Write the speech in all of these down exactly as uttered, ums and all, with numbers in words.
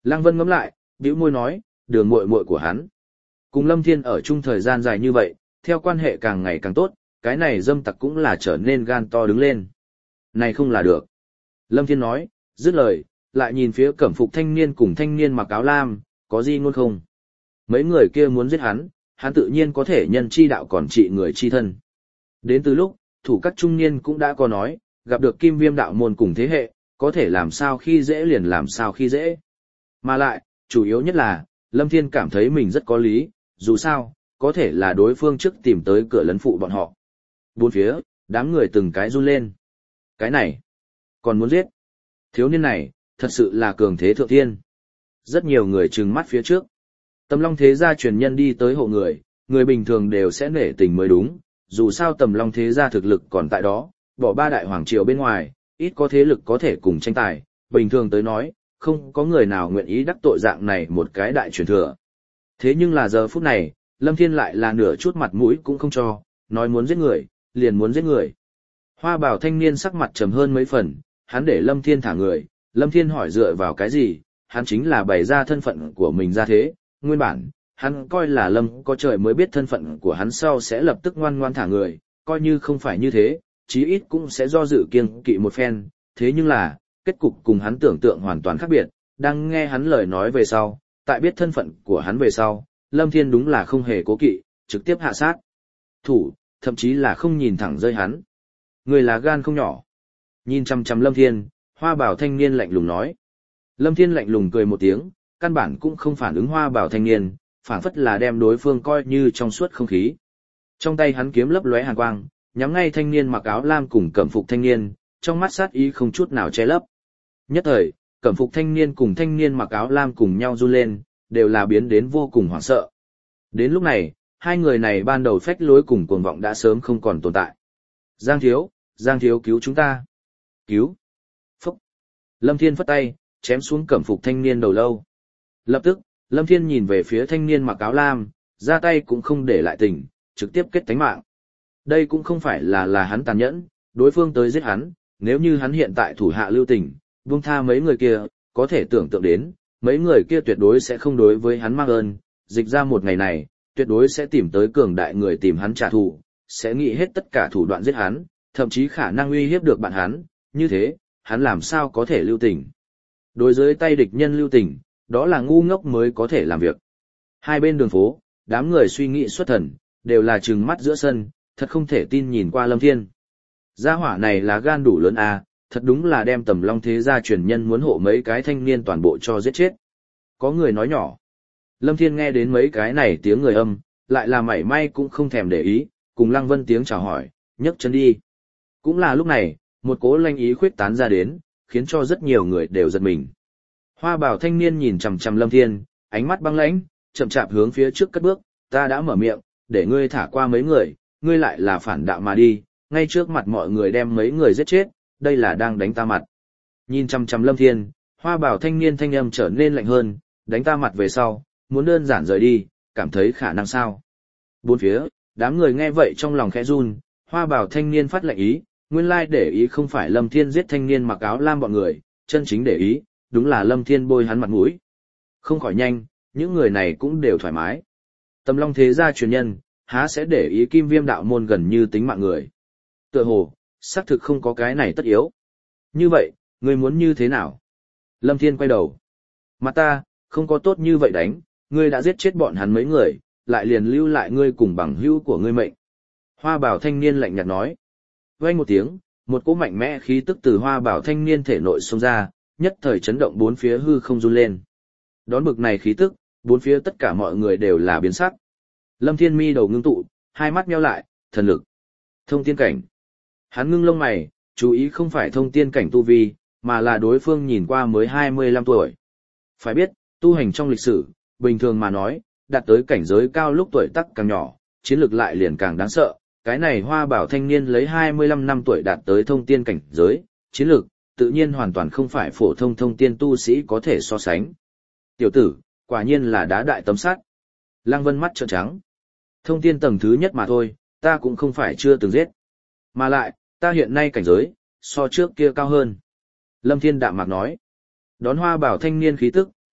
Lăng Vân ngẫm lại, bĩu môi nói, Đường muội muội của hắn. Cùng Lâm Thiên ở chung thời gian dài như vậy, theo quan hệ càng ngày càng tốt, cái này dâm tặc cũng là trở nên gan to đứng lên. Này không là được. Lâm Thiên nói, dứt lời, lại nhìn phía cẩm phục thanh niên cùng thanh niên mặc áo lam, có gì ngôn không? Mấy người kia muốn giết hắn, hắn tự nhiên có thể nhân chi đạo còn trị người chi thân. Đến từ lúc, thủ các trung niên cũng đã có nói, gặp được kim viêm đạo môn cùng thế hệ, có thể làm sao khi dễ liền làm sao khi dễ. Mà lại, chủ yếu nhất là, Lâm Thiên cảm thấy mình rất có lý, dù sao, có thể là đối phương trước tìm tới cửa lấn phụ bọn họ. Bốn phía, đám người từng cái run lên. Cái này, còn muốn giết. Thiếu niên này, thật sự là cường thế thượng thiên. Rất nhiều người trừng mắt phía trước. Tầm Long Thế Gia truyền nhân đi tới hộ người, người bình thường đều sẽ nể tình mới đúng, dù sao Tầm Long Thế Gia thực lực còn tại đó, bỏ ba đại hoàng triều bên ngoài, ít có thế lực có thể cùng tranh tài, bình thường tới nói, không có người nào nguyện ý đắc tội dạng này một cái đại truyền thừa. Thế nhưng là giờ phút này, Lâm Thiên lại là nửa chút mặt mũi cũng không cho, nói muốn giết người, liền muốn giết người. Hoa Bảo thanh niên sắc mặt trầm hơn mấy phần, hắn để Lâm Thiên thả người, Lâm Thiên hỏi dựa vào cái gì, hắn chính là bày ra thân phận của mình ra thế, nguyên bản, hắn coi là Lâm có trời mới biết thân phận của hắn sau sẽ lập tức ngoan ngoan thả người, coi như không phải như thế, chí ít cũng sẽ do dự kiêng kỵ một phen, thế nhưng là, kết cục cùng hắn tưởng tượng hoàn toàn khác biệt, đang nghe hắn lời nói về sau, tại biết thân phận của hắn về sau, Lâm Thiên đúng là không hề cố kỵ, trực tiếp hạ sát. Thủ, thậm chí là không nhìn thẳng rơi hắn. Người là gan không nhỏ. Nhìn chăm chăm Lâm Thiên, Hoa Bảo thanh niên lạnh lùng nói. Lâm Thiên lạnh lùng cười một tiếng, căn bản cũng không phản ứng Hoa Bảo thanh niên, phản phất là đem đối phương coi như trong suốt không khí. Trong tay hắn kiếm lấp lóe hàn quang, nhắm ngay thanh niên mặc áo lam cùng cẩm phục thanh niên, trong mắt sát ý không chút nào che lấp. Nhất thời, cẩm phục thanh niên cùng thanh niên mặc áo lam cùng nhau run lên, đều là biến đến vô cùng hoảng sợ. Đến lúc này, hai người này ban đầu phách lối cùng cuồng vọng đã sớm không còn tồn tại. Giang thiếu, Giang thiếu cứu chúng ta. Cứu. Phúc. Lâm Thiên phất tay, chém xuống cẩm phục thanh niên đầu lâu. Lập tức, Lâm Thiên nhìn về phía thanh niên mặc áo lam, ra tay cũng không để lại tình, trực tiếp kết tánh mạng. Đây cũng không phải là là hắn tàn nhẫn, đối phương tới giết hắn, nếu như hắn hiện tại thủ hạ lưu tình, buông tha mấy người kia, có thể tưởng tượng đến, mấy người kia tuyệt đối sẽ không đối với hắn mang ơn, dịch ra một ngày này, tuyệt đối sẽ tìm tới cường đại người tìm hắn trả thù, sẽ nghĩ hết tất cả thủ đoạn giết hắn, thậm chí khả năng uy hiếp được bạn hắn, như thế, hắn làm sao có thể lưu tình. Đối với tay địch nhân lưu tình, đó là ngu ngốc mới có thể làm việc. Hai bên đường phố, đám người suy nghĩ xuất thần, đều là trừng mắt giữa sân, thật không thể tin nhìn qua Lâm Thiên. Gia hỏa này là gan đủ lớn à, thật đúng là đem Tầm Long Thế Gia truyền nhân muốn hộ mấy cái thanh niên toàn bộ cho giết chết. Có người nói nhỏ. Lâm Thiên nghe đến mấy cái này tiếng người âm, lại là mảy may cũng không thèm để ý, cùng Lăng Vân tiếng chào hỏi, nhấc chân đi. Cũng là lúc này, một cỗ lanh ý khuyết tán ra đến, khiến cho rất nhiều người đều giật mình. Hoa Bảo thanh niên nhìn chằm chằm Lâm Thiên, ánh mắt băng lãnh, chậm chạp hướng phía trước cất bước, ta đã mở miệng, để ngươi thả qua mấy người, ngươi lại là phản đạo mà đi, ngay trước mặt mọi người đem mấy người giết chết, đây là đang đánh ta mặt. Nhìn chằm chằm Lâm Thiên, Hoa Bảo thanh niên thanh âm trở nên lạnh hơn, đánh ta mặt về sau, muốn đơn giản rời đi, cảm thấy khả năng sao? Bốn phía, đám người nghe vậy trong lòng khẽ run, Hoa Bảo thanh niên phát lệnh ý, nguyên lai để ý không phải Lâm Thiên giết thanh niên mặc áo lam bọn người, chân chính để ý, đúng là Lâm Thiên bôi hắn mặt mũi. Không khỏi nhanh, những người này cũng đều thoải mái. Tầm Long Thế Gia truyền nhân, há sẽ để ý Kim Viêm đạo môn gần như tính mạng người. Tựa hồ, xác thực không có cái này tất yếu. Như vậy, ngươi muốn như thế nào? Lâm Thiên quay đầu. Mà ta, không có tốt như vậy đánh, ngươi đã giết chết bọn hắn mấy người, lại liền lưu lại ngươi cùng bằng hữu của ngươi mệnh. Hoa Bảo thanh niên lạnh nhạt nói. Vang một tiếng, một cỗ mạnh mẽ khí tức từ Hoa Bảo thanh niên thể nội xông ra, nhất thời chấn động bốn phía hư không run lên. Đón bực này khí tức, bốn phía tất cả mọi người đều là biến sắc. Lâm Thiên mi đầu ngưng tụ, hai mắt nheo lại, thần lực. Thông tiên cảnh. Hắn ngưng lông mày, chú ý không phải thông tiên cảnh tu vi, mà là đối phương nhìn qua mới hai mươi lăm tuổi. Phải biết, tu hành trong lịch sử, bình thường mà nói, đạt tới cảnh giới cao lúc tuổi tác càng nhỏ, chiến lực lại liền càng đáng sợ. Cái này Hoa Bảo thanh niên lấy hai mươi lăm năm tuổi đạt tới thông tiên cảnh giới, chiến lực, tự nhiên hoàn toàn không phải phổ thông thông tiên tu sĩ có thể so sánh. Tiểu tử, quả nhiên là đá đại tấm sắt. Lăng Vân mắt trợn trắng. Thông tiên tầng thứ nhất mà thôi, ta cũng không phải chưa từng giết. Mà lại, ta hiện nay cảnh giới, so trước kia cao hơn. Lâm Thiên đạm mạc nói. Đón Hoa Bảo thanh niên khí tức,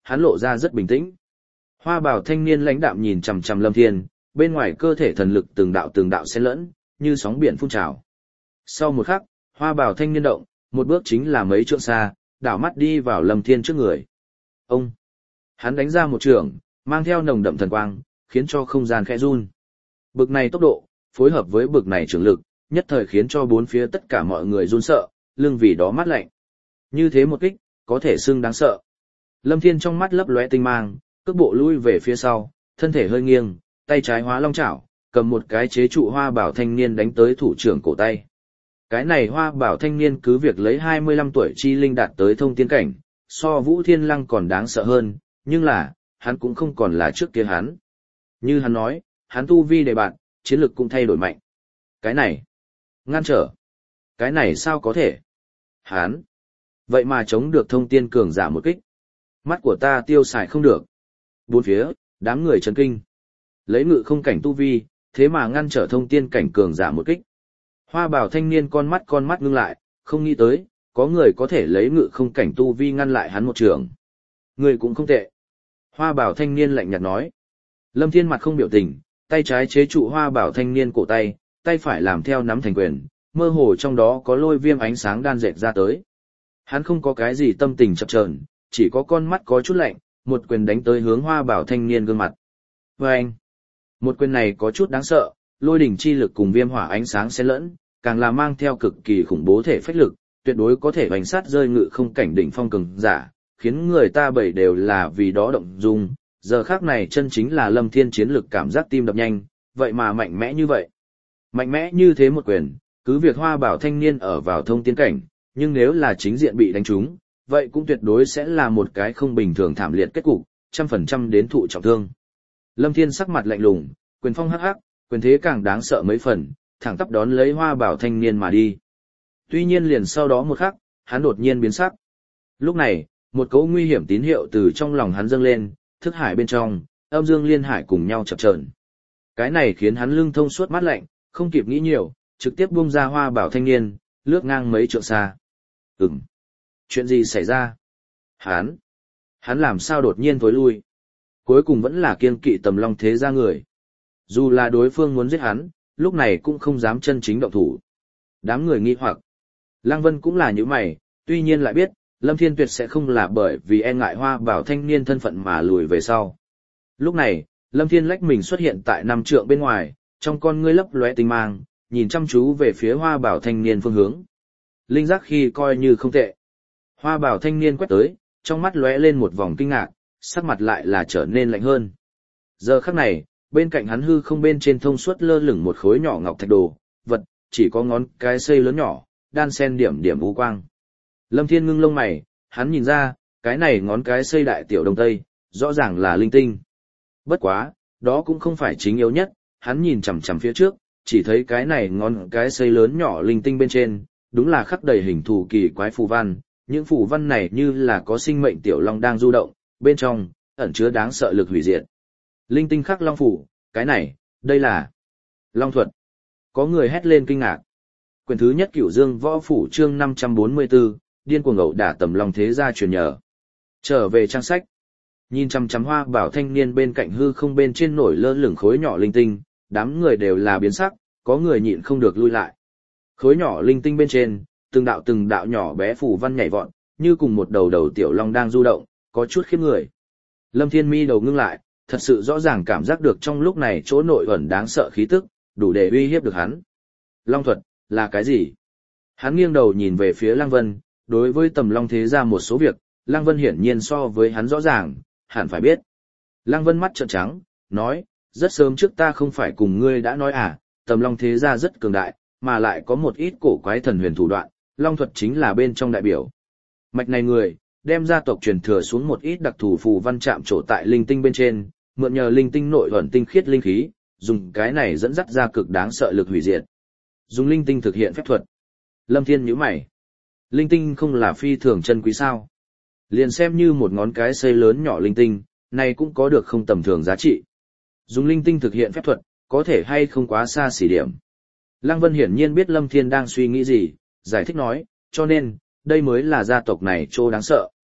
hắn lộ ra rất bình tĩnh. Hoa bào thanh niên lãnh đạm nhìn chằm chằm Lâm Thiên, bên ngoài cơ thể thần lực từng đạo từng đạo xen lẫn, như sóng biển phun trào. Sau một khắc, hoa bào thanh niên động, một bước chính là mấy trượng xa, đảo mắt đi vào Lâm Thiên trước người. Ông! Hắn đánh ra một trường, mang theo nồng đậm thần quang, khiến cho không gian khẽ run. Bực này tốc độ, phối hợp với bực này trường lực, nhất thời khiến cho bốn phía tất cả mọi người run sợ, lưng vì đó mát lạnh. Như thế một kích, có thể xưng đáng sợ. Lâm Thiên trong mắt lấp lóe tinh mang, cước bộ lui về phía sau, thân thể hơi nghiêng, tay trái hóa long chảo, cầm một cái chế trụ hoa bảo thanh niên đánh tới thủ trưởng cổ tay. Cái này hoa bảo thanh niên cứ việc lấy hai mươi lăm tuổi chi linh đạt tới thông tiên cảnh, so Vũ Thiên Lăng còn đáng sợ hơn, nhưng là, hắn cũng không còn là trước kia hắn. Như hắn nói, hắn tu vi đề bạn, chiến lực cũng thay đổi mạnh. Cái này, ngăn trở. Cái này sao có thể? Hắn, vậy mà chống được thông tiên cường giả một kích. Mắt của ta tiêu xài không được. Bốn phía, đám người chấn kinh. Lấy ngự không cảnh tu vi, thế mà ngăn trở thông tiên cảnh cường giả một kích. Hoa bảo thanh niên con mắt con mắt ngưng lại, không nghĩ tới, có người có thể lấy ngự không cảnh tu vi ngăn lại hắn một trường. Người cũng không tệ. Hoa bảo thanh niên lạnh nhạt nói. Lâm Thiên mặt không biểu tình, tay trái chế trụ hoa bảo thanh niên cổ tay, tay phải làm theo nắm thành quyền, mơ hồ trong đó có lôi viêm ánh sáng đan dệt ra tới. Hắn không có cái gì tâm tình chập chờn, chỉ có con mắt có chút lạnh, một quyền đánh tới hướng hoa bảo thanh niên gương mặt. Và anh, một quyền này có chút đáng sợ, lôi đỉnh chi lực cùng viêm hỏa ánh sáng xen lẫn, càng là mang theo cực kỳ khủng bố thể phách lực, tuyệt đối có thể bành sát rơi ngự không cảnh đỉnh phong cường giả, khiến người ta bảy đều là vì đó động dung. Giờ khác này chân chính là Lâm Thiên chiến lực cảm giác tim đập nhanh, vậy mà mạnh mẽ như vậy. Mạnh mẽ như thế một quyền, cứ việc hoa bảo thanh niên ở vào thông tiên cảnh, nhưng nếu là chính diện bị đánh trúng, vậy cũng tuyệt đối sẽ là một cái không bình thường thảm liệt kết cục, trăm phần trăm đến thụ trọng thương. Lâm Thiên sắc mặt lạnh lùng, quyền phong hắc hắc, quyền thế càng đáng sợ mấy phần, thẳng tắp đón lấy hoa bảo thanh niên mà đi. Tuy nhiên liền sau đó một khắc, hắn đột nhiên biến sắc. Lúc này, một cỗ nguy hiểm tín hiệu từ trong lòng hắn dâng lên, thức hải bên trong, âm dương liên hải cùng nhau chập chờn. Cái này khiến hắn lưng thông suốt mắt lạnh, không kịp nghĩ nhiều, trực tiếp buông ra hoa bảo thanh niên, lướt ngang mấy trượng xa. Ừm. Chuyện gì xảy ra? Hắn. Hắn làm sao đột nhiên tối lui? Cuối cùng vẫn là kiên kỵ Tầm Long thế gia người. Dù là đối phương muốn giết hắn, lúc này cũng không dám chân chính động thủ. Đám người nghi hoặc. Lăng Vân cũng là như mày, tuy nhiên lại biết, Lâm Thiên Tuyệt sẽ không là bởi vì e ngại hoa bảo thanh niên thân phận mà lùi về sau. Lúc này, Lâm Thiên lách mình xuất hiện tại năm trượng bên ngoài, trong con ngươi lấp lóe tinh mang, nhìn chăm chú về phía hoa bảo thanh niên phương hướng. Linh giác khi coi như không tệ. Hoa bảo thanh niên quét tới, trong mắt lóe lên một vòng kinh ngạc, sắc mặt lại là trở nên lạnh hơn. Giờ khắc này, bên cạnh hắn hư không bên trên thông suốt lơ lửng một khối nhỏ ngọc thạch đồ, vật, chỉ có ngón cái xây lớn nhỏ, đan sen điểm điểm u quang. Lâm Thiên ngưng lông mày, hắn nhìn ra, cái này ngón cái xây đại tiểu đông tây, rõ ràng là linh tinh. Bất quá, đó cũng không phải chính yếu nhất, hắn nhìn chằm chằm phía trước, chỉ thấy cái này ngón cái xây lớn nhỏ linh tinh bên trên, đúng là khắc đầy hình thù kỳ quái phù văn, những phù văn này như là có sinh mệnh tiểu long đang du động, bên trong, ẩn chứa đáng sợ lực hủy diệt. Linh tinh khắc long phủ, cái này, đây là long thuật. Có người hét lên kinh ngạc. Quyển thứ nhất Cửu Dương Võ Phủ chương năm trăm bốn mươi tư, điên cuồng ẩu đả Tầm Long thế gia truyền nhờ. Trở về trang sách. Nhìn chằm chằm hoa bảo thanh niên bên cạnh hư không bên trên nổi lơ lửng khối nhỏ linh tinh, đám người đều là biến sắc, có người nhịn không được lui lại. Khối nhỏ linh tinh bên trên, từng đạo từng đạo nhỏ bé phù văn nhảy vọt, như cùng một đầu đầu tiểu long đang du động, có chút khiếp người. Lâm Thiên mi đầu ngưng lại, thật sự rõ ràng cảm giác được trong lúc này chỗ nội ẩn đáng sợ khí tức, đủ để uy hiếp được hắn. Long thuật, là cái gì? Hắn nghiêng đầu nhìn về phía Lăng Vân, đối với Tầm Long thế gia một số việc, Lăng Vân hiển nhiên so với hắn rõ ràng, hẳn phải biết. Lăng Vân mắt trợn trắng, nói, rất sớm trước ta không phải cùng ngươi đã nói à, Tầm Long thế gia rất cường đại, mà lại có một ít cổ quái thần huyền thủ đoạn, Long thuật chính là bên trong đại biểu. Mạch này người, đem gia tộc truyền thừa xuống một ít đặc thù phù văn chạm trổ tại linh tinh bên trên, mượn nhờ linh tinh nội ẩn tinh khiết linh khí, dùng cái này dẫn dắt ra cực đáng sợ lực hủy diệt. Dùng linh tinh thực hiện phép thuật. Lâm Thiên nhíu mày. Linh tinh không là phi thường chân quý sao? Liền xem như một ngón cái xây lớn nhỏ linh tinh, này cũng có được không tầm thường giá trị. Dùng linh tinh thực hiện phép thuật, có thể hay không quá xa xỉ điểm. Lăng Vân hiển nhiên biết Lâm Thiên đang suy nghĩ gì, giải thích nói, cho nên, đây mới là gia tộc này trô đáng sợ.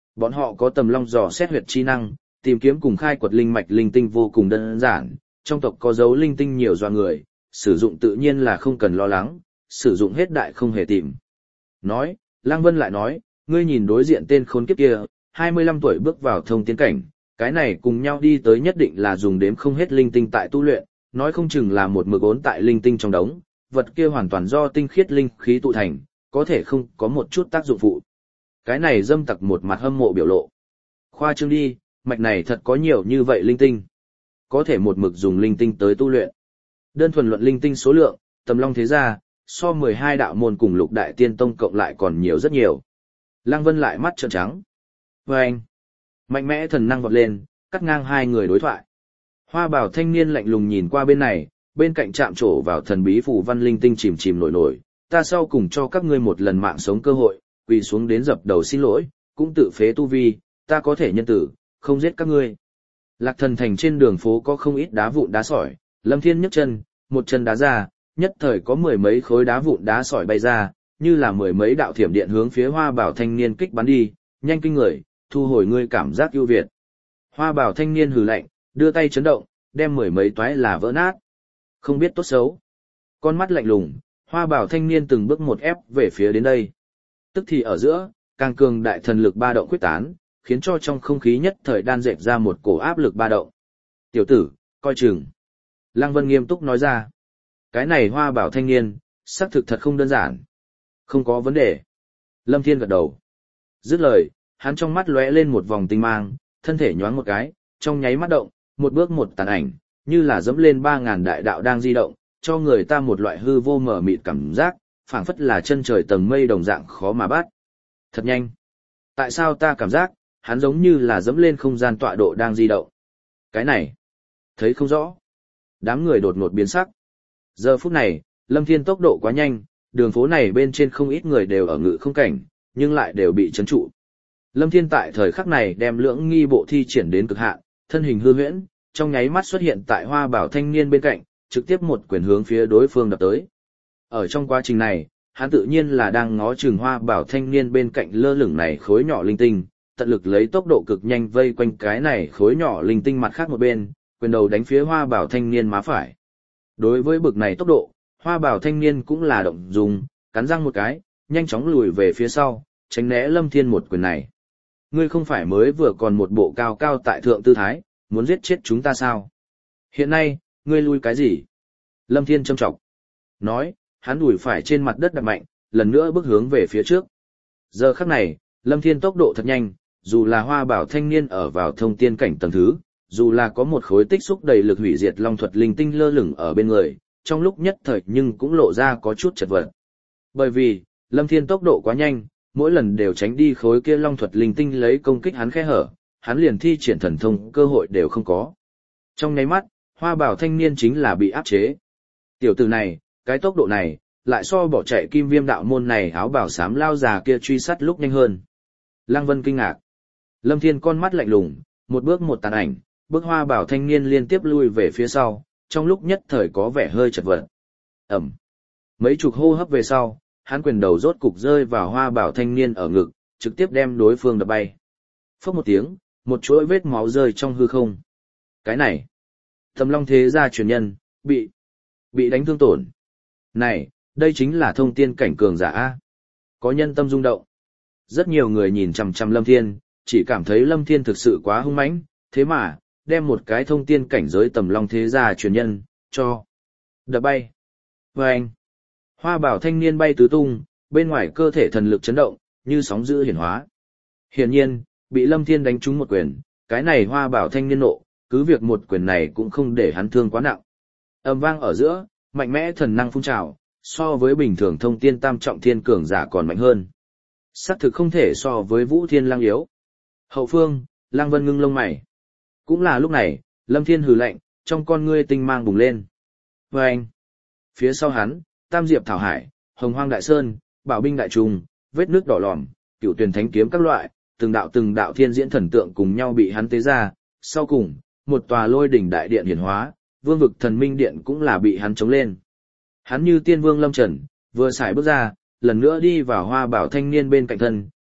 Bọn họ có tầm long dò xét huyệt chi năng, tìm kiếm cùng khai quật linh mạch linh tinh vô cùng đơn giản, trong tộc có dấu linh tinh nhiều doa người, sử dụng tự nhiên là không cần lo lắng, sử dụng hết đại không hề tìm. Nói, Lăng Vân lại nói, ngươi nhìn đối diện tên khốn kiếp kia, hai mươi lăm tuổi bước vào thông tiến cảnh, cái này cùng nhau đi tới nhất định là dùng đếm không hết linh tinh tại tu luyện, nói không chừng là một mực ốn tại linh tinh trong đống, vật kia hoàn toàn do tinh khiết linh khí tụ thành, có thể không có một chút tác dụng phụ. Cái này dâm tặc một mặt hâm mộ biểu lộ. Khoa trương đi, mạch này thật có nhiều như vậy linh tinh. Có thể một mực dùng linh tinh tới tu luyện. Đơn thuần luận linh tinh số lượng, Tầm Long thế gia, so mười hai đạo môn cùng lục đại tiên tông cộng lại còn nhiều rất nhiều. Lăng Vân lại mắt trợn trắng. Và anh, mạnh mẽ thần năng vọt lên, cắt ngang hai người đối thoại. Hoa bảo thanh niên lạnh lùng nhìn qua bên này, bên cạnh chạm trổ vào thần bí phù văn linh tinh chìm chìm nổi nổi. Ta sau cùng cho các ngươi một lần mạng sống cơ hội, quỳ xuống đến dập đầu xin lỗi, cũng tự phế tu vi, ta có thể nhân tử, không giết các ngươi. Lạc Thần Thành trên đường phố có không ít đá vụn đá sỏi, Lâm Thiên nhấc chân, một chân đá ra, nhất thời có mười mấy khối đá vụn đá sỏi bay ra, như là mười mấy đạo thiểm điện hướng phía Hoa Bảo thanh niên kích bắn đi, nhanh kinh người, thu hồi ngươi cảm giác ưu việt. Hoa Bảo thanh niên hừ lạnh, đưa tay chấn động, đem mười mấy toái là vỡ nát. Không biết tốt xấu. Con mắt lạnh lùng, Hoa Bảo thanh niên từng bước một ép về phía đến đây. Tức thì ở giữa, càng cường đại thần lực ba động quyết tán, khiến cho trong không khí nhất thời đan dệt ra một cổ áp lực ba động. Tiểu tử, coi chừng. Lăng Vân nghiêm túc nói ra. Cái này Hoa Bảo thanh niên, xác thực thật không đơn giản. Không có vấn đề. Lâm Thiên gật đầu. Dứt lời, hắn trong mắt lóe lên một vòng tinh mang, thân thể nhoáng một cái, trong nháy mắt động, một bước một tàn ảnh, như là dẫm lên ba ngàn đại đạo đang di động, cho người ta một loại hư vô mở mịt cảm giác, phảng phất là chân trời tầng mây đồng dạng khó mà bắt. Thật nhanh. Tại sao ta cảm giác, hắn giống như là dẫm lên không gian tọa độ đang di động. Cái này, thấy không rõ. Đám người đột ngột biến sắc. Giờ phút này, Lâm Thiên tốc độ quá nhanh, đường phố này bên trên không ít người đều ở ngự không cảnh, nhưng lại đều bị chấn trụ. Lâm Thiên tại thời khắc này đem lưỡng nghi bộ thi triển đến cực hạn, thân hình hư huyễn, trong nháy mắt xuất hiện tại Hoa Bảo thanh niên bên cạnh, trực tiếp một quyền hướng phía đối phương đập tới. Ở trong quá trình này, hắn tự nhiên là đang ngó chừng Hoa Bảo thanh niên bên cạnh lơ lửng này khối nhỏ linh tinh, tận lực lấy tốc độ cực nhanh vây quanh cái này khối nhỏ linh tinh mặt khác một bên, quyền đầu đánh phía Hoa Bảo thanh niên má phải. Đối với bực này tốc độ, Hoa Bảo thanh niên cũng là động dùng, cắn răng một cái, nhanh chóng lùi về phía sau, tránh né Lâm Thiên một quyền này. Ngươi không phải mới vừa còn một bộ cao cao tại thượng tư thái, muốn giết chết chúng ta sao? Hiện nay, ngươi lui cái gì? Lâm Thiên châm trọng. Nói, hắn đùi phải trên mặt đất đập mạnh, lần nữa bước hướng về phía trước. Giờ khắc này, Lâm Thiên tốc độ thật nhanh, dù là Hoa Bảo thanh niên ở vào thông tiên cảnh tầng thứ, dù là có một khối tích xúc đầy lực hủy diệt long thuật linh tinh lơ lửng ở bên người, trong lúc nhất thời nhưng cũng lộ ra có chút chật vật. Bởi vì, Lâm Thiên tốc độ quá nhanh, mỗi lần đều tránh đi khối kia long thuật linh tinh lấy công kích hắn khe hở, hắn liền thi triển thần thông cơ hội đều không có. Trong nháy mắt, Hoa Bảo thanh niên chính là bị áp chế. Tiểu tử này, cái tốc độ này, lại so bỏ chạy kim viêm đạo môn này áo bảo xám lao già kia truy sát lúc nhanh hơn. Lăng Vân kinh ngạc. Lâm Thiên con mắt lạnh lùng, một bước một tàn ảnh, bước Hoa Bảo thanh niên liên tiếp lui về phía sau, trong lúc nhất thời có vẻ hơi chật vật. Ẩm. Mấy chục hô hấp về sau, hắn quyền đầu rốt cục rơi vào Hoa Bảo thanh niên ở ngực, trực tiếp đem đối phương đập bay. Phốc một tiếng, một chuỗi vết máu rơi trong hư không. Cái này, Tầm Long thế gia truyền nhân, bị, bị đánh thương tổn. Này, đây chính là thông tiên cảnh cường giả A. Có nhân tâm rung động. Rất nhiều người nhìn chằm chằm Lâm Thiên, chỉ cảm thấy Lâm Thiên thực sự quá hung mãnh, thế mà, đem một cái thông tiên cảnh giới Tầm Long thế gia truyền nhân, cho đập bay. Và anh, Hoa Bảo thanh niên bay tứ tung, bên ngoài cơ thể thần lực chấn động, như sóng dữ hiển hóa. Hiển nhiên, bị Lâm Thiên đánh trúng một quyền, cái này Hoa Bảo thanh niên nộ, cứ việc một quyền này cũng không để hắn thương quá nặng. Âm vang ở giữa, mạnh mẽ thần năng phun trào, so với bình thường thông tiên tam trọng thiên cường giả còn mạnh hơn. Sắc thực không thể so với Vũ Thiên Lang yếu. Hậu phương, Lăng Vân ngưng lông mày. Cũng là lúc này, Lâm Thiên hừ lạnh, trong con ngươi tinh mang bùng lên. Và anh, phía sau hắn, Tam Diệp Thảo Hải, Hồng Hoang Đại Sơn, Bảo Binh Đại Trùng, vết nước đỏ lòm, Cửu Tuyền Thánh Kiếm các loại, từng đạo từng đạo thiên diễn thần tượng cùng nhau bị hắn tế ra. Sau cùng, một tòa lôi đỉnh đại điện hiển hóa, vương vực thần minh điện cũng là bị hắn chống lên. Hắn như tiên vương lâm trần, vừa xài bước ra, lần nữa đi vào Hoa Bảo thanh niên bên cạnh thân,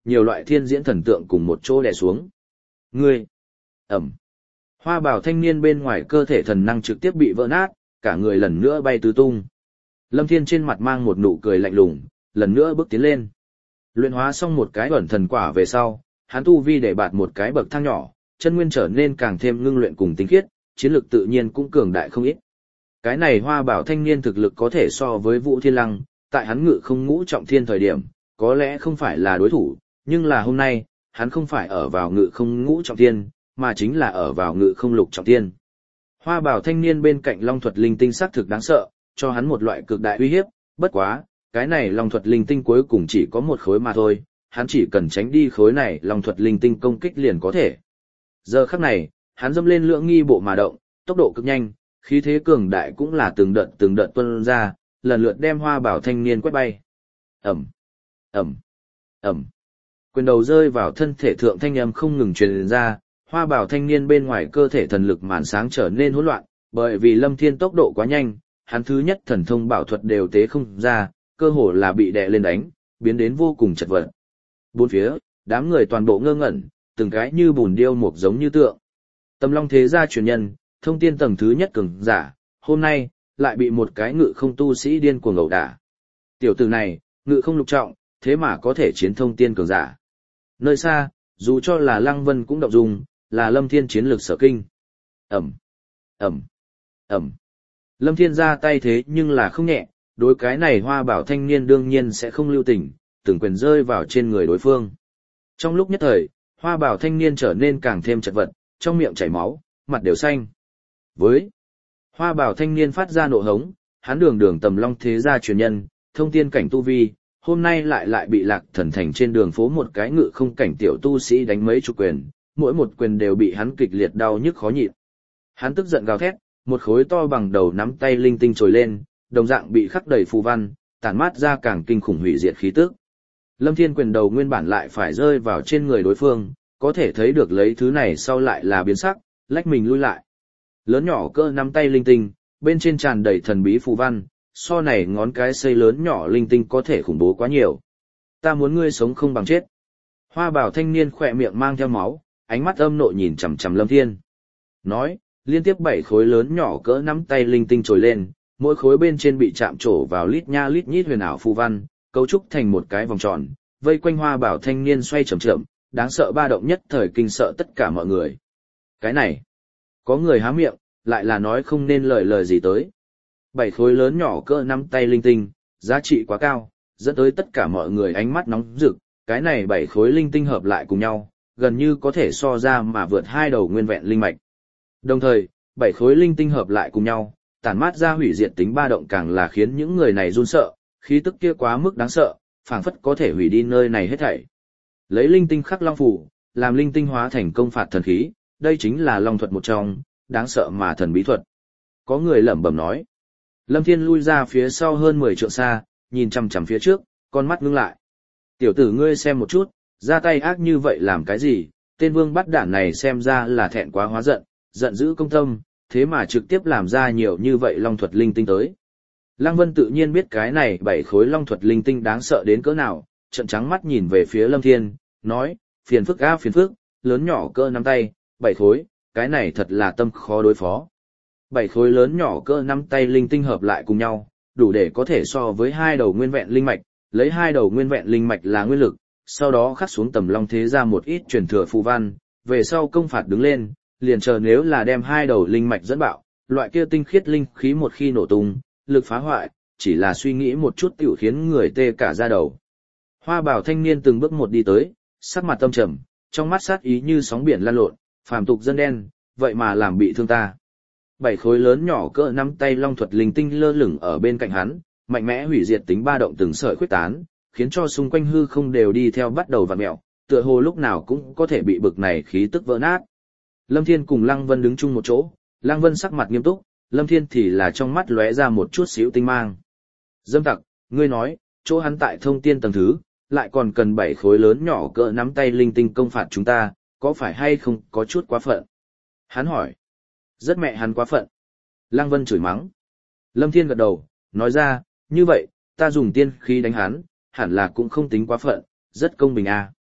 nhiều loại thiên diễn thần tượng cùng một chỗ đè xuống. Ngươi! Ẩm! Hoa bào thanh niên bên ngoài cơ thể thần năng trực tiếp bị vỡ nát, cả người lần nữa bay tứ tung. Lâm Thiên trên mặt mang một nụ cười lạnh lùng, lần nữa bước tiến lên. Luyện hóa xong một cái ẩn thần quả về sau, hắn tu vi để bạt một cái bậc thang nhỏ, chân nguyên trở nên càng thêm ngưng luyện cùng tinh khiết, chiến lực tự nhiên cũng cường đại không ít. Cái này hoa bảo thanh niên thực lực có thể so với Vũ Thiên Lăng, tại hắn ngự không ngũ trọng thiên thời điểm, có lẽ không phải là đối thủ, nhưng là hôm nay, hắn không phải ở vào ngự không ngũ trọng thiên, mà chính là ở vào ngự không lục trọng thiên. Hoa bảo thanh niên bên cạnh long thuật linh tinh sắc thực đáng sợ, cho hắn một loại cực đại uy hiếp, bất quá, cái này long thuật linh tinh cuối cùng chỉ có một khối mà thôi, hắn chỉ cần tránh đi khối này long thuật linh tinh công kích liền có thể. Giờ khắc này, hắn dâm lên lưỡng nghi bộ mà động, tốc độ cực nhanh, khí thế cường đại cũng là từng đợt từng đợt tuôn ra, lần lượt đem hoa bảo thanh niên quét bay. Ẩm, Ẩm, Ẩm. Quyền đầu rơi vào thân thể thượng thanh âm không ngừng truyền ra, hoa bảo thanh niên bên ngoài cơ thể thần lực màn sáng trở nên hỗn loạn, bởi vì Lâm Thiên tốc độ quá nhanh, hắn thứ nhất thần thông bảo thuật đều tế không ra, cơ hồ là bị đè lên đánh, biến đến vô cùng chật vật. Bốn phía, đám người toàn bộ ngơ ngẩn, từng cái như bùn điêu mục giống như tượng. Tầm Long thế gia truyền nhân, thông tiên tầng thứ nhất cường giả, hôm nay lại bị một cái ngự không tu sĩ điên cuồng ẩu đả. Tiểu tử này, ngự không lục trọng, thế mà có thể chiến thông tiên cường giả. Nơi xa, dù cho là Lăng Vân cũng động dung, là Lâm Thiên chiến lược sở kinh. Ẩm, Ẩm, Ẩm. Lâm Thiên ra tay thế nhưng là không nhẹ, đối cái này hoa bảo thanh niên đương nhiên sẽ không lưu tình, từng quyền rơi vào trên người đối phương. Trong lúc nhất thời, hoa bảo thanh niên trở nên càng thêm chật vật, trong miệng chảy máu, mặt đều xanh. Với hoa bảo thanh niên phát ra nộ hống, hắn đường đường tầm long thế gia truyền nhân, thông tiên cảnh tu vi, hôm nay lại lại bị lạc thần thành trên đường phố một cái ngự không cảnh tiểu tu sĩ đánh mấy chục quyền, mỗi một quyền đều bị hắn kịch liệt đau nhức khó nhịn. Hắn tức giận gào thét, một khối to bằng đầu nắm tay linh tinh trồi lên, đồng dạng bị khắc đầy phù văn, tản mát ra càng kinh khủng hủy diệt khí tức. Lâm Thiên quyền đầu nguyên bản lại phải rơi vào trên người đối phương, có thể thấy được lấy thứ này sau lại là biến sắc, lách mình lui lại. Lớn nhỏ cỡ nắm tay linh tinh, bên trên tràn đầy thần bí phù văn, so này ngón cái xây lớn nhỏ linh tinh có thể khủng bố quá nhiều. Ta muốn ngươi sống không bằng chết. Hoa bảo thanh niên khỏe miệng mang theo máu, ánh mắt âm nộ nhìn chằm chằm Lâm Thiên. Nói, liên tiếp bảy khối lớn nhỏ cỡ nắm tay linh tinh trồi lên, mỗi khối bên trên bị chạm trổ vào lít nha lít nhít huyền ảo phù văn, cấu trúc thành một cái vòng tròn, vây quanh hoa bảo thanh niên xoay chậm chậm, đáng sợ ba động nhất thời kinh sợ tất cả mọi người. Cái này, có người há miệng, lại là nói không nên lời lời gì tới. Bảy khối lớn nhỏ cỡ nắm tay linh tinh, giá trị quá cao, dẫn tới tất cả mọi người ánh mắt nóng rực, cái này bảy khối linh tinh hợp lại cùng nhau, gần như có thể so ra mà vượt hai đầu nguyên vẹn linh mạch. Đồng thời, bảy khối linh tinh hợp lại cùng nhau, tản mát ra hủy diệt tính ba động càng là khiến những người này run sợ, khí tức kia quá mức đáng sợ, phảng phất có thể hủy đi nơi này hết thảy. Lấy linh tinh khắc long phủ, làm linh tinh hóa thành công phạt thần khí, đây chính là long thuật một trong, đáng sợ mà thần bí thuật. Có người lẩm bẩm nói. Lâm Thiên lui ra phía sau hơn mười trượng xa, nhìn chằm chằm phía trước, con mắt ngưng lại. Tiểu tử ngươi xem một chút, ra tay ác như vậy làm cái gì, tên vương bắt đản này xem ra là thẹn quá hóa giận, giận dữ công tâm, thế mà trực tiếp làm ra nhiều như vậy long thuật linh tinh tới. Lăng Vân tự nhiên biết cái này bảy khối long thuật linh tinh đáng sợ đến cỡ nào, trợn trắng mắt nhìn về phía Lâm Thiên, nói, phiền phức a phiền phức, lớn nhỏ cỡ nắm tay, bảy khối, cái này thật là tâm khó đối phó. Bảy khối lớn nhỏ cỡ nắm tay linh tinh hợp lại cùng nhau, đủ để có thể so với hai đầu nguyên vẹn linh mạch, lấy hai đầu nguyên vẹn linh mạch là nguyên lực, sau đó khắc xuống tầm long thế ra một ít truyền thừa phù văn, về sau công phạt đứng lên, liền chờ nếu là đem hai đầu linh mạch dẫn bạo, loại kia tinh khiết linh khí một khi nổ tung, lực phá hoại, chỉ là suy nghĩ một chút tiểu khiến người tê cả da đầu. Hoa bảo thanh niên từng bước một đi tới, sắc mặt tâm trầm, trong mắt sát ý như sóng biển lan lộn, phàm tục dân đen, vậy mà làm bị thương ta. Bảy khối lớn nhỏ cỡ nắm tay long thuật linh tinh lơ lửng ở bên cạnh hắn, mạnh mẽ hủy diệt tính ba động từng sợi khuếch tán, khiến cho xung quanh hư không đều đi theo bắt đầu vặn mèo, tựa hồ lúc nào cũng có thể bị bực này khí tức vỡ nát. Lâm Thiên cùng Lăng Vân đứng chung một chỗ, Lăng Vân sắc mặt nghiêm túc, Lâm Thiên thì là trong mắt lóe ra một chút xíu tinh mang. Dâm tặc, ngươi nói, chỗ hắn tại thông tiên tầng thứ, lại còn cần bảy khối lớn nhỏ cỡ nắm tay linh tinh công phạt chúng ta, có phải hay không có chút quá phận? Hắn hỏi. Rất mẹ hắn quá phận. Lăng Vân chửi mắng. Lâm Thiên gật đầu, nói ra, như vậy, ta dùng tiên khí đánh hắn, hẳn là cũng không tính quá phận, rất công bình à.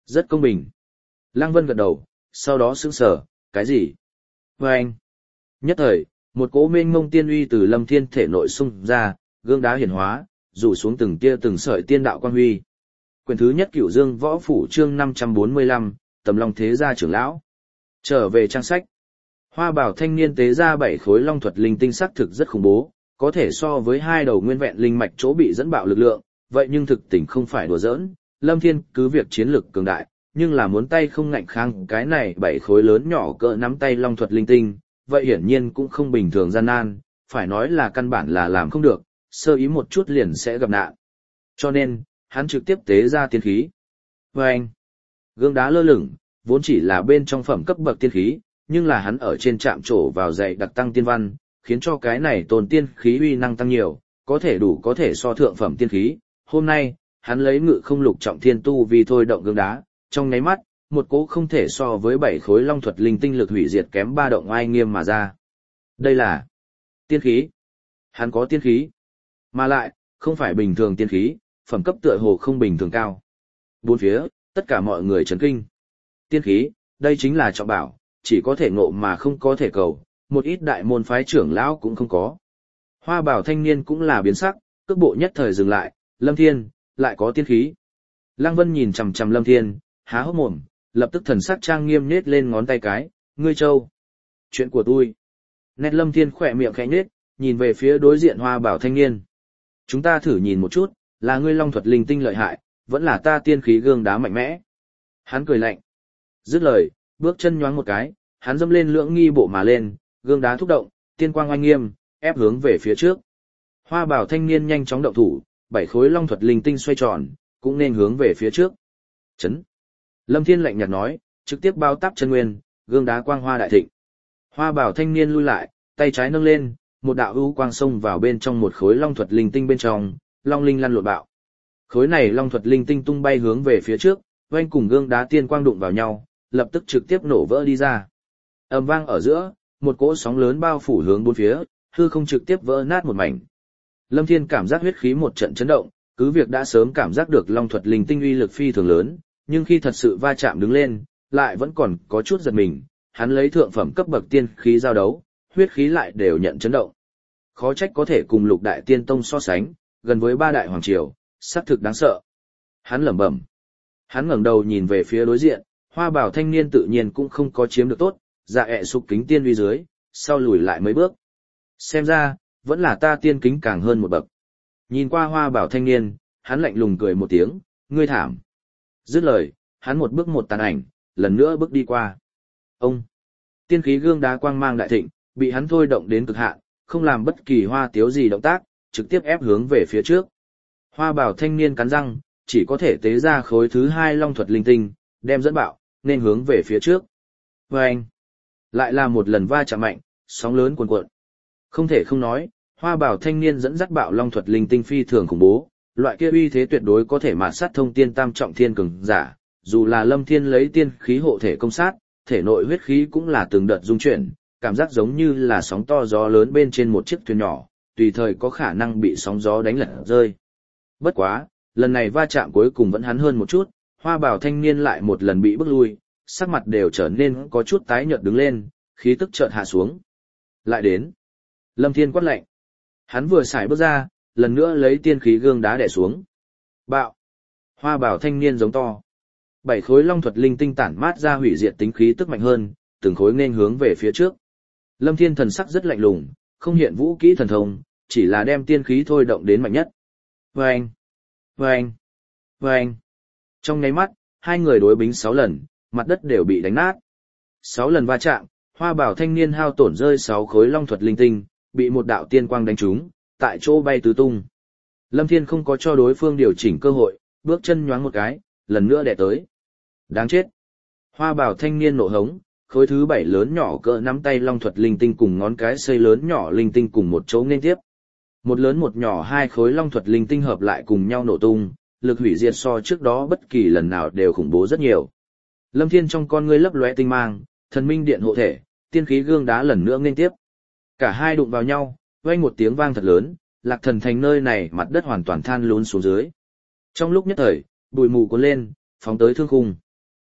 Rất công bình. Lăng Vân gật đầu, sau đó sững sờ, cái gì? Và anh. Nhất thời, một cỗ mênh mông tiên uy từ Lâm Thiên thể nội xung ra, gương đá hiển hóa, rủ xuống từng tia từng sợi tiên đạo quang huy. Quyển thứ nhất Cửu Dương Võ Phủ chương năm trăm bốn mươi lăm, Tầm Long Thế Gia trưởng lão. Trở về trang sách. Hoa Bảo thanh niên tế ra bảy khối long thuật linh tinh sắc thực rất khủng bố, có thể so với hai đầu nguyên vẹn linh mạch chỗ bị dẫn bạo lực lượng, vậy nhưng thực tình không phải đùa giỡn. Lâm Thiên cứ việc chiến lực cường đại, nhưng là muốn tay không ngạnh kháng cái này bảy khối lớn nhỏ cỡ nắm tay long thuật linh tinh, vậy hiển nhiên cũng không bình thường gian nan, phải nói là căn bản là làm không được, sơ ý một chút liền sẽ gặp nạn. Cho nên, hắn trực tiếp tế ra tiên khí. Và anh, gương đá lơ lửng, vốn chỉ là bên trong phẩm cấp bậc tiên khí, nhưng là hắn ở trên chạm trổ vào dạy đặc tăng tiên văn, khiến cho cái này tồn tiên khí uy năng tăng nhiều, có thể đủ có thể so thượng phẩm tiên khí. Hôm nay, hắn lấy ngự không lục trọng thiên tu vì thôi động gương đá, trong nháy mắt, một cỗ không thể so với bảy khối long thuật linh tinh lực hủy diệt kém ba động oai nghiêm mà ra. Đây là tiên khí. Hắn có tiên khí, mà lại không phải bình thường tiên khí, phẩm cấp tựa hồ không bình thường cao. Bốn phía, tất cả mọi người chấn kinh. Tiên khí, đây chính là trọng bảo, chỉ có thể ngộ mà không có thể cầu, một ít đại môn phái trưởng lão cũng không có. Hoa Bảo thanh niên cũng là biến sắc, cước bộ nhất thời dừng lại, Lâm Thiên, lại có tiên khí. Lăng Vân nhìn chằm chằm Lâm Thiên, há hốc mồm, lập tức thần sắc trang nghiêm nết lên ngón tay cái, ngươi châu. Chuyện của tôi. Nét Lâm Thiên khỏe miệng khẽ nết, nhìn về phía đối diện Hoa Bảo thanh niên. Chúng ta thử nhìn một chút, là ngươi long thuật linh tinh lợi hại, vẫn là ta tiên khí gương đá mạnh mẽ. Hắn cười lạnh. Dứt lời, bước chân nhoáng một cái, hắn dâm lên lưỡng nghi bộ mà lên, gương đá thúc động, tiên quang oanh nghiêm, ép hướng về phía trước. Hoa Bảo thanh niên nhanh chóng động thủ, bảy khối long thuật linh tinh xoay tròn, cũng nên hướng về phía trước. Chấn. Lâm Thiên lạnh nhạt nói, trực tiếp bao táp chân nguyên, gương đá quang hoa đại thịnh. Hoa Bảo thanh niên lui lại, tay trái nâng lên, một đạo ưu quang xông vào bên trong một khối long thuật linh tinh bên trong, long linh lăn lộn bạo. Khối này long thuật linh tinh tung bay hướng về phía trước, oanh cùng gương đá tiên quang đụng vào nhau, lập tức trực tiếp nổ vỡ đi ra. Ầm vang ở giữa, một cỗ sóng lớn bao phủ hướng bốn phía, hư không trực tiếp vỡ nát một mảnh. Lâm Thiên cảm giác huyết khí một trận chấn động, cứ việc đã sớm cảm giác được long thuật linh tinh uy lực phi thường lớn, nhưng khi thật sự va chạm đứng lên, lại vẫn còn có chút giật mình, hắn lấy thượng phẩm cấp bậc tiên khí giao đấu, huyết khí lại đều nhận chấn động. Khó trách có thể cùng Lục Đại Tiên Tông so sánh, gần với ba đại hoàng triều, xác thực đáng sợ. Hắn lẩm bẩm. Hắn ngẩng đầu nhìn về phía đối diện, Hoa Bảo thanh niên tự nhiên cũng không có chiếm được tốt, dạ ẹ sục kính tiên uy dưới, sau lùi lại mấy bước. Xem ra, vẫn là ta tiên kính càng hơn một bậc. Nhìn qua Hoa Bảo thanh niên, hắn lạnh lùng cười một tiếng, ngươi thảm. Dứt lời, hắn một bước một tàn ảnh, lần nữa bước đi qua. Ông, tiên khí gương đá quang mang đại thịnh, bị hắn thôi động đến cực hạn, không làm bất kỳ hoa tiếu gì động tác, trực tiếp ép hướng về phía trước. Hoa Bảo thanh niên cắn răng, chỉ có thể tế ra khối thứ hai long thuật linh tinh, đem dẫn bạo, nên hướng về phía trước. Và anh, lại là một lần va chạm mạnh, sóng lớn cuồn cuộn. Không thể không nói, Hoa Bảo thanh niên dẫn dắt bạo long thuật linh tinh phi thường khủng bố, loại kia uy thế tuyệt đối có thể mạt sát thông tiên tam trọng thiên cường giả, dù là Lâm Thiên lấy tiên khí hộ thể công sát, thể nội huyết khí cũng là từng đợt dung chuyển, cảm giác giống như là sóng to gió lớn bên trên một chiếc thuyền nhỏ, tùy thời có khả năng bị sóng gió đánh lật rơi. Bất quá, lần này va chạm cuối cùng vẫn hắn hơn một chút, Hoa Bảo thanh niên lại một lần bị bức lui, sắc mặt đều trở nên có chút tái nhợt đứng lên, khí tức chợt hạ xuống. Lại đến. Lâm Thiên quát lạnh. Hắn vừa xài bước ra, lần nữa lấy tiên khí gương đá đè xuống. Bạo. Hoa Bảo thanh niên giống to. Bảy khối long thuật linh tinh tản mát ra hủy diệt tính khí tức mạnh hơn, từng khối nên hướng về phía trước. Lâm Thiên thần sắc rất lạnh lùng, không hiện vũ kỹ thần thông, chỉ là đem tiên khí thôi động đến mạnh nhất. Vâng! Vâng! Vâng! Trong nháy mắt, hai người đối bính sáu lần, mặt đất đều bị đánh nát. Sáu lần va chạm, Hoa Bảo thanh niên hao tổn rơi sáu khối long thuật linh tinh, bị một đạo tiên quang đánh trúng, tại chỗ bay tứ tung. Lâm Thiên không có cho đối phương điều chỉnh cơ hội, bước chân nhoáng một cái, lần nữa đè tới. Đáng chết! Hoa Bảo thanh niên nộ hống, khối thứ bảy lớn nhỏ cỡ nắm tay long thuật linh tinh cùng ngón cái xây lớn nhỏ linh tinh cùng một chỗ nên tiếp. Một lớn một nhỏ hai khối long thuật linh tinh hợp lại cùng nhau nổ tung, lực hủy diệt so trước đó bất kỳ lần nào đều khủng bố rất nhiều. Lâm Thiên trong con ngươi lấp lóe tinh mang, thần minh điện hộ thể, tiên khí gương đá lần nữa nên tiếp. Cả hai đụng vào nhau, vang một tiếng vang thật lớn, Lạc Thần thành nơi này mặt đất hoàn toàn than lún xuống dưới. Trong lúc nhất thời, bụi mù cuốn lên, phóng tới thương khung.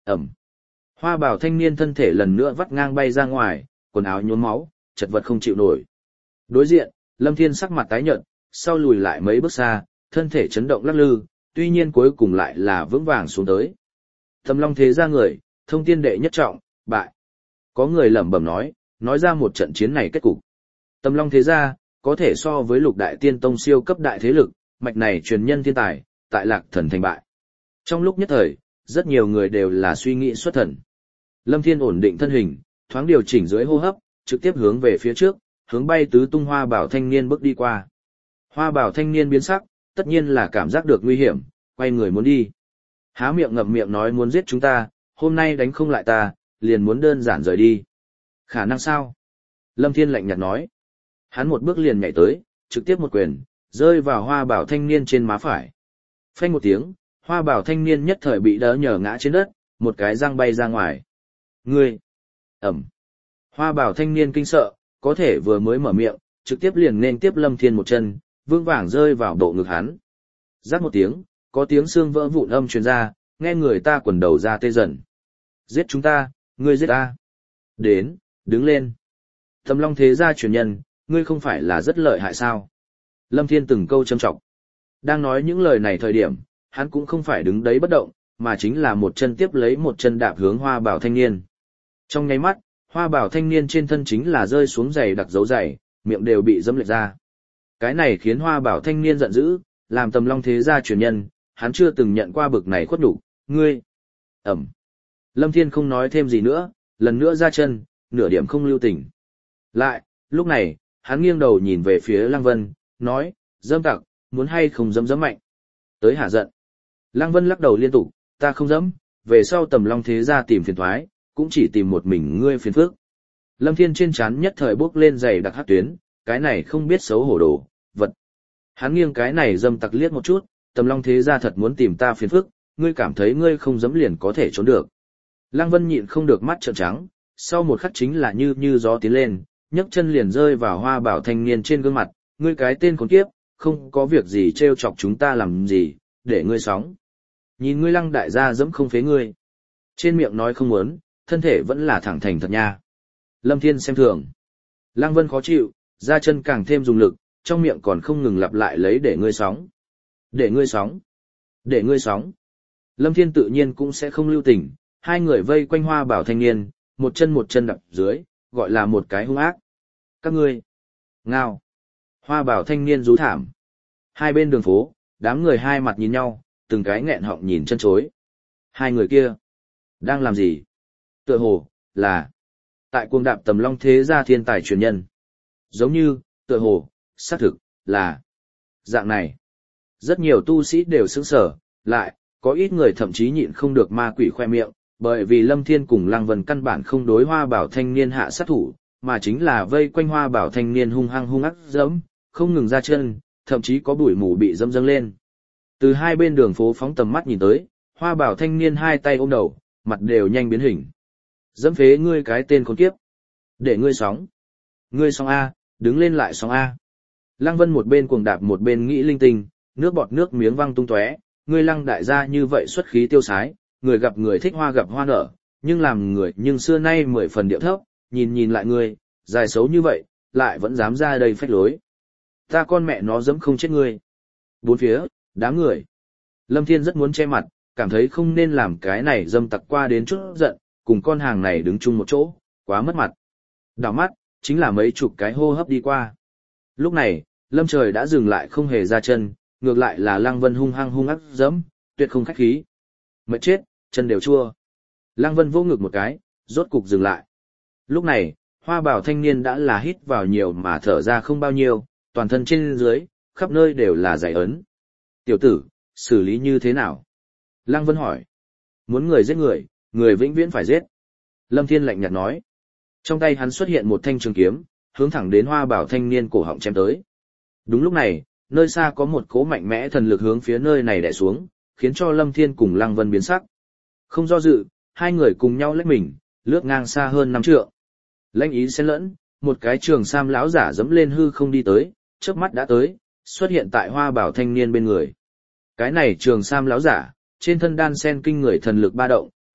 Ẩm. Hoa bào thanh niên thân thể lần nữa vắt ngang bay ra ngoài, quần áo nhuốm máu, chật vật không chịu nổi. Đối diện, Lâm Thiên sắc mặt tái nhợt, sau lùi lại mấy bước xa, thân thể chấn động lắc lư, tuy nhiên cuối cùng lại là vững vàng xuống tới. Tầm Long thế gia người, thông tiên đệ nhất trọng, bại. Có người lẩm bẩm nói, nói ra một trận chiến này kết cục. Tầm Long thế gia, có thể so với lục đại tiên tông siêu cấp đại thế lực, mạch này truyền nhân thiên tài, tại Lạc Thần thành bại. Trong lúc nhất thời, rất nhiều người đều là suy nghĩ xuất thần. Lâm Thiên ổn định thân hình, thoáng điều chỉnh dưới hô hấp, trực tiếp hướng về phía trước, hướng bay tứ tung hoa bảo thanh niên bước đi qua. Hoa bảo thanh niên biến sắc, tất nhiên là cảm giác được nguy hiểm, quay người muốn đi. Há miệng ngậm miệng nói muốn giết chúng ta, hôm nay đánh không lại ta, liền muốn đơn giản rời đi. Khả năng sao? Lâm Thiên lạnh nhạt nói. Hắn một bước liền nhảy tới, trực tiếp một quyền, rơi vào hoa bảo thanh niên trên má phải. Phanh một tiếng, hoa bảo thanh niên nhất thời bị đỡ nhờ ngã trên đất, một cái răng bay ra ngoài. Ngươi! Ẩm! Hoa bảo thanh niên kinh sợ, có thể vừa mới mở miệng, trực tiếp liền nên tiếp Lâm Thiên một chân, vương vàng rơi vào bộ ngực hắn. Rắc một tiếng, có tiếng xương vỡ vụn âm truyền ra, nghe người ta quần đầu ra tê dần. Giết chúng ta, ngươi giết ta. Đến, đứng lên. Tầm Long thế gia truyền nhân, ngươi không phải là rất lợi hại sao? Lâm Thiên từng câu châm trọng. Đang nói những lời này thời điểm, hắn cũng không phải đứng đấy bất động, mà chính là một chân tiếp lấy một chân đạp hướng hoa bảo thanh niên. Trong nháy mắt, hoa bảo thanh niên trên thân chính là rơi xuống giày đặc dấu giày, miệng đều bị dẫm lệch ra. Cái này khiến hoa bảo thanh niên giận dữ, làm Tầm Long thế gia truyền nhân, hắn chưa từng nhận qua bực này khuất đủ, ngươi. Ẩm. Lâm Thiên không nói thêm gì nữa, lần nữa ra chân, nửa điểm không lưu tình. Lại, lúc này, hắn nghiêng đầu nhìn về phía Lăng Vân, nói, dâm tặc, muốn hay không dẫm dẫm mạnh. Tới hả giận. Lăng Vân lắc đầu liên tục, ta không dẫm, về sau Tầm Long thế gia tìm phiền thoái, cũng chỉ tìm một mình ngươi phiền phức. Lâm Thiên trên trán nhất thời bước lên giày đặc hát tuyến, cái này không biết xấu hổ đồ, vật. Hắn nghiêng cái này dâm tặc liếc một chút, Tầm Long thế gia thật muốn tìm ta phiền phức, ngươi cảm thấy ngươi không dẫm liền có thể trốn được. Lăng Vân nhịn không được mắt trợn trắng, sau một khắc chính là như như gió tiến lên, nhấc chân liền rơi vào hoa bảo thanh niên trên gương mặt, ngươi cái tên khốn kiếp, không có việc gì trêu chọc chúng ta làm gì, để ngươi sóng. Nhìn ngươi Lăng đại gia dẫm không phế ngươi. Trên miệng nói không muốn, thân thể vẫn là thẳng thành thật nha. Lâm Thiên xem thường. Lăng Vân khó chịu, ra chân càng thêm dùng lực, trong miệng còn không ngừng lặp lại lấy để ngươi sóng. Để ngươi sóng. Để ngươi sóng. Lâm Thiên tự nhiên cũng sẽ không lưu tình, hai người vây quanh hoa bảo thanh niên, một chân một chân đập dưới, gọi là một cái hung ác. Các ngươi. Ngao. Hoa bảo thanh niên rú thảm. Hai bên đường phố, đám người hai mặt nhìn nhau, từng cái nghẹn họng nhìn chân chối. Hai người kia. Đang làm gì? Tựa hồ, là. Tại cuồng đạp Tầm Long thế gia thiên tài truyền nhân. Giống như, tựa hồ, xác thực, là. Dạng này. Rất nhiều tu sĩ đều sững sờ, lại, có ít người thậm chí nhịn không được ma quỷ khoe miệng, bởi vì Lâm Thiên cùng Lăng Vân căn bản không đối hoa bảo thanh niên hạ sát thủ, mà chính là vây quanh hoa bảo thanh niên hung hăng hung ác dẫm, không ngừng ra chân, thậm chí có bụi mù bị dẫm dâng lên. Từ hai bên đường phố phóng tầm mắt nhìn tới, hoa bảo thanh niên hai tay ôm đầu, mặt đều nhanh biến hình. Dẫm phế ngươi cái tên khốn kiếp. Để ngươi sóng. Ngươi sóng A, đứng lên lại sóng A. Lăng Vân một bên cuồng đạp một bên nghĩ linh tinh, nước bọt nước miếng văng tung tóe, ngươi Lăng đại gia như vậy xuất khí tiêu sái, người gặp người thích hoa gặp hoa nở, nhưng làm người nhưng xưa nay mười phần điệu thấp, nhìn nhìn lại ngươi, dài xấu như vậy, lại vẫn dám ra đây phách lối. Ta con mẹ nó dẫm không chết ngươi. Bốn phía, đám người. Lâm Thiên rất muốn che mặt, cảm thấy không nên làm cái này dâm tặc qua đến chút giận, cùng con hàng này đứng chung một chỗ, quá mất mặt. Đảo mắt, chính là mấy chục cái hô hấp đi qua. Lúc này, Lâm Trời đã dừng lại không hề ra chân, ngược lại là Lăng Vân hung hăng hung ác dẫm, tuyệt không khách khí. Mệt chết, chân đều chua. Lăng Vân vô ngực một cái, rốt cục dừng lại. Lúc này, hoa bảo thanh niên đã là hít vào nhiều mà thở ra không bao nhiêu, toàn thân trên dưới, khắp nơi đều là giải ấn. Tiểu tử, xử lý như thế nào? Lăng Vân hỏi. Muốn người giết người, người vĩnh viễn phải giết. Lâm Thiên lạnh nhạt nói. Trong tay hắn xuất hiện một thanh trường kiếm, hướng thẳng đến hoa bảo thanh niên cổ họng chém tới. Đúng lúc này, nơi xa có một cỗ mạnh mẽ thần lực hướng phía nơi này đè xuống, khiến cho Lâm Thiên cùng Lăng Vân biến sắc. Không do dự, hai người cùng nhau lách mình, lướt ngang xa hơn năm trượng. Lãnh ý xen lẫn, một cái trường sam lão giả dẫm lên hư không đi tới, chớp mắt đã tới, xuất hiện tại hoa bảo thanh niên bên người. Cái này trường sam lão giả, trên thân đan sen kinh người thần lực ba động,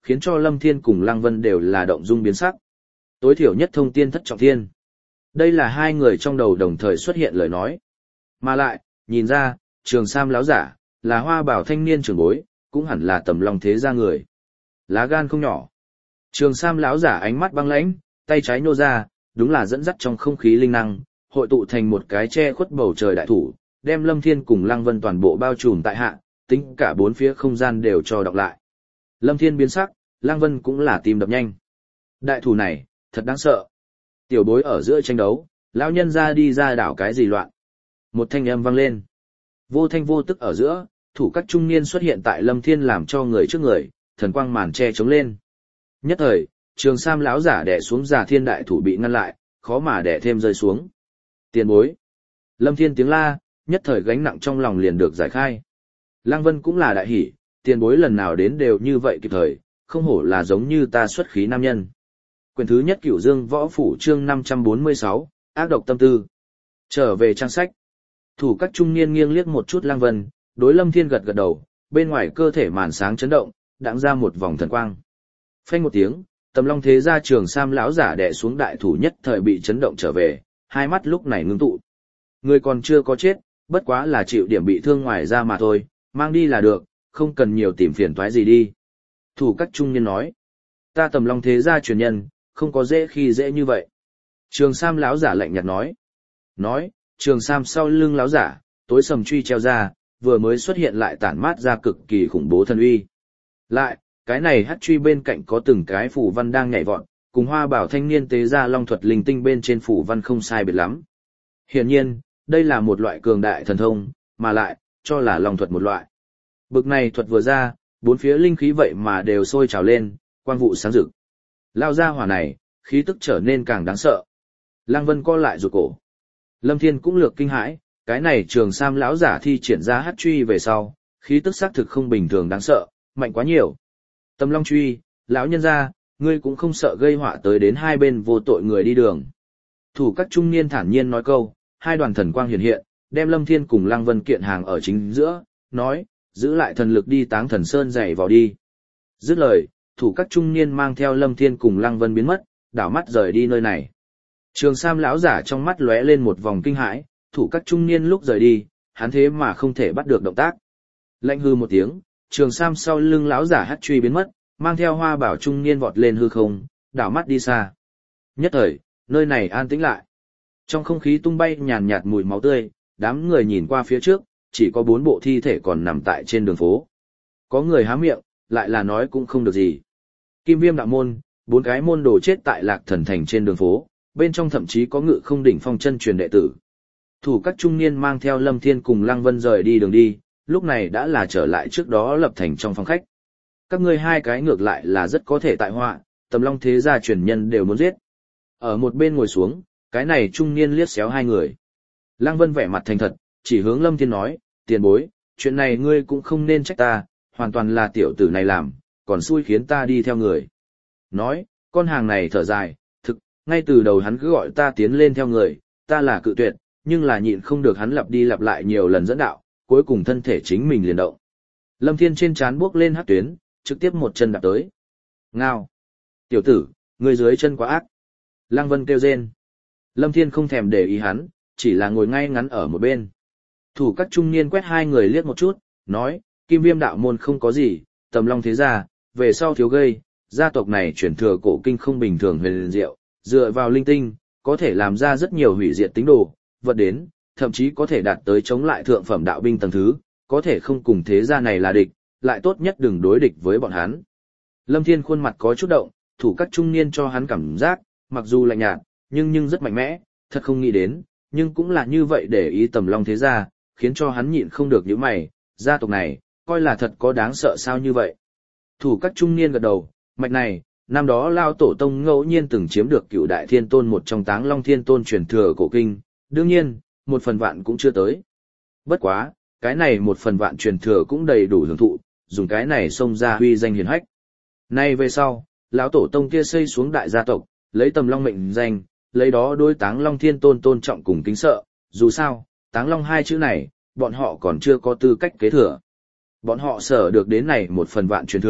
khiến cho Lâm Thiên cùng Lăng Vân đều là động dung biến sắc. Tối thiểu nhất thông tiên thất trọng thiên. Đây là hai người trong đầu đồng thời xuất hiện lời nói. Mà lại, nhìn ra, Trường Sam láo giả, là Hoa Bảo thanh niên trưởng bối, cũng hẳn là Tầm Long thế gia người. Lá gan không nhỏ. Trường Sam láo giả ánh mắt băng lãnh, tay trái nô ra, đúng là dẫn dắt trong không khí linh năng, hội tụ thành một cái che khuất bầu trời đại thủ, đem Lâm Thiên cùng Lăng Vân toàn bộ bao trùm tại hạ, tính cả bốn phía không gian đều cho đọc lại. Lâm Thiên biến sắc, Lăng Vân cũng là tim đập nhanh. Đại thủ này, thật đáng sợ. Tiểu bối ở giữa tranh đấu, lão nhân ra đi ra đảo cái gì loạn. Một thanh âm vang lên. Vô thanh vô tức ở giữa, thủ các trung niên xuất hiện tại Lâm Thiên làm cho người trước người, thần quang màn che chống lên. Nhất thời, Trường Sam lão giả đè xuống Già Thiên đại thủ bị ngăn lại, khó mà đè thêm rơi xuống. Tiền bối. Lâm Thiên tiếng la, nhất thời gánh nặng trong lòng liền được giải khai. Lăng Vân cũng là đại hỉ, tiền bối lần nào đến đều như vậy kịp thời, không hổ là giống như ta xuất khí nam nhân. Quyển thứ nhất Cửu Dương Võ Phủ chương năm trăm bốn mươi sáu, ác độc tâm tư. Trở về trang sách. Thủ các trung niên nghiêng liếc một chút Lăng Vân, đối Lâm Thiên gật gật đầu, bên ngoài cơ thể màn sáng chấn động, đãng ra một vòng thần quang. Phanh một tiếng, Tầm Long thế gia Trường Sam lão giả đè xuống đại thủ nhất thời bị chấn động trở về, hai mắt lúc này ngưng tụ. Người còn chưa có chết, bất quá là chịu điểm bị thương ngoài da mà thôi, mang đi là được, không cần nhiều tìm phiền toái gì đi. Thủ các trung niên nói, ta Tầm Long thế gia truyền nhân, không có dễ khi dễ như vậy. Trường Sam lão giả lạnh nhạt nói. Nói, Trường Sam sau lưng lão giả, tối sầm truy treo ra, vừa mới xuất hiện lại tản mát ra cực kỳ khủng bố thân uy. Lại, cái này hắc truy bên cạnh có từng cái phù văn đang nhảy vọt, cùng Hoa Bảo thanh niên tế ra long thuật linh tinh bên trên phù văn không sai biệt lắm. Hiển nhiên, đây là một loại cường đại thần thông, mà lại, cho là long thuật một loại. Bực này thuật vừa ra, bốn phía linh khí vậy mà đều sôi trào lên, quang vụ sáng rực. Lao ra hỏa này, khí tức trở nên càng đáng sợ. Lăng Vân co lại rụt cổ. Lâm Thiên cũng lược kinh hãi, cái này Trường Sam lão giả thi triển ra hắc truy về sau, khí tức xác thực không bình thường đáng sợ, mạnh quá nhiều. Tầm Long truy, lão nhân gia, ngươi cũng không sợ gây họa tới đến hai bên vô tội người đi đường. Thủ các trung niên thản nhiên nói câu, hai đoàn thần quang hiện hiện, đem Lâm Thiên cùng Lăng Vân kiện hàng ở chính giữa, nói, giữ lại thần lực đi Táng Thần Sơn dày vào đi. Dứt lời, thủ các trung niên mang theo Lâm Thiên cùng Lăng Vân biến mất, đảo mắt rời đi nơi này. Trường Sam lão giả trong mắt lóe lên một vòng kinh hãi, thủ các trung niên lúc rời đi, hắn thế mà không thể bắt được động tác. Lạnh hư một tiếng, Trường Sam sau lưng lão giả hất truy biến mất, mang theo Hoa Bảo trung niên vọt lên hư không, đảo mắt đi xa. Nhất thời, nơi này an tĩnh lại. Trong không khí tung bay nhàn nhạt mùi máu tươi, đám người nhìn qua phía trước, chỉ có bốn bộ thi thể còn nằm tại trên đường phố. Có người há miệng, lại là nói cũng không được gì. Kim Viêm đạo môn, bốn cái môn đồ chết tại Lạc Thần thành trên đường phố, bên trong thậm chí có Ngự Không đỉnh phong chân truyền đệ tử. Thủ các trung niên mang theo Lâm Thiên cùng Lăng Vân rời đi đường đi, lúc này đã là trở lại trước đó lập thành trong phòng khách. Các ngươi hai cái ngược lại là rất có thể tại họa, Tầm Long thế gia truyền nhân đều muốn giết. Ở một bên ngồi xuống, cái này trung niên liếc xéo hai người. Lăng Vân vẻ mặt thành thật, chỉ hướng Lâm Thiên nói, tiền bối, chuyện này ngươi cũng không nên trách ta, hoàn toàn là tiểu tử này làm, còn xui khiến ta đi theo người. Nói, con hàng này thở dài, thực, ngay từ đầu hắn cứ gọi ta tiến lên theo người, ta là cự tuyệt, nhưng là nhịn không được hắn lặp đi lặp lại nhiều lần dẫn đạo, cuối cùng thân thể chính mình liền động. Lâm Thiên trên trán bước lên hắc tuyến, trực tiếp một chân đạp tới. Ngao! Tiểu tử, ngươi dưới chân quá ác. Lăng Vân kêu rên. Lâm Thiên không thèm để ý hắn, chỉ là ngồi ngay ngắn ở một bên. Thủ các trung niên quét hai người liếc một chút, nói, Kim Viêm đạo môn không có gì, Tầm Long thế gia, về sau thiếu gây, gia tộc này chuyển thừa cổ kinh không bình thường huyền diệu, dựa vào linh tinh, có thể làm ra rất nhiều hủy diệt tính đồ, vật đến, thậm chí có thể đạt tới chống lại thượng phẩm đạo binh tầng thứ, có thể không cùng thế gia này là địch, lại tốt nhất đừng đối địch với bọn hắn. Lâm Thiên khuôn mặt có chút động, thủ các trung niên cho hắn cảm giác, mặc dù lạnh nhạt, nhưng nhưng rất mạnh mẽ, thật không nghĩ đến, nhưng cũng là như vậy để ý Tầm Long thế gia, khiến cho hắn nhịn không được những mày, gia tộc này, coi là thật có đáng sợ sao như vậy. Thủ các trung niên gật đầu, mạch này, năm đó Lao Tổ Tông ngẫu nhiên từng chiếm được Cửu Đại Thiên Tôn một trong Táng Long Thiên Tôn truyền thừa cổ kinh, đương nhiên, một phần vạn cũng chưa tới. Bất quá, cái này một phần vạn truyền thừa cũng đầy đủ hưởng thụ, dùng cái này xông ra huy danh hiển hách. Nay về sau, lão Tổ Tông kia xây xuống đại gia tộc, lấy Tầm Long mệnh danh, lấy đó đối Táng Long Thiên Tôn tôn trọng cùng kính sợ, dù sao, Táng Long hai chữ này, bọn họ còn chưa có tư cách kế thừa. Bọn họ sở được đến này một phần vạn truyền thừa,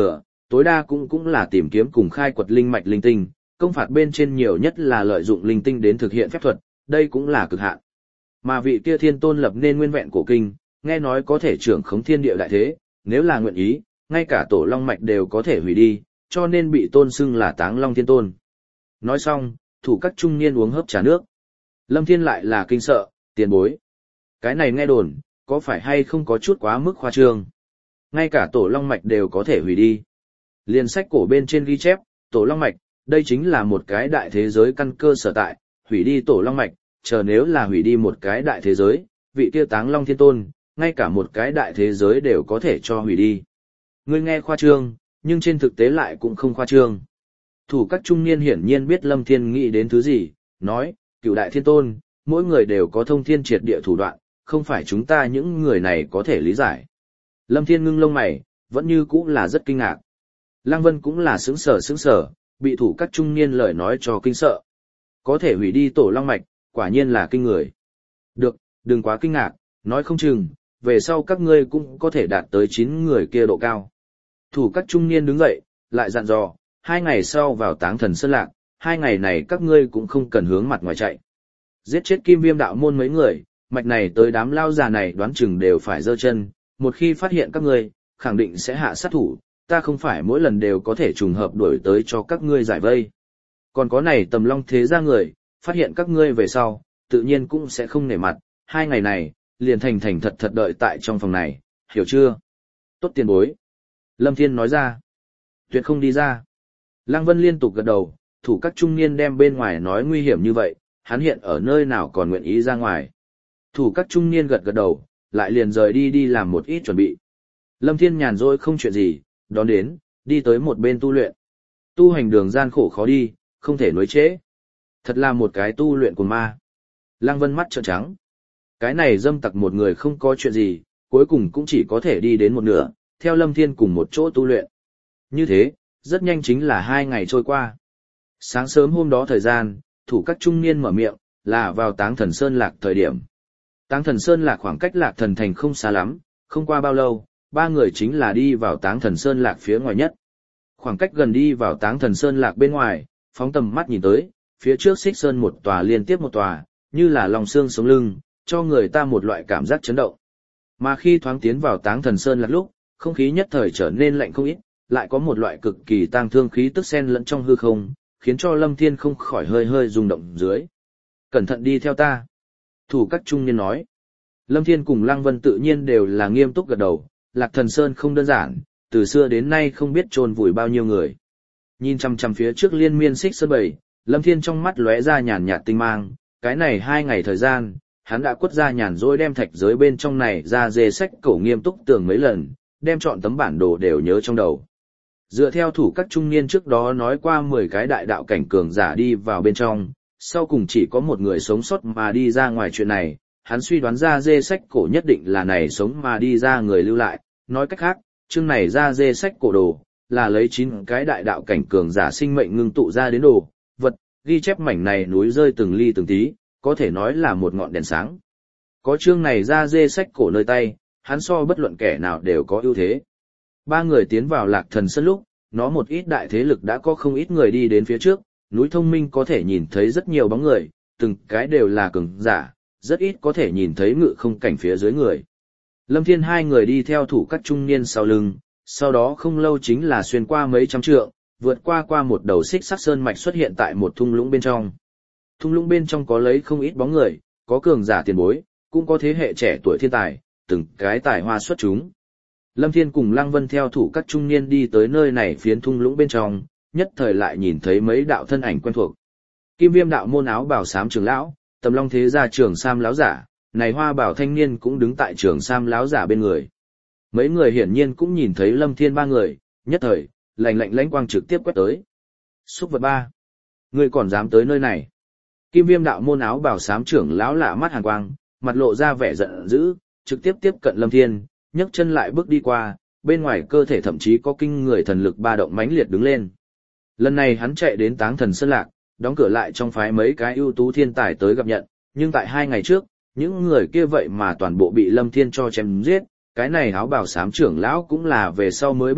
tối đa cũng cũng là tìm kiếm cùng khai quật linh mạch linh tinh, công phạt bên trên nhiều nhất là lợi dụng linh tinh đến thực hiện phép thuật, đây cũng là cực hạn. Mà vị kia thiên tôn lập nên nguyên vẹn cổ kinh, nghe nói có thể trưởng khống thiên địa đại thế, nếu là nguyện ý, ngay cả tổ long mạch đều có thể hủy đi, cho nên bị tôn xưng là Táng Long Thiên Tôn. Nói xong, thủ các trung niên uống hớp trà nước. Lâm Thiên lại là kinh sợ, tiền bối. Cái này nghe đồn, có phải hay không có chút quá mức khoa trương? Ngay cả tổ long mạch đều có thể hủy đi. Liên sách cổ bên trên ghi chép, tổ long mạch, đây chính là một cái đại thế giới căn cơ sở tại, hủy đi tổ long mạch, chờ nếu là hủy đi một cái đại thế giới, vị kia Táng Long Thiên Tôn, ngay cả một cái đại thế giới đều có thể cho hủy đi. Ngươi nghe khoa trương, nhưng trên thực tế lại cũng không khoa trương. Thủ các trung niên hiển nhiên biết Lâm Thiên nghĩ đến thứ gì, nói, cựu đại thiên tôn, mỗi người đều có thông thiên triệt địa thủ đoạn, không phải chúng ta những người này có thể lý giải. Lâm Thiên ngưng lông mày, vẫn như cũng là rất kinh ngạc. Lăng Vân cũng là sững sờ sững sờ, bị thủ các trung niên lời nói cho kinh sợ. Có thể hủy đi tổ long mạch, quả nhiên là kinh người. Được, đừng quá kinh ngạc, nói không chừng, về sau các ngươi cũng có thể đạt tới chín người kia độ cao. Thủ các trung niên đứng dậy, lại dặn dò, hai ngày sau vào Táng Thần Sơn Lạc, hai ngày này các ngươi cũng không cần hướng mặt ngoài chạy. Giết chết Kim Viêm đạo môn mấy người, mạch này tới đám lao già này đoán chừng đều phải giơ chân, một khi phát hiện các ngươi, khẳng định sẽ hạ sát thủ, ta không phải mỗi lần đều có thể trùng hợp đuổi tới cho các ngươi giải vây. Còn có này Tầm Long thế gia người, phát hiện các ngươi về sau, tự nhiên cũng sẽ không nể mặt, hai ngày này, liền thành thành thật thật đợi tại trong phòng này, hiểu chưa? Tốt tiền bối. Lâm Thiên nói ra. Tuyệt không đi ra. Lăng Vân liên tục gật đầu, thủ các trung niên đem bên ngoài nói nguy hiểm như vậy, hắn hiện ở nơi nào còn nguyện ý ra ngoài. Thủ các trung niên gật gật đầu, lại liền rời đi đi làm một ít chuẩn bị. Lâm Thiên nhàn rỗi không chuyện gì, đón đến, đi tới một bên tu luyện. Tu hành đường gian khổ khó đi, không thể nối chế. Thật là một cái tu luyện của ma. Lăng Vân mắt trợn trắng. Cái này dâm tặc một người không có chuyện gì, cuối cùng cũng chỉ có thể đi đến một nửa, theo Lâm Thiên cùng một chỗ tu luyện. Như thế, rất nhanh chính là hai ngày trôi qua. Sáng sớm hôm đó thời gian, thủ các trung niên mở miệng, là vào Táng Thần Sơn Lạc thời điểm. Táng Thần Sơn Lạc khoảng cách Lạc Thần Thành không xa lắm, không qua bao lâu, ba người chính là đi vào Táng Thần Sơn Lạc phía ngoài nhất. Khoảng cách gần đi vào Táng Thần Sơn Lạc bên ngoài, phóng tầm mắt nhìn tới, phía trước xích sơn một tòa liên tiếp một tòa, như là lòng xương sống lưng, cho người ta một loại cảm giác chấn động. Mà khi thoáng tiến vào Táng Thần Sơn Lạc lúc, không khí nhất thời trở nên lạnh không ít, lại có một loại cực kỳ tang thương khí tức xen lẫn trong hư không, khiến cho Lâm Thiên không khỏi hơi hơi rung động dưới. Cẩn thận đi theo ta. Thủ các trung niên nói. Lâm Thiên cùng Lăng Vân tự nhiên đều là nghiêm túc gật đầu, Lạc Thần Sơn không đơn giản, từ xưa đến nay không biết chôn vùi bao nhiêu người. Nhìn chăm chăm phía trước liên miên xích sơn bầy, Lâm Thiên trong mắt lóe ra nhàn nhạt tinh mang, cái này hai ngày thời gian, hắn đã quất ra nhàn rỗi đem thạch giới bên trong này ra dê sách cổ nghiêm túc tưởng mấy lần, đem chọn tấm bản đồ đều nhớ trong đầu. Dựa theo thủ các trung niên trước đó nói qua mười cái đại đạo cảnh cường giả đi vào bên trong, sau cùng chỉ có một người sống sót mà đi ra ngoài chuyện này, hắn suy đoán ra dê sách cổ nhất định là này sống mà đi ra người lưu lại, nói cách khác, chương này ra dê sách cổ đồ, là lấy chín cái đại đạo cảnh cường giả sinh mệnh ngưng tụ ra đến đồ, vật, ghi chép mảnh này núi rơi từng ly từng tí, có thể nói là một ngọn đèn sáng. Có chương này ra dê sách cổ nơi tay, hắn so bất luận kẻ nào đều có ưu thế. Ba người tiến vào Lạc Thần Sơn lúc, nó một ít đại thế lực đã có không ít người đi đến phía trước, núi thông minh có thể nhìn thấy rất nhiều bóng người, từng cái đều là cường giả, rất ít có thể nhìn thấy ngự không cảnh phía dưới người. Lâm Thiên hai người đi theo thủ các trung niên sau lưng, sau đó không lâu chính là xuyên qua mấy trăm trượng, vượt qua qua một đầu xích sắc sơn mạch xuất hiện tại một thung lũng bên trong. Thung lũng bên trong có lấy không ít bóng người, có cường giả tiền bối, cũng có thế hệ trẻ tuổi thiên tài, từng cái tài hoa xuất chúng. Lâm Thiên cùng Lăng Vân theo thủ các trung niên đi tới nơi này phiến thung lũng bên trong, nhất thời lại nhìn thấy mấy đạo thân ảnh quen thuộc. Kim Viêm đạo môn áo bào xám trưởng lão, Tầm Long thế gia trưởng sam lão giả, này hoa bảo thanh niên cũng đứng tại trưởng sam lão giả bên người. Mấy người hiển nhiên cũng nhìn thấy Lâm Thiên ba người, nhất thời, lạnh lạnh lãnh quang trực tiếp quét tới. Xúc vật ba, ngươi còn dám tới nơi này? Kim Viêm đạo môn áo bào xám trưởng lão lạ mắt hàn quang, mặt lộ ra vẻ giận dữ, trực tiếp tiếp cận Lâm Thiên, nhấc chân lại bước đi qua, bên ngoài cơ thể thậm chí có kinh người thần lực ba động mãnh liệt đứng lên. Lần này hắn chạy đến Táng Thần Sơn Lạc, đóng cửa lại trong phái mấy cái ưu tú thiên tài tới gặp nhận, nhưng tại hai ngày trước, những người kia vậy mà toàn bộ bị Lâm Thiên cho chém giết, cái này áo bào xám trưởng lão cũng là về sau mới biết được,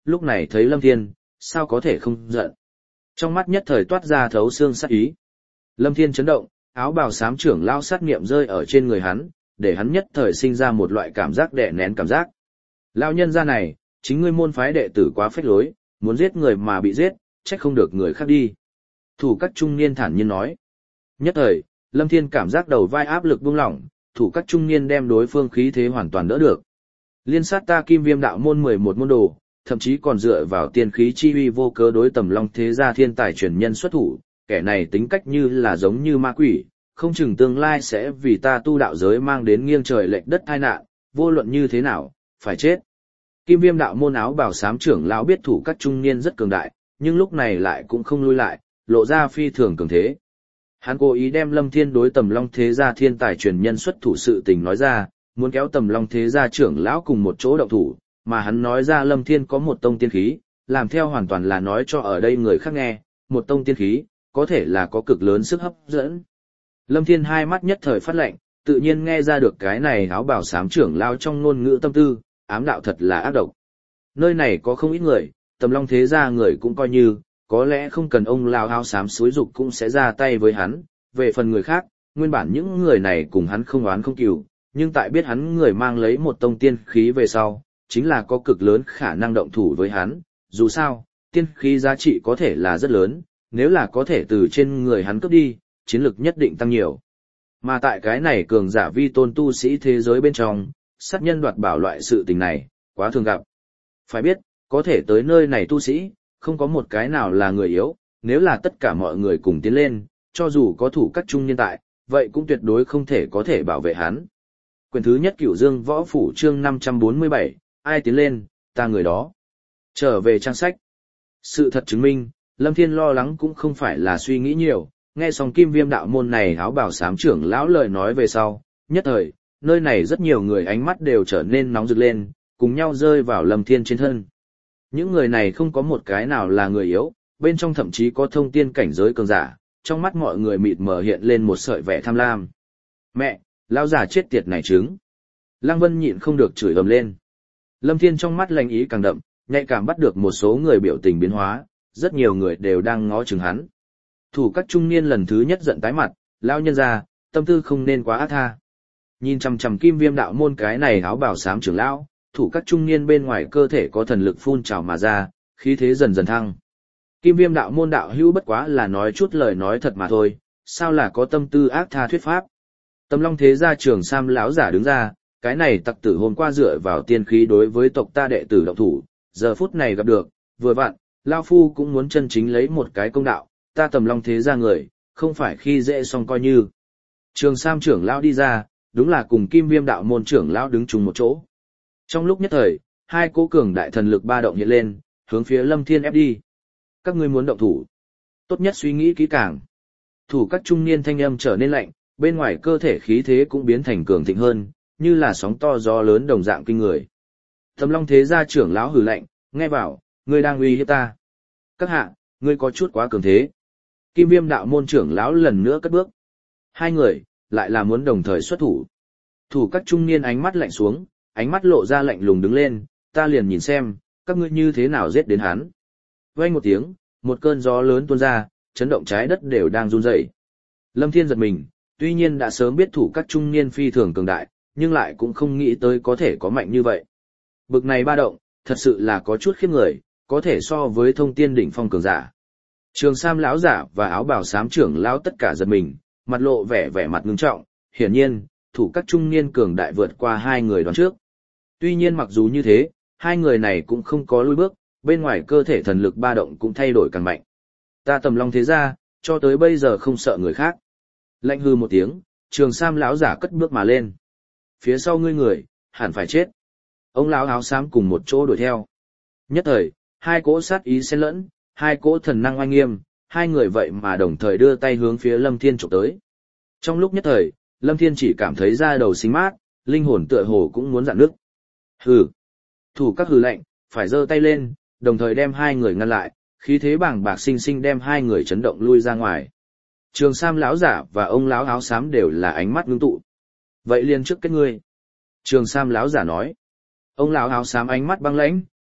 lúc này thấy Lâm Thiên, sao có thể không giận. Trong mắt nhất thời toát ra thấu xương sát ý. Lâm Thiên chấn động, áo bào xám trưởng lao sát niệm rơi ở trên người hắn, để hắn nhất thời sinh ra một loại cảm giác đè nén cảm giác. Lao nhân gia này, chính ngươi môn phái đệ tử quá phách lối, muốn giết người mà bị giết, trách không được người khác đi. Thủ các trung niên thản nhiên nói. Nhất thời, Lâm Thiên cảm giác đầu vai áp lực buông lỏng, thủ các trung niên đem đối phương khí thế hoàn toàn đỡ được. Liên sát ta kim viêm đạo môn mười một môn đồ, thậm chí còn dựa vào tiên khí chi uy vô cớ đối Tầm Long thế gia thiên tài truyền nhân xuất thủ, kẻ này tính cách như là giống như ma quỷ, không chừng tương lai sẽ vì ta tu đạo giới mang đến nghiêng trời lệch đất tai nạn, vô luận như thế nào, phải chết. Kim viêm đạo môn áo bảo xám trưởng lão biết thủ các trung niên rất cường đại, nhưng lúc này lại cũng không lui lại, lộ ra phi thường cường thế. Hắn cố ý đem Lâm Thiên đối Tầm Long thế gia thiên tài truyền nhân xuất thủ sự tình nói ra, muốn kéo Tầm Long thế gia trưởng lão cùng một chỗ động thủ, mà hắn nói ra Lâm Thiên có một tông tiên khí, làm theo hoàn toàn là nói cho ở đây người khác nghe, một tông tiên khí, có thể là có cực lớn sức hấp dẫn. Lâm Thiên hai mắt nhất thời phát lệnh, tự nhiên nghe ra được cái này áo bảo xám trưởng lão trong ngôn ngữ tâm tư, ám đạo thật là ác độc. Nơi này có không ít người, Tầm Long thế gia người cũng coi như, có lẽ không cần ông lão áo xám xúi dục cũng sẽ ra tay với hắn, về phần người khác, nguyên bản những người này cùng hắn không oán không cừu, nhưng tại biết hắn người mang lấy một tông tiên khí về sau, chính là có cực lớn khả năng động thủ với hắn, dù sao, tiên khí giá trị có thể là rất lớn, nếu là có thể từ trên người hắn cướp đi, chiến lực nhất định tăng nhiều. Mà tại cái này cường giả vi tôn tu sĩ thế giới bên trong, sát nhân đoạt bảo loại sự tình này, quá thường gặp. Phải biết, có thể tới nơi này tu sĩ, không có một cái nào là người yếu, nếu là tất cả mọi người cùng tiến lên, cho dù có thủ các trung niên tại, vậy cũng tuyệt đối không thể có thể bảo vệ hắn. Quyền thứ nhất Cửu Dương Võ Phủ chương năm trăm bốn mươi bảy, ai tiến lên, ta người đó. Trở về trang sách. Sự thật chứng minh, Lâm Thiên lo lắng cũng không phải là suy nghĩ nhiều, nghe xong kim viêm đạo môn này áo bảo xám trưởng lão lời nói về sau, nhất thời, nơi này rất nhiều người ánh mắt đều trở nên nóng rực lên, cùng nhau rơi vào Lâm Thiên trên thân. Những người này không có một cái nào là người yếu, bên trong thậm chí có thông tiên cảnh giới cường giả, trong mắt mọi người mịt mờ hiện lên một sợi vẻ tham lam. Mẹ, lão già chết tiệt này trứng. Lăng Vân nhịn không được chửi ầm lên. Lâm Thiên trong mắt lạnh ý càng đậm, nhạy cảm bắt được một số người biểu tình biến hóa, rất nhiều người đều đang ngó chừng hắn. Thủ các trung niên lần thứ nhất giận tái mặt, lão nhân gia, tâm tư không nên quá ác tha. Nhìn chằm chằm kim viêm đạo môn cái này áo bào xám trưởng lão, thủ các trung niên bên ngoài cơ thể có thần lực phun trào mà ra, khí thế dần dần thăng. Kim viêm đạo môn đạo hữu bất quá là nói chút lời nói thật mà thôi, sao là có tâm tư ác tha thuyết pháp. Tầm Long thế gia trưởng Sam lão giả đứng ra, cái này tặc tử hôm qua dựa vào tiên khí đối với tộc ta đệ tử động thủ, giờ phút này gặp được, vừa vặn, Lao Phu cũng muốn chân chính lấy một cái công đạo, ta Tầm Long thế gia người, không phải khi dễ xong coi như. Trường Sam trưởng lão đi ra, đúng là cùng Kim Viêm đạo môn trưởng lão đứng chung một chỗ. Trong lúc nhất thời, hai cỗ cường đại thần lực ba động hiện lên, hướng phía Lâm Thiên ép đi. Các ngươi muốn động thủ, tốt nhất suy nghĩ kỹ càng. Thủ các trung niên thanh âm trở nên lạnh, bên ngoài cơ thể khí thế cũng biến thành cường thịnh hơn, như là sóng to gió lớn đồng dạng kinh người. Tầm Long thế gia trưởng lão hừ lạnh, nghe vào, ngươi đang uy hiếp ta. Các hạ, ngươi có chút quá cường thế. Kim Viêm đạo môn trưởng lão lần nữa cất bước. Hai người, lại là muốn đồng thời xuất thủ. Thủ các trung niên ánh mắt lạnh xuống, ánh mắt lộ ra lạnh lùng đứng lên, ta liền nhìn xem, các ngươi như thế nào giết đến hắn. Vang một tiếng, một cơn gió lớn tuôn ra, chấn động trái đất đều đang run rẩy. Lâm Thiên giật mình, tuy nhiên đã sớm biết thủ các trung niên phi thường cường đại, nhưng lại cũng không nghĩ tới có thể có mạnh như vậy. Bực này ba động, thật sự là có chút khiếp người, có thể so với thông tiên đỉnh phong cường giả. Trường Sam lão giả và áo bào xám trưởng lão tất cả giật mình, mặt lộ vẻ vẻ mặt ngưng trọng, hiển nhiên, thủ các trung niên cường đại vượt qua hai người đoán trước. Tuy nhiên mặc dù như thế, hai người này cũng không có lùi bước, bên ngoài cơ thể thần lực ba động cũng thay đổi càng mạnh. Ta Tầm Long thế gia, cho tới bây giờ không sợ người khác. Lạnh hư một tiếng, Trường Sam lão giả cất bước mà lên. Phía sau ngươi người, hẳn phải chết. Ông lão áo xám cùng một chỗ đuổi theo. Nhất thời, hai cỗ sát ý xen lẫn, hai cỗ thần năng oai nghiêm, hai người vậy mà đồng thời đưa tay hướng phía Lâm Thiên chụp tới. Trong lúc nhất thời, Lâm Thiên chỉ cảm thấy da đầu xinh mát, linh hồn tựa hồ cũng muốn rạn nứt. Hừ. Thủ các hừ lạnh, phải giơ tay lên, đồng thời đem hai người ngăn lại, khí thế bàng bạc sinh sinh đem hai người chấn động lui ra ngoài. Trường Sam lão giả và ông lão áo xám đều là ánh mắt ngưng tụ. Vậy liền trước kết ngươi. Trường Sam lão giả nói. Ông lão áo xám ánh mắt băng lãnh,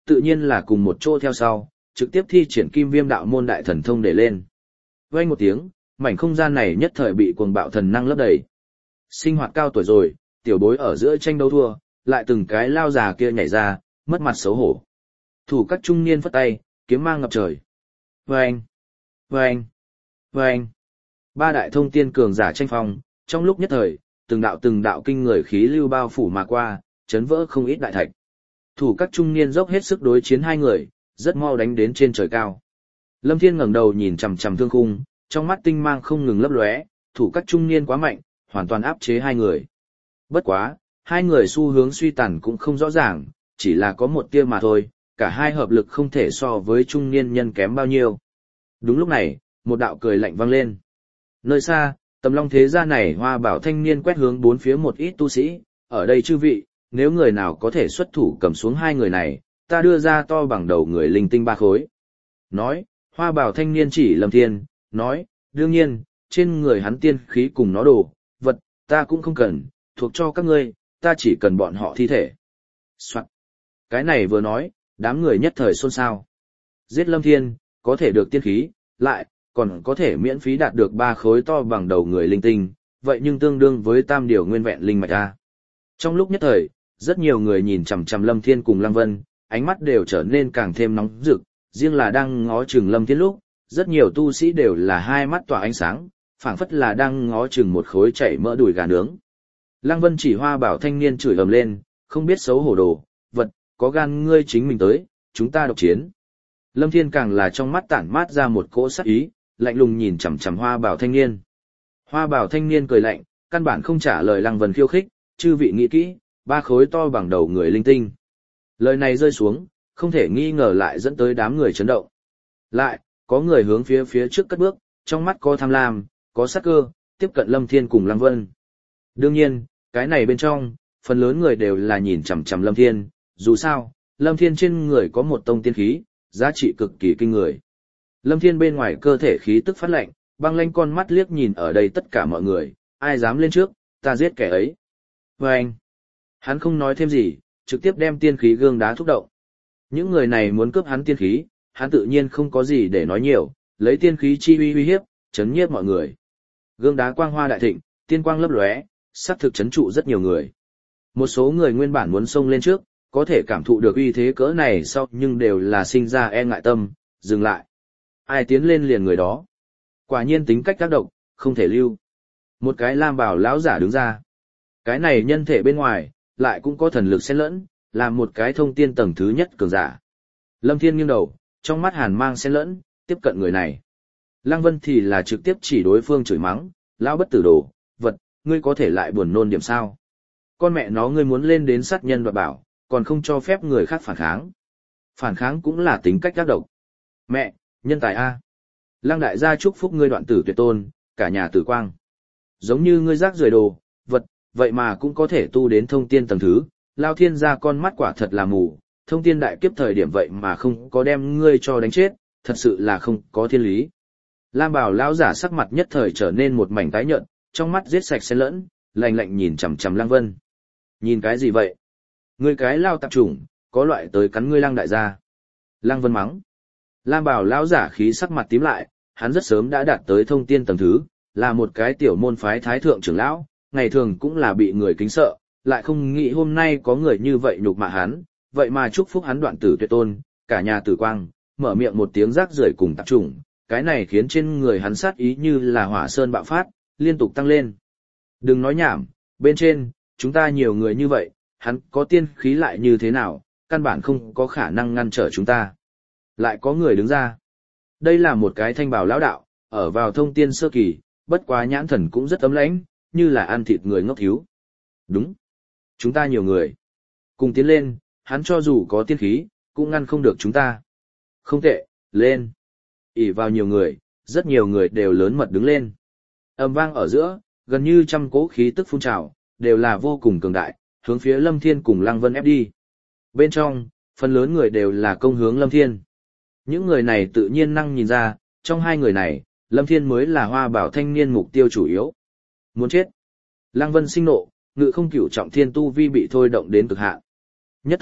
tự nhiên là cùng một chỗ theo sau, trực tiếp thi triển kim viêm đạo môn đại thần thông để lên. Vang một tiếng, mảnh không gian này nhất thời bị cuồng bạo thần năng lấp đầy. Sinh hoạt cao tuổi rồi, tiểu bối ở giữa tranh đấu thua, lại từng cái lao già kia nhảy ra, mất mặt xấu hổ. Thủ các trung niên phất tay, kiếm mang ngập trời. Vâng! Vâng! Vâng! Ba đại thông tiên cường giả tranh phong, trong lúc nhất thời, từng đạo từng đạo kinh người khí lưu bao phủ mà qua, chấn vỡ không ít đại thạch. Thủ các trung niên dốc hết sức đối chiến hai người, rất mau đánh đến trên trời cao. Lâm Thiên ngẩng đầu nhìn chằm chằm thương khung, trong mắt tinh mang không ngừng lấp lóe, thủ các trung niên quá mạnh, hoàn toàn áp chế hai người. Bất quá, hai người xu hướng suy tàn cũng không rõ ràng, chỉ là có một tia mà thôi, cả hai hợp lực không thể so với trung niên nhân kém bao nhiêu. Đúng lúc này, một đạo cười lạnh vang lên. Nơi xa, Tầm Long thế gia này Hoa Bảo thanh niên quét hướng bốn phía một ít tu sĩ, ở đây chư vị, nếu người nào có thể xuất thủ cầm xuống hai người này, ta đưa ra to bằng đầu người linh tinh ba khối. Nói, Hoa Bảo thanh niên chỉ Lâm Thiên, nói, đương nhiên, trên người hắn tiên khí cùng nó đồ, vật, ta cũng không cần, thuộc cho các ngươi, ta chỉ cần bọn họ thi thể. Soạn. Cái này vừa nói, đám người nhất thời xôn xao. Giết Lâm Thiên, có thể được tiên khí, lại, còn có thể miễn phí đạt được ba khối to bằng đầu người linh tinh, vậy nhưng tương đương với tam điều nguyên vẹn linh mạch a. Trong lúc nhất thời, rất nhiều người nhìn chằm chằm Lâm Thiên cùng Lăng Vân, ánh mắt đều trở nên càng thêm nóng rực, riêng là đang ngó chừng Lâm Thiên lúc, rất nhiều tu sĩ đều là hai mắt tỏa ánh sáng, phảng phất là đang ngó chừng một khối chảy mỡ đùi gà nướng. Lăng Vân chỉ Hoa Bảo thanh niên chửi ầm lên, không biết xấu hổ đồ, vật, có gan ngươi chính mình tới, chúng ta độc chiến. Lâm Thiên càng là trong mắt tản mát ra một cỗ sát ý, lạnh lùng nhìn chằm chằm Hoa Bảo thanh niên. Hoa Bảo thanh niên cười lạnh, căn bản không trả lời Lăng Vân khiêu khích, chư vị nghĩ kỹ, ba khối to bằng đầu người linh tinh. Lời này rơi xuống, không thể nghi ngờ lại dẫn tới đám người chấn động. Lại, có người hướng phía phía trước cất bước, trong mắt có tham lam, có sát cơ, tiếp cận Lâm Thiên cùng Lăng Vân. Đương nhiên, cái này bên trong, phần lớn người đều là nhìn chằm chằm Lâm Thiên, dù sao, Lâm Thiên trên người có một tông tiên khí, giá trị cực kỳ kinh người. Lâm Thiên bên ngoài cơ thể khí tức phát lạnh, băng lanh con mắt liếc nhìn ở đây tất cả mọi người, ai dám lên trước, ta giết kẻ ấy. Và anh, hắn không nói thêm gì, trực tiếp đem tiên khí gương đá thúc động. Những người này muốn cướp hắn tiên khí, hắn tự nhiên không có gì để nói nhiều, lấy tiên khí chi uy uy hiếp, chấn nhiếp mọi người. Gương đá quang hoa đại thịnh, tiên quang lấp lóe, sắc thực chấn trụ rất nhiều người. Một số người nguyên bản muốn xông lên trước, có thể cảm thụ được uy thế cỡ này sau nhưng đều là sinh ra e ngại tâm, dừng lại. Ai tiến lên liền người đó. Quả nhiên tính cách tác động, không thể lưu. Một cái lam bào lão giả đứng ra. Cái này nhân thể bên ngoài, lại cũng có thần lực xen lẫn, là một cái thông tiên tầng thứ nhất cường giả. Lâm Thiên nghiêng đầu, trong mắt hàn mang xen lẫn, tiếp cận người này. Lăng Vân thì là trực tiếp chỉ đối phương chửi mắng, lão bất tử đồ, vật, ngươi có thể lại buồn nôn điểm sao? Con mẹ nó ngươi muốn lên đến sát nhân và bảo, còn không cho phép người khác phản kháng. Phản kháng cũng là tính cách tác động. Mẹ, nhân tài A. Lăng đại gia chúc phúc ngươi đoạn tử tuyệt tôn, cả nhà tử quang. Giống như ngươi rác rưởi đồ, vật, vậy mà cũng có thể tu đến thông tiên tầng thứ, lao thiên gia con mắt quả thật là mù, thông tiên đại kiếp thời điểm vậy mà không có đem ngươi cho đánh chết, thật sự là không có thiên lý. Lam Bảo lão giả sắc mặt nhất thời trở nên một mảnh tái nhợt, trong mắt giết sạch xen lẫn, lạnh lạnh nhìn chằm chằm Lăng Vân. Nhìn cái gì vậy? Ngươi cái lao tạp chủng, có loại tới cắn ngươi Lăng đại gia. Lăng Vân mắng. Lam Bảo lão giả khí sắc mặt tím lại, hắn rất sớm đã đạt tới thông tiên tầng thứ, là một cái tiểu môn phái thái thượng trưởng lão, ngày thường cũng là bị người kính sợ, lại không nghĩ hôm nay có người như vậy nhục mạ hắn, vậy mà chúc phúc hắn đoạn tử tuyệt tôn, cả nhà tử quang, mở miệng một tiếng rác rưởi cùng tạp chủng, cái này khiến trên người hắn sát ý như là hỏa sơn bạo phát, liên tục tăng lên. Đừng nói nhảm, bên trên, chúng ta nhiều người như vậy, hắn có tiên khí lại như thế nào, căn bản không có khả năng ngăn trở chúng ta. Lại có người đứng ra. Đây là một cái thanh bào lão đạo, ở vào thông tiên sơ kỳ, bất quá nhãn thần cũng rất ấm lãnh, như là ăn thịt người ngốc thiếu. Đúng. Chúng ta nhiều người. Cùng tiến lên, hắn cho dù có tiên khí, cũng ngăn không được chúng ta. Không tệ, lên. ỷ vào nhiều người, rất nhiều người đều lớn mật đứng lên. Âm vang ở giữa, gần như trăm cỗ khí tức phun trào, đều là vô cùng cường đại, hướng phía Lâm Thiên cùng Lăng Vân ép đi. Bên trong, phần lớn người đều là công hướng Lâm Thiên. Những người này tự nhiên năng nhìn ra, trong hai người này, Lâm Thiên mới là Hoa Bảo thanh niên mục tiêu chủ yếu. Muốn chết. Lăng Vân sinh nộ, ngự không cửu trọng thiên tu vi bị thôi động đến cực hạn. Nhất thời,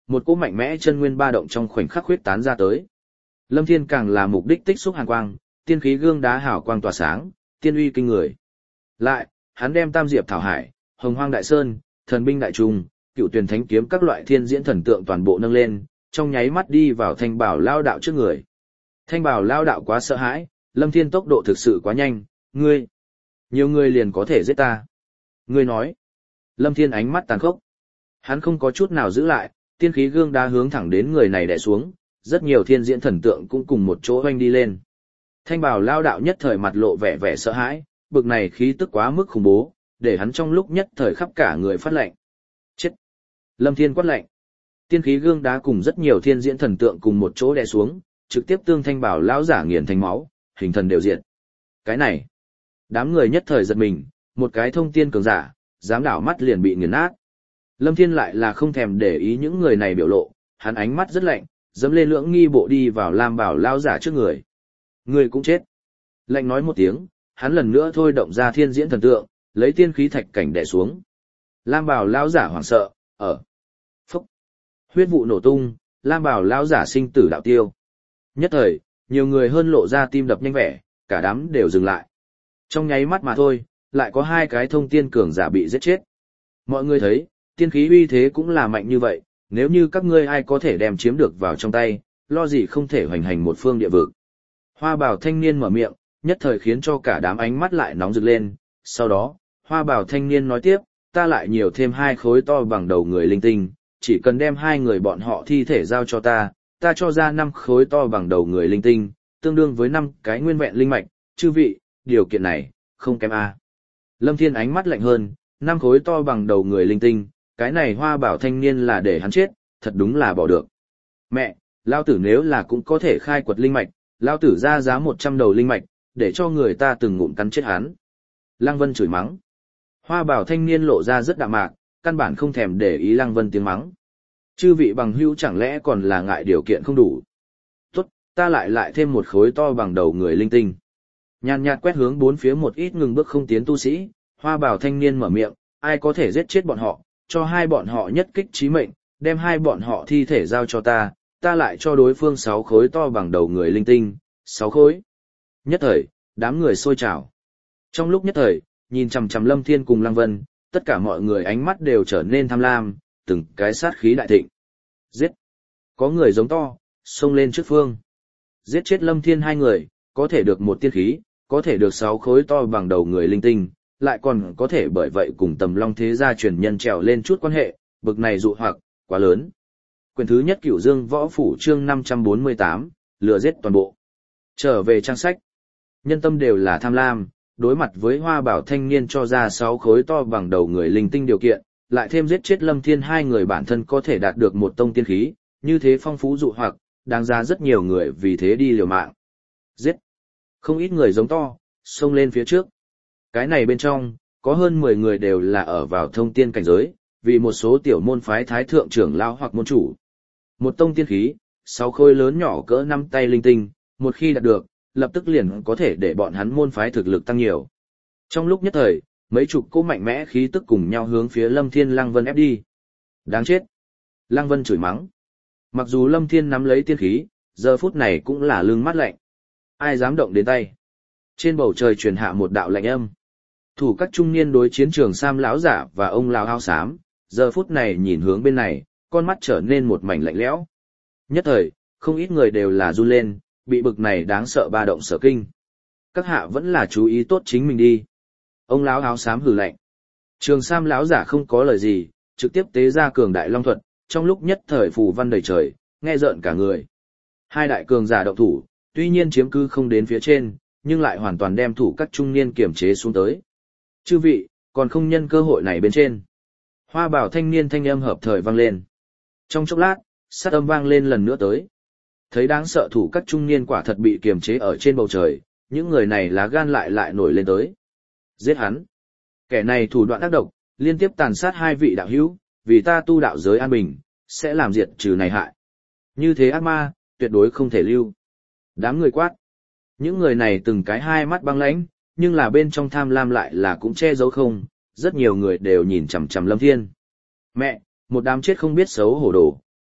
một cỗ mạnh mẽ chân nguyên ba động trong khoảnh khắc huyết tán ra tới. Lâm Thiên càng là mục đích tích xúc hàn quang, tiên khí gương đá hào quang tỏa sáng, tiên uy kinh người. Lại, hắn đem Tam Diệp Thảo Hải, Hồng Hoang Đại Sơn, Thần binh đại trùng, Cựu Tuyền Thánh kiếm các loại thiên diễn thần tượng toàn bộ nâng lên, trong nháy mắt đi vào Thanh Bảo Lao đạo trước người. Thanh Bảo Lao đạo quá sợ hãi, Lâm Thiên tốc độ thực sự quá nhanh, ngươi, nhiều người liền có thể giết ta. Ngươi nói, Lâm Thiên ánh mắt tàn khốc. Hắn không có chút nào giữ lại, tiên khí gương đá hướng thẳng đến người này đè xuống, rất nhiều thiên diễn thần tượng cũng cùng một chỗ hoanh đi lên. Thanh Bảo Lao đạo nhất thời mặt lộ vẻ vẻ sợ hãi, bực này khí tức quá mức khủng bố, để hắn trong lúc nhất thời khắp cả người phát lạnh. Chết! Lâm Thiên quát lạnh. Tiên khí gương đá cùng rất nhiều thiên diễn thần tượng cùng một chỗ đè xuống, trực tiếp tương Thanh Bảo lão giả nghiền thành máu, hình thần đều diệt. Cái này, đám người nhất thời giật mình, một cái thông tiên cường giả, dám đảo mắt liền bị nghiền nát. Lâm Thiên lại là không thèm để ý những người này biểu lộ, hắn ánh mắt rất lạnh, dẫm lên lưỡng nghi bộ đi vào Lam Bảo lão giả trước người. Người cũng chết. Lạnh nói một tiếng, hắn lần nữa thôi động ra thiên diễn thần tượng, lấy tiên khí thạch cảnh đè xuống. Lam Bảo lão giả hoảng sợ, ở. Phúc. Huyết vụ nổ tung, Lam Bảo lão giả sinh tử đạo tiêu. Nhất thời, nhiều người hơn lộ ra tim đập nhanh vẻ, cả đám đều dừng lại. Trong nháy mắt mà thôi, lại có hai cái thông tiên cường giả bị giết chết. Mọi người thấy, tiên khí uy thế cũng là mạnh như vậy, nếu như các ngươi ai có thể đem chiếm được vào trong tay, lo gì không thể hoành hành một phương địa vực. Hoa Bảo thanh niên mở miệng, nhất thời khiến cho cả đám ánh mắt lại nóng rực lên. Sau đó, Hoa Bảo thanh niên nói tiếp, ta lại nhiều thêm hai khối to bằng đầu người linh tinh, chỉ cần đem hai người bọn họ thi thể giao cho ta, ta cho ra năm khối to bằng đầu người linh tinh, tương đương với năm cái nguyên vẹn linh mạch, chư vị, điều kiện này, không kém a. Lâm Thiên ánh mắt lạnh hơn, năm khối to bằng đầu người linh tinh, cái này Hoa Bảo thanh niên là để hắn chết, thật đúng là bỏ được. Mẹ, lao tử nếu là cũng có thể khai quật linh mạch, lao tử ra giá một trăm đầu linh mạch, để cho người ta từng ngụm cắn chết hắn. Lăng Vân chửi mắng. Hoa Bảo thanh niên lộ ra rất đạm mạc, căn bản không thèm để ý Lăng Vân tiếng mắng. Chư vị bằng hữu chẳng lẽ còn là ngại điều kiện không đủ. Tốt, ta lại lại thêm một khối to bằng đầu người linh tinh. Nhàn nhạt quét hướng bốn phía một ít ngừng bước không tiến tu sĩ, Hoa Bảo thanh niên mở miệng, ai có thể giết chết bọn họ, cho hai bọn họ nhất kích chí mệnh, đem hai bọn họ thi thể giao cho ta, ta lại cho đối phương sáu khối to bằng đầu người linh tinh, sáu khối. Nhất thời, đám người sôi trào. Trong lúc nhất thời, nhìn chằm chằm Lâm Thiên cùng Lăng Vân, tất cả mọi người ánh mắt đều trở nên tham lam, từng cái sát khí đại thịnh. Giết! Có người giống to, xông lên trước phương. Giết chết Lâm Thiên hai người, có thể được một tiên khí, có thể được sáu khối to bằng đầu người linh tinh, lại còn có thể bởi vậy cùng Tầm Long thế gia truyền nhân trèo lên chút quan hệ, bực này dụ hoặc, quá lớn. Quyển thứ nhất Cửu Dương Võ Phủ chương năm trăm bốn mươi tám, lừa giết toàn bộ. Trở về trang sách. Nhân tâm đều là tham lam, đối mặt với Hoa Bảo thanh niên cho ra sáu khối to bằng đầu người linh tinh điều kiện, lại thêm giết chết Lâm Thiên hai người bản thân có thể đạt được một tông tiên khí, như thế phong phú dụ hoặc, đáng ra rất nhiều người vì thế đi liều mạng. Giết! Không ít người giống to, xông lên phía trước. Cái này bên trong, có hơn mười người đều là ở vào thông tiên cảnh giới, vì một số tiểu môn phái thái thượng trưởng lão hoặc môn chủ. Một tông tiên khí, sáu khối lớn nhỏ cỡ năm tay linh tinh, một khi đạt được, lập tức liền có thể để bọn hắn môn phái thực lực tăng nhiều. Trong lúc nhất thời, mấy chục cỗ mạnh mẽ khí tức cùng nhau hướng phía Lâm Thiên Lăng Vân ép đi. Đáng chết! Lăng Vân chửi mắng. Mặc dù Lâm Thiên nắm lấy tiên khí, giờ phút này cũng là lưng mắt lạnh. Ai dám động đến tay? Trên bầu trời truyền hạ một đạo lạnh âm. Thủ các trung niên đối chiến trường Sam lão giả và ông lão áo xám, giờ phút này nhìn hướng bên này, con mắt trở nên một mảnh lạnh lẽo. Nhất thời, không ít người đều là run lên, bị bực này đáng sợ ba động sở kinh. Các hạ vẫn là chú ý tốt chính mình đi. Ông lão áo xám hừ lạnh. Trường Sam lão giả không có lời gì, trực tiếp tế ra cường đại long thuật, trong lúc nhất thời phù văn đầy trời, nghe rợn cả người. Hai đại cường giả động thủ, tuy nhiên chiếm cứ không đến phía trên, nhưng lại hoàn toàn đem thủ các trung niên kiểm chế xuống tới. Chư vị, còn không nhân cơ hội này bên trên. Hoa Bảo thanh niên thanh âm hợp thời vang lên. Trong chốc lát, sát âm vang lên lần nữa tới. Thấy đáng sợ thủ các trung niên quả thật bị kiềm chế ở trên bầu trời, những người này lá gan lại lại nổi lên tới. Giết hắn. Kẻ này thủ đoạn ác độc, liên tiếp tàn sát hai vị đạo hữu, vì ta tu đạo giới an bình, sẽ làm diệt trừ này hại. Như thế ác ma, tuyệt đối không thể lưu. Đám người quát. Những người này từng cái hai mắt băng lãnh, nhưng là bên trong tham lam lại là cũng che giấu không, rất nhiều người đều nhìn chằm chằm Lâm Thiên. Mẹ, một đám chết không biết xấu hổ đồ,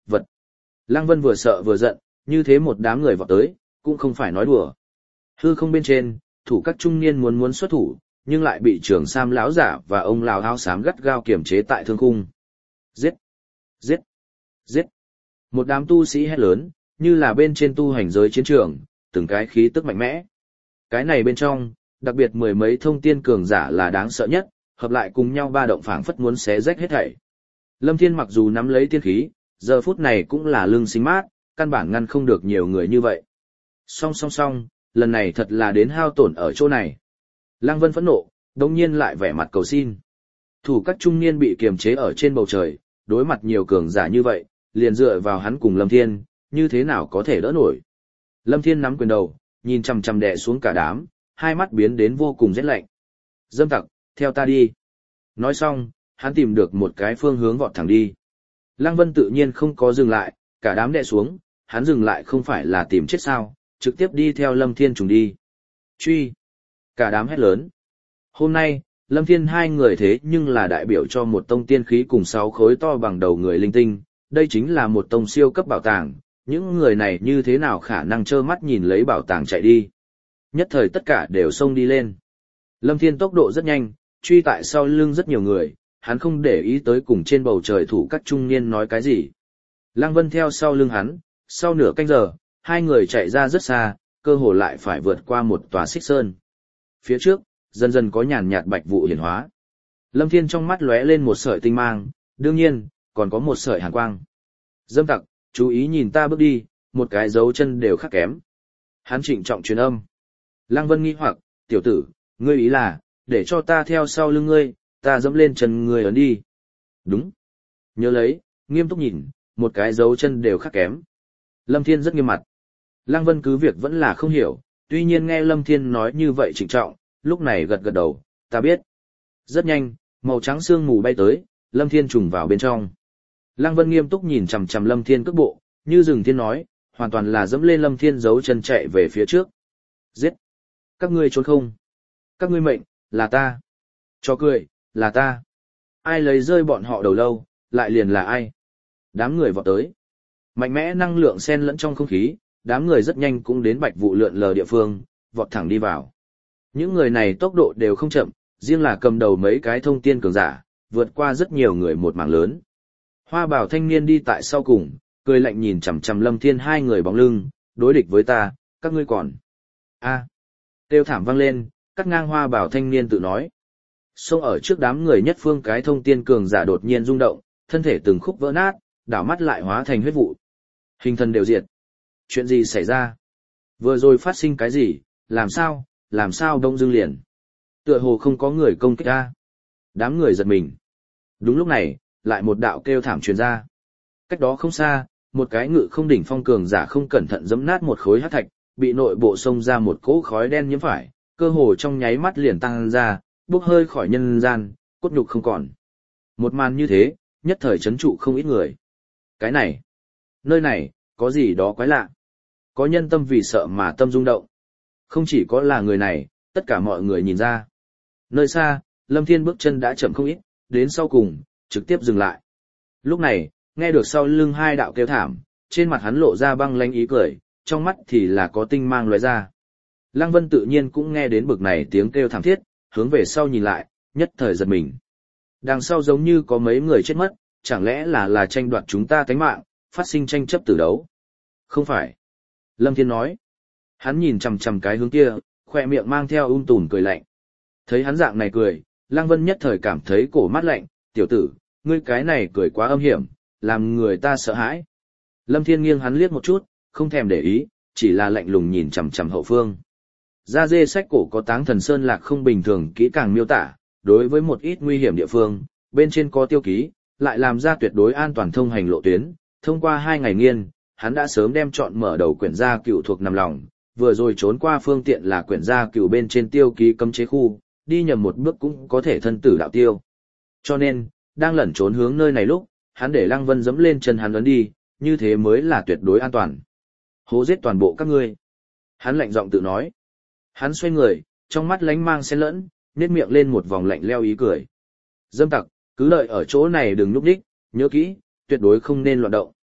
vật. Lăng Vân vừa sợ vừa giận, như thế một đám người vọt tới, cũng không phải nói đùa. Hư không bên trên, thủ các trung niên muốn muốn xuất thủ, nhưng lại bị Trường Sam lão giả và ông lão áo xám gắt gao kiềm chế tại thương khung. Giết! Giết! Giết! Một đám tu sĩ hét lớn, như là bên trên tu hành giới chiến trường, từng cái khí tức mạnh mẽ. Cái này bên trong, đặc biệt mười mấy thông tiên cường giả là đáng sợ nhất, hợp lại cùng nhau ba động phảng phất muốn xé rách hết thảy. Lâm Thiên mặc dù nắm lấy tiên khí, giờ phút này cũng là lưng sinh mát, căn bản ngăn không được nhiều người như vậy. Song song song, lần này thật là đến hao tổn ở chỗ này. Lăng Vân phẫn nộ, đồng nhiên lại vẻ mặt cầu xin. Thủ các trung niên bị kiềm chế ở trên bầu trời, đối mặt nhiều cường giả như vậy, liền dựa vào hắn cùng Lâm Thiên, như thế nào có thể đỡ nổi. Lâm Thiên nắm quyền đầu, nhìn chằm chằm đè xuống cả đám, hai mắt biến đến vô cùng rét lạnh. Dâm tặc, theo ta đi. Nói xong, hắn tìm được một cái phương hướng vọt thẳng đi. Lăng Vân tự nhiên không có dừng lại, cả đám đè xuống, hắn dừng lại không phải là tìm chết sao, trực tiếp đi theo Lâm Thiên trùng đi. Truy! Cả đám hét lớn. Hôm nay, Lâm Thiên hai người thế nhưng là đại biểu cho một tông tiên khí cùng sáu khối to bằng đầu người linh tinh, đây chính là một tông siêu cấp bảo tàng, những người này như thế nào khả năng trơ mắt nhìn lấy bảo tàng chạy đi. Nhất thời tất cả đều xông đi lên. Lâm Thiên tốc độ rất nhanh, truy tại sau lưng rất nhiều người, hắn không để ý tới cùng trên bầu trời thủ các trung niên nói cái gì. Lăng Vân theo sau lưng hắn, sau nửa canh giờ, hai người chạy ra rất xa, cơ hồ lại phải vượt qua một tòa xích sơn. Phía trước, dần dần có nhàn nhạt bạch vụ hiển hóa. Lâm Thiên trong mắt lóe lên một sợi tinh mang, đương nhiên, còn có một sợi hàn quang. Dâm tặc, chú ý nhìn ta bước đi, một cái dấu chân đều khác kém. Hắn trịnh trọng truyền âm. Lăng Vân nghi hoặc, tiểu tử, ngươi ý là, để cho ta theo sau lưng ngươi, ta dẫm lên chân ngươi ấn đi. Đúng. Nhớ lấy, nghiêm túc nhìn, một cái dấu chân đều khác kém. Lâm Thiên rất nghiêm mặt. Lăng Vân cứ việc vẫn là không hiểu, tuy nhiên nghe Lâm Thiên nói như vậy trịnh trọng, lúc này gật gật đầu, ta biết. Rất nhanh, màu trắng sương mù bay tới, Lâm Thiên trùng vào bên trong. Lăng Vân nghiêm túc nhìn chằm chằm Lâm Thiên cước bộ, như rừng thiên nói, hoàn toàn là dẫm lên Lâm Thiên giấu chân chạy về phía trước. Giết! Các ngươi trốn không? Các ngươi mệnh, là ta. Cho cười, là ta. Ai lấy rơi bọn họ đầu lâu, lại liền là ai? Đám người vọt tới. Mạnh mẽ năng lượng xen lẫn trong không khí, đám người rất nhanh cũng đến bạch vụ lượn lờ địa phương, vọt thẳng đi vào. Những người này tốc độ đều không chậm, riêng là cầm đầu mấy cái thông tiên cường giả, vượt qua rất nhiều người một mảng lớn. Hoa bảo thanh niên đi tại sau cùng, cười lạnh nhìn chằm chằm Lâm Thiên hai người bóng lưng, đối địch với ta, các ngươi còn. A. À. Tiêu thảm vang lên, cắt ngang hoa bảo thanh niên tự nói. Xông ở trước đám người nhất phương cái thông tiên cường giả đột nhiên rung động, thân thể từng khúc vỡ nát, đảo mắt lại hóa thành huyết vụ. Hình thần đều diệt. Chuyện gì xảy ra? Vừa rồi phát sinh cái gì? Làm sao? Làm sao đông dương liền? Tựa hồ không có người công kích ta. Đám người giật mình. Đúng lúc này, lại một đạo kêu thảm truyền ra. Cách đó không xa, một cái ngự không đỉnh phong cường giả không cẩn thận giẫm nát một khối hắc thạch, bị nội bộ xông ra một cỗ khói đen nhiễm phải, cơ hồ trong nháy mắt liền tăng ra, bốc hơi khỏi nhân gian, cốt nhục không còn. Một màn như thế, nhất thời chấn trụ không ít người. Cái này, nơi này, có gì đó quái lạ. Có nhân tâm vì sợ mà tâm rung động. Không chỉ có là người này, tất cả mọi người nhìn ra. Nơi xa, Lâm Thiên bước chân đã chậm không ít, đến sau cùng, trực tiếp dừng lại. Lúc này, nghe được sau lưng hai đạo kêu thảm, trên mặt hắn lộ ra băng lãnh ý cười, trong mắt thì là có tinh mang lóe ra. Lăng Vân tự nhiên cũng nghe đến bực này tiếng kêu thảm thiết, hướng về sau nhìn lại, nhất thời giật mình. Đằng sau giống như có mấy người chết mất, chẳng lẽ là là tranh đoạt chúng ta tánh mạng, phát sinh tranh chấp tử đấu. Không phải. Lâm Thiên nói. Hắn nhìn chằm chằm cái hướng kia, khoe miệng mang theo um tùm cười lạnh. Thấy hắn dạng này cười, Lăng Vân nhất thời cảm thấy cổ mát lạnh, tiểu tử, ngươi cái này cười quá âm hiểm, làm người ta sợ hãi. Lâm Thiên nghiêng hắn liếc một chút, không thèm để ý, chỉ là lạnh lùng nhìn chằm chằm hậu phương. Ra dê sách cổ có táng thần sơn lạc không bình thường kỹ càng miêu tả, đối với một ít nguy hiểm địa phương, bên trên có tiêu ký, lại làm ra tuyệt đối an toàn thông hành lộ tuyến. Thông qua hai ngày nghiên, hắn đã sớm đem chọn mở đầu quyển gia cựu thuộc nằm lòng, vừa rồi trốn qua phương tiện là quyển gia cựu bên trên tiêu ký cấm chế khu, đi nhầm một bước cũng có thể thân tử đạo tiêu. Cho nên, đang lẩn trốn hướng nơi này lúc, hắn để Lăng Vân dẫm lên chân hắn ấn đi, như thế mới là tuyệt đối an toàn. Hố giết toàn bộ các ngươi. Hắn lạnh giọng tự nói. Hắn xoay người, trong mắt lánh mang xen lẫn, nhếch miệng lên một vòng lạnh leo ý cười. Dâm tặc, cứ đợi ở chỗ này đừng núp đích, nhớ kỹ, tuyệt đối không nên loạn động.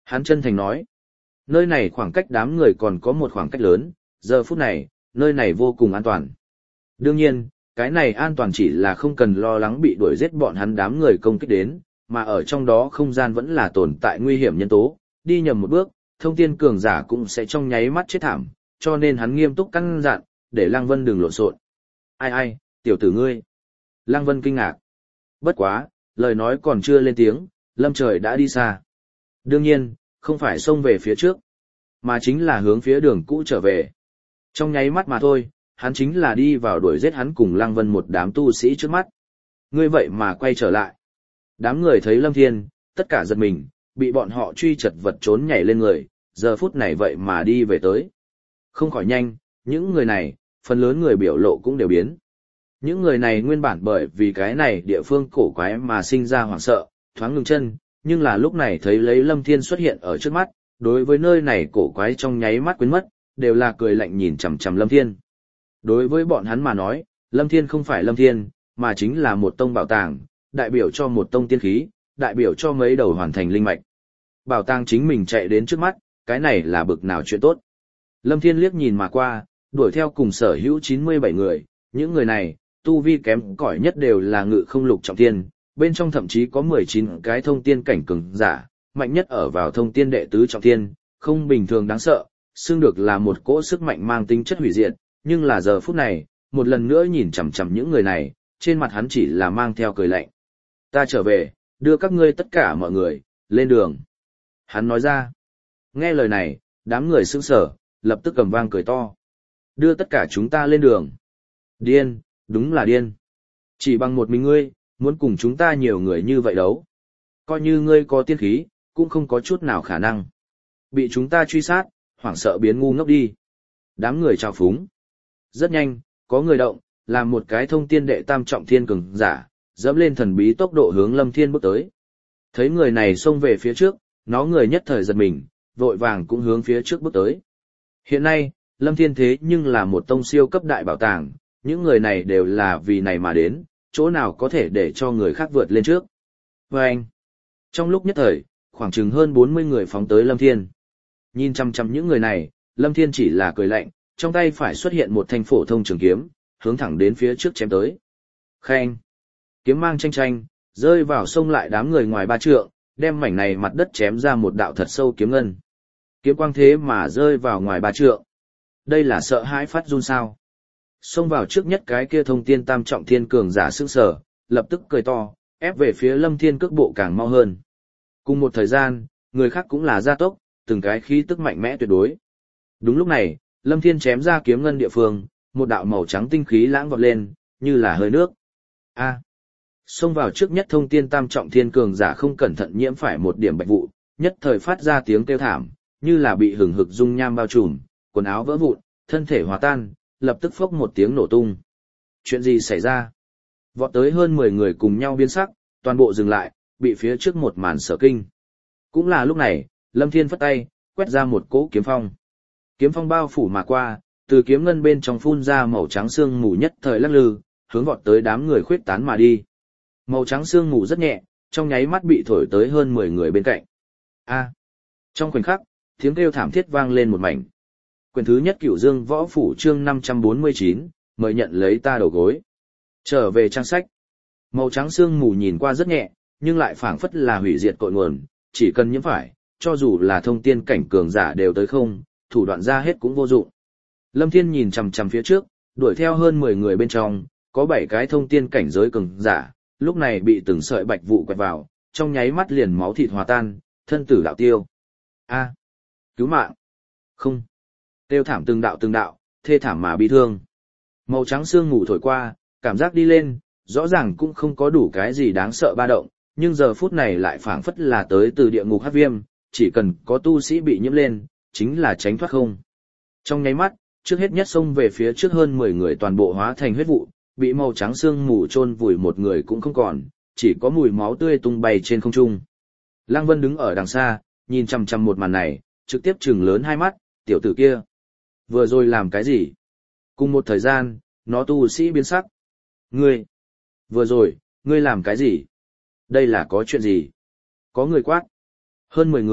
Hắn chân thành nói, nơi này khoảng cách đám người còn có một khoảng cách lớn, giờ phút này, nơi này vô cùng an toàn. Đương nhiên, cái này an toàn chỉ là không cần lo lắng bị đuổi giết bọn hắn đám người công kích đến, mà ở trong đó không gian vẫn là tồn tại nguy hiểm nhân tố, đi nhầm một bước, thông tiên cường giả cũng sẽ trong nháy mắt chết thảm, cho nên hắn nghiêm túc căn dặn, để Lăng Vân đừng lộn xộn. Ai ai, tiểu tử ngươi. Lăng Vân kinh ngạc. Bất quá, lời nói còn chưa lên tiếng, Lâm Trời đã đi xa. Đương nhiên, không phải xông về phía trước, mà chính là hướng phía đường cũ trở về. Trong nháy mắt mà thôi, hắn chính là đi vào đuổi giết hắn cùng Lăng Vân một đám tu sĩ trước mắt. Ngươi vậy mà quay trở lại. Đám người thấy Lâm Thiên, tất cả giật mình, bị bọn họ truy chật vật trốn nhảy lên người, giờ phút này vậy mà đi về tới. Không khỏi nhanh, những người này, phần lớn người biểu lộ cũng đều biến. Những người này nguyên bản bởi vì cái này địa phương cổ quái mà sinh ra hoảng sợ, thoáng ngừng chân, nhưng là lúc này thấy lấy Lâm Thiên xuất hiện ở trước mắt, đối với nơi này cổ quái trong nháy mắt quên mất, đều là cười lạnh nhìn chằm chằm Lâm Thiên. Đối với bọn hắn mà nói, Lâm Thiên không phải Lâm Thiên, mà chính là một tông bảo tàng, đại biểu cho một tông tiên khí, đại biểu cho mấy đầu hoàn thành linh mạch. Bảo tàng chính mình chạy đến trước mắt, cái này là bực nào chuyện tốt. Lâm Thiên liếc nhìn mà qua, đuổi theo cùng sở hữu chín mươi bảy người, những người này, tu vi kém cỏi nhất đều là ngự không lục trọng tiên, bên trong thậm chí có mười chín cái thông tiên cảnh cường giả, mạnh nhất ở vào thông tiên đệ tứ trọng tiên, không bình thường đáng sợ, xưng được là một cỗ sức mạnh mang tính chất hủy diệt, nhưng là giờ phút này, một lần nữa nhìn chằm chằm những người này, trên mặt hắn chỉ là mang theo cười lạnh. Ta trở về, đưa các ngươi tất cả mọi người, lên đường. Hắn nói ra. Nghe lời này, đám người sững sờ, lập tức cầm vang cười to. Đưa tất cả chúng ta lên đường. Điên, đúng là điên. Chỉ bằng một mình ngươi, muốn cùng chúng ta nhiều người như vậy đấu. Coi như ngươi có tiên khí, cũng không có chút nào khả năng. Bị chúng ta truy sát, hoảng sợ biến ngu ngốc đi. Đám người trào phúng. Rất nhanh, có người động, làm một cái thông tiên đệ tam trọng thiên cường giả, dẫm lên thần bí tốc độ hướng Lâm Thiên bước tới. Thấy người này xông về phía trước, nó người nhất thời giật mình, vội vàng cũng hướng phía trước bước tới. Hiện nay, Lâm Thiên thế nhưng là một tông siêu cấp đại bảo tàng, những người này đều là vì này mà đến, chỗ nào có thể để cho người khác vượt lên trước. Và anh, trong lúc nhất thời, khoảng chừng hơn bốn mươi người phóng tới Lâm Thiên. Nhìn chăm chăm những người này, Lâm Thiên chỉ là cười lạnh, trong tay phải xuất hiện một thanh phổ thông trường kiếm, hướng thẳng đến phía trước chém tới. Khen! Kiếm mang tranh tranh, rơi vào sông lại đám người ngoài ba trượng, đem mảnh này mặt đất chém ra một đạo thật sâu kiếm ngân. Kiếm quang thế mà rơi vào ngoài ba trượng. Đây là sợ hãi phát run sao. Xông vào trước nhất cái kia thông tiên tam trọng thiên cường giả sững sờ, lập tức cười to, ép về phía Lâm Thiên cước bộ càng mau hơn. Cùng một thời gian, người khác cũng là gia tốc, từng cái khí tức mạnh mẽ tuyệt đối. Đúng lúc này, Lâm Thiên chém ra kiếm ngân địa phương, một đạo màu trắng tinh khí lãng vọt lên, như là hơi nước. A. Xông vào trước nhất thông tiên tam trọng thiên cường giả không cẩn thận nhiễm phải một điểm bạch vụ, nhất thời phát ra tiếng kêu thảm, như là bị hừng hực dung nham bao trùm, quần áo vỡ vụn, thân thể hòa tan, lập tức phốc một tiếng nổ tung. Chuyện gì xảy ra? Vọt tới hơn mười người cùng nhau biến sắc, toàn bộ dừng lại, bị phía trước một màn sở kinh. Cũng là lúc này, Lâm Thiên phất tay, quét ra một cỗ kiếm phong. Kiếm phong bao phủ mà qua, từ kiếm ngân bên trong phun ra màu trắng sương mù nhất thời lắc lư, hướng vọt tới đám người khuyết tán mà đi. Màu trắng sương mù rất nhẹ, trong nháy mắt bị thổi tới hơn mười người bên cạnh. A! Trong khoảnh khắc, tiếng kêu thảm thiết vang lên một mảnh. Quyển thứ nhất Cửu Dương Võ Phủ chương năm trăm bốn mươi chín, mời nhận lấy ta đầu gối. Trở về trang sách. Màu trắng sương mù nhìn qua rất nhẹ, nhưng lại phảng phất là hủy diệt cội nguồn, chỉ cần nhiễm phải, cho dù là thông tiên cảnh cường giả đều tới không, thủ đoạn ra hết cũng vô dụng. Lâm Thiên nhìn chằm chằm phía trước, đuổi theo hơn mười người bên trong, có bảy cái thông tiên cảnh giới cường giả, lúc này bị từng sợi bạch vụ quẹt vào, trong nháy mắt liền máu thịt hòa tan, thân tử đạo tiêu. A, cứu mạng. Không. Tiêu thảm từng đạo từng đạo, thê thảm mà bi thương. Màu trắng sương mù thổi qua, cảm giác đi lên, rõ ràng cũng không có đủ cái gì đáng sợ ba động, nhưng giờ phút này lại phảng phất là tới từ địa ngục hắc viêm, chỉ cần có tu sĩ bị nhiễm lên, chính là tránh thoát không. Trong nháy mắt, trước hết nhất xông về phía trước hơn mười người toàn bộ hóa thành huyết vụ, bị màu trắng sương mù chôn vùi một người cũng không còn, chỉ có mùi máu tươi tung bay trên không trung. Lăng Vân đứng ở đằng xa, nhìn chằm chằm một màn này, trực tiếp trừng lớn hai mắt, tiểu tử kia. Vừa rồi làm cái gì? Cùng một thời gian, nó tu sĩ biến sắc. Ngươi! Vừa rồi, ngươi làm cái gì? Đây là có chuyện gì? Có người quát. Hơn mười người,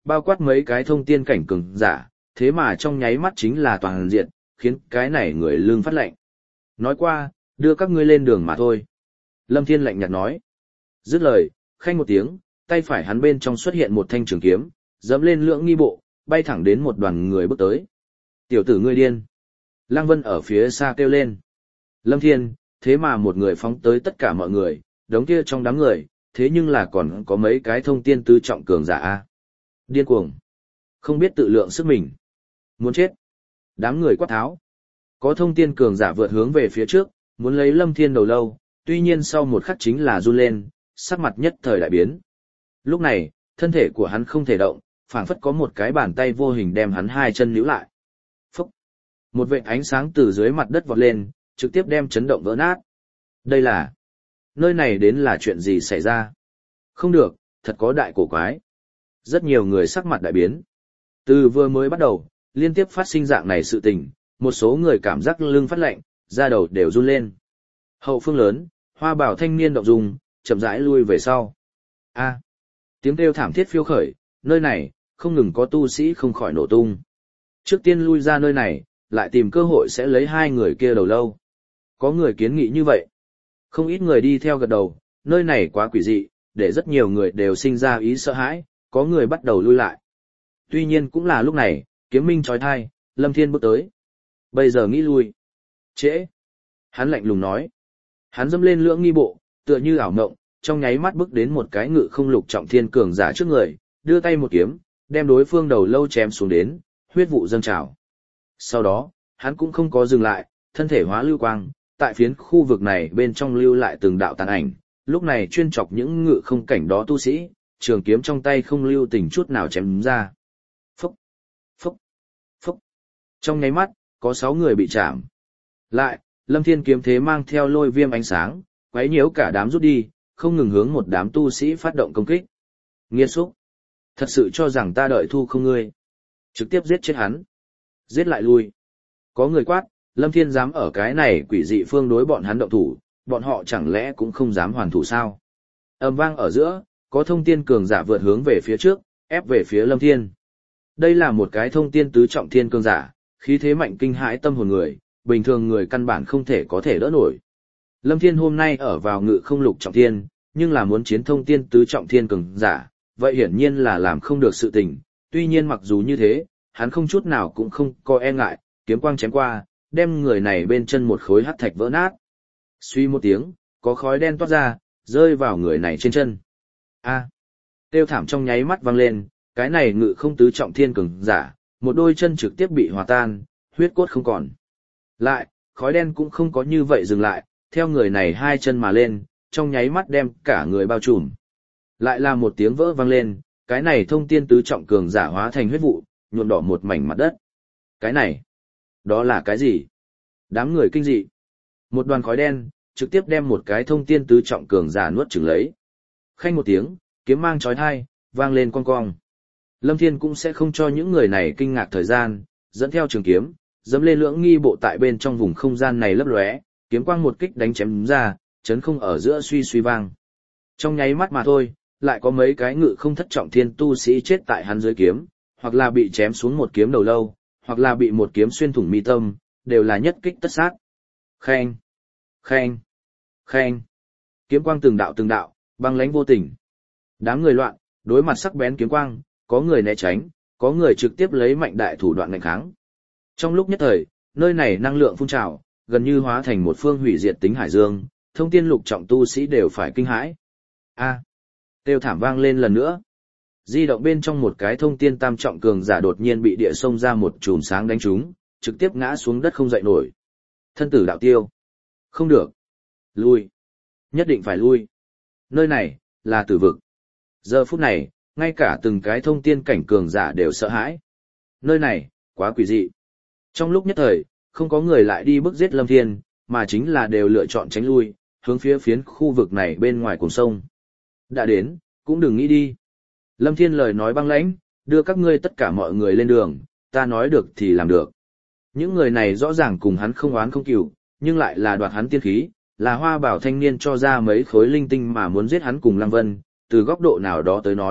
bao quát mấy cái thông tiên cảnh cường giả, thế mà trong nháy mắt chính là toàn diện, khiến cái này người lương phát lệnh. Nói qua, đưa các ngươi lên đường mà thôi. Lâm Thiên lạnh nhạt nói. Dứt lời, khanh một tiếng, tay phải hắn bên trong xuất hiện một thanh trường kiếm, dẫm lên lưỡng nghi bộ, bay thẳng đến một đoàn người bước tới. Tiểu tử ngươi điên. Lăng Vân ở phía xa kêu lên. Lâm Thiên, thế mà một người phóng tới tất cả mọi người, đống kia trong đám người, thế nhưng là còn có mấy cái thông tiên tứ trọng cường giả a. Điên cuồng. Không biết tự lượng sức mình. Muốn chết. Đám người quát tháo. Có thông tiên cường giả vượt hướng về phía trước, muốn lấy Lâm Thiên đầu lâu, tuy nhiên sau một khắc chính là run lên, sắc mặt nhất thời đại biến. Lúc này, thân thể của hắn không thể động, phảng phất có một cái bàn tay vô hình đem hắn hai chân níu lại. Phúc! Một vệt ánh sáng từ dưới mặt đất vọt lên, trực tiếp đem chấn động vỡ nát. Đây là... Nơi này đến là chuyện gì xảy ra? Không được, thật có đại cổ quái. Rất nhiều người sắc mặt đại biến. Từ vừa mới bắt đầu, liên tiếp phát sinh dạng này sự tình, một số người cảm giác lưng phát lạnh, da đầu đều run lên. Hậu phương lớn, hoa bảo thanh niên động dung, chậm rãi lui về sau. A, tiếng kêu thảm thiết phiêu khởi, nơi này, không ngừng có tu sĩ không khỏi nổ tung. Trước tiên lui ra nơi này, lại tìm cơ hội sẽ lấy hai người kia đầu lâu. Có người kiến nghị như vậy. Không ít người đi theo gật đầu, nơi này quá quỷ dị, để rất nhiều người đều sinh ra ý sợ hãi, có người bắt đầu lui lại. Tuy nhiên cũng là lúc này, kiếm minh trói thai, Lâm Thiên bước tới. Bây giờ nghĩ lui. Trễ. Hắn lạnh lùng nói. Hắn dâm lên lưỡng nghi bộ, tựa như ảo mộng, trong nháy mắt bước đến một cái ngự không lục trọng thiên cường giả trước người, đưa tay một kiếm, đem đối phương đầu lâu chém xuống đến, huyết vụ dâng trào. Sau đó, hắn cũng không có dừng lại, thân thể hóa lưu quang, tại phiến khu vực này bên trong lưu lại từng đạo tàn ảnh, lúc này chuyên chọc những ngự không cảnh đó tu sĩ, trường kiếm trong tay không lưu tình chút nào chém ra. Phúc, phúc, phúc. Trong nháy mắt, có sáu người bị chạm. Lại, Lâm Thiên kiếm thế mang theo lôi viêm ánh sáng, quấy nhiễu cả đám rút đi, không ngừng hướng một đám tu sĩ phát động công kích. Nghiệt xúc, thật sự cho rằng ta đợi thu không ngươi. Trực tiếp giết chết hắn. Giết lại lui. Có người quát, Lâm Thiên dám ở cái này quỷ dị phương đối bọn hắn động thủ, bọn họ chẳng lẽ cũng không dám hoàn thủ sao? Âm vang ở giữa, có thông tiên cường giả vượt hướng về phía trước, ép về phía Lâm Thiên. Đây là một cái thông tiên tứ trọng thiên cường giả, khí thế mạnh kinh hãi tâm hồn người, bình thường người căn bản không thể có thể đỡ nổi. Lâm Thiên hôm nay ở vào ngự không lục trọng thiên, nhưng là muốn chiến thông tiên tứ trọng thiên cường giả, vậy hiển nhiên là làm không được sự tình. Tuy nhiên mặc dù như thế, hắn không chút nào cũng không có e ngại, kiếm quang chém qua, đem người này bên chân một khối hắc thạch vỡ nát. Suy một tiếng, có khói đen toát ra, rơi vào người này trên chân. A, tiêu thảm trong nháy mắt vang lên, cái này ngự không tứ trọng thiên cường giả, một đôi chân trực tiếp bị hòa tan, huyết cốt không còn. Lại, khói đen cũng không có như vậy dừng lại, theo người này hai chân mà lên, trong nháy mắt đem cả người bao trùm. Lại là một tiếng vỡ vang lên, cái này thông tiên tứ trọng cường giả hóa thành huyết vụ, nhuộm đỏ một mảnh mặt đất. Cái này, đó là cái gì? Đám người kinh dị. Một đoàn khói đen, trực tiếp đem một cái thông tiên tứ trọng cường giả nuốt chửng lấy. Khanh một tiếng, kiếm mang chói tai, vang lên cong cong. Lâm Thiên cũng sẽ không cho những người này kinh ngạc thời gian, dẫn theo trường kiếm, dẫm lên lưỡng nghi bộ tại bên trong vùng không gian này lấp lóe, kiếm quang một kích đánh chém ra, chấn không ở giữa suy suy vang. Trong nháy mắt mà thôi, lại có mấy cái ngự không thất trọng thiên tu sĩ chết tại hắn dưới kiếm, hoặc là bị chém xuống một kiếm đầu lâu, hoặc là bị một kiếm xuyên thủng mi tâm, đều là nhất kích tất sát. Khen, khen, khen. Kiếm quang từng đạo từng đạo, băng lãnh vô tình. Đám người loạn, đối mặt sắc bén kiếm quang, có người né tránh, có người trực tiếp lấy mạnh đại thủ đoạn ngăn kháng. Trong lúc nhất thời, nơi này năng lượng phun trào, gần như hóa thành một phương hủy diệt tính hải dương, thông tiên lục trọng tu sĩ đều phải kinh hãi. A, kêu thảm vang lên lần nữa. Di động bên trong một cái thông tiên tam trọng cường giả đột nhiên bị địa sông ra một chùm sáng đánh trúng, trực tiếp ngã xuống đất không dậy nổi. Thân tử đạo tiêu. Không được. Lui. Nhất định phải lui. Nơi này, là tử vực. Giờ phút này, ngay cả từng cái thông tiên cảnh cường giả đều sợ hãi. Nơi này, quá quỷ dị. Trong lúc nhất thời, không có người lại đi bức giết Lâm Thiên, mà chính là đều lựa chọn tránh lui, hướng phía phiến khu vực này bên ngoài cùng sông. Đã đến, cũng đừng nghĩ đi. Lâm Thiên lời nói băng lãnh, đưa các ngươi tất cả mọi người lên đường, ta nói được thì làm được. Những người này rõ ràng cùng hắn không oán không cừu, nhưng lại là đoạt hắn tiên khí, là hoa bảo thanh niên cho ra mấy khối linh tinh mà muốn giết hắn cùng Lăng Vân, từ góc độ nào đó tới nói,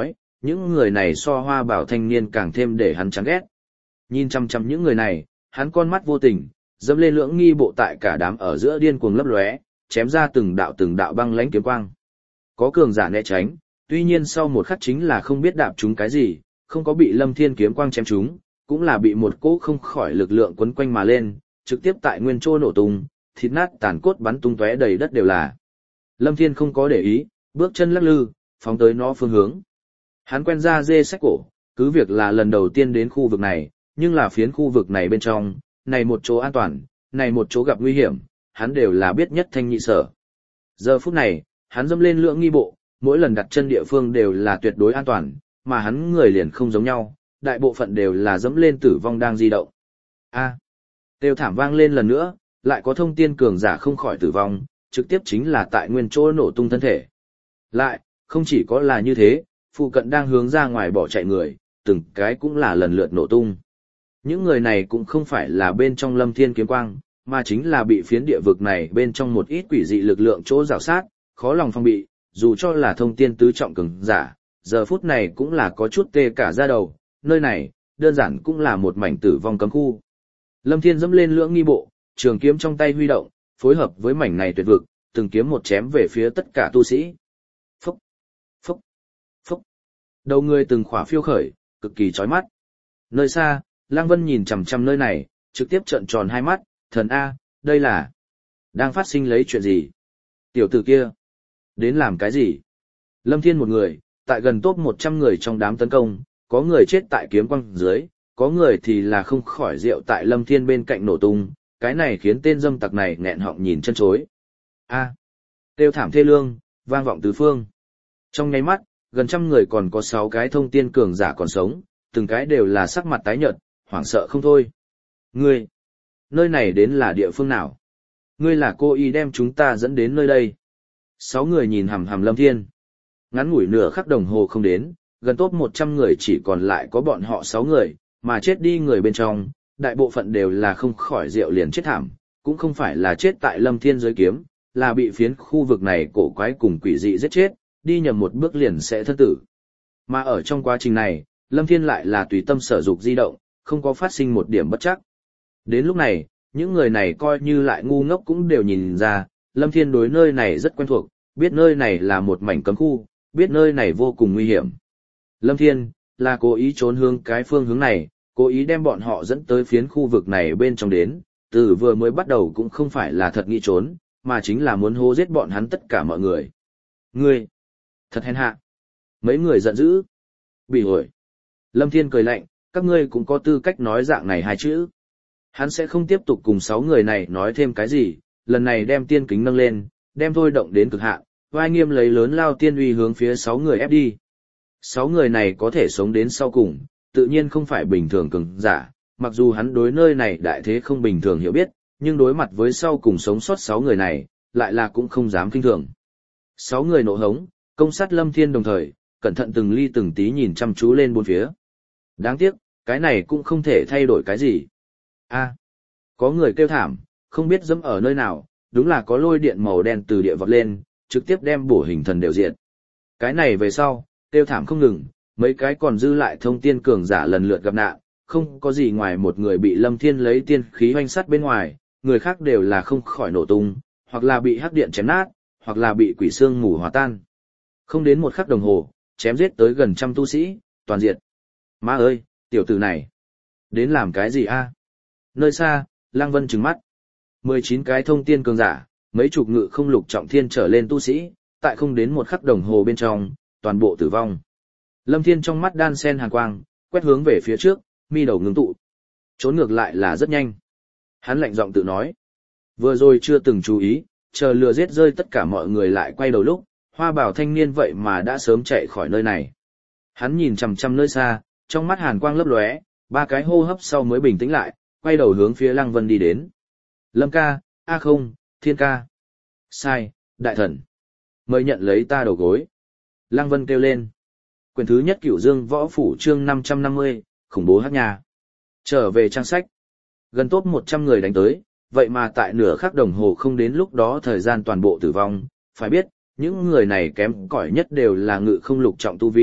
những người này so hoa bảo thanh niên càng thêm để hắn chán ghét. Nhìn chăm chăm những người này, hắn con mắt vô tình, dẫm lên lưỡng nghi bộ tại cả đám ở giữa điên cuồng lấp lóe, chém ra từng đạo từng đạo băng lãnh kiếm quang. Có cường giả né tránh, tuy nhiên sau một khắc chính là không biết đạp chúng cái gì, không có bị Lâm Thiên kiếm quang chém chúng, cũng là bị một cỗ không khỏi lực lượng quấn quanh mà lên, trực tiếp tại nguyên chỗ nổ tung, thịt nát tàn cốt bắn tung tóe đầy đất đều là. Lâm Thiên không có để ý, bước chân lắc lư, phóng tới nó phương hướng. Hắn quen ra dê sách cổ, cứ việc là lần đầu tiên đến khu vực này, nhưng là phiến khu vực này bên trong, này một chỗ an toàn, này một chỗ gặp nguy hiểm, hắn đều là biết nhất thanh nhị sở. Giờ phút này, hắn dâm lên lưỡng nghi bộ, mỗi lần đặt chân địa phương đều là tuyệt đối an toàn, mà hắn người liền không giống nhau, đại bộ phận đều là dẫm lên tử vong đang di động. A, kêu thảm vang lên lần nữa, lại có thông tiên cường giả không khỏi tử vong, trực tiếp chính là tại nguyên chỗ nổ tung thân thể. Lại, không chỉ có là như thế, phụ cận đang hướng ra ngoài bỏ chạy người, từng cái cũng là lần lượt nổ tung. Những người này cũng không phải là bên trong Lâm Thiên kiếm quang, mà chính là bị phiến địa vực này bên trong một ít quỷ dị lực lượng chỗ rào sát, khó lòng phong bị, dù cho là thông tiên tứ trọng cường giả, giờ phút này cũng là có chút tê cả da đầu, nơi này, đơn giản cũng là một mảnh tử vong cấm khu. Lâm Thiên dẫm lên lưỡng nghi bộ, trường kiếm trong tay huy động, phối hợp với mảnh này tuyệt vực, từng kiếm một chém về phía tất cả tu sĩ. Phúc, phúc, phúc. Đầu người từng khỏa phiêu khởi, cực kỳ chói mắt. Nơi xa, Lăng Vân nhìn chằm chằm nơi này, trực tiếp trợn tròn hai mắt, thần A, đây là... đang phát sinh lấy chuyện gì? Tiểu tử kia, đến làm cái gì? Lâm Thiên một người, tại gần top một trăm người trong đám tấn công, có người chết tại kiếm quang dưới, có người thì là không khỏi rượu tại Lâm Thiên bên cạnh nổ tung, cái này khiến tên dâm tặc này nghẹn họng nhìn chân chối. A, tiêu thảm thê lương, vang vọng tứ phương. Trong nháy mắt, gần trăm người còn có sáu cái thông tiên cường giả còn sống, từng cái đều là sắc mặt tái nhợt, hoảng sợ không thôi. Ngươi, nơi này đến là địa phương nào? Ngươi là cô y đem chúng ta dẫn đến nơi đây. Sáu người nhìn hằm hằm Lâm Thiên. Ngắn ngủi nửa khắc đồng hồ không đến, gần top một trăm người chỉ còn lại có bọn họ sáu người, mà chết đi người bên trong, đại bộ phận đều là không khỏi rượu liền chết thảm, cũng không phải là chết tại Lâm Thiên dưới kiếm, là bị phiến khu vực này cổ quái cùng quỷ dị giết chết, đi nhầm một bước liền sẽ thân tử. Mà ở trong quá trình này, Lâm Thiên lại là tùy tâm sở dục di động, không có phát sinh một điểm bất chắc. Đến lúc này, những người này coi như lại ngu ngốc cũng đều nhìn ra, Lâm Thiên đối nơi này rất quen thuộc, biết nơi này là một mảnh cấm khu, biết nơi này vô cùng nguy hiểm. Lâm Thiên, là cố ý trốn hướng cái phương hướng này, cố ý đem bọn họ dẫn tới phiến khu vực này bên trong đến, từ vừa mới bắt đầu cũng không phải là thật nghĩ trốn, mà chính là muốn hô giết bọn hắn tất cả mọi người. Ngươi, thật hèn hạ. Mấy người giận dữ. Bị ổi. Lâm Thiên cười lạnh, các ngươi cũng có tư cách nói dạng này hai chữ. Hắn sẽ không tiếp tục cùng sáu người này nói thêm cái gì, lần này đem tiên kính nâng lên, đem thôi động đến cực hạn, vai nghiêm lấy lớn lao tiên uy hướng phía sáu người ép đi. Sáu người này có thể sống đến sau cùng, tự nhiên không phải bình thường cường giả, mặc dù hắn đối nơi này đại thế không bình thường hiểu biết, nhưng đối mặt với sau cùng sống sót sáu người này, lại là cũng không dám kinh thường. Sáu người nộ hống, công sát Lâm Thiên đồng thời, cẩn thận từng ly từng tí nhìn chăm chú lên bốn phía. Đáng tiếc, cái này cũng không thể thay đổi cái gì. A, có người kêu thảm, không biết dẫm ở nơi nào, đúng là có lôi điện màu đen từ địa vọt lên, trực tiếp đem bổ hình thần đều diệt. Cái này về sau, kêu thảm không ngừng, mấy cái còn dư lại thông tiên cường giả lần lượt gặp nạn, không có gì ngoài một người bị Lâm Thiên lấy tiên khí hoanh sắt bên ngoài, người khác đều là không khỏi nổ tung, hoặc là bị hắc điện chém nát, hoặc là bị quỷ xương mù hòa tan. Không đến một khắc đồng hồ, chém giết tới gần trăm tu sĩ, toàn diệt. Má ơi, tiểu tử này, đến làm cái gì a? Nơi xa, Lăng Vân trừng mắt. mười chín cái thông tiên cường giả, mấy chục ngự không lục trọng thiên trở lên tu sĩ, tại không đến một khắc đồng hồ bên trong, toàn bộ tử vong. Lâm Thiên trong mắt đan sen hàn quang, quét hướng về phía trước, mi đầu ngưng tụ. Trốn ngược lại là rất nhanh. Hắn lạnh giọng tự nói. Vừa rồi chưa từng chú ý, chờ lừa giết rơi tất cả mọi người lại quay đầu lúc, hoa bảo thanh niên vậy mà đã sớm chạy khỏi nơi này. Hắn nhìn chằm chằm nơi xa, trong mắt hàn quang lấp lóe, ba cái hô hấp sau mới bình tĩnh lại, quay đầu hướng phía Lăng Vân đi đến. Lâm ca, a không, Thiên ca. Sai, đại thần. Mời nhận lấy ta đầu gối. Lăng Vân kêu lên. Quyển thứ nhất Cửu Dương Võ Phủ chương năm trăm năm mươi, khủng bố hắc nhà. Trở về trang sách. Gần top một trăm người đánh tới, vậy mà tại nửa khắc đồng hồ không đến lúc đó thời gian toàn bộ tử vong. Phải biết, những người này kém cỏi nhất đều là ngự không lục trọng tu vi,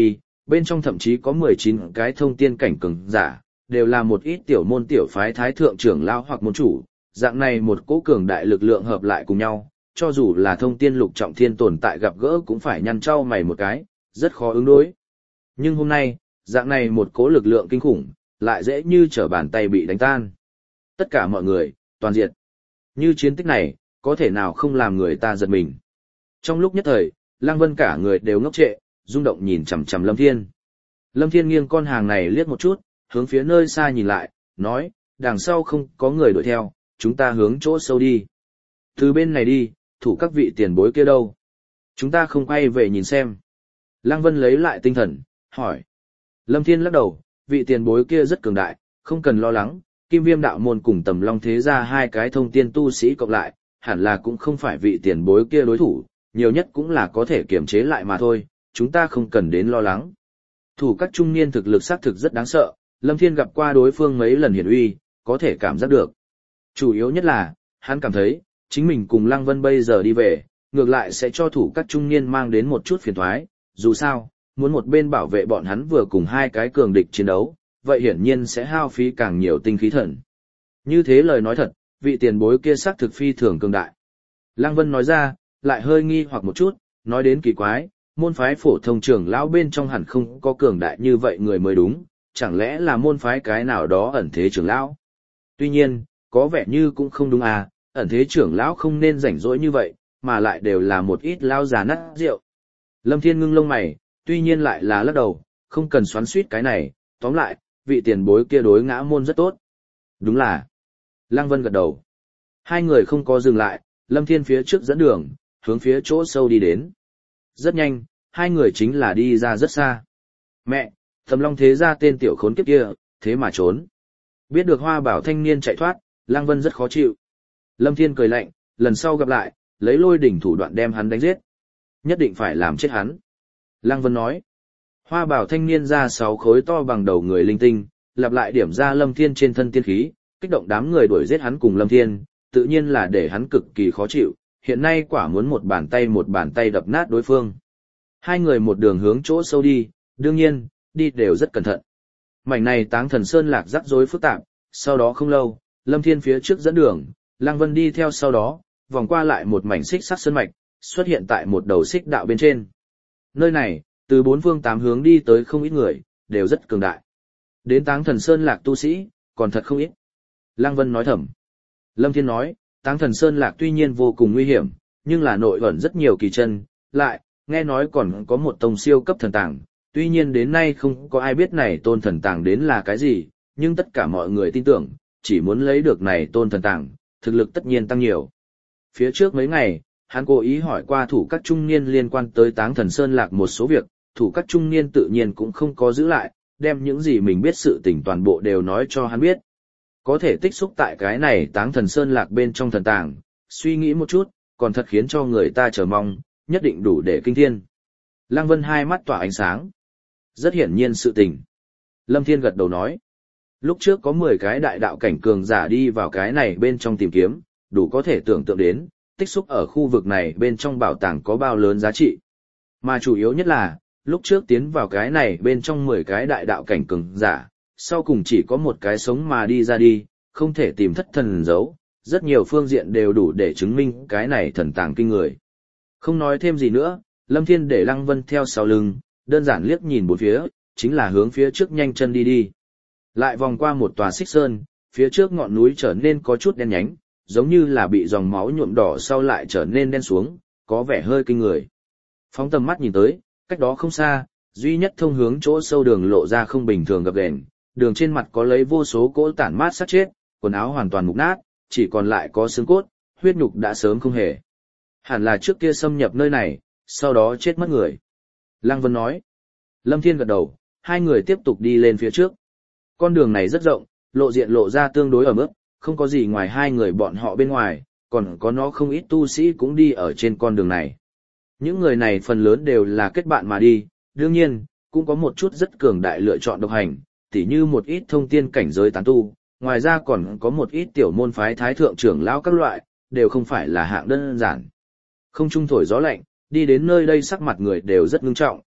bên trong thậm chí có mười chín cái thông tiên cảnh cường giả, đều là một ít tiểu môn tiểu phái thái thượng trưởng lão hoặc môn chủ, dạng này một cỗ cường đại lực lượng hợp lại cùng nhau, cho dù là thông tiên lục trọng thiên tồn tại gặp gỡ cũng phải nhăn trao mày một cái, rất khó ứng đối. Nhưng hôm nay, dạng này một cỗ lực lượng kinh khủng, lại dễ như trở bàn tay bị đánh tan. Tất cả mọi người, toàn diệt. Như chiến tích này, có thể nào không làm người ta giật mình. Trong lúc nhất thời, Lăng Vân cả người đều ngốc trệ, rung động nhìn chằm chằm Lâm Thiên. Lâm Thiên nghiêng con hàng này liếc một chút, hướng phía nơi xa nhìn lại, nói, đằng sau không có người đuổi theo, chúng ta hướng chỗ sâu đi. Từ bên này đi, thủ các vị tiền bối kia đâu? Chúng ta không quay về nhìn xem. Lăng Vân lấy lại tinh thần, hỏi. Lâm Thiên lắc đầu, vị tiền bối kia rất cường đại, không cần lo lắng, Kim Viêm đạo môn cùng Tầm Long thế gia hai cái thông tiên tu sĩ cộng lại, hẳn là cũng không phải vị tiền bối kia đối thủ, nhiều nhất cũng là có thể kiềm chế lại mà thôi, chúng ta không cần đến lo lắng. Thủ các trung niên thực lực xác thực rất đáng sợ, Lâm Thiên gặp qua đối phương mấy lần hiển uy, có thể cảm giác được. Chủ yếu nhất là, hắn cảm thấy, chính mình cùng Lăng Vân bây giờ đi về, ngược lại sẽ cho thủ các trung niên mang đến một chút phiền toái, dù sao, muốn một bên bảo vệ bọn hắn vừa cùng hai cái cường địch chiến đấu, vậy hiển nhiên sẽ hao phí càng nhiều tinh khí thần. Như thế lời nói thật, vị tiền bối kia xác thực phi thường cường đại. Lăng Vân nói ra, lại hơi nghi hoặc một chút, nói đến kỳ quái, môn phái phổ thông trưởng lão bên trong hẳn không có cường đại như vậy người mới đúng, chẳng lẽ là môn phái cái nào đó ẩn thế trưởng lão? Tuy nhiên, có vẻ như cũng không đúng à, ẩn thế trưởng lão không nên rảnh rỗi như vậy, mà lại đều là một ít lao già nát rượu. Lâm Thiên ngưng lông mày, tuy nhiên lại là lắc đầu, không cần xoắn suýt cái này, tóm lại, vị tiền bối kia đối ngã môn rất tốt. Đúng là. Lăng Vân gật đầu. Hai người không có dừng lại, Lâm Thiên phía trước dẫn đường, hướng phía chỗ sâu đi đến. Rất nhanh, hai người chính là đi ra rất xa. Mẹ, Tầm Long thế ra tên tiểu khốn kiếp kia, thế mà trốn. Biết được Hoa Bảo thanh niên chạy thoát, Lăng Vân rất khó chịu. Lâm Thiên cười lạnh, lần sau gặp lại, lấy lôi đỉnh thủ đoạn đem hắn đánh giết. Nhất định phải làm chết hắn. Lăng Vân nói. Hoa Bảo thanh niên ra sáu khối to bằng đầu người linh tinh, lặp lại điểm ra Lâm Thiên trên thân tiên khí, kích động đám người đuổi giết hắn cùng Lâm Thiên, tự nhiên là để hắn cực kỳ khó chịu, hiện nay quả muốn một bàn tay một bàn tay đập nát đối phương. Hai người một đường hướng chỗ sâu đi, đương nhiên, đi đều rất cẩn thận. Mảnh này Táng Thần Sơn lạc rắc rối phức tạp, sau đó không lâu, Lâm Thiên phía trước dẫn đường, Lăng Vân đi theo sau đó, vòng qua lại một mảnh xích sắt sơn mạch, xuất hiện tại một đầu xích đạo bên trên. Nơi này, từ bốn phương tám hướng đi tới không ít người, đều rất cường đại. Đến Táng Thần Sơn lạc tu sĩ, còn thật không ít. Lăng Vân nói thầm. Lâm Thiên nói, Táng Thần Sơn lạc tuy nhiên vô cùng nguy hiểm, nhưng là nội ẩn rất nhiều kỳ chân, lại, nghe nói còn có một tông siêu cấp thần tàng, tuy nhiên đến nay không có ai biết này tôn thần tàng đến là cái gì, nhưng tất cả mọi người tin tưởng, chỉ muốn lấy được này tôn thần tàng, thực lực tất nhiên tăng nhiều. Phía trước mấy ngày, hắn cố ý hỏi qua thủ các trung niên liên quan tới Táng Thần Sơn lạc một số việc, thủ các trung niên tự nhiên cũng không có giữ lại, đem những gì mình biết sự tình toàn bộ đều nói cho hắn biết. Có thể tích xúc tại cái này Táng Thần Sơn lạc bên trong thần tàng, suy nghĩ một chút, còn thật khiến cho người ta chờ mong, nhất định đủ để kinh thiên. Lăng Vân hai mắt tỏa ánh sáng. Rất hiển nhiên sự tình. Lâm Thiên gật đầu nói. Lúc trước có mười cái đại đạo cảnh cường giả đi vào cái này bên trong tìm kiếm, đủ có thể tưởng tượng đến, tích xúc ở khu vực này bên trong bảo tàng có bao lớn giá trị. Mà chủ yếu nhất là, lúc trước tiến vào cái này bên trong mười cái đại đạo cảnh cường giả, sau cùng chỉ có một cái sống mà đi ra đi, không thể tìm thất thần giấu, rất nhiều phương diện đều đủ để chứng minh cái này thần tàng kinh người. Không nói thêm gì nữa, Lâm Thiên để Lăng Vân theo sau lưng, đơn giản liếc nhìn bốn phía, chính là hướng phía trước nhanh chân đi đi. Lại vòng qua một tòa xích sơn, phía trước ngọn núi trở nên có chút đen nhánh, giống như là bị dòng máu nhuộm đỏ sau lại trở nên đen xuống, có vẻ hơi kinh người. Phóng tầm mắt nhìn tới, cách đó không xa, duy nhất thông hướng chỗ sâu đường lộ ra không bình thường gập ghềnh, đường trên mặt có lấy vô số cỗ tản mát sát chết, quần áo hoàn toàn mục nát, chỉ còn lại có xương cốt, huyết nhục đã sớm không hề. Hẳn là trước kia xâm nhập nơi này, sau đó chết mất người. Lăng Vân nói. Lâm Thiên gật đầu, hai người tiếp tục đi lên phía trước. Con đường này rất rộng, lộ diện lộ ra tương đối ẩm ướt, không có gì ngoài hai người bọn họ bên ngoài, còn có nó không ít tu sĩ cũng đi ở trên con đường này. Những người này phần lớn đều là kết bạn mà đi, đương nhiên, cũng có một chút rất cường đại lựa chọn độc hành, tỉ như một ít thông tiên cảnh giới tán tu, ngoài ra còn có một ít tiểu môn phái thái thượng trưởng lão các loại, đều không phải là hạng đơn giản. Không trung thổi gió lạnh, đi đến nơi đây sắc mặt người đều rất ngưng trọng,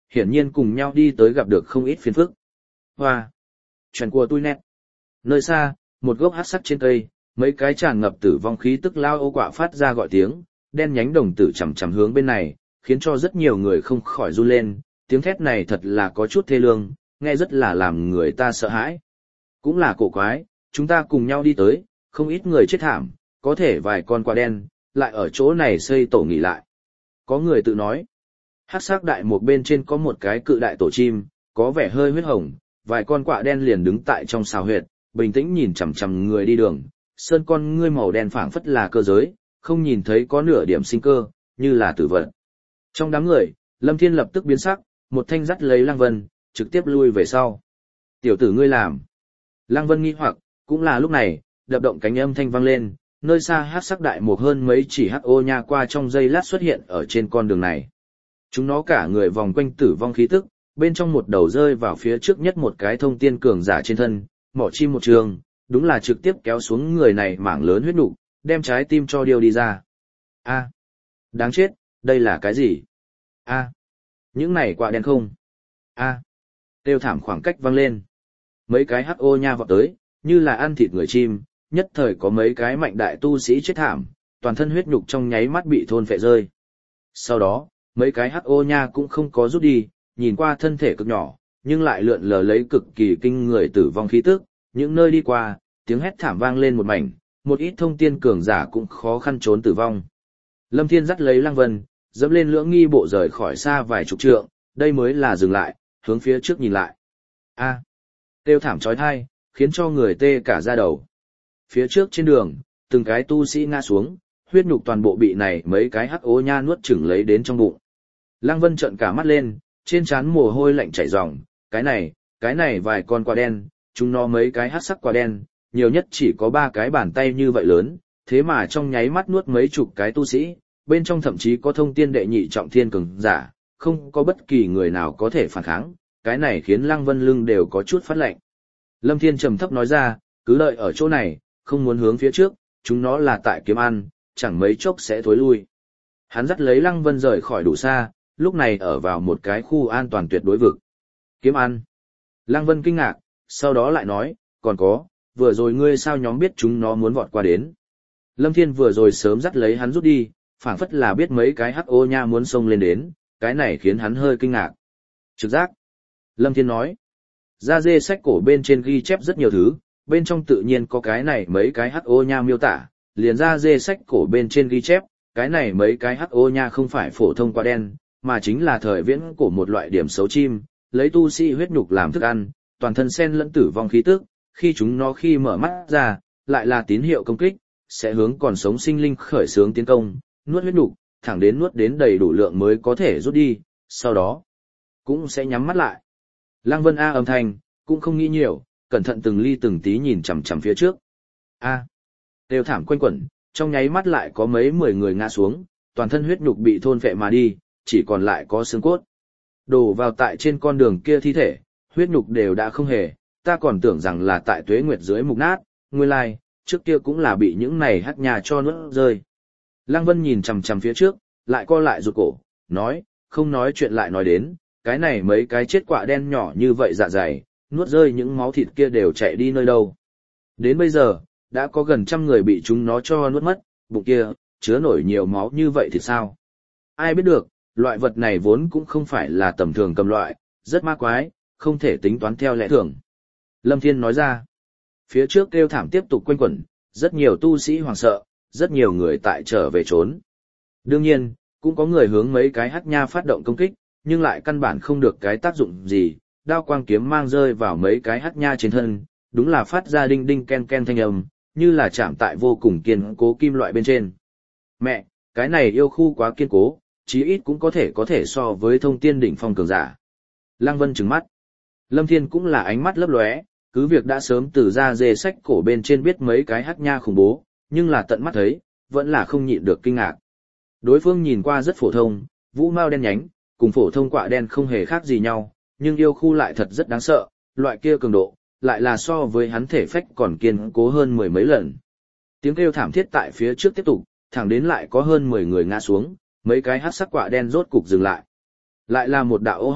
hiển nhiên cùng nhau đi tới gặp được không ít phiền phức. Hoa! Chuyện của tôi nét. Nơi xa, một gốc hắc sắc trên cây, mấy cái tràn ngập tử vong khí tức lao ô quạ phát ra gọi tiếng, đen nhánh đồng tử chằm chằm hướng bên này, khiến cho rất nhiều người không khỏi run lên, tiếng thét này thật là có chút thê lương, nghe rất là làm người ta sợ hãi. Cũng là cổ quái, chúng ta cùng nhau đi tới, không ít người chết thảm, có thể vài con quạ đen, lại ở chỗ này xây tổ nghỉ lại. Có người tự nói, hắc sắc đại một bên trên có một cái cự đại tổ chim, có vẻ hơi huyết hồng, vài con quạ đen liền đứng tại trong xào huyệt, bình tĩnh nhìn chằm chằm người đi đường, sơn con ngươi màu đen phảng phất là cơ giới, không nhìn thấy có nửa điểm sinh cơ, như là tử vật. Trong đám người, Lâm Thiên lập tức biến sắc, một thanh dắt lấy Lăng Vân, trực tiếp lui về sau. Tiểu tử ngươi làm. Lăng Vân nghi hoặc, cũng là lúc này, đập động cánh âm thanh vang lên, nơi xa hắc sắc đại một hơn mấy chỉ hắc ô nha qua trong giây lát xuất hiện ở trên con đường này. Chúng nó cả người vòng quanh tử vong khí tức, bên trong một đầu rơi vào phía trước nhất một cái thông tiên cường giả trên thân, mỏ chim một trường, đúng là trực tiếp kéo xuống người này mảng lớn huyết nục, đem trái tim cho điều đi ra. A, đáng chết, đây là cái gì? A, những này quạ đen không? A, tiêu thảm khoảng cách vang lên. Mấy cái hắc ô nha vọt tới, như là ăn thịt người chim, nhất thời có mấy cái mạnh đại tu sĩ chết thảm, toàn thân huyết nhục trong nháy mắt bị thôn phệ rơi. Sau đó, mấy cái hắc ô nha cũng không có rút đi, nhìn qua thân thể cực nhỏ, nhưng lại lượn lờ lấy cực kỳ kinh người tử vong khí tức, những nơi đi qua, tiếng hét thảm vang lên một mảnh, một ít thông tiên cường giả cũng khó khăn trốn tử vong. Lâm Thiên dắt lấy Lăng Vân, dẫm lên lưỡng nghi bộ rời khỏi xa vài chục trượng, đây mới là dừng lại, hướng phía trước nhìn lại. A, kêu thảm chói tai, khiến cho người tê cả da đầu. Phía trước trên đường, từng cái tu sĩ ngã xuống, huyết nhục toàn bộ bị này mấy cái hắc ố nha nuốt chửng lấy đến trong bụng. Lăng Vân trợn cả mắt lên, trên trán mồ hôi lạnh chảy ròng, cái này, cái này vài con quạ đen, chúng nó mấy cái hắc sắc quạ đen, nhiều nhất chỉ có ba cái bàn tay như vậy lớn, thế mà trong nháy mắt nuốt mấy chục cái tu sĩ, bên trong thậm chí có thông tiên đệ nhị trọng thiên cường giả, không có bất kỳ người nào có thể phản kháng, cái này khiến Lăng Vân lưng đều có chút phát lạnh. Lâm Thiên trầm thấp nói ra, cứ đợi ở chỗ này, không muốn hướng phía trước, chúng nó là tại kiếm ăn, chẳng mấy chốc sẽ thối lui. Hắn dắt lấy Lăng Vân rời khỏi đủ xa, lúc này ở vào một cái khu an toàn tuyệt đối vực. Kiếm ăn. Lăng Vân kinh ngạc, sau đó lại nói, còn có, vừa rồi ngươi sao nhóm biết chúng nó muốn vọt qua đến. Lâm Thiên vừa rồi sớm dắt lấy hắn rút đi, phảng phất là biết mấy cái hắc ô nha muốn xông lên đến, cái này khiến hắn hơi kinh ngạc. Trực giác. Lâm Thiên nói, da dê sách cổ bên trên ghi chép rất nhiều thứ, bên trong tự nhiên có cái này mấy cái hắc ô nha miêu tả, liền da dê sách cổ bên trên ghi chép, cái này mấy cái hắc ô nha không phải phổ thông quạ đen, mà chính là thời viễn của một loại điểm xấu chim, lấy tu sĩ huyết nhục làm thức ăn, toàn thân xen lẫn tử vong khí tức, khi chúng nó khi mở mắt ra, lại là tín hiệu công kích, sẽ hướng còn sống sinh linh khởi xướng tiến công, nuốt huyết nhục, thẳng đến nuốt đến đầy đủ lượng mới có thể rút đi, sau đó cũng sẽ nhắm mắt lại. Lăng Vân A âm thanh, cũng không nghĩ nhiều, cẩn thận từng ly từng tí nhìn chằm chằm phía trước. A, đều thảm quanh quẩn, trong nháy mắt lại có mấy mười người ngã xuống, toàn thân huyết nhục bị thôn phệ mà đi, chỉ còn lại có xương cốt. Đổ vào tại trên con đường kia thi thể, huyết nhục đều đã không hề, ta còn tưởng rằng là tại tuế nguyệt dưới mục nát, nguyên lai, trước kia cũng là bị những này hắc nhà cho nuốt rơi. Lăng Vân nhìn chằm chằm phía trước, lại co lại rụt cổ, nói, không nói chuyện lại nói đến, cái này mấy cái chết quạ đen nhỏ như vậy dạ dày, nuốt rơi những máu thịt kia đều chạy đi nơi đâu. Đến bây giờ, đã có gần trăm người bị chúng nó cho nuốt mất, bụng kia, chứa nổi nhiều máu như vậy thì sao? Ai biết được, loại vật này vốn cũng không phải là tầm thường cầm loại, rất ma quái, không thể tính toán theo lẽ thường. Lâm Thiên nói ra, phía trước kêu thảm tiếp tục quanh quẩn, rất nhiều tu sĩ hoảng sợ, rất nhiều người tại trở về trốn. Đương nhiên, cũng có người hướng mấy cái hắc nha phát động công kích, nhưng lại căn bản không được cái tác dụng gì, đao quang kiếm mang rơi vào mấy cái hắc nha trên thân, đúng là phát ra đinh đinh ken ken thanh âm, như là chạm tại vô cùng kiên cố kim loại bên trên. Mẹ, cái này yêu khu quá kiên cố, chí ít cũng có thể có thể so với thông tiên đỉnh phong cường giả. Lăng Vân trừng mắt. Lâm Thiên cũng là ánh mắt lấp lóe, cứ việc đã sớm từ ra dê sách cổ bên trên biết mấy cái hắc nha khủng bố, nhưng là tận mắt thấy, vẫn là không nhịn được kinh ngạc. Đối phương nhìn qua rất phổ thông, vũ mao đen nhánh, cùng phổ thông quạ đen không hề khác gì nhau, nhưng yêu khu lại thật rất đáng sợ, loại kia cường độ, lại là so với hắn thể phách còn kiên cố hơn mười mấy lần. Tiếng kêu thảm thiết tại phía trước tiếp tục, thẳng đến lại có hơn mười người ngã xuống, mấy cái hắc sắc quạ đen rốt cục dừng lại. Lại là một đạo ô hót,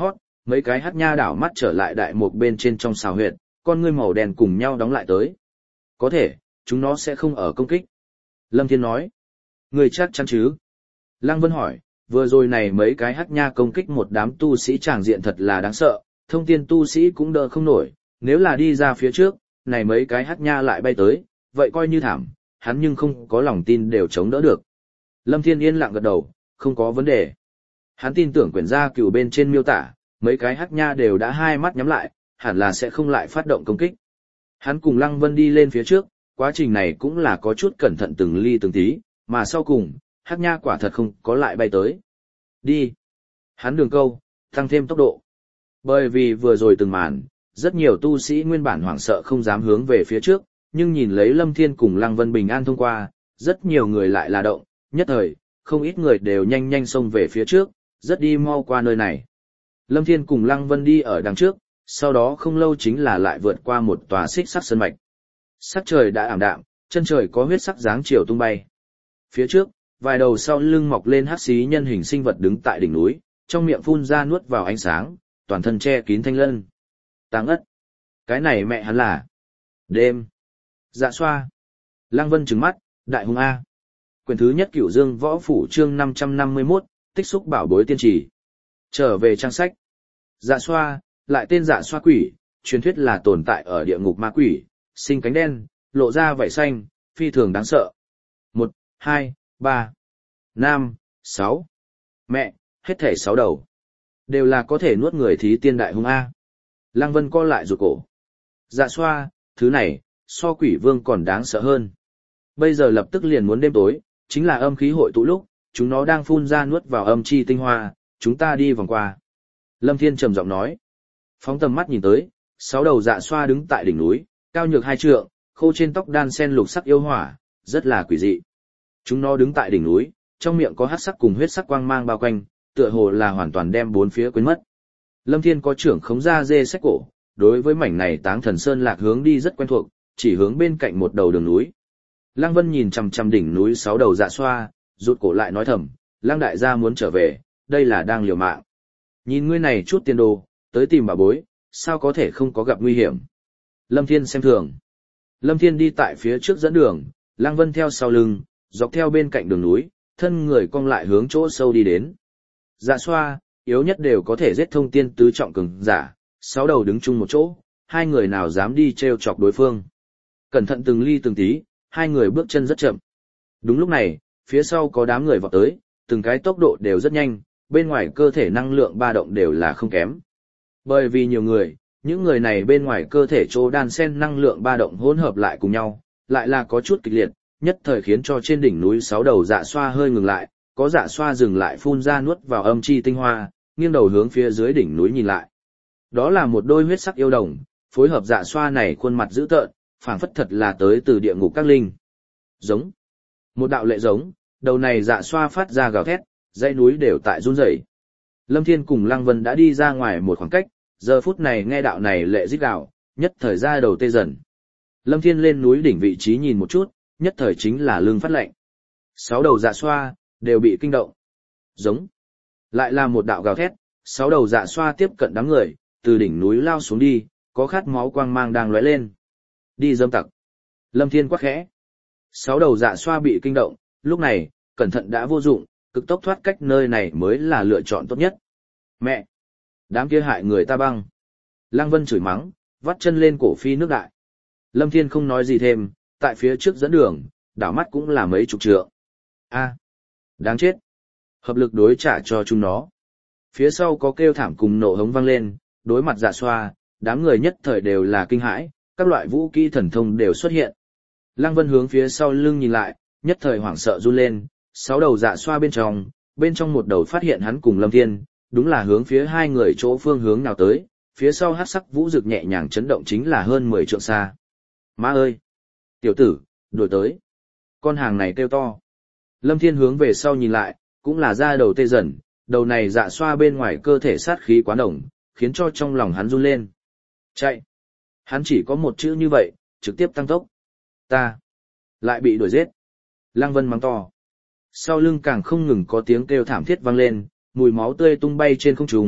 mấy cái hắc nha đảo mắt trở lại đại mục bên trên trong xào huyệt, con ngươi màu đen cùng nhau đóng lại tới. Có thể, chúng nó sẽ không ở công kích. Lâm Thiên nói. Người chắc chắn chứ? Lăng Vân hỏi, vừa rồi này mấy cái hắc nha công kích một đám tu sĩ tràng diện thật là đáng sợ, thông tiên tu sĩ cũng đỡ không nổi, nếu là đi ra phía trước, này mấy cái hắc nha lại bay tới, vậy coi như thảm, hắn nhưng không có lòng tin đều chống đỡ được. Lâm Thiên yên lặng gật đầu, không có vấn đề. Hắn tin tưởng quyển gia cửu bên trên miêu tả, mấy cái hắc nha đều đã hai mắt nhắm lại, hẳn là sẽ không lại phát động công kích. Hắn cùng Lăng Vân đi lên phía trước, quá trình này cũng là có chút cẩn thận từng ly từng tí, mà sau cùng, hắc nha quả thật không có lại bay tới. Đi. Hắn đường câu, tăng thêm tốc độ. Bởi vì vừa rồi từng màn, rất nhiều tu sĩ nguyên bản hoảng sợ không dám hướng về phía trước, nhưng nhìn lấy Lâm Thiên cùng Lăng Vân bình an thông qua, rất nhiều người lại là động, nhất thời, không ít người đều nhanh nhanh xông về phía trước, rất đi mau qua nơi này. Lâm Thiên cùng Lăng Vân đi ở đằng trước, sau đó không lâu chính là lại vượt qua một tòa xích sắt sơn mạch. Sắc trời đã ảm đạm, chân trời có huyết sắc dáng chiều tung bay. Phía trước, vài đầu sau lưng mọc lên hắc xí nhân hình sinh vật đứng tại đỉnh núi, trong miệng phun ra nuốt vào ánh sáng, toàn thân che kín thanh lân. Táng ất. Cái này mẹ hắn là. Đêm. Dạ xoa. Lăng Vân trừng mắt, đại hung A. Quyển thứ nhất Cửu Dương Võ Phủ chương năm trăm năm mươi mốt, tích xúc bảo bối tiên trì. Trở về trang sách. Dạ xoa, lại tên dạ xoa quỷ, truyền thuyết là tồn tại ở địa ngục ma quỷ, sinh cánh đen, lộ ra vảy xanh, phi thường đáng sợ. Một, hai, ba, năm, sáu. Mẹ, hết thể sáu đầu. Đều là có thể nuốt người thí tiên đại hung A. Lăng Vân co lại rụt cổ. Dạ xoa, thứ này, so quỷ vương còn đáng sợ hơn. Bây giờ lập tức liền muốn đêm tối, chính là âm khí hội tụ lúc, chúng nó đang phun ra nuốt vào âm chi tinh hoa, chúng ta đi vòng qua. Lâm Thiên trầm giọng nói. Phóng tầm mắt nhìn tới, sáu đầu dạ xoa đứng tại đỉnh núi, cao nhược hai trượng, khô trên tóc đan sen lục sắc yêu hỏa, rất là quỷ dị. Chúng nó đứng tại đỉnh núi, trong miệng có hắc sắc cùng huyết sắc quang mang bao quanh, tựa hồ là hoàn toàn đem bốn phía quên mất. Lâm Thiên có trưởng khống ra dê sách cổ, đối với mảnh này Táng Thần Sơn lạc hướng đi rất quen thuộc, chỉ hướng bên cạnh một đầu đường núi. Lăng Vân nhìn chằm chằm đỉnh núi sáu đầu dạ xoa, rụt cổ lại nói thầm, Lăng đại gia muốn trở về, đây là đang liều mạng. Nhìn ngươi này chút tiền đồ, tới tìm bà bối, sao có thể không có gặp nguy hiểm. Lâm Thiên xem thường. Lâm Thiên đi tại phía trước dẫn đường, Lăng Vân theo sau lưng, dọc theo bên cạnh đường núi, thân người cong lại hướng chỗ sâu đi đến. Dạ xoa, yếu nhất đều có thể giết thông tiên tứ trọng cường giả, sáu đầu đứng chung một chỗ, hai người nào dám đi treo chọc đối phương. Cẩn thận từng ly từng tí, hai người bước chân rất chậm. Đúng lúc này, phía sau có đám người vọt tới, từng cái tốc độ đều rất nhanh, bên ngoài cơ thể năng lượng ba động đều là không kém. Bởi vì nhiều người, những người này bên ngoài cơ thể chỗ đan sen năng lượng ba động hỗn hợp lại cùng nhau, lại là có chút kịch liệt, nhất thời khiến cho trên đỉnh núi sáu đầu dạ xoa hơi ngừng lại, có dạ xoa dừng lại phun ra nuốt vào âm chi tinh hoa, nghiêng đầu hướng phía dưới đỉnh núi nhìn lại. Đó là một đôi huyết sắc yêu đồng, phối hợp dạ xoa này khuôn mặt dữ tợn, phảng phất thật là tới từ địa ngục các linh. Giống. Một đạo lệ giống, đầu này dạ xoa phát ra gào thét, dãy núi đều tại run rẩy. Lâm Thiên cùng Lăng Vân đã đi ra ngoài một khoảng cách, giờ phút này nghe đạo này lệ rít gào, nhất thời ra đầu tê dần. Lâm Thiên lên núi đỉnh vị trí nhìn một chút, nhất thời chính là lưng phát lạnh. Sáu đầu dạ xoa đều bị kinh động. Giống. Lại là một đạo gào thét, sáu đầu dạ xoa tiếp cận đám người, từ đỉnh núi lao xuống đi, có khát máu quang mang đang lóe lên. Đi dâm tặc. Lâm Thiên quát khẽ. Sáu đầu dạ xoa bị kinh động, lúc này, cẩn thận đã vô dụng, cực tốc thoát cách nơi này mới là lựa chọn tốt nhất. Mẹ! Đám kia hại người ta băng. Lăng Vân chửi mắng, vắt chân lên cổ phi nước đại. Lâm Thiên không nói gì thêm, tại phía trước dẫn đường, đảo mắt cũng là mấy chục trượng. A, đáng chết. Hợp lực đối trả cho chúng nó. Phía sau có kêu thảm cùng nổ hống vang lên, đối mặt dạ xoa, đám người nhất thời đều là kinh hãi, các loại vũ kỹ thần thông đều xuất hiện. Lăng Vân hướng phía sau lưng nhìn lại, nhất thời hoảng sợ run lên, sáu đầu dạ xoa bên trong, bên trong một đầu phát hiện hắn cùng Lâm Thiên, đúng là hướng phía hai người chỗ phương hướng nào tới, phía sau hắc sắc vũ rực nhẹ nhàng chấn động chính là hơn mười trượng xa. Má ơi! Tiểu tử, đuổi tới. Con hàng này kêu to. Lâm Thiên hướng về sau nhìn lại, cũng là ra đầu tê dần, đầu này dạ xoa bên ngoài cơ thể sát khí quá nồng, khiến cho trong lòng hắn run lên. Chạy! Hắn chỉ có một chữ như vậy, trực tiếp tăng tốc. Ta! Lại bị đuổi giết. Lăng Vân mắng to. Sau lưng càng không ngừng có tiếng kêu thảm thiết vang lên, mùi máu tươi tung bay trên không trung,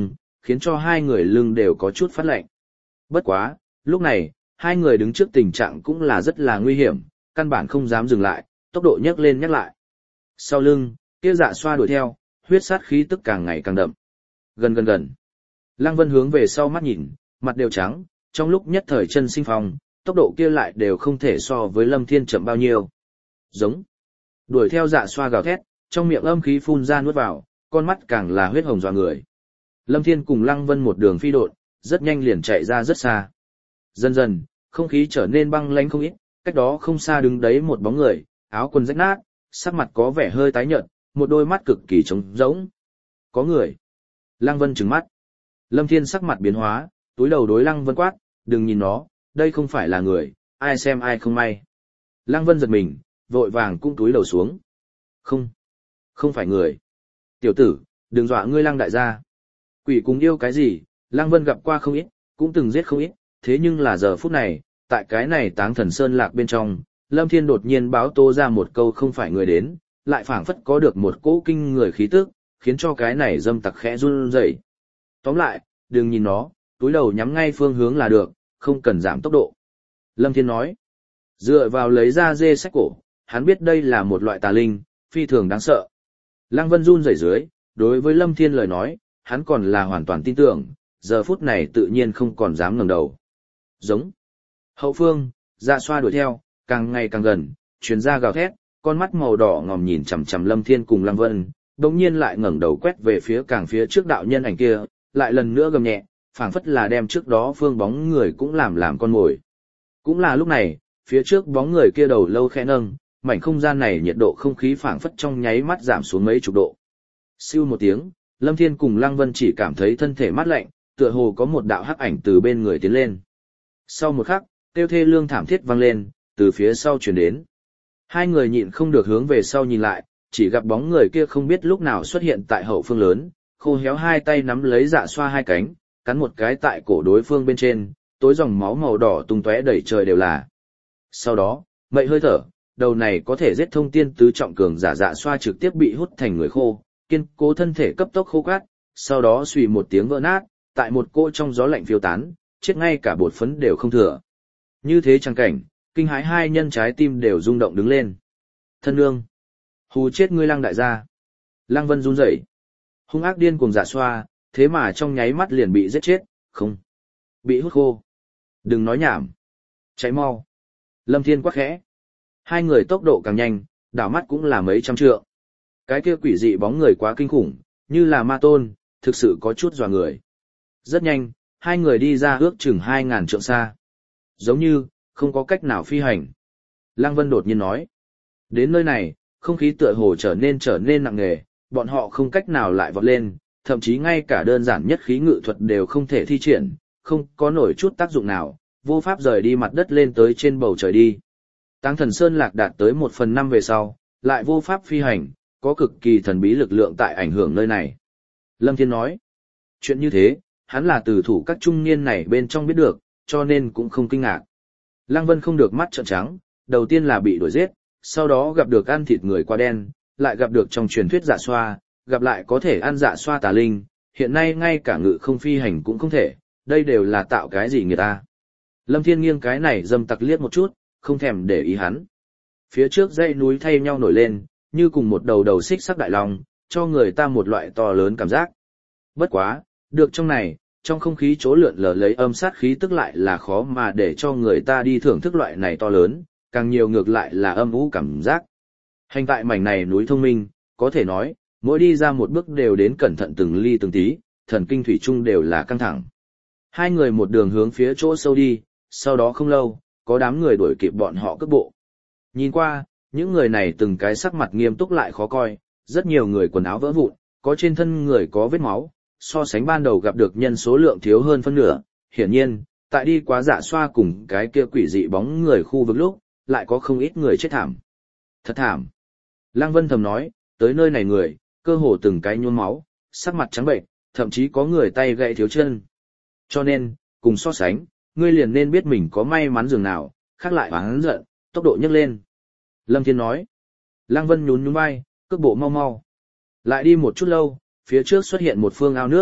khiến cho hai người lưng đều có chút phát lạnh. Bất quá, lúc này, hai người đứng trước tình trạng cũng là rất là nguy hiểm, căn bản không dám dừng lại, tốc độ nhấc lên nhắc lại. Sau lưng, kia dạ xoa đuổi theo, huyết sát khí tức càng ngày càng đậm. Gần gần gần. Lăng Vân hướng về sau mắt nhìn, mặt đều trắng, trong lúc nhất thời chân sinh phong, tốc độ kia lại đều không thể so với Lâm Thiên chậm bao nhiêu. Giống. Đuổi theo dạ xoa gào thét, trong miệng âm khí phun ra nuốt vào, con mắt càng là huyết hồng dọa người. Lâm Thiên cùng Lăng Vân một đường phi độn, rất nhanh liền chạy ra rất xa. Dần dần, không khí trở nên băng lãnh không ít, cách đó không xa đứng đấy một bóng người, áo quần rách nát, sắc mặt có vẻ hơi tái nhợt, một đôi mắt cực kỳ trống rỗng. Có người. Lăng Vân trừng mắt. Lâm Thiên sắc mặt biến hóa, túi đầu đối Lăng Vân quát, đừng nhìn nó, đây không phải là người, ai xem ai không may. Lăng Vân giật mình, vội vàng cũng túi đầu xuống. Không, không phải người. Tiểu tử, đừng dọa ngươi Lăng đại gia. Quỷ cùng yêu cái gì, Lăng Vân gặp qua không ít, cũng từng giết không ít, thế nhưng là giờ phút này, tại cái này Táng Thần Sơn Lạc bên trong, Lâm Thiên đột nhiên báo tố ra một câu không phải người đến, lại phảng phất có được một cỗ kinh người khí tức, khiến cho cái này dâm tặc khẽ run rẩy. Tóm lại, đừng nhìn nó, túi đầu nhắm ngay phương hướng là được, không cần giảm tốc độ. Lâm Thiên nói, dựa vào lấy ra dê sách cổ, hắn biết đây là một loại tà linh, phi thường đáng sợ. Lăng Vân run rẩy dưới, đối với Lâm Thiên lời nói, hắn còn là hoàn toàn tin tưởng, giờ phút này tự nhiên không còn dám ngẩng đầu. Giống. Hậu phương, dạ xoa đuổi theo, càng ngày càng gần, truyền ra gào thét, con mắt màu đỏ ngòm nhìn chằm chằm Lâm Thiên cùng Lăng Vân, đồng nhiên lại ngẩng đầu quét về phía càng phía trước đạo nhân ảnh kia, lại lần nữa gầm nhẹ, phảng phất là đem trước đó phương bóng người cũng làm làm con mồi. Cũng là lúc này, phía trước bóng người kia đầu lâu khẽ nâng, mảnh không gian này nhiệt độ không khí phảng phất trong nháy mắt giảm xuống mấy chục độ. Siêu một tiếng, Lâm Thiên cùng Lăng Vân chỉ cảm thấy thân thể mát lạnh, tựa hồ có một đạo hắc ảnh từ bên người tiến lên. Sau một khắc, kêu thê lương thảm thiết vang lên, từ phía sau truyền đến. Hai người nhịn không được hướng về sau nhìn lại, chỉ gặp bóng người kia không biết lúc nào xuất hiện tại hậu phương lớn, khô héo hai tay nắm lấy dạ xoa hai cánh, cắn một cái tại cổ đối phương bên trên, tối dòng máu màu đỏ tung tóe đầy trời đều là. Sau đó, mậy hơi thở, đầu này có thể giết thông tiên tứ trọng cường giả dạ xoa trực tiếp bị hút thành người khô, kiên cố thân thể cấp tốc khô cát, sau đó xùy một tiếng vỡ nát, tại một cỗ trong gió lạnh phiêu tán, chết ngay cả bột phấn đều không thừa. Như thế chẳng cảnh, kinh hãi hai nhân trái tim đều rung động đứng lên. Thân nương, hù chết ngươi Lăng đại gia. Lăng Vân run rẩy, hung ác điên cuồng dạ xoa, thế mà trong nháy mắt liền bị giết chết, không, bị hút khô. Đừng nói nhảm, cháy mau. Lâm Thiên quát khẽ. Hai người tốc độ càng nhanh, đảo mắt cũng là mấy trăm trượng. Cái kia quỷ dị bóng người quá kinh khủng, như là ma tôn, thực sự có chút dọa người. Rất nhanh, hai người đi ra ước chừng hai ngàn trượng xa. Giống như, không có cách nào phi hành. Lăng Vân đột nhiên nói. Đến nơi này, không khí tựa hồ trở nên trở nên nặng nề, bọn họ không cách nào lại vọt lên, thậm chí ngay cả đơn giản nhất khí ngự thuật đều không thể thi triển, không có nổi chút tác dụng nào, vô pháp rời đi mặt đất lên tới trên bầu trời đi. Táng Thần Sơn Lạc đạt tới một phần năm về sau, lại vô pháp phi hành, có cực kỳ thần bí lực lượng tại ảnh hưởng nơi này. Lâm Thiên nói, chuyện như thế, hắn là từ thủ các trung niên này bên trong biết được, cho nên cũng không kinh ngạc. Lăng Vân không được mắt trợn trắng, đầu tiên là bị đuổi giết, sau đó gặp được ăn thịt người qua đen, lại gặp được trong truyền thuyết dạ xoa, gặp lại có thể ăn dạ xoa tà linh, hiện nay ngay cả ngự không phi hành cũng không thể, đây đều là tạo cái gì người ta. Lâm Thiên nghiêng cái này dâm tặc liếc một chút, không thèm để ý hắn. Phía trước dãy núi thay nhau nổi lên, như cùng một đầu đầu xích sắc đại long, cho người ta một loại to lớn cảm giác. Bất quá, được trong này, trong không khí chỗ lượn lờ lấy âm sát khí tức lại là khó mà để cho người ta đi thưởng thức loại này to lớn, càng nhiều ngược lại là âm u cảm giác. Hành tại mảnh này núi thông minh, có thể nói, mỗi đi ra một bước đều đến cẩn thận từng ly từng tí, thần kinh thủy chung đều là căng thẳng. Hai người một đường hướng phía chỗ sâu đi, sau đó không lâu, có đám người đuổi kịp bọn họ cước bộ. Nhìn qua, những người này từng cái sắc mặt nghiêm túc lại khó coi, rất nhiều người quần áo vỡ vụn, có trên thân người có vết máu, so sánh ban đầu gặp được nhân số lượng thiếu hơn phân nửa. Hiển nhiên, tại đi quá dạ xoa cùng cái kia quỷ dị bóng người khu vực lúc, lại có không ít người chết thảm. Thật thảm. Lăng Vân thầm nói, tới nơi này người, cơ hồ từng cái nhuốm máu, sắc mặt trắng bệnh, thậm chí có người tay gãy thiếu chân. Cho nên, cùng so sánh, ngươi liền nên biết mình có may mắn dường nào, khác lại oán giận, tốc độ nhấc lên. Lâm Thiên nói. Lăng Vân nhún nhún vai, cước bộ mau mau. Lại đi một chút lâu, phía trước xuất hiện một phương ao nước,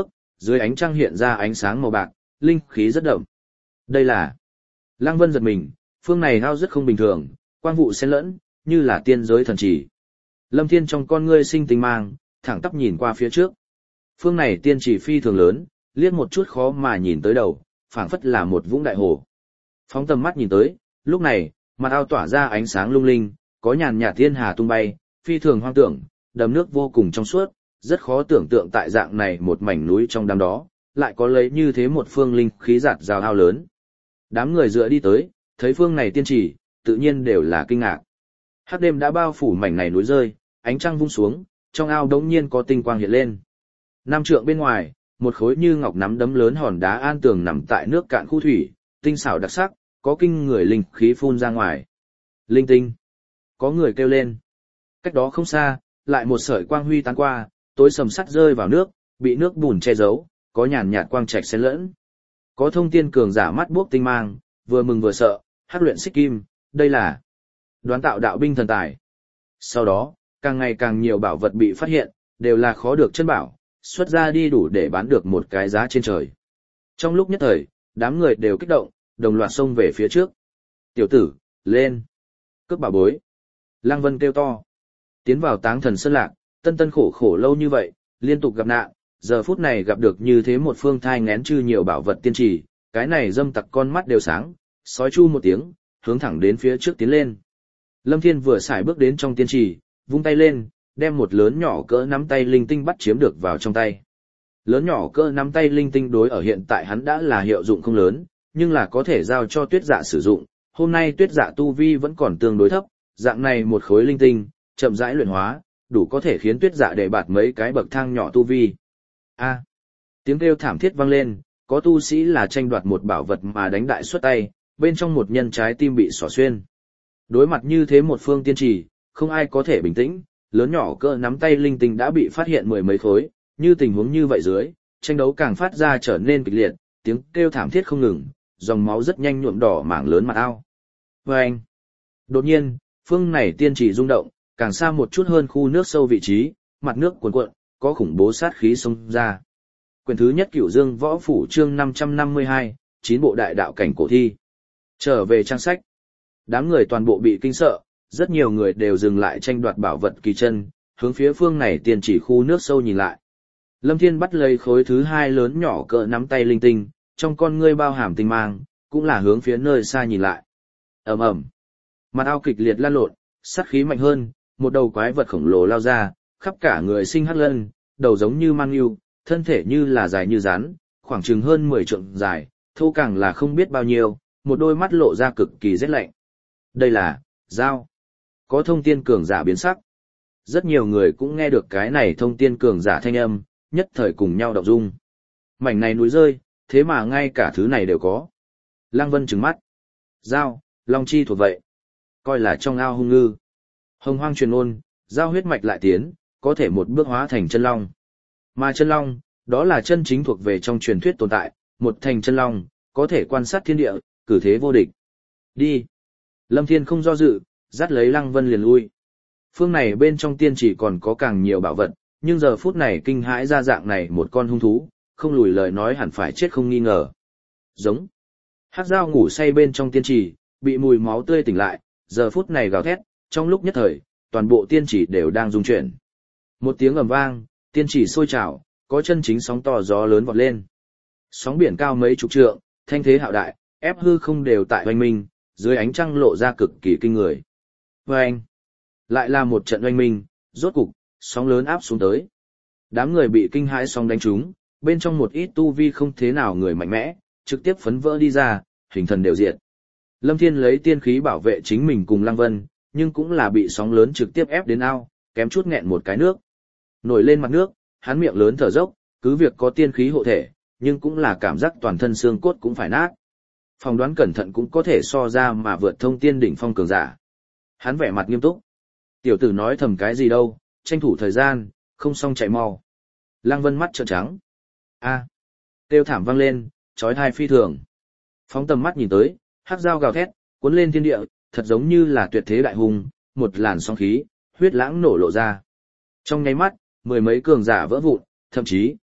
dưới ánh trăng hiện ra ánh sáng màu bạc, linh khí rất đậm. Đây là... Lăng Vân giật mình, phương này hao rất không bình thường, quang vụ xen lẫn, như là tiên giới thần chỉ. Lâm Thiên trong con ngươi sinh tinh mang, thẳng tắp nhìn qua phía trước. Phương này tiên chỉ phi thường lớn, liếc một chút khó mà nhìn tới đầu, phảng phất là một vũng đại hồ. Phóng tầm mắt nhìn tới, lúc này, mặt ao tỏa ra ánh sáng lung linh, có nhàn nhạt thiên hà tung bay, phi thường hoang tưởng, đầm nước vô cùng trong suốt, rất khó tưởng tượng tại dạng này một mảnh núi trong đám đó, lại có lấy như thế một phương linh khí giạt rào ao lớn. Đám người dựa đi tới, thấy phương này tiên chỉ, tự nhiên đều là kinh ngạc. Hắc đêm đã bao phủ mảnh này núi rơi, ánh trăng vung xuống, trong ao đống nhiên có tinh quang hiện lên. Năm trượng bên ngoài, một khối như ngọc nắm đấm lớn hòn đá an tường nằm tại nước cạn khu thủy, tinh xảo đặc sắc, có kinh người linh khí phun ra ngoài. Linh tinh. Có người kêu lên. Cách đó không xa, lại một sợi quang huy tán qua, tối sầm sắt rơi vào nước, bị nước bùn che giấu, có nhàn nhạt quang trạch xen lẫn. Có thông tiên cường giả mắt buốc tinh mang, vừa mừng vừa sợ, hắc luyện xích kim, đây là đoán tạo đạo binh thần tài. Sau đó, càng ngày càng nhiều bảo vật bị phát hiện, đều là khó được chân bảo, xuất ra đi đủ để bán được một cái giá trên trời. Trong lúc nhất thời, đám người đều kích động, đồng loạt xông về phía trước. Tiểu tử, lên! Cướp bảo bối! Lăng Vân kêu to. Tiến vào Táng Thần Sơn Lạc, tân tân khổ khổ lâu như vậy, liên tục gặp nạn, giờ phút này gặp được như thế một phương thai ngén chư nhiều bảo vật tiên trì, cái này dâm tặc con mắt đều sáng, sói chu một tiếng, hướng thẳng đến phía trước tiến lên. Lâm Thiên vừa xài bước đến trong tiên trì, vung tay lên, đem một lớn nhỏ cỡ nắm tay linh tinh bắt chiếm được vào trong tay. Lớn nhỏ cỡ nắm tay linh tinh đối ở hiện tại hắn đã là hiệu dụng không lớn, nhưng là có thể giao cho tuyết dạ sử dụng. Hôm nay tuyết dạ tu vi vẫn còn tương đối thấp, dạng này một khối linh tinh, chậm rãi luyện hóa, đủ có thể khiến tuyết dạ để bạt mấy cái bậc thang nhỏ tu vi. A, tiếng kêu thảm thiết vang lên, có tu sĩ là tranh đoạt một bảo vật mà đánh đại xuất tay, bên trong một nhân trái tim bị xỏ xuyên. Đối mặt như thế một phương tiên trì, không ai có thể bình tĩnh, lớn nhỏ cỡ nắm tay linh tinh đã bị phát hiện mười mấy khối, như tình huống như vậy dưới, tranh đấu càng phát ra trở nên kịch liệt, tiếng kêu thảm thiết không ngừng, dòng máu rất nhanh nhuộm đỏ mảng lớn mặt ao. Và anh, đột nhiên, phương này tiên trì rung động, càng xa một chút hơn khu nước sâu vị trí, mặt nước cuồn cuộn, có khủng bố sát khí xông ra. Quyển thứ nhất Cửu Dương Võ Phủ chương năm trăm năm mươi hai, chín bộ đại đạo cảnh cổ thi. Trở về trang sách. Đám người toàn bộ bị kinh sợ, rất nhiều người đều dừng lại tranh đoạt bảo vật kỳ chân, hướng phía phương này tiên chỉ khu nước sâu nhìn lại. Lâm Thiên bắt lấy khối thứ hai lớn nhỏ cỡ nắm tay linh tinh, trong con ngươi bao hàm tinh mang, cũng là hướng phía nơi xa nhìn lại. Ầm ầm. Mặt ao kịch liệt lan lộn, sát khí mạnh hơn, một đầu quái vật khổng lồ lao ra, khắp cả người sinh hắc lân, đầu giống như man yêu, thân thể như là dài như rắn, khoảng chừng hơn mười trượng dài, thô càng là không biết bao nhiêu, một đôi mắt lộ ra cực kỳ rét lạnh. Đây là dao. Có thông tiên cường giả biến sắc. Rất nhiều người cũng nghe được cái này thông tiên cường giả thanh âm, nhất thời cùng nhau động dung. Mảnh này núi rơi, thế mà ngay cả thứ này đều có. Lăng Vân trừng mắt. Dao, long chi thuộc vậy. Coi là trong ao hung ngư. Hồng hoang truyền ôn, dao huyết mạch lại tiến, có thể một bước hóa thành chân long. Mà chân long, đó là chân chính thuộc về trong truyền thuyết tồn tại, một thành chân long, có thể quan sát thiên địa, cử thế vô địch. Đi. Lâm Thiên không do dự, dắt lấy Lăng Vân liền lui. Phương này bên trong tiên chỉ còn có càng nhiều bảo vật, nhưng giờ phút này kinh hãi ra dạng này một con hung thú, không lùi lời nói hẳn phải chết không nghi ngờ. Giống. Hắc dao ngủ say bên trong tiên chỉ, bị mùi máu tươi tỉnh lại, giờ phút này gào thét, trong lúc nhất thời, toàn bộ tiên chỉ đều đang rung chuyển. Một tiếng ầm vang, tiên chỉ sôi trào, có chân chính sóng to gió lớn vọt lên. Sóng biển cao mấy chục trượng, thanh thế hạo đại, ép hư không đều tại oanh minh, dưới ánh trăng lộ ra cực kỳ kinh người. Oanh! Lại là một trận oanh minh, rốt cục, sóng lớn áp xuống tới. Đám người bị kinh hãi sóng đánh trúng, bên trong một ít tu vi không thế nào người mạnh mẽ, trực tiếp phấn vỡ đi ra, hình thần đều diệt. Lâm Thiên lấy tiên khí bảo vệ chính mình cùng Lăng Vân, nhưng cũng là bị sóng lớn trực tiếp ép đến ao, kém chút nghẹn một cái nước. Nổi lên mặt nước, hắn miệng lớn thở dốc, cứ việc có tiên khí hộ thể, nhưng cũng là cảm giác toàn thân xương cốt cũng phải nát. Phỏng đoán cẩn thận cũng có thể so ra mà vượt thông tiên đỉnh phong cường giả. Hắn vẻ mặt nghiêm túc. Tiểu tử nói thầm cái gì đâu, tranh thủ thời gian, không xong chạy mau. Lăng Vân mắt trợn trắng. A. Kêu thảm vang lên, chói tai phi thường. Phóng tầm mắt nhìn tới, hắc dao gào thét, cuốn lên thiên địa, thật giống như là tuyệt thế đại hùng, một làn sóng khí, huyết lãng nổ lộ ra. Trong nháy mắt, mười mấy cường giả vỡ vụn, thậm chí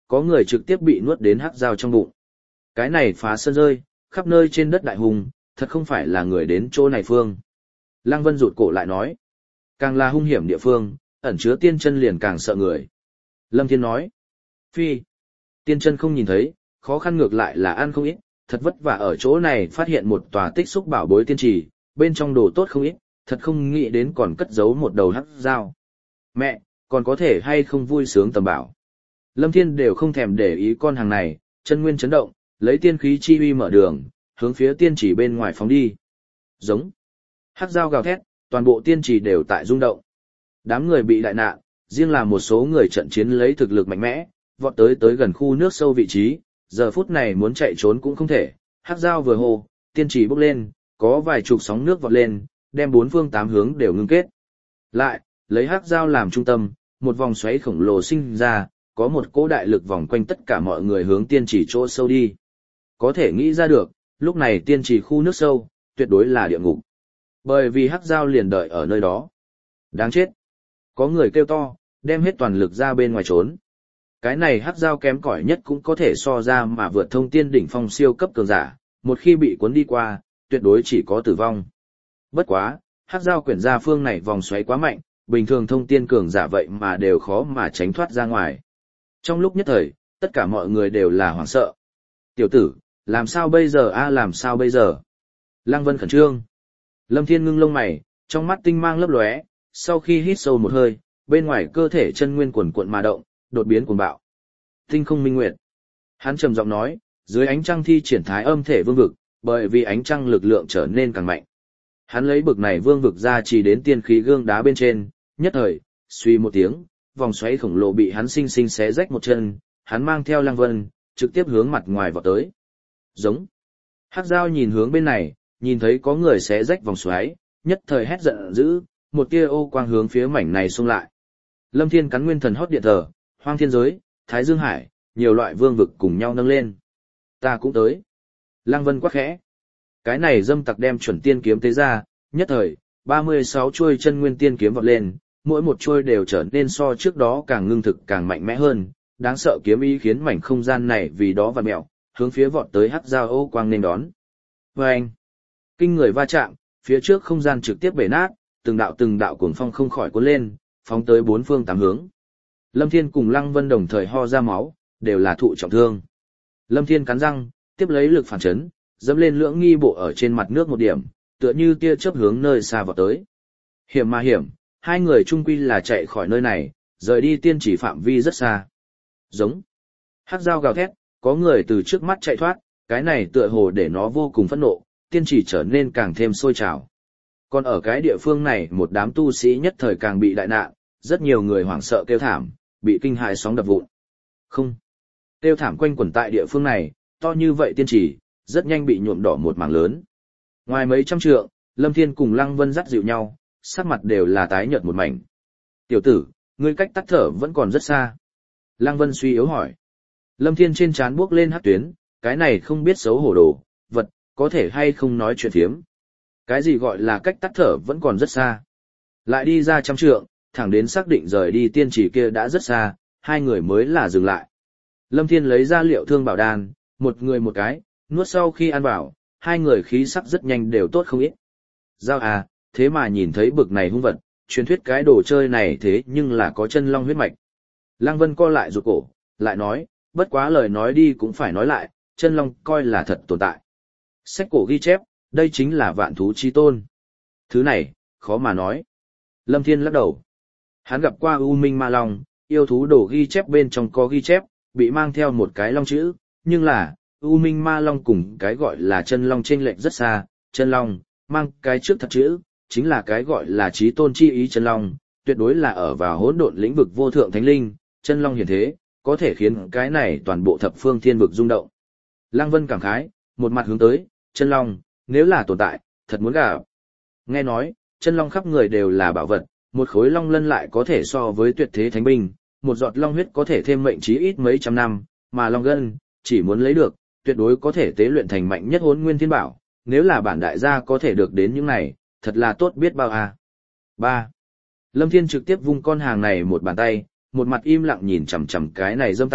có người trực tiếp bị nuốt đến hắc dao trong bụng. Cái này phá sơn rơi, khắp nơi trên đất đại hùng, thật không phải là người đến chỗ này phương. Lăng Vân rụt cổ lại nói, càng là hung hiểm địa phương, ẩn chứa tiên chân liền càng sợ người. Lâm Thiên nói, phi, tiên chân không nhìn thấy, khó khăn ngược lại là ăn không ít, thật vất vả ở chỗ này phát hiện một tòa tích xúc bảo bối tiên trì, bên trong đồ tốt không ít, thật không nghĩ đến còn cất giấu một đầu hắc dao. Mẹ, còn có thể hay không vui sướng tầm bảo. Lâm Thiên đều không thèm để ý con hàng này, chân nguyên chấn động, lấy tiên khí chi uy mở đường, hướng phía tiên trì bên ngoài phóng đi. Giống. Hắc dao gào thét, toàn bộ tiên trì đều tại rung động. Đám người bị đại nạn, riêng là một số người trận chiến lấy thực lực mạnh mẽ, vọt tới tới gần khu nước sâu vị trí, giờ phút này muốn chạy trốn cũng không thể. Hắc dao vừa hô, tiên trì bốc lên, có vài chục sóng nước vọt lên, đem bốn phương tám hướng đều ngưng kết. Lại, lấy hắc dao làm trung tâm, một vòng xoáy khổng lồ sinh ra, có một cỗ đại lực vòng quanh tất cả mọi người hướng tiên trì chỗ sâu đi. Có thể nghĩ ra được, lúc này tiên trì khu nước sâu, tuyệt đối là địa ngục. Bởi vì hắc dao liền đợi ở nơi đó. Đáng chết. Có người kêu to, đem hết toàn lực ra bên ngoài trốn. Cái này hắc dao kém cỏi nhất cũng có thể so ra mà vượt thông tiên đỉnh phong siêu cấp cường giả, một khi bị cuốn đi qua, tuyệt đối chỉ có tử vong. Bất quá, hắc dao quyển ra phương này vòng xoáy quá mạnh, bình thường thông tiên cường giả vậy mà đều khó mà tránh thoát ra ngoài. Trong lúc nhất thời, tất cả mọi người đều là hoảng sợ. Tiểu tử, làm sao bây giờ a làm sao bây giờ? Lăng Vân khẩn trương. Lâm Thiên ngưng lông mày, trong mắt tinh mang lấp lóe, sau khi hít sâu một hơi, bên ngoài cơ thể chân nguyên quần cuộn mà động, đột biến cuồng bạo. Tinh không minh nguyệt. Hắn trầm giọng nói, dưới ánh trăng thi triển thái âm thể vương vực, bởi vì ánh trăng lực lượng trở nên càng mạnh. Hắn lấy bực này vương vực ra chỉ đến tiên khí gương đá bên trên, nhất thời, suy một tiếng, vòng xoáy khổng lồ bị hắn sinh sinh xé rách một chân, hắn mang theo Lăng Vân, trực tiếp hướng mặt ngoài vọt tới. Giống. Hắc dao nhìn hướng bên này, nhìn thấy có người xé rách vòng xoáy, nhất thời hét giận dữ, một tia ô quang hướng phía mảnh này xông lại. Lâm Thiên cắn nguyên thần hót điện thờ, hoang thiên giới, thái dương hải, nhiều loại vương vực cùng nhau nâng lên. Ta cũng tới. Lăng Vân quát khẽ. Cái này dâm tặc đem chuẩn tiên kiếm tế ra, nhất thời, ba mươi sáu chuôi chân nguyên tiên kiếm vọt lên, mỗi một chuôi đều trở nên so trước đó càng ngưng thực càng mạnh mẽ hơn, đáng sợ kiếm ý khiến mảnh không gian này vì đó vặn mẹo, hướng phía vọt tới hắc dao ô quang nên đón. Vâng! Kinh người va chạm, phía trước không gian trực tiếp bể nát, từng đạo từng đạo cuồng phong không khỏi cuốn lên, phóng tới bốn phương tám hướng. Lâm Thiên cùng Lăng Vân đồng thời ho ra máu, đều là thụ trọng thương. Lâm Thiên cắn răng, tiếp lấy lực phản chấn, dẫm lên lưỡng nghi bộ ở trên mặt nước một điểm, tựa như tia chớp hướng nơi xa vọt tới. Hiểm mà hiểm, hai người chung quy là chạy khỏi nơi này, rời đi tiên chỉ phạm vi rất xa. Giống. Hắc dao gào thét, có người từ trước mắt chạy thoát, cái này tựa hồ để nó vô cùng phẫn nộ, tiên chỉ trở nên càng thêm sôi trào. Còn ở cái địa phương này một đám tu sĩ nhất thời càng bị đại nạn, rất nhiều người hoảng sợ kêu thảm, bị kinh hại sóng đập vụn. Không. Kêu thảm quanh quẩn tại địa phương này, to như vậy tiên chỉ, rất nhanh bị nhuộm đỏ một mảng lớn. Ngoài mấy trăm trượng, Lâm Thiên cùng Lăng Vân dắt dịu nhau, sắc mặt đều là tái nhợt một mảnh. Tiểu tử, ngươi cách tắt thở vẫn còn rất xa. Lăng Vân suy yếu hỏi. Lâm Thiên trên trán buốc lên hắc tuyến, cái này không biết xấu hổ đồ, vật, có thể hay không nói chuyện phiếm. Cái gì gọi là cách tắt thở vẫn còn rất xa. Lại đi ra trăm trượng, thẳng đến xác định rời đi tiên chỉ kia đã rất xa, hai người mới là dừng lại. Lâm Thiên lấy ra liệu thương bảo đan, một người một cái, nuốt sau khi ăn vào, hai người khí sắc rất nhanh đều tốt không ít. Giao à, thế mà nhìn thấy bực này hung vật, truyền thuyết cái đồ chơi này thế nhưng là có chân long huyết mạch. Lăng Vân co lại rụt cổ, lại nói, bất quá lời nói đi cũng phải nói lại, chân long coi là thật tồn tại. Sách cổ ghi chép, đây chính là vạn thú chi tôn. Thứ này, khó mà nói. Lâm Thiên lắc đầu. Hắn gặp qua U Minh Ma Long, yêu thú đồ ghi chép bên trong có ghi chép, bị mang theo một cái long chữ, nhưng là, U Minh Ma Long cùng cái gọi là chân long chênh lệch rất xa, chân long, mang cái trước thật chữ, chính là cái gọi là chí tôn chi ý chân long, tuyệt đối là ở vào hỗn độn lĩnh vực vô thượng thánh linh, chân long hiển thế, có thể khiến cái này toàn bộ thập phương thiên vực rung động. Lăng Vân cảm khái, một mặt hướng tới, chân long, nếu là tồn tại, thật muốn gặp. Nghe nói, chân long khắp người đều là bảo vật, một khối long lân lại có thể so với tuyệt thế thánh binh, một giọt long huyết có thể thêm mệnh chí ít mấy trăm năm, mà long gân, chỉ muốn lấy được, tuyệt đối có thể tế luyện thành mạnh nhất hỗn nguyên thiên bảo, nếu là bản đại gia có thể được đến những này, thật là tốt biết bao à. ba. Lâm Thiên trực tiếp vung con hàng này một bàn tay, một mặt im lặng nhìn chằm chằm cái này dâm tặc,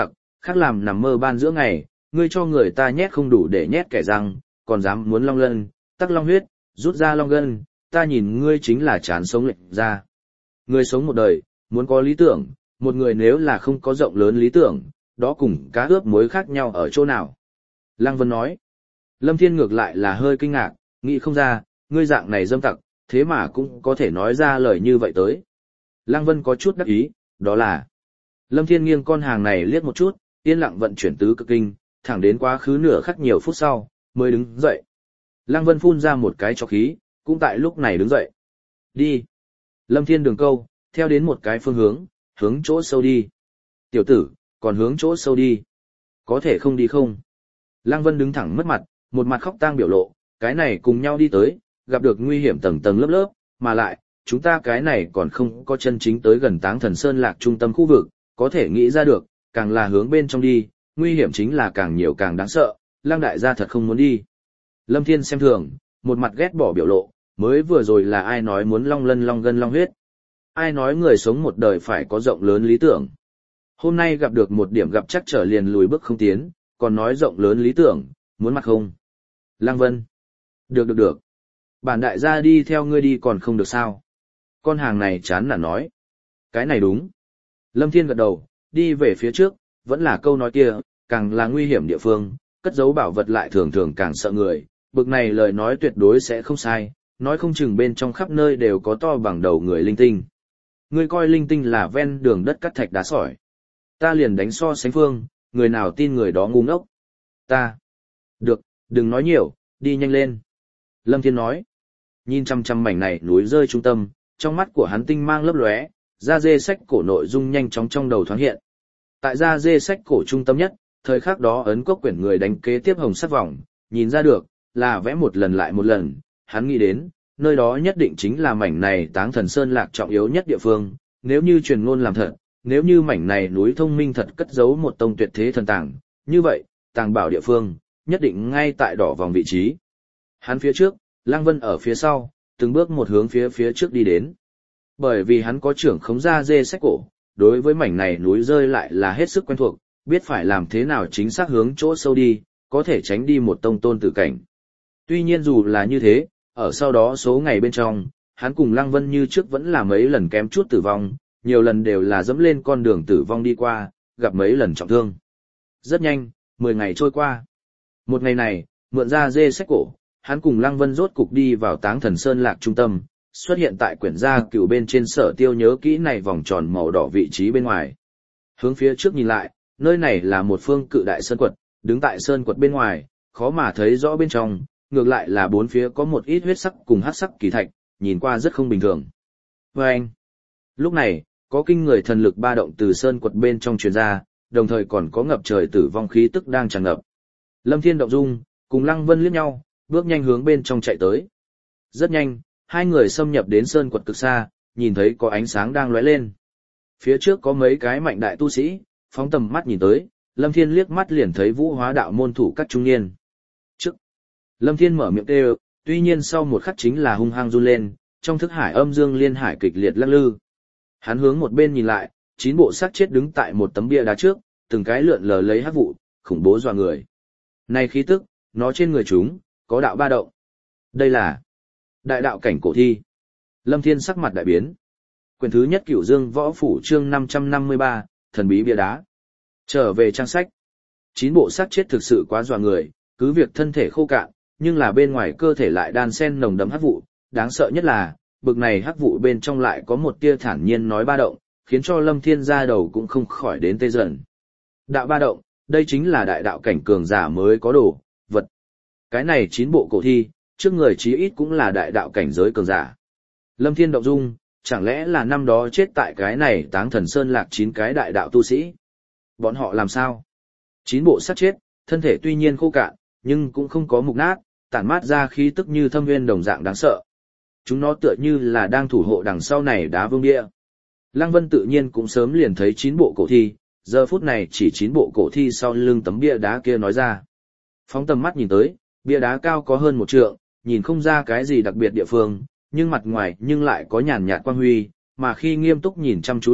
khác làm nằm mơ ban giữa ngày, ngươi cho người ta nhét không đủ để nhét kẻ răng, còn dám muốn long lân, tắc long huyết, rút ra long gân, ta nhìn ngươi chính là chán sống lệch ra. Người sống một đời, muốn có lý tưởng, một người nếu là không có rộng lớn lý tưởng, đó cùng cá ướp muối khác nhau ở chỗ nào. Lăng Vân nói, Lâm Thiên ngược lại là hơi kinh ngạc, nghĩ không ra, ngươi dạng này dâm tặc, thế mà cũng có thể nói ra lời như vậy tới. Lăng Vân có chút đắc ý, đó là, Lâm Thiên nghiêng con hàng này liếc một chút, yên lặng vận chuyển tứ cực kinh, thẳng đến quá khứ nửa khắc nhiều phút sau, mới đứng dậy. Lăng Vân phun ra một cái cho khí, cũng tại lúc này đứng dậy. Đi. Lâm Thiên đường câu, theo đến một cái phương hướng, hướng chỗ sâu đi. Tiểu tử, còn hướng chỗ sâu đi. Có thể không đi không? Lăng Vân đứng thẳng mất mặt, một mặt khóc tang biểu lộ, cái này cùng nhau đi tới, gặp được nguy hiểm tầng tầng lớp lớp, mà lại, chúng ta cái này còn không có chân chính tới gần Táng Thần Sơn Lạc trung tâm khu vực, có thể nghĩ ra được, càng là hướng bên trong đi, nguy hiểm chính là càng nhiều càng đáng sợ, Lăng đại gia thật không muốn đi. Lâm Thiên xem thường, một mặt ghét bỏ biểu lộ, mới vừa rồi là ai nói muốn long lân long gân long huyết. Ai nói người sống một đời phải có rộng lớn lý tưởng. Hôm nay gặp được một điểm gặp chắc trở liền lùi bước không tiến, còn nói rộng lớn lý tưởng, muốn mặt không. Lăng Vân. Được được được. Bản đại gia đi theo ngươi đi còn không được sao. Con hàng này chán nản nói. Cái này đúng. Lâm Thiên gật đầu, đi về phía trước, vẫn là câu nói kia, càng là nguy hiểm địa phương, cất giấu bảo vật lại thường thường càng sợ người. Bực này lời nói tuyệt đối sẽ không sai, nói không chừng bên trong khắp nơi đều có to bằng đầu người linh tinh. Ngươi coi linh tinh là ven đường đất cắt thạch đá sỏi. Ta liền đánh so sánh phương, người nào tin người đó ngu ngốc. Ta. Được, đừng nói nhiều, đi nhanh lên. Lâm Thiên nói. Nhìn chăm chăm mảnh này núi rơi trung tâm, trong mắt của hắn tinh mang lấp lóe, da dê sách cổ nội dung nhanh chóng trong đầu thoáng hiện. Tại da dê sách cổ trung tâm nhất, thời khắc đó ấn cốc quyển người đánh kế tiếp hồng sắc vòng, nhìn ra được, là vẽ một lần lại một lần, hắn nghĩ đến, nơi đó nhất định chính là mảnh này Táng Thần Sơn Lạc trọng yếu nhất địa phương, nếu như truyền ngôn làm thật, nếu như mảnh này núi thông minh thật cất giấu một tông tuyệt thế thần tàng, như vậy, tàng bảo địa phương, nhất định ngay tại đỏ vòng vị trí. Hắn phía trước, Lăng Vân ở phía sau, từng bước một hướng phía phía trước đi đến. Bởi vì hắn có trưởng khống ra dê sách cổ, đối với mảnh này núi rơi lại là hết sức quen thuộc, biết phải làm thế nào chính xác hướng chỗ sâu đi, có thể tránh đi một tông tôn tử cảnh. Tuy nhiên dù là như thế, ở sau đó số ngày bên trong, hắn cùng Lăng Vân như trước vẫn là mấy lần kém chút tử vong, nhiều lần đều là dẫm lên con đường tử vong đi qua, gặp mấy lần trọng thương. Rất nhanh, mười ngày trôi qua. Một ngày này, mượn ra dê sách cổ, hắn cùng Lăng Vân rốt cục đi vào Táng Thần Sơn Lạc trung tâm, xuất hiện tại quyển gia cửu bên trên Sở Tiêu nhớ kỹ này vòng tròn màu đỏ vị trí bên ngoài. Hướng phía trước nhìn lại, nơi này là một phương cự đại sơn quật, đứng tại sơn quật bên ngoài, khó mà thấy rõ bên trong, ngược lại là bốn phía có một ít huyết sắc cùng hắc sắc kỳ thạch, nhìn qua rất không bình thường. Và anh, lúc này, có kinh người thần lực ba động từ sơn quật bên trong truyền ra, đồng thời còn có ngập trời tử vong khí tức đang tràn ngập. Lâm Thiên động dung, cùng Lăng Vân liếc nhau, bước nhanh hướng bên trong chạy tới. Rất nhanh, hai người xâm nhập đến sơn quật cực xa, nhìn thấy có ánh sáng đang lóe lên. Phía trước có mấy cái mạnh đại tu sĩ, phóng tầm mắt nhìn tới, Lâm Thiên liếc mắt liền thấy Vũ Hóa đạo môn thủ các trung niên. Trước, Lâm Thiên mở miệng kêu, tuy nhiên sau một khắc chính là hung hăng run lên, trong thức hải âm dương liên hải kịch liệt lắc lư. Hắn hướng một bên nhìn lại, chín bộ xác chết đứng tại một tấm bia đá trước, từng cái lượn lờ lấy hắc vụ, khủng bố dọa người. Này khí tức, nó trên người chúng, có đạo ba động. Đây là đại đạo cảnh cổ thi. Lâm Thiên sắc mặt đại biến. Quyển thứ nhất Cửu Dương Võ Phủ chương năm trăm năm mươi ba, thần bí bia đá. Trở về trang sách. Chín bộ xác chết thực sự quá dọa người, cứ việc thân thể khô cạn, nhưng là bên ngoài cơ thể lại đan xen nồng đậm hắc vụ, đáng sợ nhất là, bực này hắc vụ bên trong lại có một tia thản nhiên nói ba động, khiến cho Lâm Thiên ra đầu cũng không khỏi đến tê dần. Đạo ba động, đây chính là đại đạo cảnh cường giả mới có đồ vật. Cái này chín bộ cổ thi, trước người chí ít cũng là đại đạo cảnh giới cường giả. Lâm Thiên động dung, chẳng lẽ là năm đó chết tại cái này Táng Thần Sơn Lạc chín cái đại đạo tu sĩ? Bọn họ làm sao? Chín bộ sát chết, thân thể tuy nhiên khô cạn, nhưng cũng không có mục nát, tản mát ra khí tức như thâm viên đồng dạng đáng sợ. Chúng nó tựa như là đang thủ hộ đằng sau này đá vương bia. Lăng Vân tự nhiên cũng sớm liền thấy chín bộ cổ thi, giờ phút này chỉ chín bộ cổ thi sau lưng tấm bia đá kia nói ra. Phóng tầm mắt nhìn tới, bia đá cao có hơn một trượng, nhìn không ra cái gì đặc biệt địa phương, nhưng mặt ngoài nhưng lại có nhàn nhạt quang huy, mà khi nghiêm túc nhìn chăm chú lúc,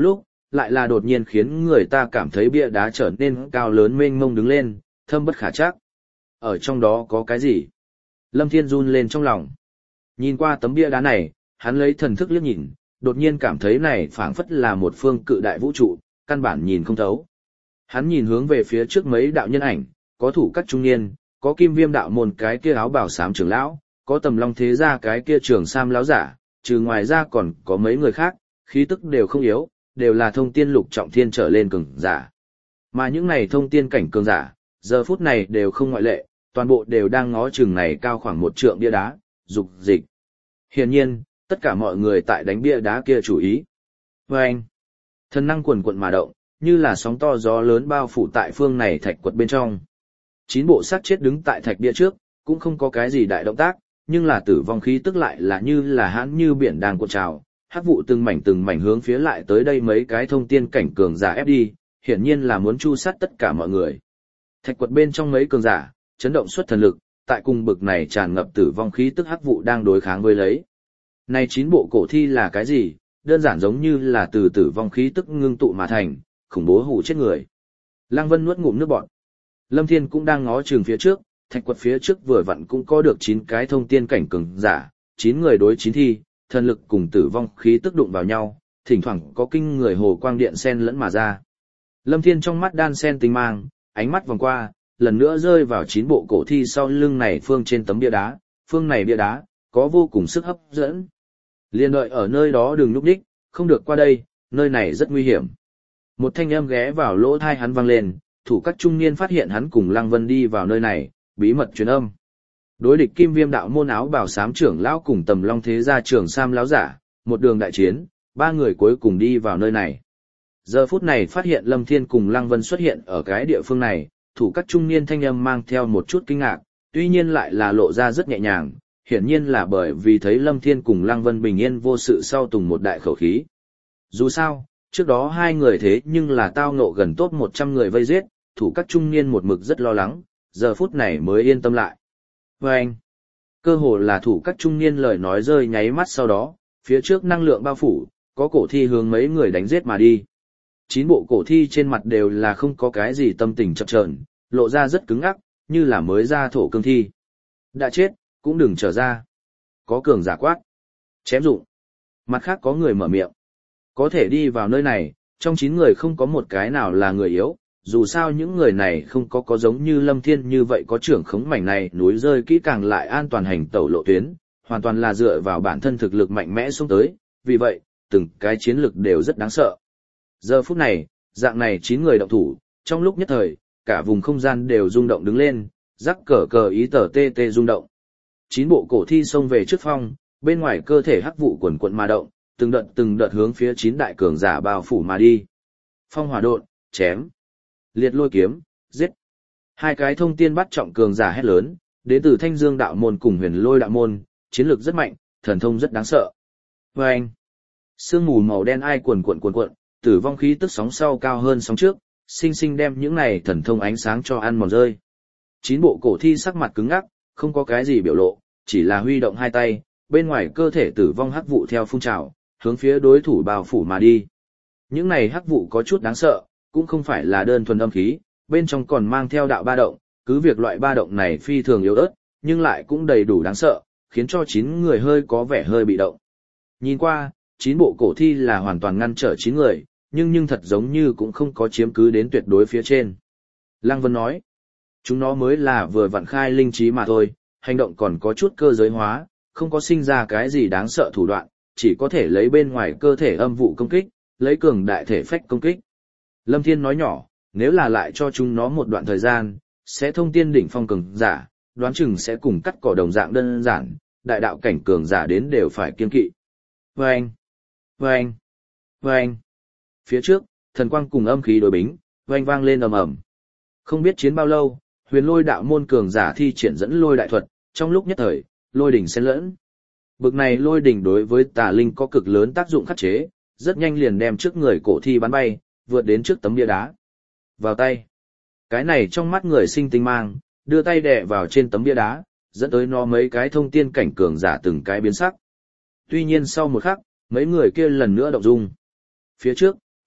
lại là đột nhiên khiến người ta cảm thấy bia đá trở nên cao lớn mênh mông đứng lên, thâm bất khả trắc. Ở trong đó có cái gì? Lâm Thiên run lên trong lòng. Nhìn qua tấm bia đá này, hắn lấy thần thức liếc nhìn, đột nhiên cảm thấy này phảng phất là một phương cự đại vũ trụ, căn bản nhìn không thấu. Hắn nhìn hướng về phía trước mấy đạo nhân ảnh, có thủ các trung niên, có kim viêm đạo môn cái kia áo bào xám trưởng lão, có tầm long thế gia cái kia trưởng sam lão giả, trừ ngoài ra còn có mấy người khác, khí tức đều không yếu, đều là thông tiên lục trọng thiên trở lên cường giả. Mà những này thông tiên cảnh cường giả, giờ phút này đều không ngoại lệ, toàn bộ đều đang ngó chừng này cao khoảng một trượng bia đá, dục dịch. Hiển nhiên, tất cả mọi người tại đánh bia đá kia chủ ý. Và anh, thần năng quần quận mà động, như là sóng to gió lớn bao phủ tại phương này thạch quật bên trong. Chín bộ xác chết đứng tại thạch bia trước, cũng không có cái gì đại động tác, nhưng là tử vong khí tức lại là như là hãn như biển đang cuộn trào, hắc vụ từng mảnh từng mảnh hướng phía lại tới đây mấy cái thông tiên cảnh cường giả ép đi, hiển nhiên là muốn chu sát tất cả mọi người. Thạch quật bên trong mấy cường giả, chấn động xuất thần lực, tại cùng bực này tràn ngập tử vong khí tức hắc vụ đang đối kháng với lấy. Này chín bộ cổ thi là cái gì? Đơn giản giống như là từ tử vong khí tức ngưng tụ mà thành, khủng bố hù chết người. Lăng Vân nuốt ngụm nước bọt. Lâm Thiên cũng đang ngó chừng phía trước, thạch quật phía trước vừa vặn cũng có được chín cái thông tiên cảnh cường giả, chín người đối chín thi, thần lực cùng tử vong khí tức đụng vào nhau, thỉnh thoảng có kinh người hồ quang điện sen lẫn mà ra. Lâm Thiên trong mắt đan sen tinh mang, ánh mắt vòng qua, lần nữa rơi vào chín bộ cổ thi sau lưng này phương trên tấm bia đá, phương này bia đá, có vô cùng sức hấp dẫn. Liên đợi ở nơi đó đừng núp đích, không được qua đây, nơi này rất nguy hiểm. Một thanh âm ghé vào lỗ tai hắn vang lên, thủ các trung niên phát hiện hắn cùng Lăng Vân đi vào nơi này, bí mật truyền âm. Đối địch kim viêm đạo môn áo bảo sám trưởng lão cùng tầm long thế gia trưởng sam lão giả, một đường đại chiến, ba người cuối cùng đi vào nơi này. Giờ phút này phát hiện Lâm Thiên cùng Lăng Vân xuất hiện ở cái địa phương này, thủ các trung niên thanh âm mang theo một chút kinh ngạc, tuy nhiên lại là lộ ra rất nhẹ nhàng, hiển nhiên là bởi vì thấy Lâm Thiên cùng Lăng Vân bình yên vô sự sau tùng một đại khẩu khí. Dù sao, trước đó hai người thế nhưng là tao ngộ gần tốt một trăm người vây giết, thủ các trung niên một mực rất lo lắng, giờ phút này mới yên tâm lại. Và anh, cơ hồ là thủ các trung niên lời nói rơi nháy mắt sau đó, phía trước năng lượng bao phủ, có cổ thi hướng mấy người đánh giết mà đi. Chín bộ cổ thi trên mặt đều là không có cái gì tâm tình chập chờn, lộ ra rất cứng ngắc, như là mới ra thổ cương thi. Đã chết, cũng đừng trở ra. Có cường giả quát. Chém dụng. Mặt khác có người mở miệng. Có thể đi vào nơi này, trong chín người không có một cái nào là người yếu, dù sao những người này không có có giống như Lâm Thiên như vậy có trưởng khống mảnh này núi rơi kỹ càng lại an toàn hành tẩu lộ tuyến, hoàn toàn là dựa vào bản thân thực lực mạnh mẽ xuống tới, vì vậy, từng cái chiến lực đều rất đáng sợ. Giờ phút này, dạng này chín người động thủ, trong lúc nhất thời, cả vùng không gian đều rung động đứng lên, rắc cờ cờ ý tờ tê tê rung động. Chín bộ cổ thi xông về trước phong, bên ngoài cơ thể hắc vụ quần quận mà động, từng đợt từng đợt hướng phía chín đại cường giả bao phủ mà đi. Phong hỏa độn, chém. Liệt lôi kiếm, giết. Hai cái thông tiên bắt trọng cường giả hét lớn, đến từ Thanh Dương đạo môn cùng Huyền Lôi đạo môn, chiến lược rất mạnh, thần thông rất đáng sợ. Và anh, sương mù màu đen ai cuồn cuộn cuồn cuộn, tử vong khí tức sóng sau cao hơn sóng trước, sinh sinh đem những này thần thông ánh sáng cho ăn mòn rơi. Chín bộ cổ thi sắc mặt cứng ngắc, không có cái gì biểu lộ, chỉ là huy động hai tay, bên ngoài cơ thể tử vong hắc vụ theo phun trào, hướng phía đối thủ bao phủ mà đi. Những này hắc vụ có chút đáng sợ, cũng không phải là đơn thuần âm khí, bên trong còn mang theo đạo ba động, cứ việc loại ba động này phi thường yếu ớt, nhưng lại cũng đầy đủ đáng sợ, khiến cho chín người hơi có vẻ hơi bị động. Nhìn qua, chín bộ cổ thi là hoàn toàn ngăn trở chín người, nhưng nhưng thật giống như cũng không có chiếm cứ đến tuyệt đối phía trên. Lăng Vân nói, chúng nó mới là vừa vặn khai linh trí mà thôi, hành động còn có chút cơ giới hóa, không có sinh ra cái gì đáng sợ thủ đoạn, chỉ có thể lấy bên ngoài cơ thể âm vụ công kích, lấy cường đại thể phách công kích. Lâm Thiên nói nhỏ, nếu là lại cho chúng nó một đoạn thời gian, sẽ thông tiên đỉnh phong cường giả, đoán chừng sẽ cùng cắt cỏ đồng dạng đơn giản, đại đạo cảnh cường giả đến đều phải kiên kỵ. Vâng! Vâng! Vâng! Phía trước, thần quang cùng âm khí đối bính, vang vang lên ầm ầm. Không biết chiến bao lâu, Huyền Lôi đạo môn cường giả thi triển dẫn lôi đại thuật, trong lúc nhất thời, lôi đỉnh xen lẫn. Bực này lôi đỉnh đối với tà linh có cực lớn tác dụng khắc chế, rất nhanh liền đem trước người cổ thi bắn bay, vượt đến trước tấm bia đá. Vào tay. Cái này trong mắt người sinh tinh mang, đưa tay đè vào trên tấm bia đá, dẫn tới nó mấy cái thông tiên cảnh cường giả từng cái biến sắc. Tuy nhiên sau một khắc, mấy người kia lần nữa động dung. Phía trước,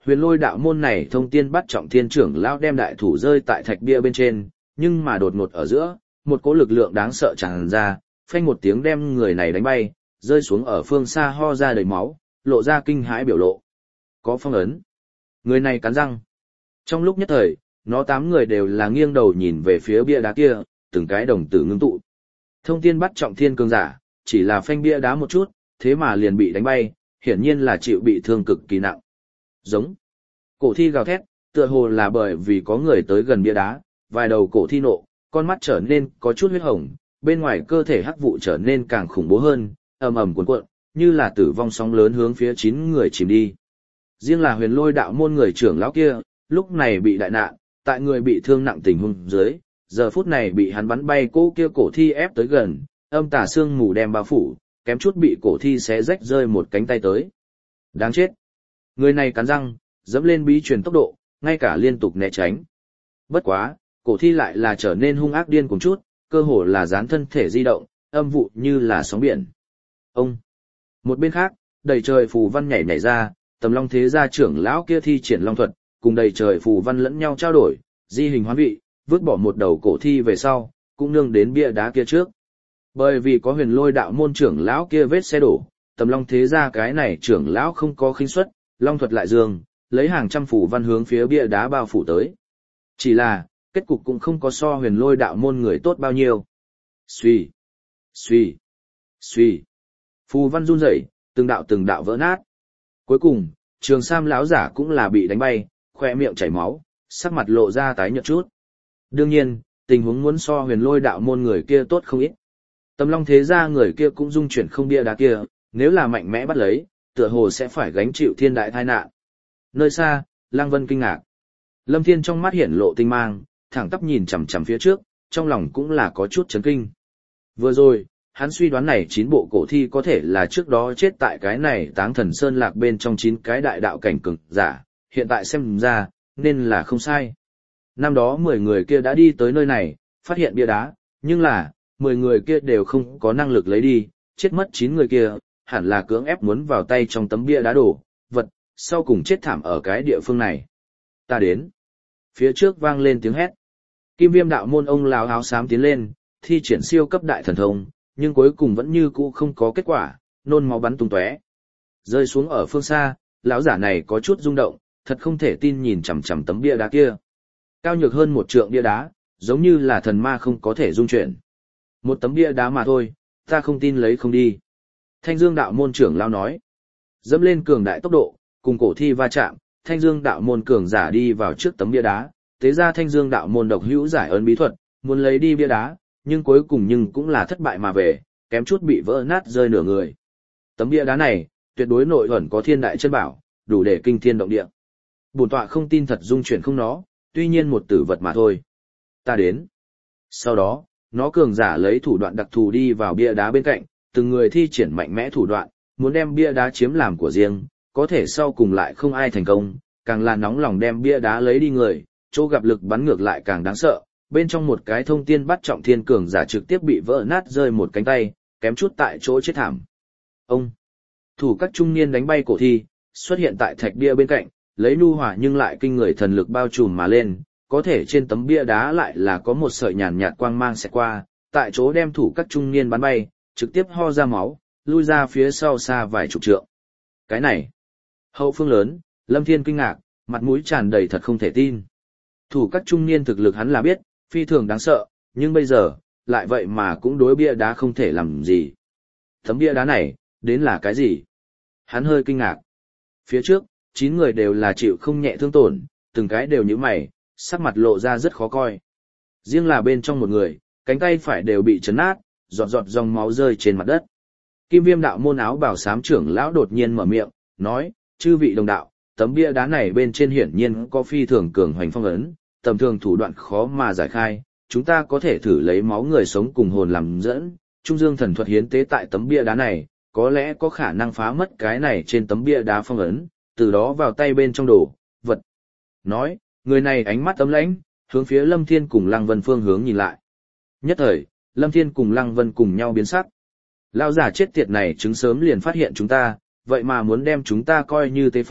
Huyền Lôi đạo môn này thông tiên bắt trọng thiên trưởng lão đem đại thủ rơi tại thạch bia bên trên, nhưng mà đột ngột ở giữa, một cỗ lực lượng đáng sợ tràn ra, phanh một tiếng đem người này đánh bay, rơi xuống ở phương xa ho ra đầy máu, lộ ra kinh hãi biểu lộ. Có phong ấn. Người này cắn răng. Trong lúc nhất thời, nó tám người đều là nghiêng đầu nhìn về phía bia đá kia, từng cái đồng tử ngưng tụ. Thông tiên bắt trọng thiên cường giả, chỉ là phanh bia đá một chút, thế mà liền bị đánh bay, hiển nhiên là chịu bị thương cực kỳ nặng. Giống. Cổ thi gào thét, tựa hồ là bởi vì có người tới gần bia đá, vài đầu cổ thi nộ, con mắt trở nên có chút huyết hồng, bên ngoài cơ thể hắc vụ trở nên càng khủng bố hơn, ầm ầm cuồn cuộn, như là tử vong sóng lớn hướng phía chín người chìm đi. Riêng là Huyền Lôi đạo môn người trưởng lão kia, lúc này bị đại nạn, tại người bị thương nặng tình huống dưới, giờ phút này bị hắn bắn bay cô kia cổ thi ép tới gần, âm tà xương mù đem bao phủ, kém chút bị cổ thi xé rách rơi một cánh tay tới. Đáng chết. Người này cắn răng, dẫm lên bí truyền tốc độ, ngay cả liên tục né tránh. Bất quá, cổ thi lại là trở nên hung ác điên cùng chút, cơ hồ là dán thân thể di động, âm vụ như là sóng biển. Ông. Một bên khác, đầy trời phù văn nhảy nhảy ra, Tầm Long thế gia trưởng lão kia thi triển long thuật, cùng đầy trời phù văn lẫn nhau trao đổi, di hình hoán vị, vứt bỏ một đầu cổ thi về sau, cũng nương đến bia đá kia trước. Bởi vì có Huyền Lôi đạo môn trưởng lão kia vết xe đổ, Tầm Long thế gia cái này trưởng lão không có khinh suất, long thuật lại dương, lấy hàng trăm phù văn hướng phía bia đá bao phủ tới. Chỉ là, kết cục cũng không có so Huyền Lôi đạo môn người tốt bao nhiêu. Xuy, xuy, xuy. Phù văn run rẩy, từng đạo từng đạo vỡ nát. Cuối cùng, Trường Sam lão giả cũng là bị đánh bay, khoe miệng chảy máu, sắc mặt lộ ra tái nhợt chút. Đương nhiên, tình huống muốn so Huyền Lôi đạo môn người kia tốt không ít. Tầm Long thế gia người kia cũng dung chuyển không bia đá kia, nếu là mạnh mẽ bắt lấy, tựa hồ sẽ phải gánh chịu thiên đại tai nạn. Nơi xa, Lăng Vân kinh ngạc. Lâm Thiên trong mắt hiển lộ tinh mang, thẳng tắp nhìn chằm chằm phía trước, trong lòng cũng là có chút chấn kinh. Vừa rồi, hắn suy đoán này chín bộ cổ thi có thể là trước đó chết tại cái này Táng Thần Sơn Lạc bên trong chín cái đại đạo cảnh cường giả, hiện tại xem ra, nên là không sai. Năm đó mười người kia đã đi tới nơi này, phát hiện bia đá, nhưng là, mười người kia đều không có năng lực lấy đi, chết mất chín người kia, hẳn là cưỡng ép muốn vào tay trong tấm bia đá đổ, vật, sau cùng chết thảm ở cái địa phương này. Ta đến. Phía trước vang lên tiếng hét. Kim Viêm đạo môn ông lão áo xám tiến lên, thi triển siêu cấp đại thần thông, nhưng cuối cùng vẫn như cũ không có kết quả, nôn máu bắn tung tóe. Rơi xuống ở phương xa, lão giả này có chút rung động, thật không thể tin nhìn chằm chằm tấm bia đá kia. Cao nhược hơn một trượng bia đá, giống như là thần ma không có thể dung chuyển. Một tấm bia đá mà thôi, ta không tin lấy không đi. Thanh Dương đạo môn trưởng lão nói. Dẫm lên cường đại tốc độ, cùng cổ thi va chạm, Thanh Dương đạo môn cường giả đi vào trước tấm bia đá, tế ra Thanh Dương đạo môn độc hữu giải ơn bí thuật, muốn lấy đi bia đá, nhưng cuối cùng nhưng cũng là thất bại mà về, kém chút bị vỡ nát rơi nửa người. Tấm bia đá này, tuyệt đối nội ẩn có thiên đại chân bảo, đủ để kinh thiên động địa. Bổn tọa không tin thật dung chuyển không nó, tuy nhiên một tử vật mà thôi. Ta đến. Sau đó, nó cường giả lấy thủ đoạn đặc thù đi vào bia đá bên cạnh, từng người thi triển mạnh mẽ thủ đoạn, muốn đem bia đá chiếm làm của riêng, có thể sau cùng lại không ai thành công, càng là nóng lòng đem bia đá lấy đi người, chỗ gặp lực bắn ngược lại càng đáng sợ, bên trong một cái thông tiên bắt trọng thiên cường giả trực tiếp bị vỡ nát rơi một cánh tay, kém chút tại chỗ chết thảm. Ông, thủ các trung niên đánh bay cổ thi, xuất hiện tại thạch bia bên cạnh, lấy nhu hỏa nhưng lại kinh người thần lực bao trùm mà lên, có thể trên tấm bia đá lại là có một sợi nhàn nhạt quang mang xẹt qua, tại chỗ đem thủ các trung niên bắn bay, trực tiếp ho ra máu, lui ra phía sau xa vài chục trượng. Cái này, hậu phương lớn, Lâm Thiên kinh ngạc, mặt mũi tràn đầy thật không thể tin. Thủ các trung niên thực lực hắn là biết, phi thường đáng sợ, nhưng bây giờ, lại vậy mà cũng đối bia đá không thể làm gì. Tấm bia đá này, đến là cái gì? Hắn hơi kinh ngạc. Phía trước, chín người đều là chịu không nhẹ thương tổn, từng cái đều như mày, sắc mặt lộ ra rất khó coi. Riêng là bên trong một người, cánh tay phải đều bị chấn nát, giọt giọt dòng máu rơi trên mặt đất. Kim Viêm đạo môn áo bào xám trưởng lão đột nhiên mở miệng, nói, chư vị đồng đạo, tấm bia đá này bên trên hiển nhiên có phi thường cường hoành phong ấn, tầm thường thủ đoạn khó mà giải khai, chúng ta có thể thử lấy máu người sống cùng hồn làm dẫn, trung dương thần thuật hiến tế tại tấm bia đá này, có lẽ có khả năng phá mất cái này trên tấm bia đá phong ấn, từ đó vào tay bên trong đồ, vật. Nói, người này ánh mắt ấm lãnh, hướng phía Lâm Thiên cùng Lăng Vân phương hướng nhìn lại. Nhất thời, Lâm Thiên cùng Lăng Vân cùng nhau biến sắc. Lão giả chết tiệt này chứng sớm liền phát hiện chúng ta, vậy mà muốn đem chúng ta coi như tế phẩm,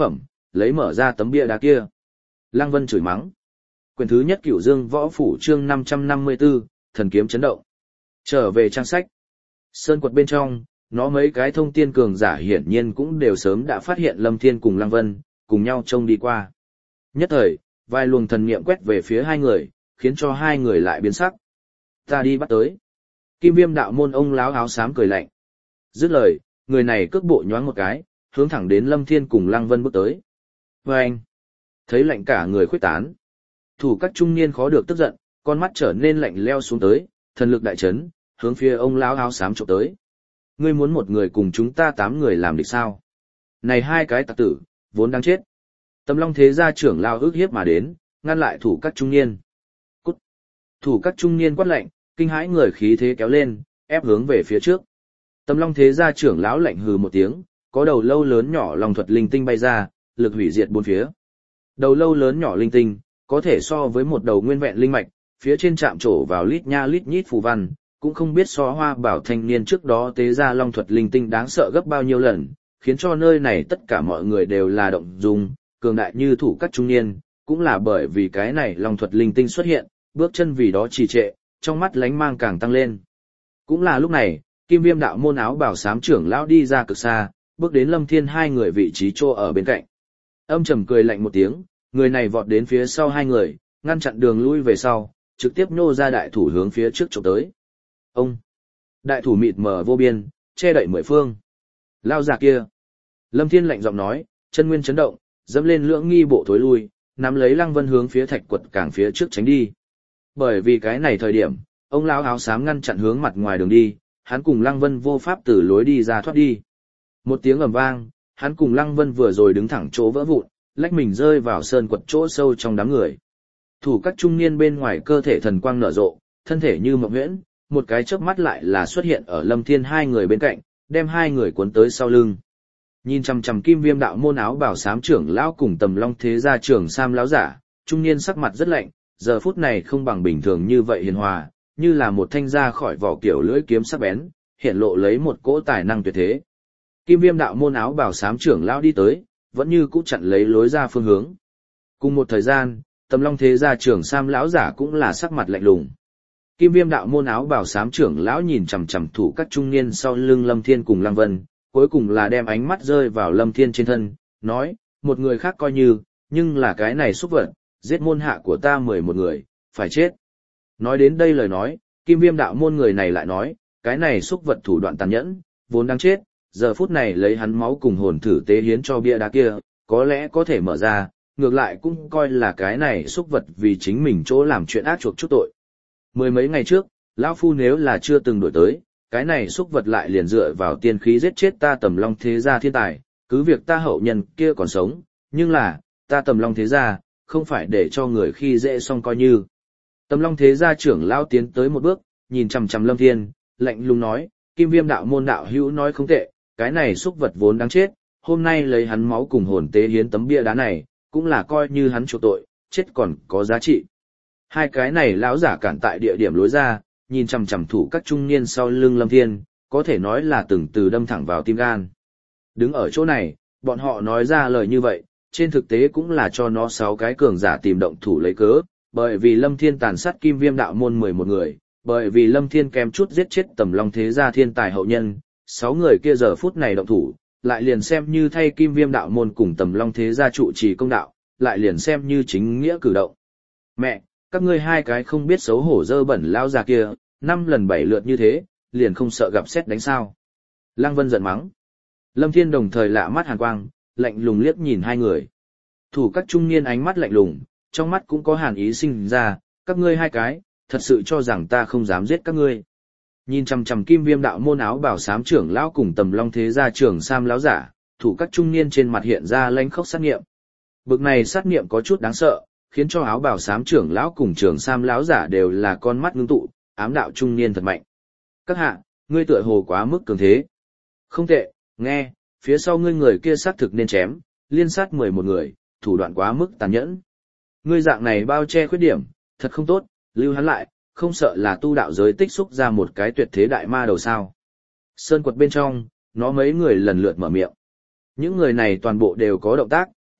lấy mở ra tấm bia đá kia. Lăng Vân chửi mắng. Quyển thứ nhất Cửu Dương Võ Phủ chương năm trăm năm mươi tư, thần kiếm chấn động. Trở về trang sách. Sơn quật bên trong, nó mấy cái thông tiên cường giả hiển nhiên cũng đều sớm đã phát hiện Lâm Thiên cùng Lăng Vân, cùng nhau trông đi qua. Nhất thời, vài luồng thần niệm quét về phía hai người, khiến cho hai người lại biến sắc. Ta đi bắt tới. Kim Viêm đạo môn ông láo áo xám cười lạnh. Dứt lời, người này cước bộ nhoáng một cái, hướng thẳng đến Lâm Thiên cùng Lăng Vân bước tới. Và anh, thấy lạnh cả người khuyết tán. Thủ các trung niên khó được tức giận, con mắt trở nên lạnh leo xuống tới, thần lực đại chấn, hướng phía ông lão áo xám chụp tới. Ngươi muốn một người cùng chúng ta tám người làm địch sao? Này hai cái tặc tử, vốn đáng chết. Tầm Long Thế Gia trưởng lao ước hiếp mà đến, ngăn lại thủ các trung niên. Cút! Thủ các trung niên quát lạnh, kinh hãi người khí thế kéo lên, ép hướng về phía trước. Tầm Long Thế Gia trưởng lão lạnh hừ một tiếng, có đầu lâu lớn nhỏ long thuật linh tinh bay ra, lực hủy diệt bốn phía. Đầu lâu lớn nhỏ linh tinh, có thể so với một đầu nguyên vẹn linh mạch, phía trên chạm trổ vào lít nha lít nhít phù văn, cũng không biết so hoa bảo thanh niên trước đó tế ra long thuật linh tinh đáng sợ gấp bao nhiêu lần, khiến cho nơi này tất cả mọi người đều là động dung, cường đại như thủ các trung niên, cũng là bởi vì cái này long thuật linh tinh xuất hiện, bước chân vì đó trì trệ, trong mắt lánh mang càng tăng lên. Cũng là lúc này, Kim Viêm đạo môn áo bảo xám trưởng lão đi ra cực xa, bước đến Lâm Thiên hai người vị trí chỗ ở bên cạnh. Âm trầm cười lạnh một tiếng, người này vọt đến phía sau hai người, ngăn chặn đường lui về sau, trực tiếp nhô ra đại thủ hướng phía trước chụp tới. Ông! Đại thủ mịt mờ vô biên, che đậy mười phương. Lao già kia! Lâm Thiên lạnh giọng nói, chân nguyên chấn động, dẫm lên lưỡng nghi bộ thối lui, nắm lấy Lăng Vân hướng phía thạch quật càng phía trước tránh đi. Bởi vì cái này thời điểm, ông lão áo xám ngăn chặn hướng mặt ngoài đường đi, hắn cùng Lăng Vân vô pháp từ lối đi ra thoát đi. Một tiếng ầm vang, hắn cùng Lăng Vân vừa rồi đứng thẳng chỗ vỡ vụn, lách mình rơi vào sơn quật chỗ sâu trong đám người. Thủ các trung niên bên ngoài cơ thể thần quang nở rộ, thân thể như mộng huyễn, một cái chớp mắt lại là xuất hiện ở Lâm Thiên hai người bên cạnh, đem hai người cuốn tới sau lưng. Nhìn chằm chằm Kim Viêm đạo môn áo bảo xám trưởng lão cùng Tầm Long Thế Gia trưởng Sam lão giả, trung niên sắc mặt rất lạnh, giờ phút này không bằng bình thường như vậy hiền hòa, như là một thanh ra khỏi vỏ kiểu lưỡi kiếm sắc bén, hiện lộ lấy một cỗ tài năng tuyệt thế. Kim Viêm đạo môn áo bảo xám trưởng lão đi tới, vẫn như cũ chặn lấy lối ra phương hướng. Cùng một thời gian, Tầm Long Thế Gia trưởng Sam lão giả cũng là sắc mặt lạnh lùng. Kim Viêm đạo môn áo bảo xám trưởng lão nhìn chằm chằm thủ các trung niên sau lưng Lâm Thiên cùng Lăng Vân, cuối cùng là đem ánh mắt rơi vào Lâm Thiên trên thân, nói, một người khác coi như, nhưng là cái này xúc vật, giết môn hạ của ta mười một người, phải chết. Nói đến đây lời nói, Kim Viêm đạo môn người này lại nói, cái này xúc vật thủ đoạn tàn nhẫn, vốn đang chết, giờ phút này lấy hắn máu cùng hồn thử tế hiến cho bia đá kia, có lẽ có thể mở ra, ngược lại cũng coi là cái này xúc vật vì chính mình chỗ làm chuyện ác chuộc chút tội. Mười mấy ngày trước, lão phu nếu là chưa từng đổi tới, cái này xúc vật lại liền dựa vào tiên khí giết chết ta Tầm Long Thế Gia thiên tài, cứ việc ta hậu nhân kia còn sống, nhưng là, ta Tầm Long Thế Gia, không phải để cho người khi dễ xong coi như. Tầm Long Thế Gia trưởng lão tiến tới một bước, nhìn chằm chằm Lâm Thiên, lạnh lùng nói, Kim Viêm đạo môn đạo hữu nói không tệ, cái này xúc vật vốn đáng chết, hôm nay lấy hắn máu cùng hồn tế hiến tấm bia đá này, cũng là coi như hắn chuộc tội, chết còn có giá trị. Hai cái này lão giả cản tại địa điểm lối ra, nhìn chằm chằm thủ các trung niên sau lưng Lâm Thiên, có thể nói là từng từ đâm thẳng vào tim gan. Đứng ở chỗ này, bọn họ nói ra lời như vậy, trên thực tế cũng là cho nó sáu cái cường giả tìm động thủ lấy cớ, bởi vì Lâm Thiên tàn sát Kim Viêm đạo môn mười một người, bởi vì Lâm Thiên kém chút giết chết Tầm Long Thế Gia thiên tài hậu nhân, sáu người kia giờ phút này động thủ, lại liền xem như thay Kim Viêm đạo môn cùng Tầm Long Thế Gia trụ trì công đạo, lại liền xem như chính nghĩa cử động. Mẹ, các ngươi hai cái không biết xấu hổ dơ bẩn lao già kia, năm lần bảy lượt như thế, liền không sợ gặp sét đánh sao. Lăng Vân giận mắng. Lâm Thiên đồng thời lạ mắt hàn quang, lạnh lùng liếc nhìn hai người. Thủ các trung niên ánh mắt lạnh lùng, trong mắt cũng có hàn ý sinh ra, các ngươi hai cái, thật sự cho rằng ta không dám giết các ngươi. Nhìn chằm chằm Kim Viêm đạo môn áo bảo xám trưởng lão cùng Tầm Long Thế Gia trưởng Sam lão giả, thủ các trung niên trên mặt hiện ra lãnh khốc sát nghiệm. Bực này sát nghiệm có chút đáng sợ, khiến cho áo bảo xám trưởng lão cùng trưởng Sam lão giả đều là con mắt ngưng tụ, ám đạo trung niên thật mạnh. Các hạ, ngươi tựa hồ quá mức cường thế. Không tệ, nghe, phía sau ngươi người kia sát thực nên chém, liên sát mười một người, thủ đoạn quá mức tàn nhẫn. Ngươi dạng này bao che khuyết điểm, thật không tốt, lưu hắn lại, không sợ là tu đạo giới tích xúc ra một cái tuyệt thế đại ma đầu sao. Sơn quật bên trong, nó mấy người lần lượt mở miệng. Những người này toàn bộ đều có động tác,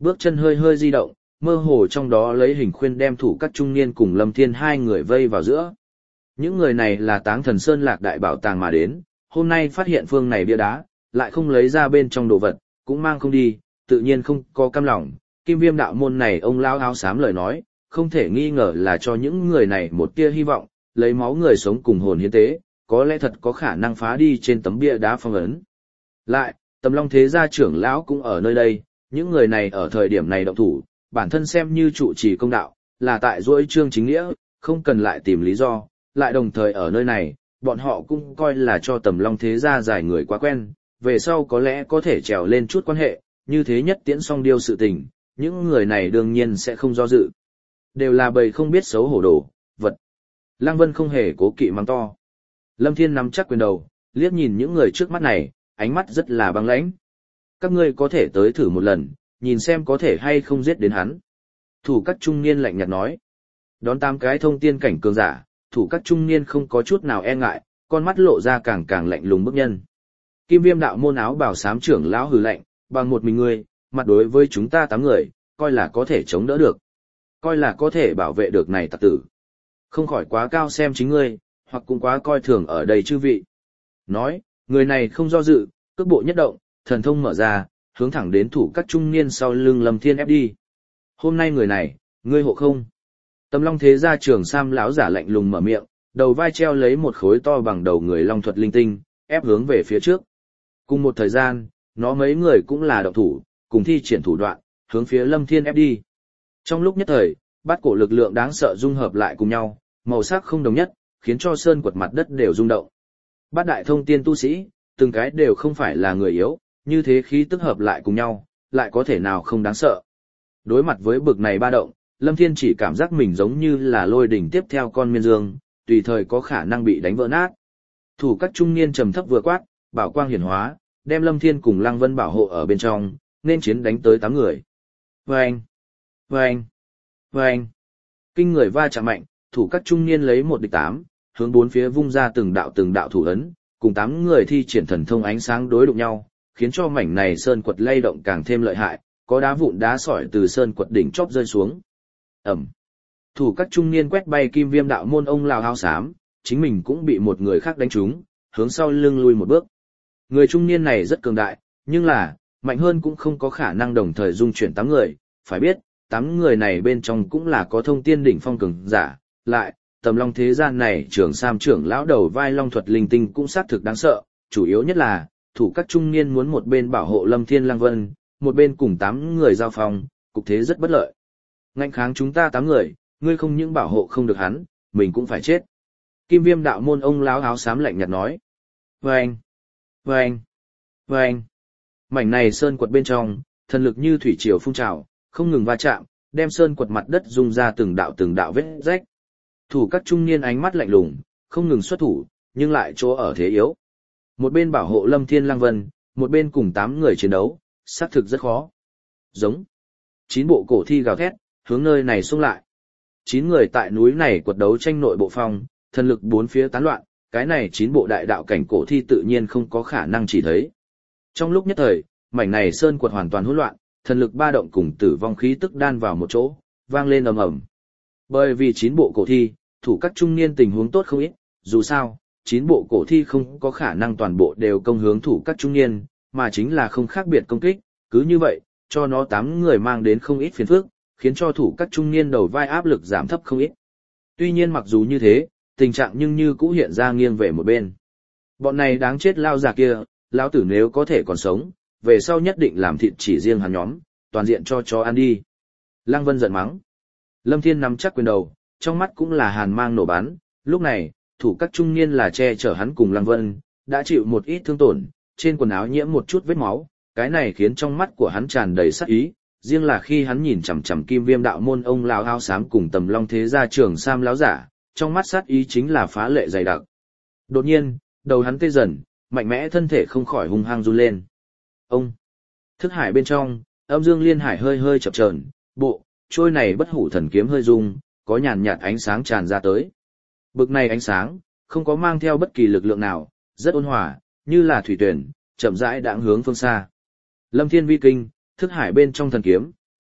Bước chân hơi hơi di động, mơ hồ trong đó lấy hình khuyên đem thủ các trung niên cùng Lâm Thiên hai người vây vào giữa. Những người này là Táng Thần Sơn Lạc Đại Bảo Tàng mà đến, hôm nay phát hiện phương này bia đá, lại không lấy ra bên trong đồ vật, cũng mang không đi, tự nhiên không có cam lòng. Kim Viêm đạo môn này ông lão áo xám lời nói, không thể nghi ngờ là cho những người này một tia hy vọng, lấy máu người sống cùng hồn hiến tế, có lẽ thật có khả năng phá đi trên tấm bia đá phong ấn. Lại, Tầm Long Thế Gia trưởng lão cũng ở nơi đây, những người này ở thời điểm này động thủ, bản thân xem như trụ trì công đạo, là tại duỗi trương chính nghĩa, không cần lại tìm lý do, lại đồng thời ở nơi này, bọn họ cũng coi là cho Tầm Long Thế Gia giải người quá quen, về sau có lẽ có thể trèo lên chút quan hệ, như thế nhất tiễn song điêu sự tình, những người này đương nhiên sẽ không do dự. Đều là bầy không biết xấu hổ đồ, vật. Lăng Vân không hề cố kỵ mắng to. Lâm Thiên nắm chắc quyền đầu, liếc nhìn những người trước mắt này, ánh mắt rất là băng lãnh. Các ngươi có thể tới thử một lần, nhìn xem có thể hay không giết đến hắn. Thủ các trung niên lạnh nhạt nói. Đón tám cái thông tiên cảnh cường giả, thủ các trung niên không có chút nào e ngại, con mắt lộ ra càng càng lạnh lùng bức nhân. Kim Viêm đạo môn áo bào xám trưởng lão hừ lạnh, bằng một mình ngươi, mặt đối với chúng ta tám người, coi là có thể chống đỡ được. Coi là có thể bảo vệ được này tặc tử. Không khỏi quá cao xem chính ngươi, hoặc cũng quá coi thường ở đây chư vị. Nói, người này không do dự, cước bộ nhất động, thần thông mở ra, hướng thẳng đến thủ các trung niên sau lưng Lâm Thiên ép đi. Hôm nay người này, ngươi hộ không? Tầm Long Thế Gia trưởng Sam lão giả lạnh lùng mở miệng, đầu vai treo lấy một khối to bằng đầu người long thuật linh tinh, ép hướng về phía trước. Cùng một thời gian, nó mấy người cũng là động thủ, cùng thi triển thủ đoạn, hướng phía Lâm Thiên ép đi. Trong lúc nhất thời, bát cổ lực lượng đáng sợ dung hợp lại cùng nhau, màu sắc không đồng nhất, khiến cho sơn quật mặt đất đều rung động. Bát đại thông tiên tu sĩ, từng cái đều không phải là người yếu, như thế khí tức hợp lại cùng nhau, lại có thể nào không đáng sợ. Đối mặt với bực này ba động, Lâm Thiên chỉ cảm giác mình giống như là lôi đỉnh tiếp theo con miên dương, tùy thời có khả năng bị đánh vỡ nát. Thủ các trung niên trầm thấp vừa quát, bảo quang hiển hóa, đem Lâm Thiên cùng Lăng Vân bảo hộ ở bên trong, nên chiến đánh tới tám người. Vâng! Vâng! Vâng! Kinh người va chạm mạnh, thủ các trung niên lấy một địch tám, hướng bốn phía vung ra từng đạo từng đạo thủ ấn, cùng tám người thi triển thần thông ánh sáng đối đụng nhau, khiến cho mảnh này sơn quật lay động càng thêm lợi hại, có đá vụn đá sỏi từ sơn quật đỉnh chóp rơi xuống. Ẩm. Thủ các trung niên quét bay Kim Viêm đạo môn ông lão áo xám, chính mình cũng bị một người khác đánh trúng, hướng sau lưng lui một bước. Người trung niên này rất cường đại, nhưng là, mạnh hơn cũng không có khả năng đồng thời dung chuyển tám người, phải biết, tám người này bên trong cũng là có thông tiên đỉnh phong cường giả, lại, Tầm Long Thế Gian này trưởng Sam trưởng lão đầu vai long thuật linh tinh cũng xác thực đáng sợ, chủ yếu nhất là, thủ các trung niên muốn một bên bảo hộ Lâm Thiên Lăng Vân, một bên cùng tám người giao phòng, cục thế rất bất lợi. Ngạnh kháng chúng ta tám người, ngươi không những bảo hộ không được hắn, mình cũng phải chết. Kim Viêm đạo môn ông lão áo xám lạnh nhạt nói. Vâng! Vâng! Vâng! Mảnh này sơn quật bên trong, thần lực như thủy triều phun trào, không ngừng va chạm, đem sơn quật mặt đất rung ra từng đạo từng đạo vết rách. Thủ các trung niên ánh mắt lạnh lùng, không ngừng xuất thủ, nhưng lại chỗ ở thế yếu. Một bên bảo hộ Lâm Thiên Lăng Vân, một bên cùng tám người chiến đấu, xác thực rất khó. Giống. Chín bộ cổ thi gào thét, hướng nơi này xung lại. Chín người tại núi này quật đấu tranh nội bộ phong, thần lực bốn phía tán loạn, cái này chín bộ đại đạo cảnh cổ thi tự nhiên không có khả năng chỉ thấy. Trong lúc nhất thời, mảnh này sơn quật hoàn toàn hỗn loạn, thần lực ba động cùng tử vong khí tức đan vào một chỗ, vang lên ầm ầm. Bởi vì chín bộ cổ thi, thủ các trung niên tình huống tốt không ít, dù sao, chín bộ cổ thi không có khả năng toàn bộ đều công hướng thủ các trung niên, mà chính là không khác biệt công kích, cứ như vậy, cho nó tám người mang đến không ít phiền phức, khiến cho thủ các trung niên đầu vai áp lực giảm thấp không ít. Tuy nhiên mặc dù như thế, tình trạng nhưng như cũ hiện ra nghiêng về một bên. Bọn này đáng chết lao già kia, lão tử nếu có thể còn sống, về sau nhất định làm thịt chỉ riêng hắn nhóm, toàn diện cho chó ăn đi. Lăng Vân giận mắng. Lâm Thiên nắm chắc quyền đầu, trong mắt cũng là hàn mang nổ bắn, lúc này, thủ các trung niên là che chở hắn cùng Lăng Vân, đã chịu một ít thương tổn, trên quần áo nhiễm một chút vết máu, cái này khiến trong mắt của hắn tràn đầy sát ý, riêng là khi hắn nhìn chằm chằm Kim Viêm đạo môn ông lão áo xám cùng Tầm Long Thế Gia trưởng Sam lão giả, trong mắt sát ý chính là phá lệ dày đặc. Đột nhiên, đầu hắn tê dần, mạnh mẽ thân thể không khỏi hung hăng run lên. Ông, thức hải bên trong, âm dương liên hải hơi hơi chập chờn, bộ, trôi này bất hủ thần kiếm hơi rung, có nhàn nhạt ánh sáng tràn ra tới. Bực này ánh sáng, không có mang theo bất kỳ lực lượng nào, rất ôn hòa, như là thủy tuyển, chậm rãi đãng hướng phương xa. Lâm Thiên vi kinh, thức hải bên trong thần kiếm,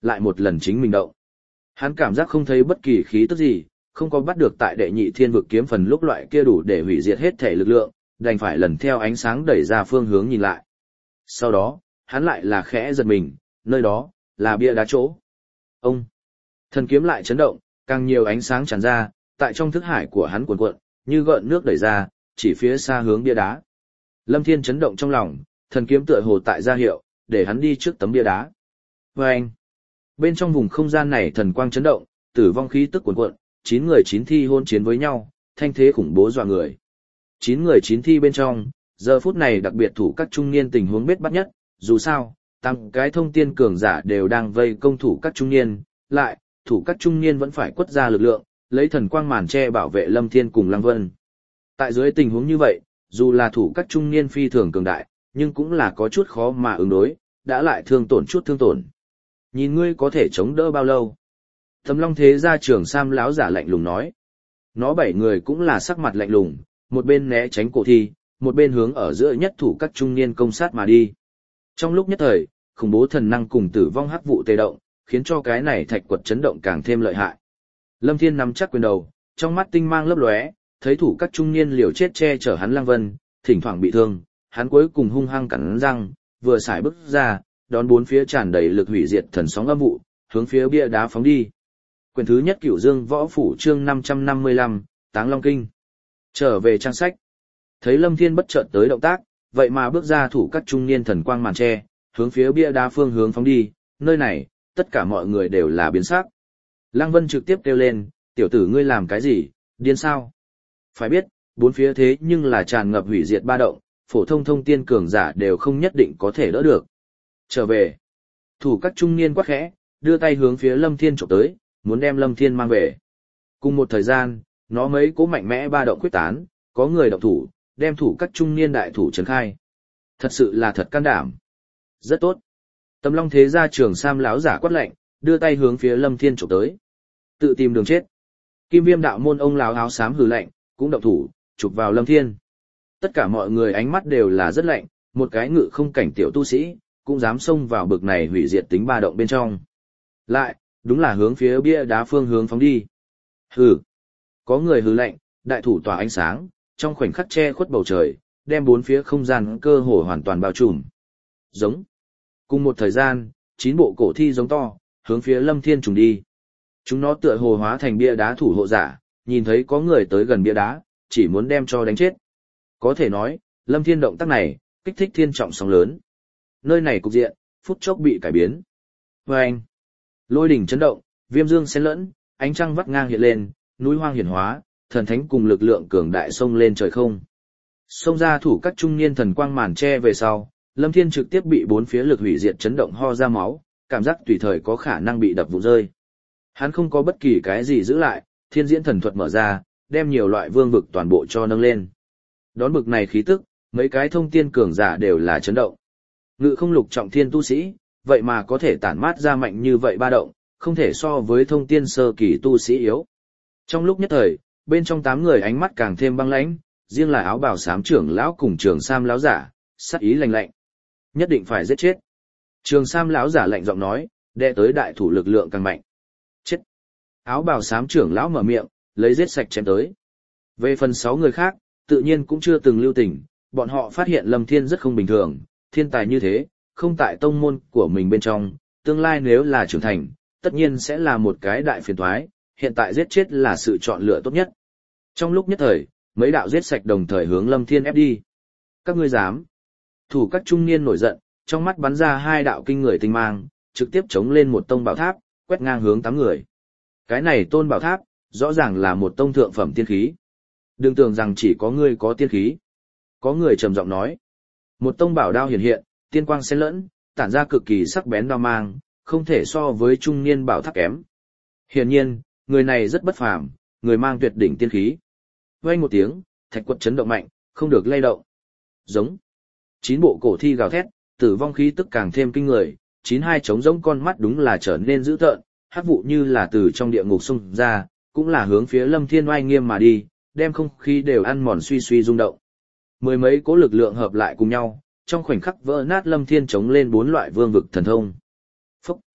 lại một lần chính mình động. Hắn cảm giác không thấy bất kỳ khí tức gì, không có bắt được tại đệ nhị thiên vực kiếm phần lúc loại kia đủ để hủy diệt hết thể lực lượng, đành phải lần theo ánh sáng đẩy ra phương hướng nhìn lại. Sau đó, hắn lại là khẽ giật mình, nơi đó, là bia đá chỗ. Ông! Thần kiếm lại chấn động, càng nhiều ánh sáng tràn ra, tại trong thức hải của hắn cuộn cuộn, như gợn nước đẩy ra, chỉ phía xa hướng bia đá. Lâm Thiên chấn động trong lòng, thần kiếm tựa hồ tại ra hiệu, để hắn đi trước tấm bia đá. Và anh! Bên trong vùng không gian này thần quang chấn động, tử vong khí tức cuộn cuộn, chín người chín thi hôn chiến với nhau, thanh thế khủng bố dọa người. Chín người chín thi bên trong, giờ phút này đặc biệt thủ các trung niên tình huống bết bắt nhất, dù sao, tăng cái thông tiên cường giả đều đang vây công thủ các trung niên, lại, thủ các trung niên vẫn phải quất ra lực lượng, lấy thần quang màn che bảo vệ Lâm Thiên cùng Lăng Vân. Tại dưới tình huống như vậy, dù là thủ các trung niên phi thường cường đại, nhưng cũng là có chút khó mà ứng đối, đã lại thương tổn chút thương tổn. Nhìn ngươi có thể chống đỡ bao lâu? Thẩm Long Thế Gia trưởng Sam lão giả lạnh lùng nói. Nó bảy người cũng là sắc mặt lạnh lùng, một bên né tránh cổ thi, một bên hướng ở giữa nhất thủ các trung niên công sát mà đi. Trong lúc nhất thời, khủng bố thần năng cùng tử vong hắc vụ tê động, khiến cho cái này thạch quật chấn động càng thêm lợi hại. Lâm Thiên nắm chắc quyền đầu, trong mắt tinh mang lấp lóe, thấy thủ các trung niên liều chết che chở hắn Lăng Vân, thỉnh thoảng bị thương, hắn cuối cùng hung hăng cắn răng, vừa xài bước ra, đón bốn phía tràn đầy lực hủy diệt thần sóng âm vụ, hướng phía bia đá phóng đi. Quyển thứ nhất Cửu Dương Võ Phủ chương năm trăm năm mươi lăm, Táng Long Kinh. Trở về trang sách. Thấy Lâm Thiên bất chợt tới động tác, vậy mà bước ra thủ các trung niên thần quang màn che, hướng phía bia đá phương hướng phóng đi, nơi này, tất cả mọi người đều là biến sắc. Lăng Vân trực tiếp kêu lên, tiểu tử ngươi làm cái gì, điên sao? Phải biết, bốn phía thế nhưng là tràn ngập hủy diệt ba động, phổ thông thông tiên cường giả đều không nhất định có thể đỡ được. Trở về. Thủ các trung niên quát khẽ, đưa tay hướng phía Lâm Thiên chụp tới, muốn đem Lâm Thiên mang về. Cùng một thời gian, nó mấy cố mạnh mẽ ba động quyết tán, có người động thủ, đem thủ các trung niên đại thủ trấn khai. Thật sự là thật can đảm. Rất tốt. Tầm Long Thế Gia trưởng Sam lão giả quát lạnh, đưa tay hướng phía Lâm Thiên chụp tới. Tự tìm đường chết. Kim Viêm đạo môn ông lão áo xám hừ lạnh, cũng động thủ, chụp vào Lâm Thiên. Tất cả mọi người ánh mắt đều là rất lạnh, một cái ngự không cảnh tiểu tu sĩ, cũng dám xông vào bực này hủy diệt tính ba động bên trong. Lại, đúng là hướng phía bia đá phương hướng phóng đi. Hừ. Có người hừ lạnh, đại thủ tỏa ánh sáng, trong khoảnh khắc che khuất bầu trời, đem bốn phía không gian cơ hồ hoàn toàn bao trùm. Giống. Cùng một thời gian, chín bộ cổ thi giống to, hướng phía Lâm Thiên trùng đi. Chúng nó tựa hồ hóa thành bia đá thủ hộ giả, nhìn thấy có người tới gần bia đá, chỉ muốn đem cho đánh chết. Có thể nói, Lâm Thiên động tác này, kích thích thiên trọng sóng lớn. Nơi này cục diện, phút chốc bị cải biến. Và anh, lôi đỉnh chấn động, viêm dương xen lẫn, ánh trăng vắt ngang hiện lên, núi hoang hiển hóa, thần thánh cùng lực lượng cường đại xông lên trời không. Xông ra thủ các trung niên thần quang màn che về sau, Lâm Thiên trực tiếp bị bốn phía lực hủy diệt chấn động ho ra máu, cảm giác tùy thời có khả năng bị đập vụn rơi. Hắn không có bất kỳ cái gì giữ lại, thiên diễn thần thuật mở ra, đem nhiều loại vương vực toàn bộ cho nâng lên. Đón bực này khí tức, mấy cái thông tiên cường giả đều là chấn động. Ngự không lục trọng thiên tu sĩ, vậy mà có thể tản mát ra mạnh như vậy ba động, không thể so với thông tiên sơ kỳ tu sĩ yếu. Trong lúc nhất thời, bên trong tám người ánh mắt càng thêm băng lãnh, riêng là áo bào xám trưởng lão cùng Trường Sam lão giả, sắc ý lạnh lạnh. Nhất định phải giết chết. Trường Sam lão giả lạnh giọng nói, đệ tới đại thủ lực lượng càng mạnh. Chết. Áo bào xám trưởng lão mở miệng, lấy giết sạch chém tới. Về phần sáu người khác, tự nhiên cũng chưa từng lưu tình, bọn họ phát hiện Lâm Thiên rất không bình thường, thiên tài như thế, không tại tông môn của mình bên trong, tương lai nếu là trưởng thành, tất nhiên sẽ là một cái đại phiền toái, hiện tại giết chết là sự chọn lựa tốt nhất. Trong lúc nhất thời, mấy đạo giết sạch đồng thời hướng Lâm Thiên ép đi. Các ngươi dám? Thủ các trung niên nổi giận, trong mắt bắn ra hai đạo kinh người tinh mang, trực tiếp chống lên một tông bảo tháp, quét ngang hướng tám người. Cái này tôn bảo tháp, rõ ràng là một tông thượng phẩm tiên khí. Đừng tưởng rằng chỉ có ngươi có tiên khí. Có người trầm giọng nói. Một tông bảo đao hiện hiện, tiên quang xen lẫn, tản ra cực kỳ sắc bén đao mang, không thể so với trung niên bảo tháp kém. Hiển nhiên, người này rất bất phàm, người mang tuyệt đỉnh tiên khí. Vang một tiếng, thạch quật chấn động mạnh, không được lay động. Giống. Chín bộ cổ thi gào thét, tử vong khí tức càng thêm kinh người, chín hai trống giống con mắt đúng là trở nên dữ tợn, hắc vụ như là từ trong địa ngục xung ra, cũng là hướng phía Lâm Thiên oai nghiêm mà đi, đem không khí đều ăn mòn suy suy rung động. Mười mấy cố lực lượng hợp lại cùng nhau, trong khoảnh khắc vỡ nát Lâm Thiên chống lên bốn loại vương vực thần thông. Phúc!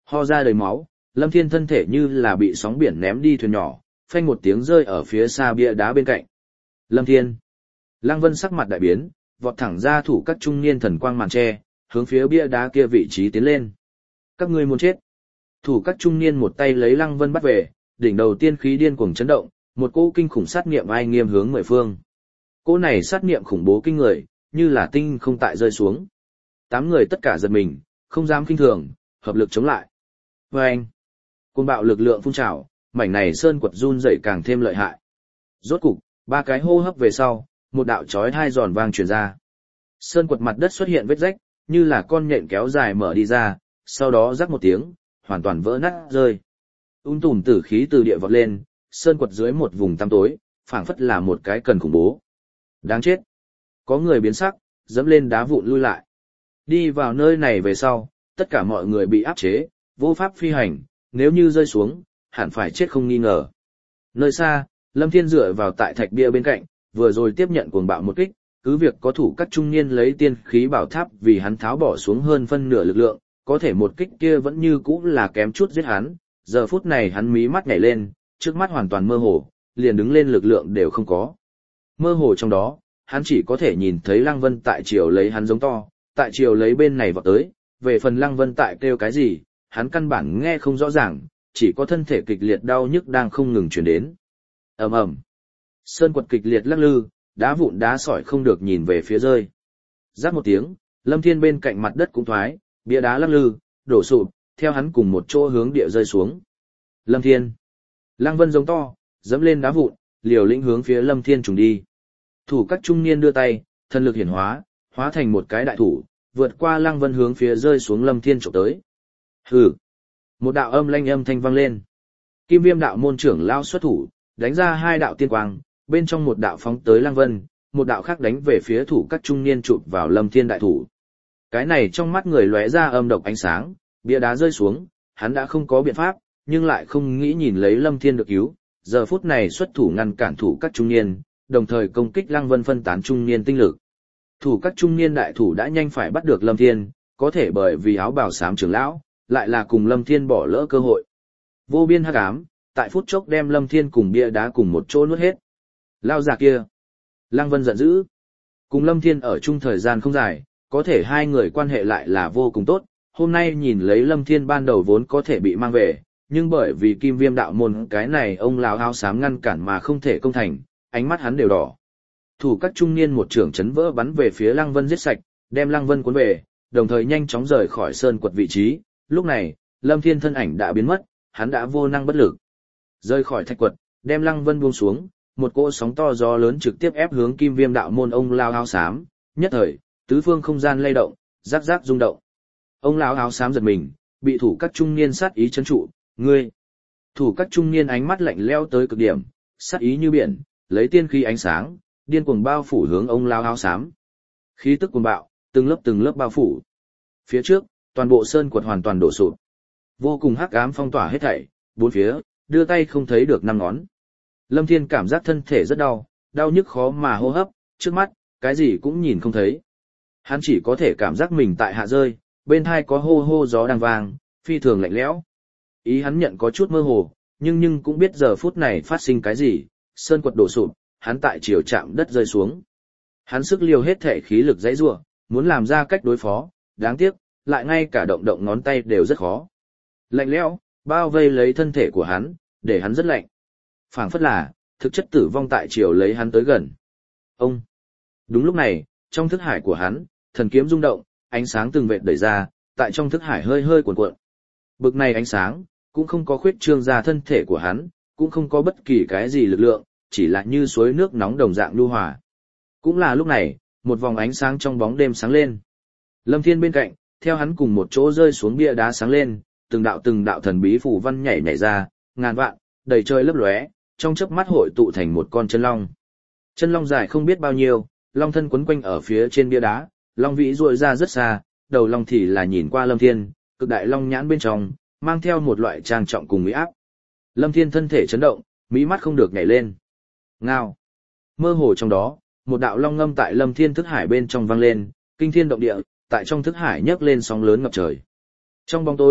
Ho ra đầy máu, Lâm Thiên thân thể như là bị sóng biển ném đi thuyền nhỏ, phanh một tiếng rơi ở phía xa bia đá bên cạnh. Lâm Thiên. Lăng Vân sắc mặt đại biến, vọt thẳng ra thủ các trung niên thần quang màn tre, hướng phía bia đá kia vị trí tiến lên. Các ngươi muốn chết. Thủ các trung niên một tay lấy Lăng Vân bắt về, đỉnh đầu tiên khí điên cuồng chấn động, một cỗ kinh khủng sát niệm ai nghiêm hướng mười phương. Cỗ này sát niệm khủng bố kinh người, như là tinh không tại rơi xuống. Tám người tất cả giật mình, không dám kinh thường, hợp lực chống lại. Và anh, côn bạo lực lượng phun trào, mảnh này sơn quật run rẩy càng thêm lợi hại. Rốt cục, ba cái hô hấp về sau, một đạo chói hai giòn vang truyền ra. Sơn quật mặt đất xuất hiện vết rách, như là con nhện kéo dài mở đi ra, sau đó rắc một tiếng, hoàn toàn vỡ nát rơi. Ung tùm tử khí từ địa vọt lên, sơn quật dưới một vùng tăm tối, phảng phất là một cái cần khủng bố. Đáng chết. Có người biến sắc, dẫm lên đá vụn lui lại. Đi vào nơi này về sau, tất cả mọi người bị áp chế, vô pháp phi hành, nếu như rơi xuống, hẳn phải chết không nghi ngờ. Nơi xa, Lâm Thiên dựa vào tại thạch bia bên cạnh, vừa rồi tiếp nhận cuồng bạo một kích, cứ việc có thủ các trung niên lấy tiên khí bảo tháp vì hắn tháo bỏ xuống hơn phân nửa lực lượng, có thể một kích kia vẫn như cũ là kém chút giết hắn, giờ phút này hắn mí mắt nhảy lên, trước mắt hoàn toàn mơ hồ, liền đứng lên lực lượng đều không có. Mơ hồ trong đó, hắn chỉ có thể nhìn thấy Lăng Vân tại chiều lấy hắn giống to, tại chiều lấy bên này vọt tới, về phần Lăng Vân tại kêu cái gì, hắn căn bản nghe không rõ ràng, chỉ có thân thể kịch liệt đau nhức đang không ngừng truyền đến. Ầm ầm. Sơn quật kịch liệt lắc lư, đá vụn đá sỏi không được nhìn về phía rơi. Rát một tiếng, Lâm Thiên bên cạnh mặt đất cũng thoái, bia đá lắc lư, đổ sụp, theo hắn cùng một chỗ hướng địa rơi xuống. Lâm Thiên. Lăng Vân giống to, dẫm lên đá vụn, liều lĩnh hướng phía Lâm Thiên trùng đi. Thủ các trung niên đưa tay, thân lực hiển hóa, hóa thành một cái đại thủ, vượt qua Lăng Vân hướng phía rơi xuống Lâm Thiên chụp tới. Hừ. Một đạo âm lanh âm thanh vang lên. Kim Viêm đạo môn trưởng lao xuất thủ, đánh ra hai đạo tiên quang, bên trong một đạo phóng tới Lăng Vân, một đạo khác đánh về phía thủ các trung niên chụp vào Lâm Thiên đại thủ. Cái này trong mắt người lóe ra âm độc ánh sáng, bia đá rơi xuống, hắn đã không có biện pháp, nhưng lại không nghĩ nhìn lấy Lâm Thiên được cứu, giờ phút này xuất thủ ngăn cản thủ các trung niên, đồng thời công kích Lăng Vân phân tán trung niên tinh lực. Thủ các trung niên đại thủ đã nhanh phải bắt được Lâm Thiên, có thể bởi vì áo bào xám trưởng lão, lại là cùng Lâm Thiên bỏ lỡ cơ hội. Vô biên hắc ám, tại phút chốc đem Lâm Thiên cùng bia đá cùng một chỗ nuốt hết. Lao già kia. Lăng Vân giận dữ. Cùng Lâm Thiên ở chung thời gian không dài, có thể hai người quan hệ lại là vô cùng tốt. Hôm nay nhìn lấy Lâm Thiên ban đầu vốn có thể bị mang về, nhưng bởi vì Kim Viêm đạo môn cái này ông lão áo xám ngăn cản mà không thể công thành, ánh mắt hắn đều đỏ. Thủ các trung niên một trưởng chấn vỡ bắn về phía Lăng Vân giết sạch, đem Lăng Vân cuốn về, đồng thời nhanh chóng rời khỏi sơn quật vị trí. Lúc này, Lâm Thiên thân ảnh đã biến mất, hắn đã vô năng bất lực. Rời khỏi thạch quật, đem Lăng Vân buông xuống, một cỗ sóng to gió lớn trực tiếp ép hướng Kim Viêm đạo môn ông lão áo xám, nhất thời, tứ phương không gian lay động, rắc rắc rung động. Ông lão áo xám giật mình, bị thủ các trung niên sát ý trấn trụ, ngươi. Thủ các trung niên ánh mắt lạnh lẽo tới cực điểm, sát ý như biển, lấy tiên khí ánh sáng, điên cuồng bao phủ hướng ông lão áo xám. Khí tức cuồng bạo, từng lớp từng lớp bao phủ. Phía trước, toàn bộ sơn quật hoàn toàn đổ sụp. Vô cùng hắc ám phong tỏa hết thảy, bốn phía, đưa tay không thấy được năm ngón. Lâm Thiên cảm giác thân thể rất đau, đau nhức khó mà hô hấp, trước mắt, cái gì cũng nhìn không thấy. Hắn chỉ có thể cảm giác mình tại hạ rơi, bên tai có hô hô gió đang vang, phi thường lạnh lẽo. Ý hắn nhận có chút mơ hồ, nhưng nhưng cũng biết giờ phút này phát sinh cái gì, sơn quật đổ sụp, hắn tại chiều chạm đất rơi xuống. Hắn sức liều hết thể khí lực dãy rủa, muốn làm ra cách đối phó, đáng tiếc, lại ngay cả động động ngón tay đều rất khó. Lạnh lẽo, bao vây lấy thân thể của hắn, để hắn rất lạnh. Phảng phất là, thực chất tử vong tại chiều lấy hắn tới gần. Ông! Đúng lúc này, trong thức hải của hắn, thần kiếm rung động, ánh sáng từng vệt đẩy ra, tại trong thức hải hơi hơi cuộn cuộn. Bực này ánh sáng, cũng không có khuyết trương ra thân thể của hắn, cũng không có bất kỳ cái gì lực lượng, chỉ là như suối nước nóng đồng dạng nhu hòa. Cũng là lúc này, một vòng ánh sáng trong bóng đêm sáng lên. Lâm Thiên bên cạnh, theo hắn cùng một chỗ rơi xuống bia đá sáng lên, từng đạo từng đạo thần bí phù văn nhảy nhảy ra, ngàn vạn, đầy trời lấp lóe, trong chớp mắt hội tụ thành một con chân long. Chân long dài không biết bao nhiêu, long thân quấn quanh ở phía trên bia đá, long vĩ duỗi ra rất xa, đầu long thì là nhìn qua Lâm Thiên, cực đại long nhãn bên trong, mang theo một loại trang trọng cùng uy áp. Lâm Thiên thân thể chấn động, mí mắt không được nhảy lên. Ngao. Mơ hồ trong đó, một đạo long ngâm tại Lâm Thiên thức hải bên trong vang lên, kinh thiên động địa, tại trong thức hải nhấc lên sóng lớn ngập trời. Trong bóng tối,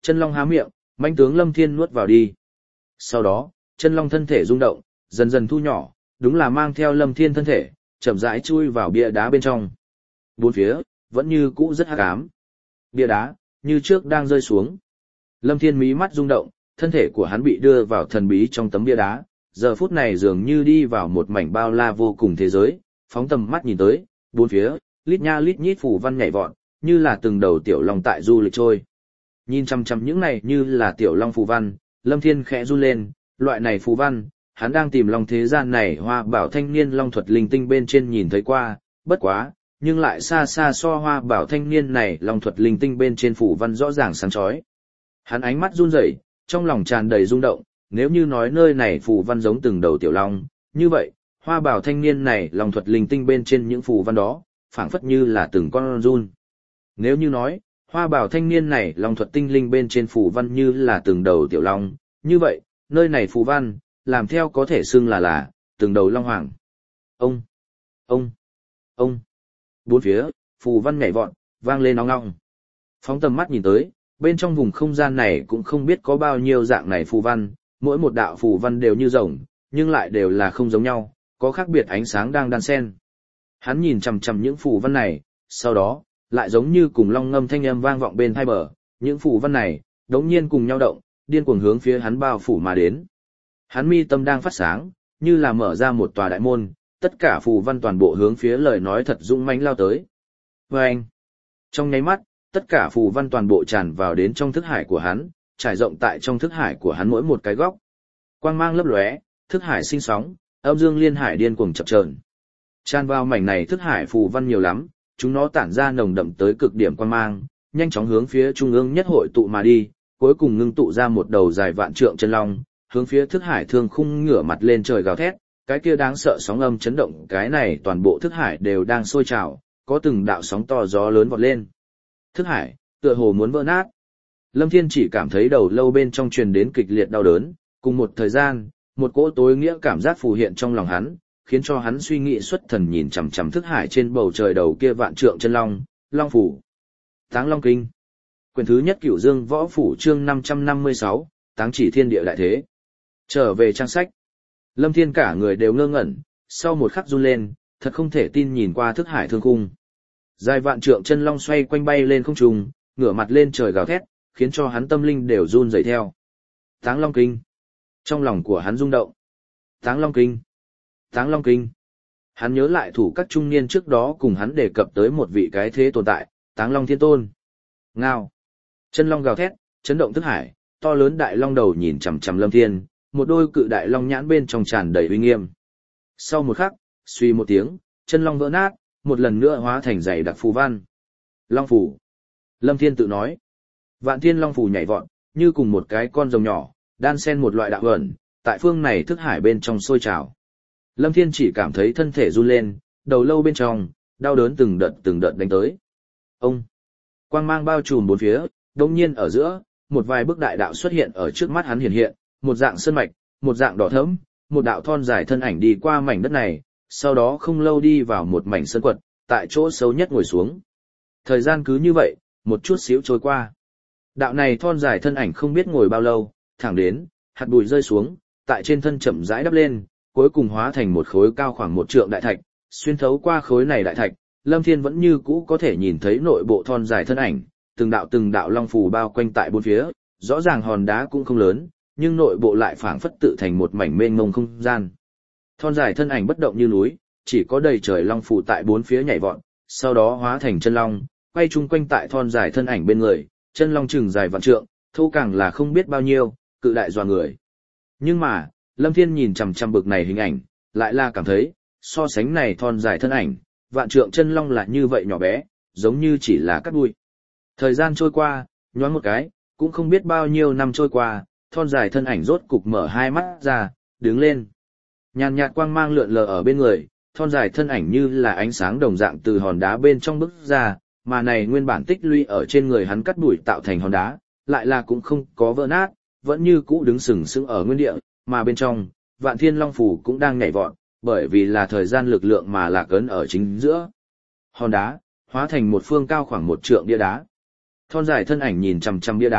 chân long há miệng, mãnh tướng Lâm Thiên nuốt vào đi. Sau đó, chân long thân thể rung động, dần dần thu nhỏ, đúng là mang theo Lâm Thiên thân thể, chậm rãi chui vào bia đá bên trong. Bốn phía, vẫn như cũ rất hắc ám. Bia đá, như trước đang rơi xuống. Lâm Thiên mí mắt rung động, thân thể của hắn bị đưa vào thần bí trong tấm bia đá, giờ phút này dường như đi vào một mảnh bao la vô cùng thế giới, phóng tầm mắt nhìn tới, bốn phía, lít nha lít nhít phù văn nhảy vọt, như là từng đầu tiểu long tại du lịch trôi. Nhìn chăm chăm những này như là tiểu long phù văn, Lâm Thiên khẽ run lên, loại này phù văn, hắn đang tìm long thế gian này hoa bảo thanh niên long thuật linh tinh bên trên nhìn thấy qua, bất quá, nhưng lại xa xa so hoa bảo thanh niên này long thuật linh tinh bên trên phù văn rõ ràng sáng chói. Hắn ánh mắt run rẩy, trong lòng tràn đầy rung động, nếu như nói nơi này phù văn giống từng đầu tiểu long, như vậy, hoa bảo thanh niên này long thuật linh tinh bên trên những phù văn đó, phảng phất như là từng con run. Nếu như nói, hoa bảo thanh niên này long thuật tinh linh bên trên phù văn như là từng đầu tiểu long, như vậy, nơi này phù văn, làm theo có thể xưng là là, từng đầu long hoàng. Ông, ông, ông, bốn phía, phù văn nhảy vọt, vang lên ong ong. Phóng tầm mắt nhìn tới, bên trong vùng không gian này cũng không biết có bao nhiêu dạng này phù văn, mỗi một đạo phù văn đều như rồng, nhưng lại đều là không giống nhau, có khác biệt ánh sáng đang đan xen. Hắn nhìn chằm chằm những phù văn này, sau đó, lại giống như cùng long ngâm thanh âm vang vọng bên hai bờ, những phù văn này, đống nhiên cùng nhau động, điên cuồng hướng phía hắn bao phủ mà đến. Hắn mi tâm đang phát sáng, như là mở ra một tòa đại môn, tất cả phù văn toàn bộ hướng phía lời nói thật dũng mãnh lao tới. Và anh, trong nháy mắt, tất cả phù văn toàn bộ tràn vào đến trong thức hải của hắn, trải rộng tại trong thức hải của hắn mỗi một cái góc. Quang mang lấp lóe, thức hải sinh sóng, âm dương liên hải điên cuồng chập chờn. Tràn vào mảnh này thức hải phù văn nhiều lắm, chúng nó tản ra nồng đậm tới cực điểm quang mang, nhanh chóng hướng phía trung ương nhất hội tụ mà đi, cuối cùng ngưng tụ ra một đầu dài vạn trượng chân long, hướng phía thức hải thương khung ngửa mặt lên trời gào thét, cái kia đáng sợ sóng âm chấn động, cái này toàn bộ thức hải đều đang sôi trào, có từng đạo sóng to gió lớn vọt lên. Thức hải, tựa hồ muốn vỡ nát. Lâm Thiên chỉ cảm thấy đầu lâu bên trong truyền đến kịch liệt đau đớn, cùng một thời gian, một cỗ tối nghĩa cảm giác phù hiện trong lòng hắn, khiến cho hắn suy nghĩ xuất thần nhìn chằm chằm thức hải trên bầu trời đầu kia vạn trượng chân long, long phủ. Táng Long Kinh. Quyển thứ nhất Cửu Dương Võ Phủ chương năm trăm năm mươi sáu, Táng Chỉ Thiên Địa Đại Thế. Trở về trang sách. Lâm Thiên cả người đều ngơ ngẩn, sau một khắc run lên, thật không thể tin nhìn qua thức hải thương khung. Dài vạn trượng chân long xoay quanh bay lên không trung, ngửa mặt lên trời gào thét, khiến cho hắn tâm linh đều run rẩy theo. Táng Long Kinh. Trong lòng của hắn rung động. Táng Long Kinh. Táng Long Kinh. Hắn nhớ lại thủ các trung niên trước đó cùng hắn đề cập tới một vị cái thế tồn tại, Táng Long Thiên Tôn. Ngao. Chân long gào thét, chấn động thức hải, to lớn đại long đầu nhìn chằm chằm Lâm Thiên, một đôi cự đại long nhãn bên trong tràn đầy uy nghiêm. Sau một khắc, suy một tiếng, chân long vỡ nát, một lần nữa hóa thành dày đặc phù văn. Long phủ. Lâm Thiên tự nói. Vạn thiên long phủ nhảy vọt, như cùng một cái con rồng nhỏ, đan xen một loại đạo ẩn, tại phương này thức hải bên trong sôi trào. Lâm Thiên chỉ cảm thấy thân thể run lên, đầu lâu bên trong, đau đớn từng đợt từng đợt đánh tới. Ông. Quang mang bao trùm bốn phía, đông nhiên ở giữa, một vài bức đại đạo xuất hiện ở trước mắt hắn hiện hiện, một dạng sơn mạch, một dạng đỏ thẫm, một đạo thon dài thân ảnh đi qua mảnh đất này, sau đó không lâu đi vào một mảnh sơn quật, tại chỗ xấu nhất ngồi xuống. Thời gian cứ như vậy, một chút xíu trôi qua. Đạo này thon dài thân ảnh không biết ngồi bao lâu, thẳng đến, hạt bụi rơi xuống, tại trên thân chậm rãi đắp lên, cuối cùng hóa thành một khối cao khoảng một trượng đại thạch, xuyên thấu qua khối này đại thạch, Lâm Thiên vẫn như cũ có thể nhìn thấy nội bộ thon dài thân ảnh, từng đạo từng đạo long phù bao quanh tại bốn phía, rõ ràng hòn đá cũng không lớn, nhưng nội bộ lại phảng phất tự thành một mảnh mênh mông không gian. Thon dài thân ảnh bất động như núi, chỉ có đầy trời long phù tại bốn phía nhảy vọt, sau đó hóa thành chân long, quay chung quanh tại thon dài thân ảnh bên người, chân long chừng dài vạn trượng, thô càng là không biết bao nhiêu, cự đại dọa người. Nhưng mà, Lâm Thiên nhìn chằm chằm bực này hình ảnh, lại là cảm thấy, so sánh này thon dài thân ảnh, vạn trượng chân long là như vậy nhỏ bé, giống như chỉ là cát bụi. Thời gian trôi qua, nhoáng một cái, cũng không biết bao nhiêu năm trôi qua, thon dài thân ảnh rốt cục mở hai mắt ra, đứng lên. Nhàn nhạt quang mang lượn lờ ở bên người, thon dài thân ảnh như là ánh sáng đồng dạng từ hòn đá bên trong bức ra, mà này nguyên bản tích lũy ở trên người hắn cắt đuổi tạo thành hòn đá, lại là cũng không có vỡ nát, vẫn như cũ đứng sừng sững ở nguyên địa, mà bên trong, Vạn Thiên Long Phủ cũng đang nhảy vọt, bởi vì là thời gian lực lượng mà lạc ấn ở chính giữa. Hòn đá, hóa thành một phương cao khoảng một trượng bia đá. Thon dài thân ảnh nhìn chằm chằm bia đá,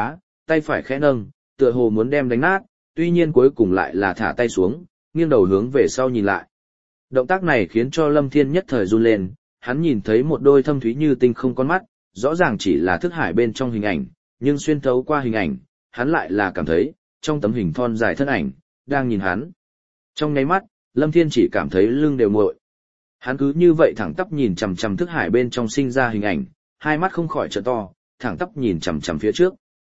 tay phải khẽ nâng, tựa hồ muốn đem đánh nát, tuy nhiên cuối cùng lại là thả tay xuống, nghiêng đầu hướng về sau nhìn lại. Động tác này khiến cho Lâm Thiên nhất thời run lên, hắn nhìn thấy một đôi thâm thúy như tinh không con mắt, rõ ràng chỉ là thức hải bên trong hình ảnh, nhưng xuyên thấu qua hình ảnh, hắn lại là cảm thấy, trong tấm hình thon dài thân ảnh, đang nhìn hắn. Trong nháy mắt, Lâm Thiên chỉ cảm thấy lưng đều nguội. Hắn cứ như vậy thẳng tắp nhìn chằm chằm thức hải bên trong sinh ra hình ảnh, hai mắt không khỏi trợn to, thẳng tắp nhìn chằm chằm phía trước.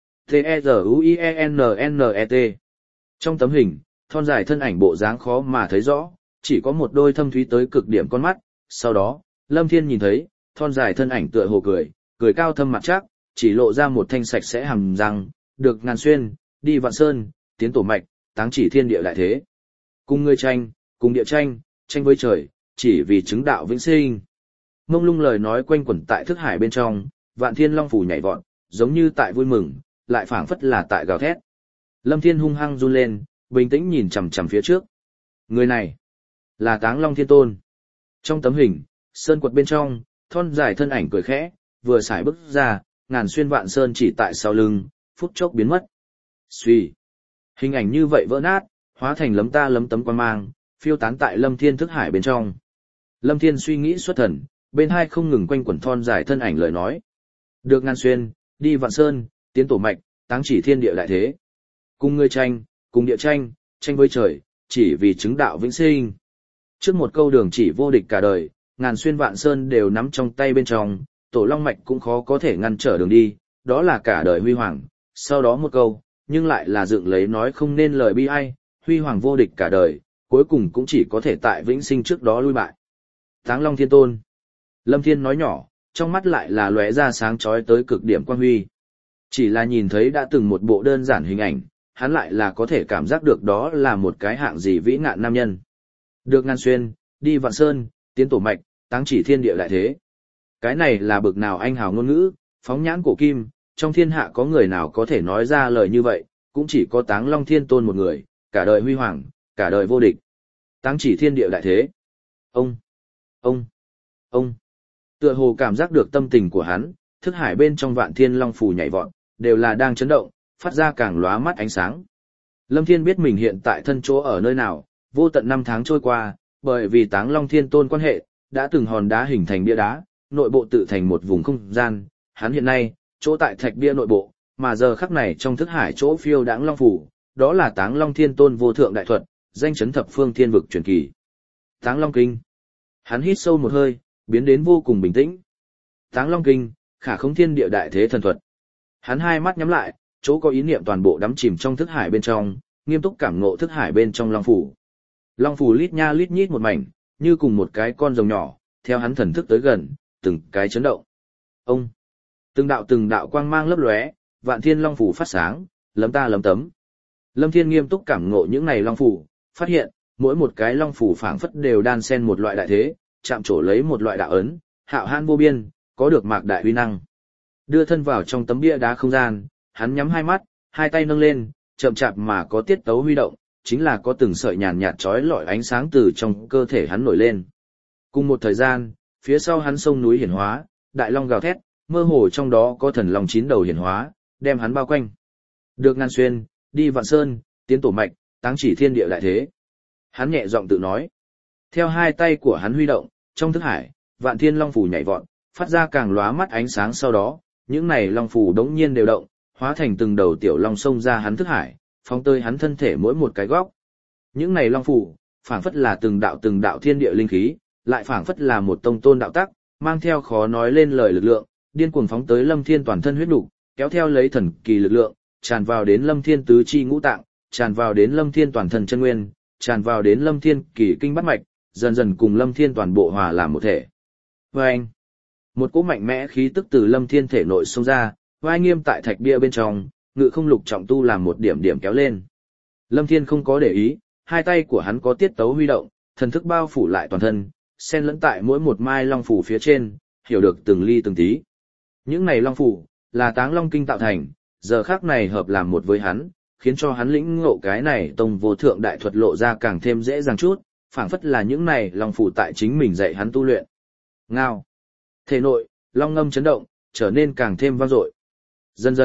T-E-Z-U-I-E-N-N-E-T. Trong tấm hình, thon dài thân ảnh bộ dáng khó mà thấy rõ, chỉ có một đôi thâm thúy tới cực điểm con mắt. Sau đó, Lâm Thiên nhìn thấy, thon dài thân ảnh tựa hồ cười, cười cao thâm mặt chắc, chỉ lộ ra một thanh sạch sẽ hàm răng, được ngàn xuyên, đi vạn sơn, tiến tổ mạch, táng chỉ thiên địa đại thế. Cùng ngươi tranh, cùng địa tranh, tranh với trời, chỉ vì chứng đạo vĩnh sinh. Mông lung lời nói quanh quẩn tại thức hải bên trong, vạn thiên long phủ nhảy vọt, giống như tại vui mừng, lại phảng phất là tại gào thét. Lâm Thiên hung hăng run lên, bình tĩnh nhìn chằm chằm phía trước. Người này là Táng Long Thiên Tôn. Trong tấm hình, sơn quật bên trong, thon dài thân ảnh cười khẽ, vừa xài bước ra, ngàn xuyên vạn sơn chỉ tại sau lưng, phút chốc biến mất. Xuy. Hình ảnh như vậy vỡ nát, hóa thành lấm ta lấm tấm quang mang, phiêu tán tại Lâm Thiên thức hải bên trong. Lâm Thiên suy nghĩ xuất thần, bên hai không ngừng quanh quẩn thon dài thân ảnh lời nói. Được ngàn xuyên, đi vạn sơn, tiến tổ mạch, táng chỉ thiên địa đại thế. Cùng ngươi tranh, cùng địa tranh, tranh với trời, chỉ vì chứng đạo vĩnh sinh. Trước một câu đường chỉ vô địch cả đời, ngàn xuyên vạn sơn đều nắm trong tay bên trong, tổ long mạch cũng khó có thể ngăn trở đường đi, đó là cả đời huy hoàng. Sau đó một câu, nhưng lại là dựng lấy nói không nên lời bi ai, huy hoàng vô địch cả đời, cuối cùng cũng chỉ có thể tại vĩnh sinh trước đó lui bại. Táng Long Thiên Tôn. Lâm Thiên nói nhỏ, trong mắt lại là lóe ra sáng chói tới cực điểm quang huy. Chỉ là nhìn thấy đã từng một bộ đơn giản hình ảnh, hắn lại là có thể cảm giác được đó là một cái hạng gì vĩ ngạn nam nhân. Được ngàn xuyên, đi vạn sơn, tiến tổ mạch, táng chỉ thiên địa đại thế. Cái này là bực nào anh hào ngôn ngữ, phóng nhãn cổ kim, trong thiên hạ có người nào có thể nói ra lời như vậy, cũng chỉ có Táng Long Thiên Tôn một người, cả đời huy hoàng, cả đời vô địch. Táng chỉ thiên địa đại thế. Ông, ông, ông. Tựa hồ cảm giác được tâm tình của hắn, thức hải bên trong vạn thiên long phù nhảy vọt, đều là đang chấn động, phát ra càng lóa mắt ánh sáng. Lâm Thiên biết mình hiện tại thân chỗ ở nơi nào, vô tận năm tháng trôi qua, bởi vì Táng Long Thiên Tôn quan hệ, đã từng hòn đá hình thành bia đá, nội bộ tự thành một vùng không gian, hắn hiện nay, chỗ tại thạch bia nội bộ, mà giờ khắc này trong thức hải chỗ phiêu đãng long phủ, đó là Táng Long Thiên Tôn vô thượng đại thuật, danh chấn thập phương thiên vực truyền kỳ. Táng Long Kinh. Hắn hít sâu một hơi, biến đến vô cùng bình tĩnh. Táng Long Kinh, khả không thiên địa đại thế thần thuật. Hắn hai mắt nhắm lại, chỗ có ý niệm toàn bộ đắm chìm trong thức hải bên trong, nghiêm túc cảm ngộ thức hải bên trong long phủ. Long phủ lít nha lít nhít một mảnh, như cùng một cái con rồng nhỏ, theo hắn thần thức tới gần, từng cái chấn động. Ông, từng đạo từng đạo quang mang lấp lóe, vạn thiên long phủ phát sáng, lấm ta lấm tấm. Lâm Thiên nghiêm túc cảm ngộ những này long phủ, phát hiện, mỗi một cái long phủ phảng phất đều đan xen một loại đại thế, chạm trổ lấy một loại đạo ấn, hạo hãn vô biên, có được mạc đại uy năng. Đưa thân vào trong tấm bia đá không gian, hắn nhắm hai mắt, hai tay nâng lên, chậm chạp mà có tiết tấu huy động, chính là có từng sợi nhàn nhạt chói lọi ánh sáng từ trong cơ thể hắn nổi lên. Cùng một thời gian, phía sau hắn sông núi hiển hóa, đại long gào thét, mơ hồ trong đó có thần long chín đầu hiển hóa, đem hắn bao quanh. Được ngàn xuyên, đi vạn sơn, tiến tổ mạch, táng chỉ thiên địa đại thế. Hắn nhẹ giọng tự nói. Theo hai tay của hắn huy động, trong thức hải, vạn thiên long phù nhảy vọt, phát ra càng lóa mắt ánh sáng sau đó, những này long phù đống nhiên đều động, hóa thành từng đầu tiểu long xông ra hắn thức hải, phóng tơi hắn thân thể mỗi một cái góc. Những này long phù, phảng phất là từng đạo từng đạo thiên địa linh khí, lại phảng phất là một tông tôn đạo tắc, mang theo khó nói lên lời lực lượng, điên cuồng phóng tới Lâm Thiên toàn thân huyết nục, kéo theo lấy thần kỳ lực lượng, tràn vào đến Lâm Thiên tứ chi ngũ tạng, tràn vào đến Lâm Thiên toàn thân chân nguyên, tràn vào đến Lâm Thiên kỳ kinh bát mạch, dần dần cùng Lâm Thiên toàn bộ hòa làm một thể. Oeng! Một cỗ mạnh mẽ khí tức từ Lâm Thiên thể nội xông ra, oai nghiêm tại thạch bia bên trong, ngự không lục trọng tu làm một điểm điểm kéo lên. Lâm Thiên không có để ý, hai tay của hắn có tiết tấu huy động, thần thức bao phủ lại toàn thân, xen lẫn tại mỗi một mai long phủ phía trên, hiểu được từng ly từng tí. Những này long phủ là Táng Long Kinh tạo thành, giờ khắc này hợp làm một với hắn, khiến cho hắn lĩnh ngộ cái này tông vô thượng đại thuật lộ ra càng thêm dễ dàng chút, phảng phất là những này long phủ tại chính mình dạy hắn tu luyện. Ngao. Thể nội, long ngâm chấn động, trở nên càng thêm vang dội. Dần dần,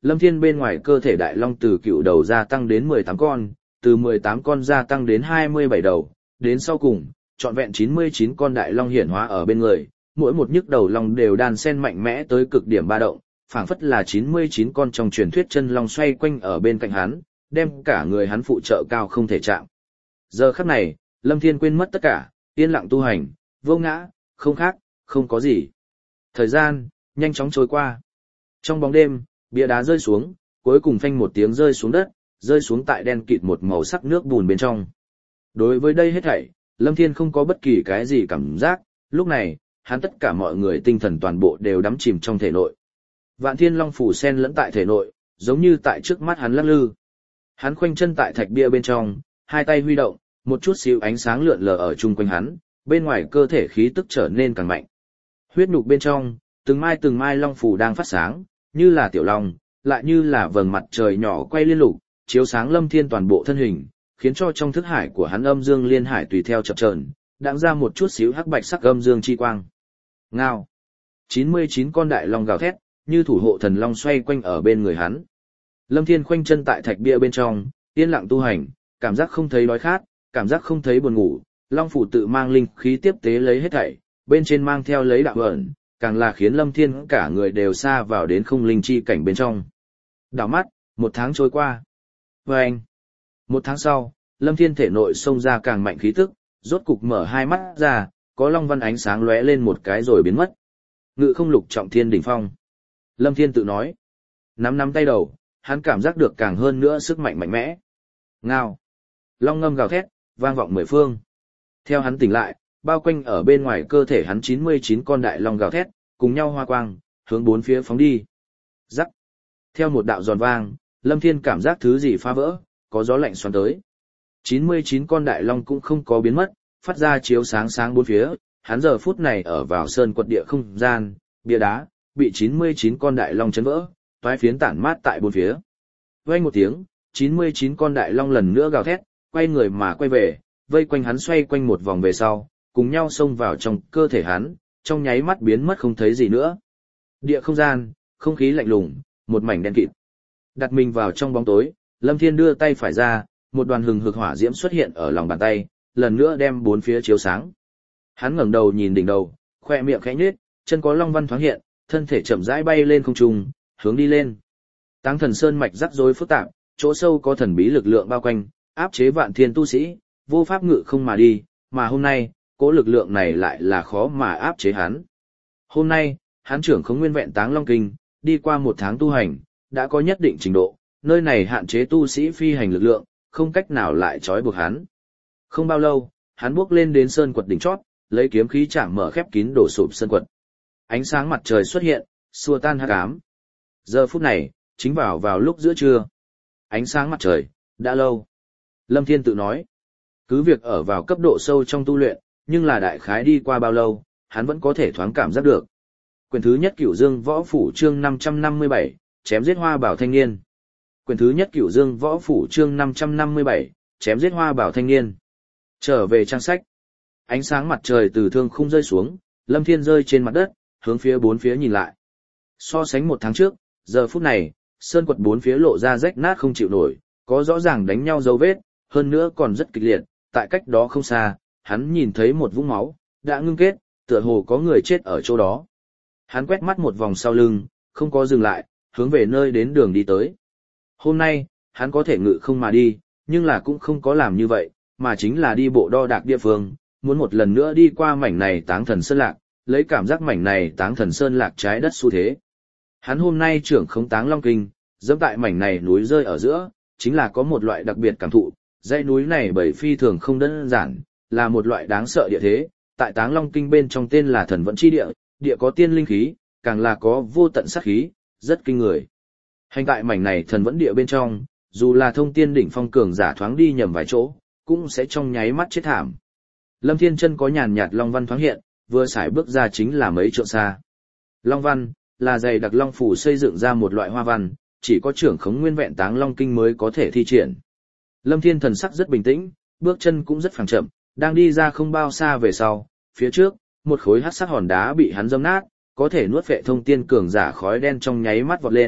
Lâm Thiên bên ngoài cơ thể đại long từ cựu đầu gia tăng đến mười tám con, từ mười tám con gia tăng đến hai mươi bảy đầu, đến sau cùng, trọn vẹn chín mươi chín con đại long hiển hóa ở bên người, mỗi một nhức đầu long đều đan sen mạnh mẽ tới cực điểm ba động, phảng phất là chín mươi chín con trong truyền thuyết chân long xoay quanh ở bên cạnh hắn, đem cả người hắn phụ trợ cao không thể chạm. Giờ khắc này, Lâm Thiên quên mất tất cả, yên lặng tu hành, vô ngã, không khác, không có gì. Thời gian, nhanh chóng trôi qua. Trong bóng đêm, bia đá rơi xuống, cuối cùng phanh một tiếng rơi xuống đất, rơi xuống tại đen kịt một màu sắc nước bùn bên trong. Đối với đây hết thảy, Lâm Thiên không có bất kỳ cái gì cảm giác, lúc này, hắn tất cả mọi người tinh thần toàn bộ đều đắm chìm trong thể nội. Vạn Thiên Long phủ sen lẫn tại thể nội, giống như tại trước mắt hắn lắc lư. Hắn khoanh chân tại thạch bia bên trong, hai tay huy động, một chút xíu ánh sáng lượn lờ ở chung quanh hắn, bên ngoài cơ thể khí tức trở nên càng mạnh. Huyết nhục bên trong, từng mai từng mai long phủ đang phát sáng, như là tiểu long, lại như là vầng mặt trời nhỏ quay liên lục, chiếu sáng Lâm Thiên toàn bộ thân hình, khiến cho trong thức hải của hắn âm dương liên hải tùy theo chập chờn, đãng ra một chút xíu hắc bạch sắc âm dương chi quang. Ngao. chín mươi chín con đại long gào thét, như thủ hộ thần long xoay quanh ở bên người hắn. Lâm Thiên khoanh chân tại thạch bia bên trong, yên lặng tu hành, cảm giác không thấy đói khát, cảm giác không thấy buồn ngủ, long phủ tự mang linh khí tiếp tế lấy hết thảy, bên trên mang theo lấy đạo ẩn, càng là khiến Lâm Thiên cả người đều xa vào đến không linh chi cảnh bên trong. Đảo mắt, một tháng trôi qua. Và anh, một tháng sau, Lâm Thiên thể nội xông ra càng mạnh khí tức, rốt cục mở hai mắt ra, có long văn ánh sáng lóe lên một cái rồi biến mất. Ngự không lục trọng thiên đỉnh phong. Lâm Thiên tự nói. Nắm nắm tay đầu, hắn cảm giác được càng hơn nữa sức mạnh mạnh mẽ. Ngao. Long ngâm gào thét, vang vọng mười phương. Theo hắn tỉnh lại, bao quanh ở bên ngoài cơ thể hắn chín mươi chín con đại long gào thét, cùng nhau hoa quang, hướng bốn phía phóng đi. Rắc. Theo một đạo giòn vang, Lâm Thiên cảm giác thứ gì phá vỡ, có gió lạnh xoắn tới. chín mươi chín con đại long cũng không có biến mất, phát ra chiếu sáng sáng bốn phía, hắn giờ phút này ở vào sơn quật địa không gian, bia đá, bị chín mươi chín con đại long chấn vỡ, toái phiến tản mát tại bốn phía. Vang một tiếng, chín mươi chín con đại long lần nữa gào thét, quay người mà quay về, vây quanh hắn xoay quanh một vòng về sau, cùng nhau xông vào trong cơ thể hắn, trong nháy mắt biến mất không thấy gì nữa. Địa không gian, không khí lạnh lùng, một mảnh đen kịt. Đặt mình vào trong bóng tối, Lâm Thiên đưa tay phải ra, một đoàn hừng hực hỏa diễm xuất hiện ở lòng bàn tay, lần nữa đem bốn phía chiếu sáng. Hắn ngẩng đầu nhìn đỉnh đầu, khoe miệng khẽ nhếch, chân có long văn thoáng hiện, thân thể chậm rãi bay lên không trung, hướng đi lên. Táng Thần Sơn mạch rắc rối phức tạp, chỗ sâu có thần bí lực lượng bao quanh, áp chế vạn thiên tu sĩ, vô pháp ngự không mà đi, mà hôm nay, cỗ lực lượng này lại là khó mà áp chế hắn. Hôm nay, hắn trưởng không nguyên vẹn Táng Long Kinh, đi qua một tháng tu hành, đã có nhất định trình độ, nơi này hạn chế tu sĩ phi hành lực lượng, không cách nào lại trói buộc hắn. Không bao lâu, hắn bước lên đến sơn quật đỉnh chót, lấy kiếm khí chạm mở khép kín đổ sụp sơn quật. Ánh sáng mặt trời xuất hiện, xua tan hắc ám. Giờ phút này, chính vào vào lúc giữa trưa. Ánh sáng mặt trời, đã lâu. Lâm Thiên tự nói, cứ việc ở vào cấp độ sâu trong tu luyện, nhưng là đại khái đi qua bao lâu, hắn vẫn có thể thoáng cảm giác được. Quyển thứ nhất Cửu Dương Võ Phủ chương năm trăm năm mươi bảy, chém giết Hoa Bảo thanh niên. Quyển thứ nhất Cửu Dương Võ Phủ chương năm trăm năm mươi bảy, chém giết Hoa Bảo thanh niên. Trở về trang sách. Ánh sáng mặt trời từ thương khung rơi xuống, Lâm Thiên rơi trên mặt đất, hướng phía bốn phía nhìn lại. So sánh một tháng trước, giờ phút này, sơn quật bốn phía lộ ra rách nát không chịu nổi, có rõ ràng đánh nhau dấu vết, hơn nữa còn rất kịch liệt, tại cách đó không xa, hắn nhìn thấy một vũng máu, đã ngưng kết, tựa hồ có người chết ở chỗ đó. Hắn quét mắt một vòng sau lưng, không có dừng lại, hướng về nơi đến đường đi tới. Hôm nay, hắn có thể ngự không mà đi, nhưng là cũng không có làm như vậy, mà chính là đi bộ đo đạc địa phương, muốn một lần nữa đi qua mảnh này Táng Thần Sơn Lạc, lấy cảm giác mảnh này Táng Thần Sơn Lạc trái đất xu thế. Hắn hôm nay trưởng không Táng Long Kinh, dẫm tại mảnh này núi rơi ở giữa, chính là có một loại đặc biệt cảm thụ, dãy núi này bởi phi thường không đơn giản, là một loại đáng sợ địa thế, tại Táng Long Kinh bên trong tên là Thần Vận Chi Địa, địa có tiên linh khí, càng là có vô tận sát khí, rất kinh người. Hành tại mảnh này Thần Vận Địa bên trong, dù là thông tiên đỉnh phong cường giả thoáng đi nhầm vài chỗ, cũng sẽ trong nháy mắt chết thảm. Lâm Thiên chân có nhàn nhạt long văn thoáng hiện, vừa xài bước ra chính là mấy trượng xa. Long văn là dày đặc long phủ xây dựng ra một loại hoa văn, chỉ có trưởng khống nguyên vẹn Táng Long Kinh mới có thể thi triển. Lâm Thiên thần sắc rất bình tĩnh, bước chân cũng rất phẳng chậm, đang đi ra không bao xa về sau, phía trước, một khối hắc sắc hòn đá bị hắn dâm nát, có thể nuốt phệ thông tiên cường giả khói đen trong nháy mắt vọt lên,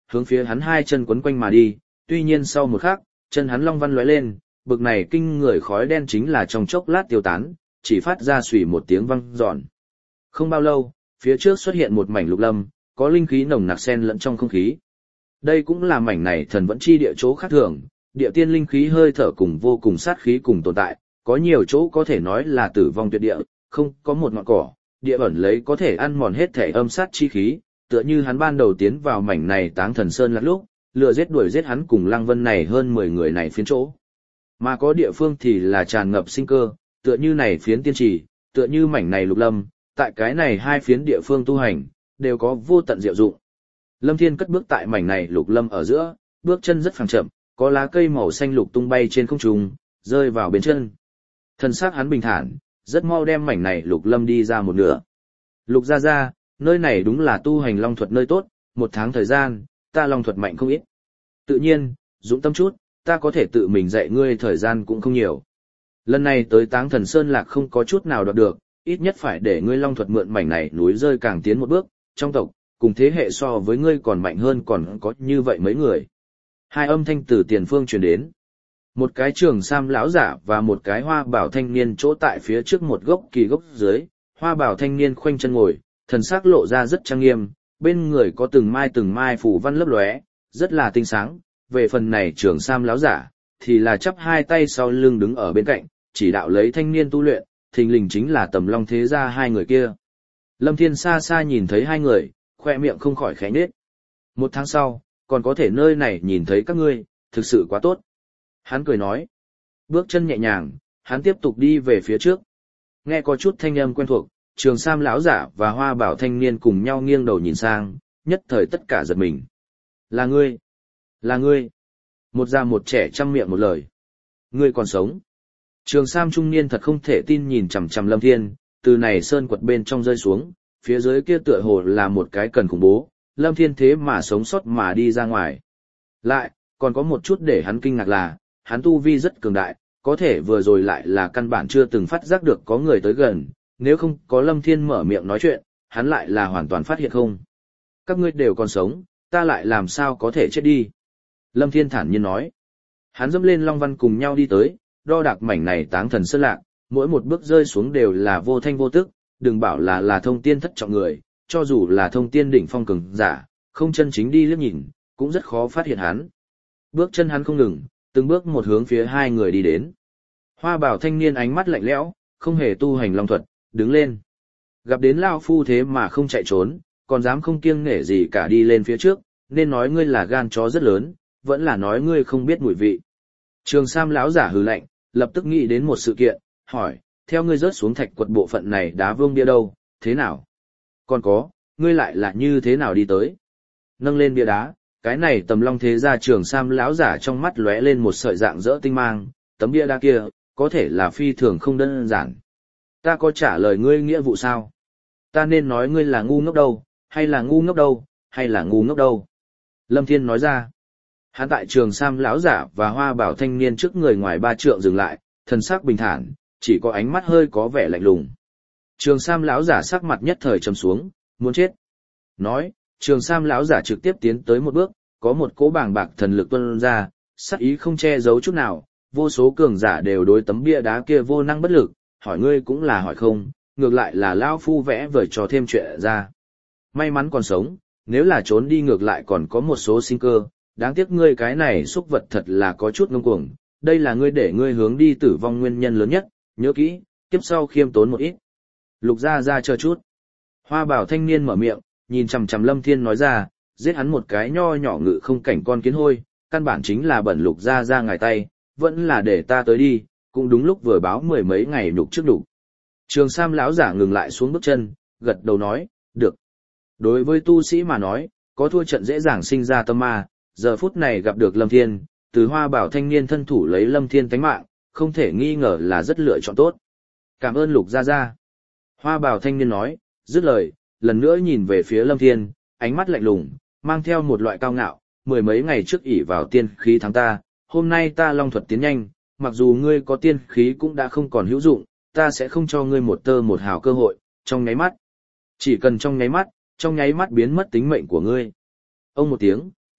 hướng phía hắn hai chân quấn quanh mà đi, tuy nhiên sau một khắc, chân hắn long văn lóe lên, bực này kinh người khói đen chính là trong chốc lát tiêu tán, chỉ phát ra xùy một tiếng vang giòn. Không bao lâu, phía trước xuất hiện một mảnh lục lâm, có linh khí nồng nặc xen lẫn trong không khí. Đây cũng là mảnh này thần vẫn chi địa chỗ khác thường, địa tiên linh khí hơi thở cùng vô cùng sát khí cùng tồn tại, có nhiều chỗ có thể nói là tử vong tuyệt địa, không có một ngọn cỏ, địa ẩn lấy có thể ăn mòn hết thể âm sát chi khí, tựa như hắn ban đầu tiến vào mảnh này Táng Thần Sơn lạc lúc, lừa giết đuổi giết hắn cùng Lăng Vân này hơn mười người này phiến chỗ. Mà có địa phương thì là tràn ngập sinh cơ, tựa như này phiến tiên trì, tựa như mảnh này lục lâm, tại cái này hai phiến địa phương tu hành, đều có vô tận diệu dụng. Lâm Thiên cất bước tại mảnh này lục lâm ở giữa, bước chân rất phẳng chậm, có lá cây màu xanh lục tung bay trên không trung, rơi vào bên chân. Thân xác hắn bình thản, rất mau đem mảnh này lục lâm đi ra một nửa. Lục gia gia, nơi này đúng là tu hành long thuật nơi tốt, một tháng thời gian, ta long thuật mạnh không ít. Tự nhiên, dũng tâm chút, ta có thể tự mình dạy ngươi thời gian cũng không nhiều. Lần này tới Táng Thần Sơn Lạc không có chút nào đoạt được, ít nhất phải để ngươi long thuật mượn mảnh này núi rơi càng tiến một bước, trong tộc, cùng thế hệ so với ngươi còn mạnh hơn còn có như vậy mấy người. Hai âm thanh từ tiền phương truyền đến. Một cái trường sam lão giả và một cái hoa bảo thanh niên chỗ tại phía trước một gốc kỳ gốc dưới, hoa bảo thanh niên khoanh chân ngồi, thần sắc lộ ra rất trang nghiêm, bên người có từng mai từng mai phủ văn lấp lóe, rất là tinh sáng. Về phần này trường sam lão giả, thì là chắp hai tay sau lưng đứng ở bên cạnh, chỉ đạo lấy thanh niên tu luyện, thình lình chính là Tầm Long Thế Gia hai người kia. Lâm Thiên xa xa nhìn thấy hai người, khoe miệng không khỏi khẽ nhếch. Một tháng sau, còn có thể nơi này nhìn thấy các ngươi, thực sự quá tốt. Hắn cười nói. Bước chân nhẹ nhàng, hắn tiếp tục đi về phía trước. Nghe có chút thanh âm quen thuộc, trường sam lão giả và hoa bảo thanh niên cùng nhau nghiêng đầu nhìn sang, nhất thời tất cả giật mình. Là ngươi! Là ngươi! Một già một trẻ trăm miệng một lời. Ngươi còn sống! Trường sam trung niên thật không thể tin nhìn chằm chằm Lâm Thiên, từ này sơn quật bên trong rơi xuống, phía dưới kia tựa hồ là một cái cần khủng bố, Lâm Thiên thế mà sống sót mà đi ra ngoài. Lại, còn có một chút để hắn kinh ngạc là, hắn tu vi rất cường đại, có thể vừa rồi lại là căn bản chưa từng phát giác được có người tới gần, nếu không có Lâm Thiên mở miệng nói chuyện, hắn lại là hoàn toàn phát hiện không. Các ngươi đều còn sống, ta lại làm sao có thể chết đi. Lâm Thiên thản nhiên nói. Hắn dẫm lên Long Văn cùng nhau đi tới, đo đạc mảnh này Táng Thần Sơn Lạc, mỗi một bước rơi xuống đều là vô thanh vô tức, đừng bảo là là thông tiên thất trọng người, cho dù là thông tiên đỉnh phong cường giả, không chân chính đi liếc nhìn, cũng rất khó phát hiện hắn. Bước chân hắn không ngừng, từng bước một hướng phía hai người đi đến. Hoa bảo thanh niên ánh mắt lạnh lẽo, không hề tu hành long thuật, đứng lên. Gặp đến lao phu thế mà không chạy trốn, còn dám không kiêng nể gì cả đi lên phía trước, nên nói ngươi là gan chó rất lớn, vẫn là nói ngươi không biết mùi vị. Trường Sam lão giả hừ lạnh, lập tức nghĩ đến một sự kiện, hỏi, theo ngươi rớt xuống thạch quật bộ phận này đá vương bia đâu, thế nào? Còn có, ngươi lại là như thế nào đi tới? Nâng lên bia đá, cái này Tầm Long Thế Gia Trường Sam lão giả trong mắt lóe lên một sợi dạng rỡ tinh mang, tấm bia đá kia, có thể là phi thường không đơn giản. Ta có trả lời ngươi nghĩa vụ sao? Ta nên nói ngươi là ngu ngốc đâu, hay là ngu ngốc đâu, hay là ngu ngốc đâu? Lâm Thiên nói ra. Hắn tại Trường Sam lão giả và hoa bảo thanh niên trước người ngoài ba trượng dừng lại, thần sắc bình thản, chỉ có ánh mắt hơi có vẻ lạnh lùng. Trường Sam lão giả sắc mặt nhất thời trầm xuống, muốn chết. Nói, Trường Sam lão giả trực tiếp tiến tới một bước, có một cỗ bàng bạc thần lực tuôn ra, sắc ý không che giấu chút nào, vô số cường giả đều đối tấm bia đá kia vô năng bất lực, hỏi ngươi cũng là hỏi không, ngược lại là lão phu vẽ vời cho thêm chuyện ra. May mắn còn sống, nếu là trốn đi ngược lại còn có một số sinh cơ, đáng tiếc ngươi cái này xúc vật thật là có chút ngông cuồng, đây là ngươi để ngươi hướng đi tử vong nguyên nhân lớn nhất, nhớ kỹ, kiếp sau khiêm tốn một ít. Lục gia gia chờ chút. Hoa bảo thanh niên mở miệng, nhìn chằm chằm Lâm Thiên nói ra, giết hắn một cái nho nhỏ ngự không cảnh con kiến hôi, căn bản chính là bẩn lục gia gia ngài tay, vẫn là để ta tới đi, cũng đúng lúc vừa báo mười mấy ngày nhục trước đủ. Trường Sam lão giả ngừng lại xuống bước chân, gật đầu nói, được. Đối với tu sĩ mà nói, có thua trận dễ dàng sinh ra tâm ma, giờ phút này gặp được Lâm Thiên, từ hoa bảo thanh niên thân thủ lấy Lâm Thiên tánh mạng, không thể nghi ngờ là rất lựa chọn tốt. Cảm ơn Lục gia gia. Hoa bảo thanh niên nói, dứt lời, lần nữa nhìn về phía Lâm Thiên, ánh mắt lạnh lùng, mang theo một loại cao ngạo, mười mấy ngày trước ỷ vào tiên khí thắng ta, hôm nay ta long thuật tiến nhanh, mặc dù ngươi có tiên khí cũng đã không còn hữu dụng, ta sẽ không cho ngươi một tơ một hào cơ hội, trong nháy mắt. Chỉ cần trong nháy mắt, trong nháy mắt biến mất tính mệnh của ngươi. Ông một tiếng,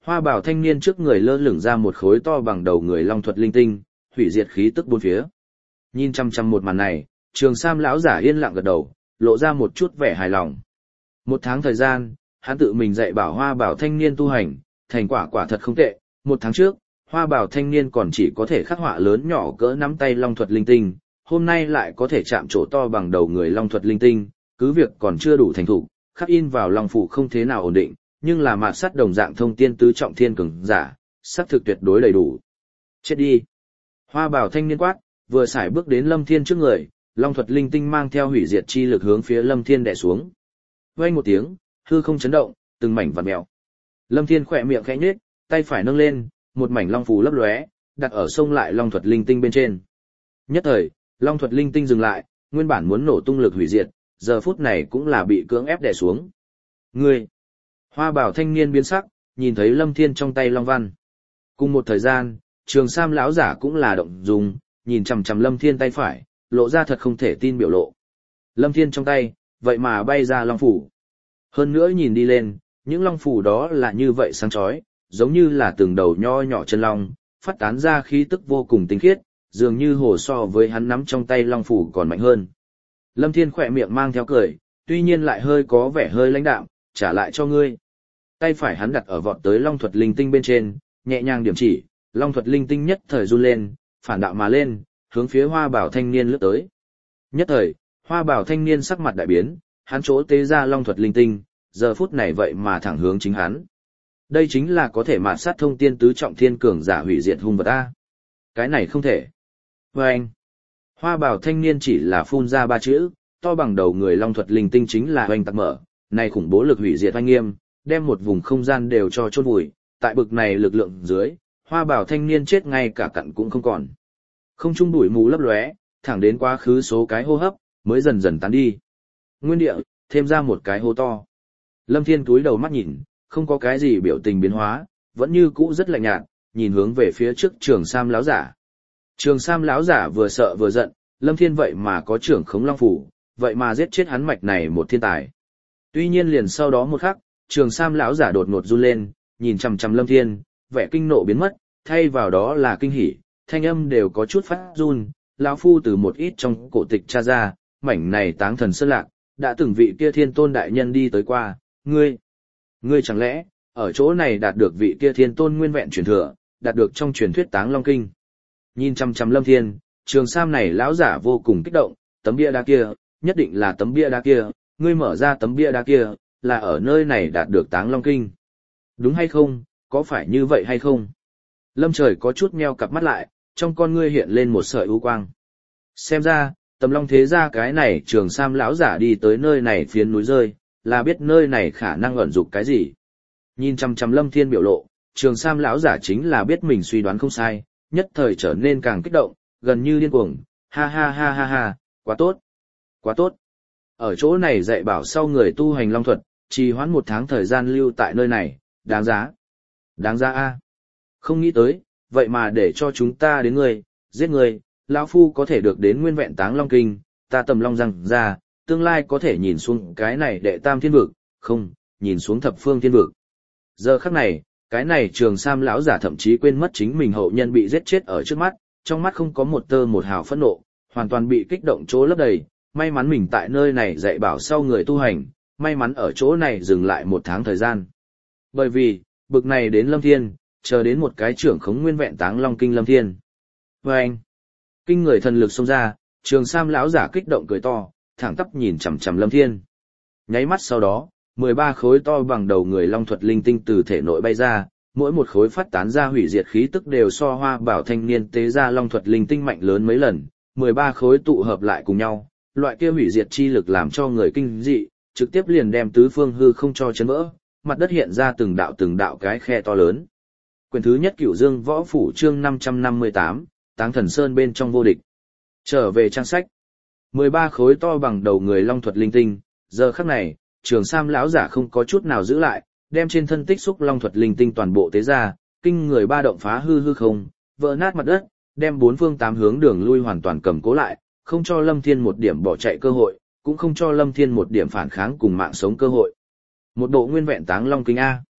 hoa bảo thanh niên trước người lơ lửng ra một khối to bằng đầu người long thuật linh tinh, hủy diệt khí tức bốn phía. Nhìn chăm chăm một màn này, Trường Sam lão giả yên lặng gật đầu, lộ ra một chút vẻ hài lòng. Một tháng thời gian, hắn tự mình dạy bảo hoa bảo thanh niên tu hành, thành quả quả thật không tệ. Một tháng trước, hoa bảo thanh niên còn chỉ có thể khắc họa lớn nhỏ cỡ nắm tay long thuật linh tinh, hôm nay lại có thể chạm trổ to bằng đầu người long thuật linh tinh, cứ việc còn chưa đủ thành thục, khắc in vào long phủ không thế nào ổn định, nhưng là mạt sắt đồng dạng thông tiên tứ trọng thiên cường giả, sắc thực tuyệt đối đầy đủ. Chết đi! Hoa bảo thanh niên quát, vừa xài bước đến Lâm Thiên trước người, long thuật linh tinh mang theo hủy diệt chi lực hướng phía Lâm Thiên đè xuống. Vang một tiếng, hư không chấn động, từng mảnh vặn mèo. Lâm Thiên khỏe miệng khẽ nhếch, tay phải nâng lên, một mảnh long phù lấp lóe, đặt ở sông lại long thuật linh tinh bên trên. Nhất thời, long thuật linh tinh dừng lại, nguyên bản muốn nổ tung lực hủy diệt, giờ phút này cũng là bị cưỡng ép đè xuống. Ngươi! Hoa bảo thanh niên biến sắc, nhìn thấy Lâm Thiên trong tay long văn. Cùng một thời gian, Trường Sam lão giả cũng là động dung, nhìn chằm chằm Lâm Thiên tay phải, lộ ra thật không thể tin biểu lộ. Lâm Thiên trong tay, vậy mà bay ra long phủ. Hơn nữa nhìn đi lên, những long phủ đó là như vậy sáng chói, giống như là từng đầu nho nhỏ chân long, phát tán ra khí tức vô cùng tinh khiết, dường như hồ so với hắn nắm trong tay long phủ còn mạnh hơn. Lâm Thiên khỏe miệng mang theo cười, tuy nhiên lại hơi có vẻ hơi lãnh đạm, trả lại cho ngươi. Tay phải hắn đặt ở vọt tới long thuật linh tinh bên trên, nhẹ nhàng điểm chỉ, long thuật linh tinh nhất thời run lên, phản đạo mà lên, hướng phía hoa bảo thanh niên lướt tới. Nhất thời, hoa bảo thanh niên sắc mặt đại biến, hắn chỗ tế ra long thuật linh tinh, giờ phút này vậy mà thẳng hướng chính hắn. Đây chính là có thể mạt sát thông tiên tứ trọng thiên cường giả hủy diệt hung vật a. Cái này không thể. Và anh, hoa bảo thanh niên chỉ là phun ra ba chữ, to bằng đầu người long thuật linh tinh chính là oanh tạc mở, này khủng bố lực hủy diệt oanh nghiêm, đem một vùng không gian đều cho chôn vùi, tại bực này lực lượng dưới, hoa bảo thanh niên chết ngay cả cặn cũng không còn. Không trung bụi mù lấp lóe, thẳng đến quá khứ số cái hô hấp, mới dần dần tán đi. Nguyên địa, thêm ra một cái hô to. Lâm Thiên túi đầu mắt nhìn, không có cái gì biểu tình biến hóa, vẫn như cũ rất lạnh nhạt, nhìn hướng về phía trước Trường Sam lão giả. Trường Sam lão giả vừa sợ vừa giận, Lâm Thiên vậy mà có trưởng khống long phủ, vậy mà giết chết hắn mạch này một thiên tài. Tuy nhiên liền sau đó một khắc, Trường Sam lão giả đột ngột run lên, nhìn chằm chằm Lâm Thiên, vẻ kinh nộ biến mất, thay vào đó là kinh hỉ, thanh âm đều có chút phát run. Lão phu từ một ít trong cổ tịch tra ra, mảnh này Táng Thần Sơn Lạc, đã từng vị kia Thiên Tôn đại nhân đi tới qua, ngươi, ngươi chẳng lẽ ở chỗ này đạt được vị kia Thiên Tôn nguyên vẹn truyền thừa, đạt được trong truyền thuyết Táng Long Kinh. Nhìn chằm chằm Lâm Thiên, Trường Sam này lão giả vô cùng kích động, tấm bia đá kia, nhất định là tấm bia đá kia, ngươi mở ra tấm bia đá kia, là ở nơi này đạt được Táng Long Kinh. Đúng hay không, có phải như vậy hay không? Lâm Trời có chút meo cặp mắt lại, trong con ngươi hiện lên một sợi ưu quang. Xem ra, Tầm Long thế gia cái này Trường Sam lão giả đi tới nơi này phiến núi rơi, là biết nơi này khả năng ẩn dục cái gì. Nhìn chằm chằm Lâm Thiên biểu lộ, Trường Sam lão giả chính là biết mình suy đoán không sai, nhất thời trở nên càng kích động, gần như điên cuồng, ha ha ha ha ha, quá tốt, quá tốt. Ở chỗ này dạy bảo sau người tu hành long thuật, trì hoãn một tháng thời gian lưu tại nơi này, đáng giá. Đáng giá a. Không nghĩ tới, vậy mà để cho chúng ta đến người, giết người, lão phu có thể được đến nguyên vẹn Táng Long Kinh, ta Tầm Long rằng ra, tương lai có thể nhìn xuống cái này đệ tam thiên vực, không, nhìn xuống thập phương thiên vực. Giờ khắc này, cái này Trường Sam lão giả thậm chí quên mất chính mình hậu nhân bị giết chết ở trước mắt, trong mắt không có một tơ một hào phẫn nộ, hoàn toàn bị kích động chỗ lấp đầy, may mắn mình tại nơi này dạy bảo sau người tu hành, may mắn ở chỗ này dừng lại một tháng thời gian. Bởi vì, bực này đến Lâm Thiên, chờ đến một cái trưởng khống nguyên vẹn Táng Long Kinh Lâm Thiên. Và anh, kinh người thần lực xông ra, Trường Sam lão giả kích động cười to, thẳng tắp nhìn chằm chằm Lâm Thiên. Nháy mắt sau đó, mười ba khối to bằng đầu người long thuật linh tinh từ thể nội bay ra, mỗi một khối phát tán ra hủy diệt khí tức đều so hoa bảo thanh niên tế ra long thuật linh tinh mạnh lớn mấy lần, mười ba khối tụ hợp lại cùng nhau, loại kia hủy diệt chi lực làm cho người kinh dị, trực tiếp liền đem tứ phương hư không cho chấn vỡ, mặt đất hiện ra từng đạo từng đạo cái khe to lớn. Quyển thứ nhất Cửu Dương Võ Phủ chương năm trăm năm mươi tám, Táng Thần Sơn bên trong vô địch. Trở về trang sách. mười ba khối to bằng đầu người long thuật linh tinh, giờ khắc này, Trường Sam lão giả không có chút nào giữ lại, đem trên thân tích xúc long thuật linh tinh toàn bộ tế ra, kinh người ba động phá hư hư không, vỡ nát mặt đất, đem bốn phương tám hướng đường lui hoàn toàn cầm cố lại, không cho Lâm Thiên một điểm bỏ chạy cơ hội, cũng không cho Lâm Thiên một điểm phản kháng cùng mạng sống cơ hội. Một bộ nguyên vẹn Táng Long Kinh a.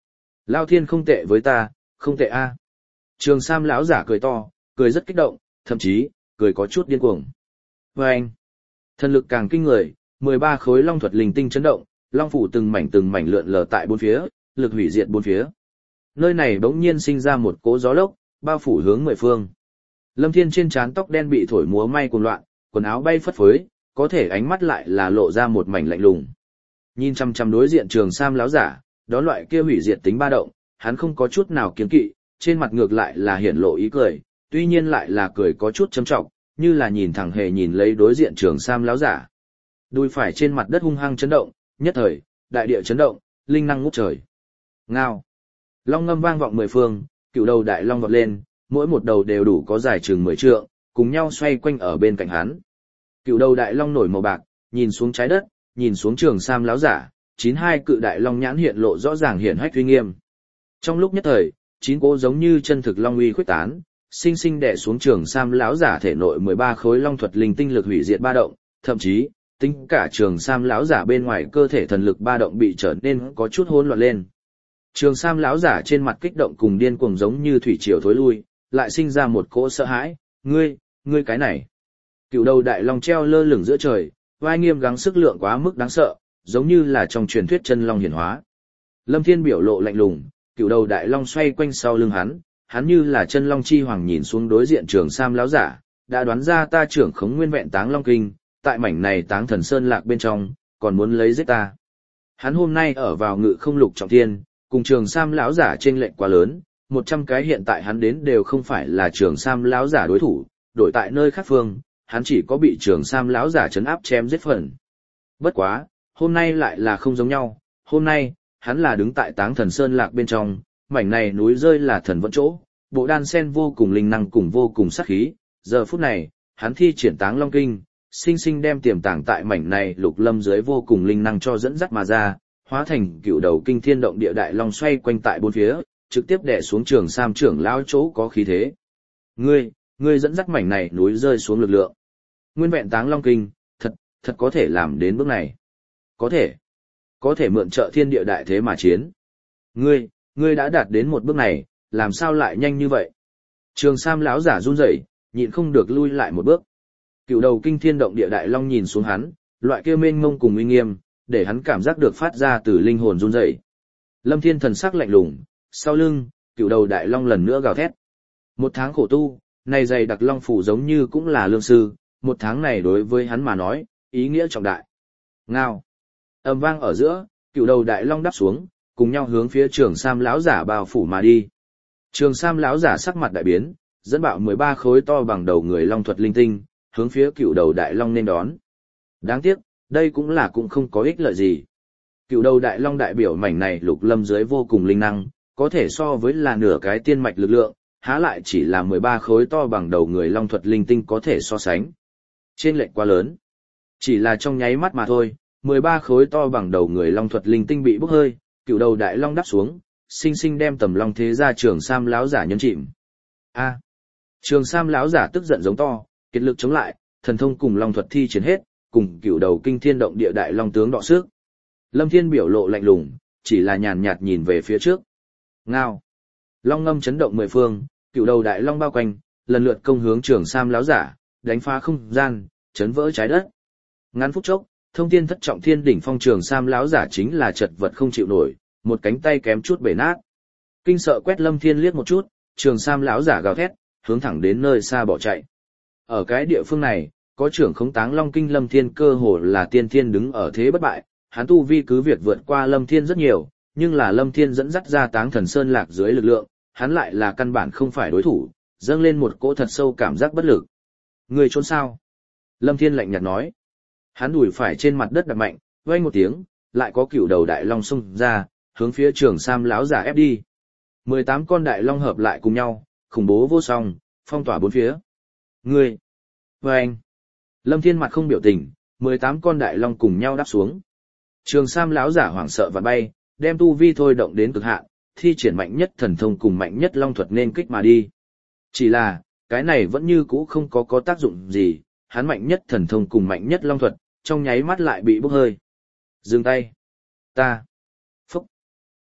Lao thiên không tệ với ta, không tệ a. Trường Sam lão giả cười to, cười rất kích động, thậm chí, cười có chút điên cuồng. Và anh, thần lực càng kinh người, mười ba khối long thuật linh tinh chấn động, long phủ từng mảnh từng mảnh lượn lờ tại bốn phía, lực hủy diệt bốn phía. Nơi này bỗng nhiên sinh ra một cỗ gió lốc, bao phủ hướng mười phương. Lâm Thiên trên trán tóc đen bị thổi múa may cuồng loạn, quần áo bay phất phới, có thể ánh mắt lại là lộ ra một mảnh lạnh lùng. Nhìn chăm chăm đối diện Trường Sam lão giả, đó loại kia hủy diệt tính ba động, hắn không có chút nào kiêng kỵ, trên mặt ngược lại là hiển lộ ý cười, tuy nhiên lại là cười có chút châm trọng, như là nhìn thẳng hề nhìn lấy đối diện Trường Sam lão giả. Đùi phải trên mặt đất hung hăng chấn động, nhất thời, đại địa chấn động, linh năng ngút trời. Ngao. Long ngâm vang vọng mười phương, cựu đầu đại long vọt lên, mỗi một đầu đều đủ có dài chừng mười trượng, cùng nhau xoay quanh ở bên cạnh hắn. Cựu đầu đại long nổi màu bạc, nhìn xuống trái đất, nhìn xuống Trường Sam láo giả, chín hai cự đại long nhãn hiện lộ rõ ràng hiển hách uy nghiêm. Trong lúc nhất thời, chín cố giống như chân thực long uy khuếch tán, sinh sinh đè xuống Trường Sam láo giả thể nội mười ba khối long thuật linh tinh lực hủy diệt ba động, thậm chí, tính cả Trường Sam láo giả bên ngoài cơ thể thần lực ba động bị trở nên có chút hỗn loạn lên. Trường Sam láo giả trên mặt kích động cùng điên cuồng giống như thủy triều thối lui, lại sinh ra một cỗ sợ hãi, ngươi, ngươi cái này. Cựu đầu đại long treo lơ lửng giữa trời, vai nghiêm gắng sức lượng quá mức đáng sợ, giống như là trong truyền thuyết chân long hiển hóa. Lâm Thiên biểu lộ lạnh lùng, cựu đầu đại long xoay quanh sau lưng hắn, hắn như là chân long chi hoàng nhìn xuống đối diện Trường Sam láo giả, đã đoán ra ta trưởng khống nguyên vẹn táng long kinh, tại mảnh này táng thần sơn lạc bên trong, còn muốn lấy giết ta. Hắn hôm nay ở vào ngự không lục trọng thiên, cùng Trường Sam lão giả chênh lệch quá lớn, một trăm cái hiện tại hắn đến đều không phải là Trường Sam lão giả đối thủ, đổi tại nơi khác phương, hắn chỉ có bị Trường Sam lão giả trấn áp chém giết phần. Bất quá, hôm nay lại là không giống nhau, hôm nay, hắn là đứng tại Táng Thần Sơn lạc bên trong, mảnh này núi rơi là thần vẫn chỗ, bộ đan sen vô cùng linh năng cùng vô cùng sát khí, giờ phút này, hắn thi triển Táng Long Kinh, sinh sinh đem tiềm tàng tại mảnh này lục lâm dưới vô cùng linh năng cho dẫn dắt mà ra, hóa thành cựu đầu kinh thiên động địa đại long xoay quanh tại bốn phía, trực tiếp đè xuống Trường Sam trưởng lão chỗ có khí thế. Ngươi, ngươi dẫn dắt mảnh này núi rơi xuống lực lượng. Nguyên vẹn Táng Long Kinh, thật, thật có thể làm đến bước này. Có thể, có thể mượn trợ thiên địa đại thế mà chiến. Ngươi, ngươi đã đạt đến một bước này, làm sao lại nhanh như vậy? Trường Sam lão giả run rẩy, nhịn không được lui lại một bước. Cựu đầu kinh thiên động địa đại long nhìn xuống hắn, loại kia mênh mông cùng uy nghiêm, để hắn cảm giác được phát ra từ linh hồn run rẩy. Lâm Thiên thần sắc lạnh lùng, sau lưng, cựu đầu đại long lần nữa gào thét. Một tháng khổ tu, này dày đặc long phủ giống như cũng là lương sư, một tháng này đối với hắn mà nói, ý nghĩa trọng đại. Ngao. Âm vang ở giữa, cựu đầu đại long đáp xuống, cùng nhau hướng phía Trường Sam lão giả bao phủ mà đi. Trường Sam lão giả sắc mặt đại biến, dẫn bạo mười ba khối to bằng đầu người long thuật linh tinh, hướng phía cựu đầu đại long nên đón. Đáng tiếc, đây cũng là cũng không có ích lợi gì. Cựu đầu đại long đại biểu mảnh này lục lâm dưới vô cùng linh năng, có thể so với là nửa cái tiên mạch lực lượng, há lại chỉ là mười ba khối to bằng đầu người long thuật linh tinh có thể so sánh. Trên lệch quá lớn. Chỉ là trong nháy mắt mà thôi, mười ba khối to bằng đầu người long thuật linh tinh bị bốc hơi, cựu đầu đại long đáp xuống, sinh sinh đem tầm long thế ra Trường Sam láo giả nhấn chìm. A. Trường Sam láo giả tức giận giống to, kiệt lực chống lại, thần thông cùng long thuật thi triển hết, cùng cựu đầu kinh thiên động địa đại long tướng đọ sức. Lâm Thiên biểu lộ lạnh lùng, chỉ là nhàn nhạt nhìn về phía trước. Ngao. Long ngâm chấn động mười phương, cựu đầu đại long bao quanh, lần lượt công hướng Trường Sam láo giả, đánh phá không gian, chấn vỡ trái đất. Ngắn phút chốc, thông thiên thất trọng thiên đỉnh phong Trường Sam láo giả chính là chật vật không chịu nổi, một cánh tay kém chút bể nát. Kinh sợ quét Lâm Thiên liếc một chút, Trường Sam láo giả gào thét, hướng thẳng đến nơi xa bỏ chạy. Ở cái địa phương này, có trưởng khống Táng Long Kinh Lâm Thiên cơ hồ là tiên thiên đứng ở thế bất bại, hắn tu vi cứ việc vượt qua Lâm Thiên rất nhiều, nhưng là Lâm Thiên dẫn dắt ra Táng Thần Sơn lạc dưới lực lượng, hắn lại là căn bản không phải đối thủ, dâng lên một cỗ thật sâu cảm giác bất lực. Người trốn sao? Lâm Thiên lạnh nhạt nói. Hắn đùi phải trên mặt đất đập mạnh, vang một tiếng, lại có cựu đầu đại long xông ra, hướng phía Trường Sam láo giả ép đi. mười tám con đại long hợp lại cùng nhau, khủng bố vô song, phong tỏa bốn phía. Ngươi! Vâng! Lâm Thiên mặt không biểu tình, mười tám con đại long cùng nhau đáp xuống. Trường Sam láo giả hoảng sợ và bay, đem tu vi thôi động đến cực hạn, thi triển mạnh nhất thần thông cùng mạnh nhất long thuật nên kích mà đi. Chỉ là, cái này vẫn như cũ không có có tác dụng gì, hắn mạnh nhất thần thông cùng mạnh nhất long thuật, trong nháy mắt lại bị bốc hơi. Dừng tay. Ta. Phúc.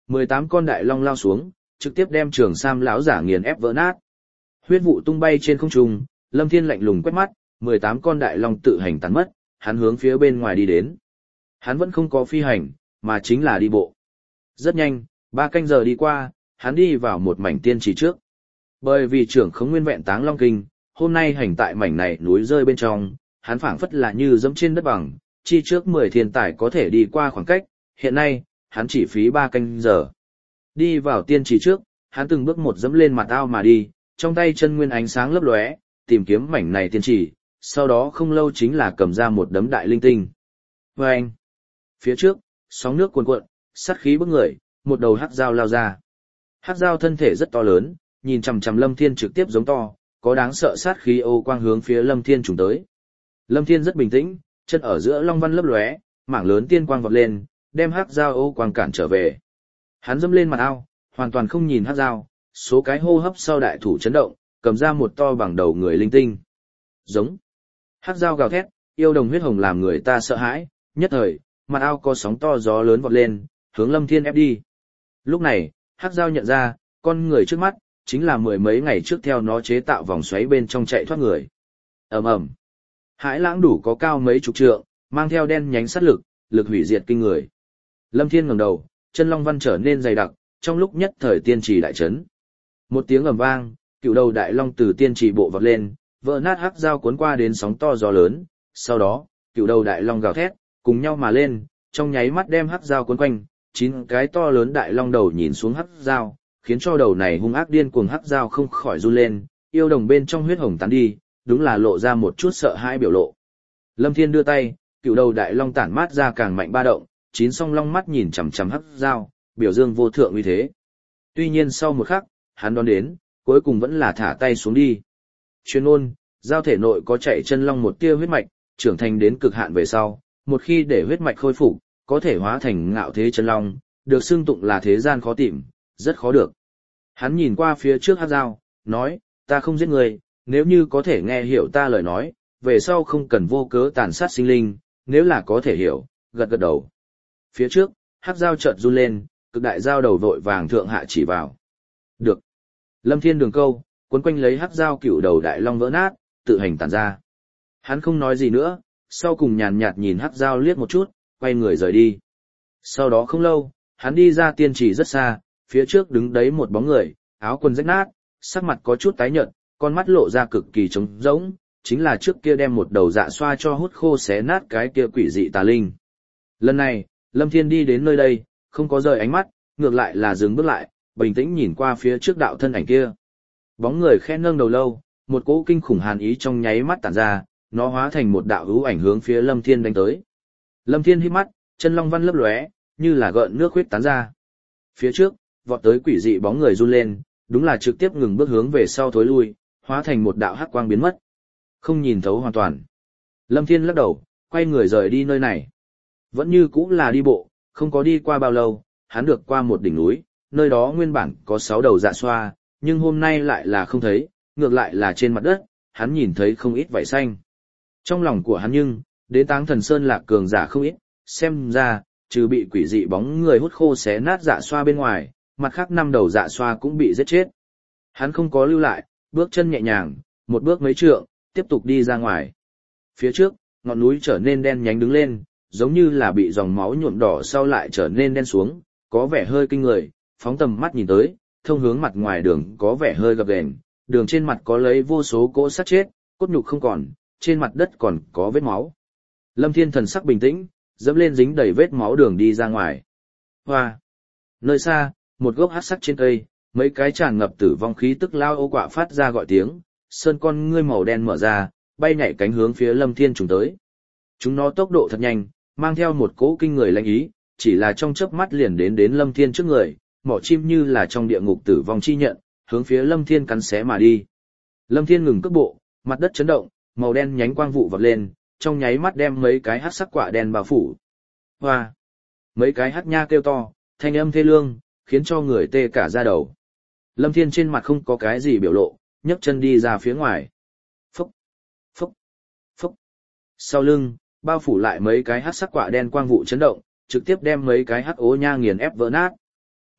mười tám con đại long lao xuống, trực tiếp đem Trường Sam lão giả nghiền ép vỡ nát. Huyết vụ tung bay trên không trung, Lâm Thiên lạnh lùng quét mắt, mười tám con đại long tự hành tán mất, hắn hướng phía bên ngoài đi đến. Hắn vẫn không có phi hành, mà chính là đi bộ. Rất nhanh, ba canh giờ đi qua, hắn đi vào một mảnh tiên trì trước. Bởi vì trưởng không nguyên vẹn táng long kinh, hôm nay hành tại mảnh này núi rơi bên trong, hắn phảng phất là như dẫm trên đất bằng, chi trước mười thiên tài có thể đi qua khoảng cách, hiện nay, hắn chỉ phí ba canh giờ. Đi vào tiên trì trước, hắn từng bước một dẫm lên mặt ao mà đi, trong tay chân nguyên ánh sáng lấp lóe, tìm kiếm mảnh này tiên trì, sau đó không lâu chính là cầm ra một đấm đại linh tinh. Và anh, phía trước, sóng nước cuồn cuộn, sát khí bức người, một đầu hắc dao lao ra. Hắc dao thân thể rất to lớn, nhìn chằm chằm Lâm Thiên trực tiếp giống to, có đáng sợ sát khí ô quang hướng phía Lâm Thiên trùng tới. Lâm Thiên rất bình tĩnh, chân ở giữa long văn lấp lóe, mảng lớn tiên quang vọt lên, đem hắc dao ô quang cản trở về. Hắn dẫm lên mặt ao, hoàn toàn không nhìn hắc dao, số cái hô hấp sau đại thủ chấn động, cầm ra một to bằng đầu người linh tinh. Giống. Hắc dao gào thét, yêu đồng huyết hồng làm người ta sợ hãi, nhất thời, mặt ao có sóng to gió lớn vọt lên, hướng Lâm Thiên ép đi. Lúc này, hắc dao nhận ra, con người trước mắt, chính là mười mấy ngày trước theo nó chế tạo vòng xoáy bên trong chạy thoát người. Ầm ầm. Hải lãng đủ có cao mấy chục trượng, mang theo đen nhánh sát lực, lực hủy diệt kinh người. Lâm Thiên ngẩng đầu, chân long văn trở nên dày đặc, trong lúc nhất thời tiên trì đại chấn. Một tiếng ầm vang, cựu đầu đại long từ tiên trì bộ vọt lên, vỡ nát hắc dao cuốn qua đến sóng to gió lớn, sau đó, cựu đầu đại long gào thét, cùng nhau mà lên, trong nháy mắt đem hắc dao cuốn quanh, chín cái to lớn đại long đầu nhìn xuống hắc dao, khiến cho đầu này hung ác điên cuồng hắc dao không khỏi run lên, yêu đồng bên trong huyết hồng tán đi, đúng là lộ ra một chút sợ hãi biểu lộ. Lâm Thiên đưa tay, cựu đầu đại long tản mát ra càng mạnh ba động, chín song long mắt nhìn chằm chằm hắc dao, biểu dương vô thượng uy thế. Tuy nhiên sau một khắc, hắn đón đến, cuối cùng vẫn là thả tay xuống đi. Chuyên ôn, giao thể nội có chạy chân long một tia huyết mạch, trưởng thành đến cực hạn về sau, một khi để huyết mạch khôi phục, có thể hóa thành ngạo thế chân long, được xưng tụng là thế gian khó tìm, rất khó được. Hắn nhìn qua phía trước hắc dao, nói, ta không giết người, nếu như có thể nghe hiểu ta lời nói, về sau không cần vô cớ tàn sát sinh linh, nếu là có thể hiểu, gật gật đầu. Phía trước, hắc dao chợt run lên, cực đại dao đầu vội vàng thượng hạ chỉ vào. Được. Lâm Thiên đường câu, cuốn quanh lấy hắc dao cựu đầu đại long vỡ nát, tự hành tản ra. Hắn không nói gì nữa, sau cùng nhàn nhạt nhìn hắc dao liếc một chút, quay người rời đi. Sau đó không lâu, hắn đi ra tiên trì rất xa, phía trước đứng đấy một bóng người, áo quần rách nát, sắc mặt có chút tái nhợt, con mắt lộ ra cực kỳ trống rỗng, chính là trước kia đem một đầu dạ xoa cho hút khô xé nát cái kia quỷ dị tà linh. Lần này, Lâm Thiên đi đến nơi đây, không có rời ánh mắt, ngược lại là dừng bước lại, bình tĩnh nhìn qua phía trước đạo thân ảnh kia. Bóng người khẽ nâng đầu lâu, một cỗ kinh khủng hàn ý trong nháy mắt tản ra, nó hóa thành một đạo hữu ảnh hướng phía Lâm Thiên đánh tới. Lâm Thiên hít mắt, chân long văn lấp lóe, như là gợn nước huyết tán ra. Phía trước, vọt tới quỷ dị bóng người run lên, đúng là trực tiếp ngừng bước hướng về sau thối lui, hóa thành một đạo hắc quang biến mất. Không nhìn thấu hoàn toàn. Lâm Thiên lắc đầu, quay người rời đi nơi này. Vẫn như cũ là đi bộ, không có đi qua bao lâu, hắn được qua một đỉnh núi, nơi đó nguyên bản có sáu đầu dạ xoa, nhưng hôm nay lại là không thấy, ngược lại là trên mặt đất, hắn nhìn thấy không ít vảy xanh. Trong lòng của hắn nhưng, đến Táng Thần Sơn Lạc cường giả không ít, xem ra, trừ bị quỷ dị bóng người hút khô xé nát dạ xoa bên ngoài, mặt khác năm đầu dạ xoa cũng bị giết chết. Hắn không có lưu lại, bước chân nhẹ nhàng, một bước mấy trượng, tiếp tục đi ra ngoài. Phía trước, ngọn núi trở nên đen nhánh đứng lên, giống như là bị dòng máu nhuộm đỏ sau lại trở nên đen xuống, có vẻ hơi kinh người, phóng tầm mắt nhìn tới, thông hướng mặt ngoài đường có vẻ hơi gập ghềnh, đường trên mặt có lấy vô số cỗ sát chết, cốt nhục không còn, trên mặt đất còn có vết máu. Lâm Thiên thần sắc bình tĩnh, dẫm lên dính đầy vết máu đường đi ra ngoài. Hoa! Nơi xa, một gốc hắc sắc trên cây, mấy cái tràn ngập tử vong khí tức lao ô quạ phát ra gọi tiếng, sơn con ngươi màu đen mở ra, bay nhảy cánh hướng phía Lâm Thiên trùng tới. Chúng nó tốc độ thật nhanh, mang theo một cỗ kinh người lãnh ý, chỉ là trong chớp mắt liền đến đến Lâm Thiên trước người, mỏ chim như là trong địa ngục tử vong chi nhận, hướng phía Lâm Thiên cắn xé mà đi. Lâm Thiên ngừng cước bộ, mặt đất chấn động, màu đen nhánh quang vụ vọt lên, trong nháy mắt đem mấy cái hắc sắc quả đen bao phủ. Hoa! Mấy cái hắc nha kêu to, thanh âm thê lương, khiến cho người tê cả da đầu. Lâm Thiên trên mặt không có cái gì biểu lộ, nhấc chân đi ra phía ngoài. Phúc! Phúc! Phúc! Sau lưng, bao phủ lại mấy cái hắc sắc quả đen quang vụ chấn động, trực tiếp đem mấy cái hắc ố nha nghiền ép vỡ nát.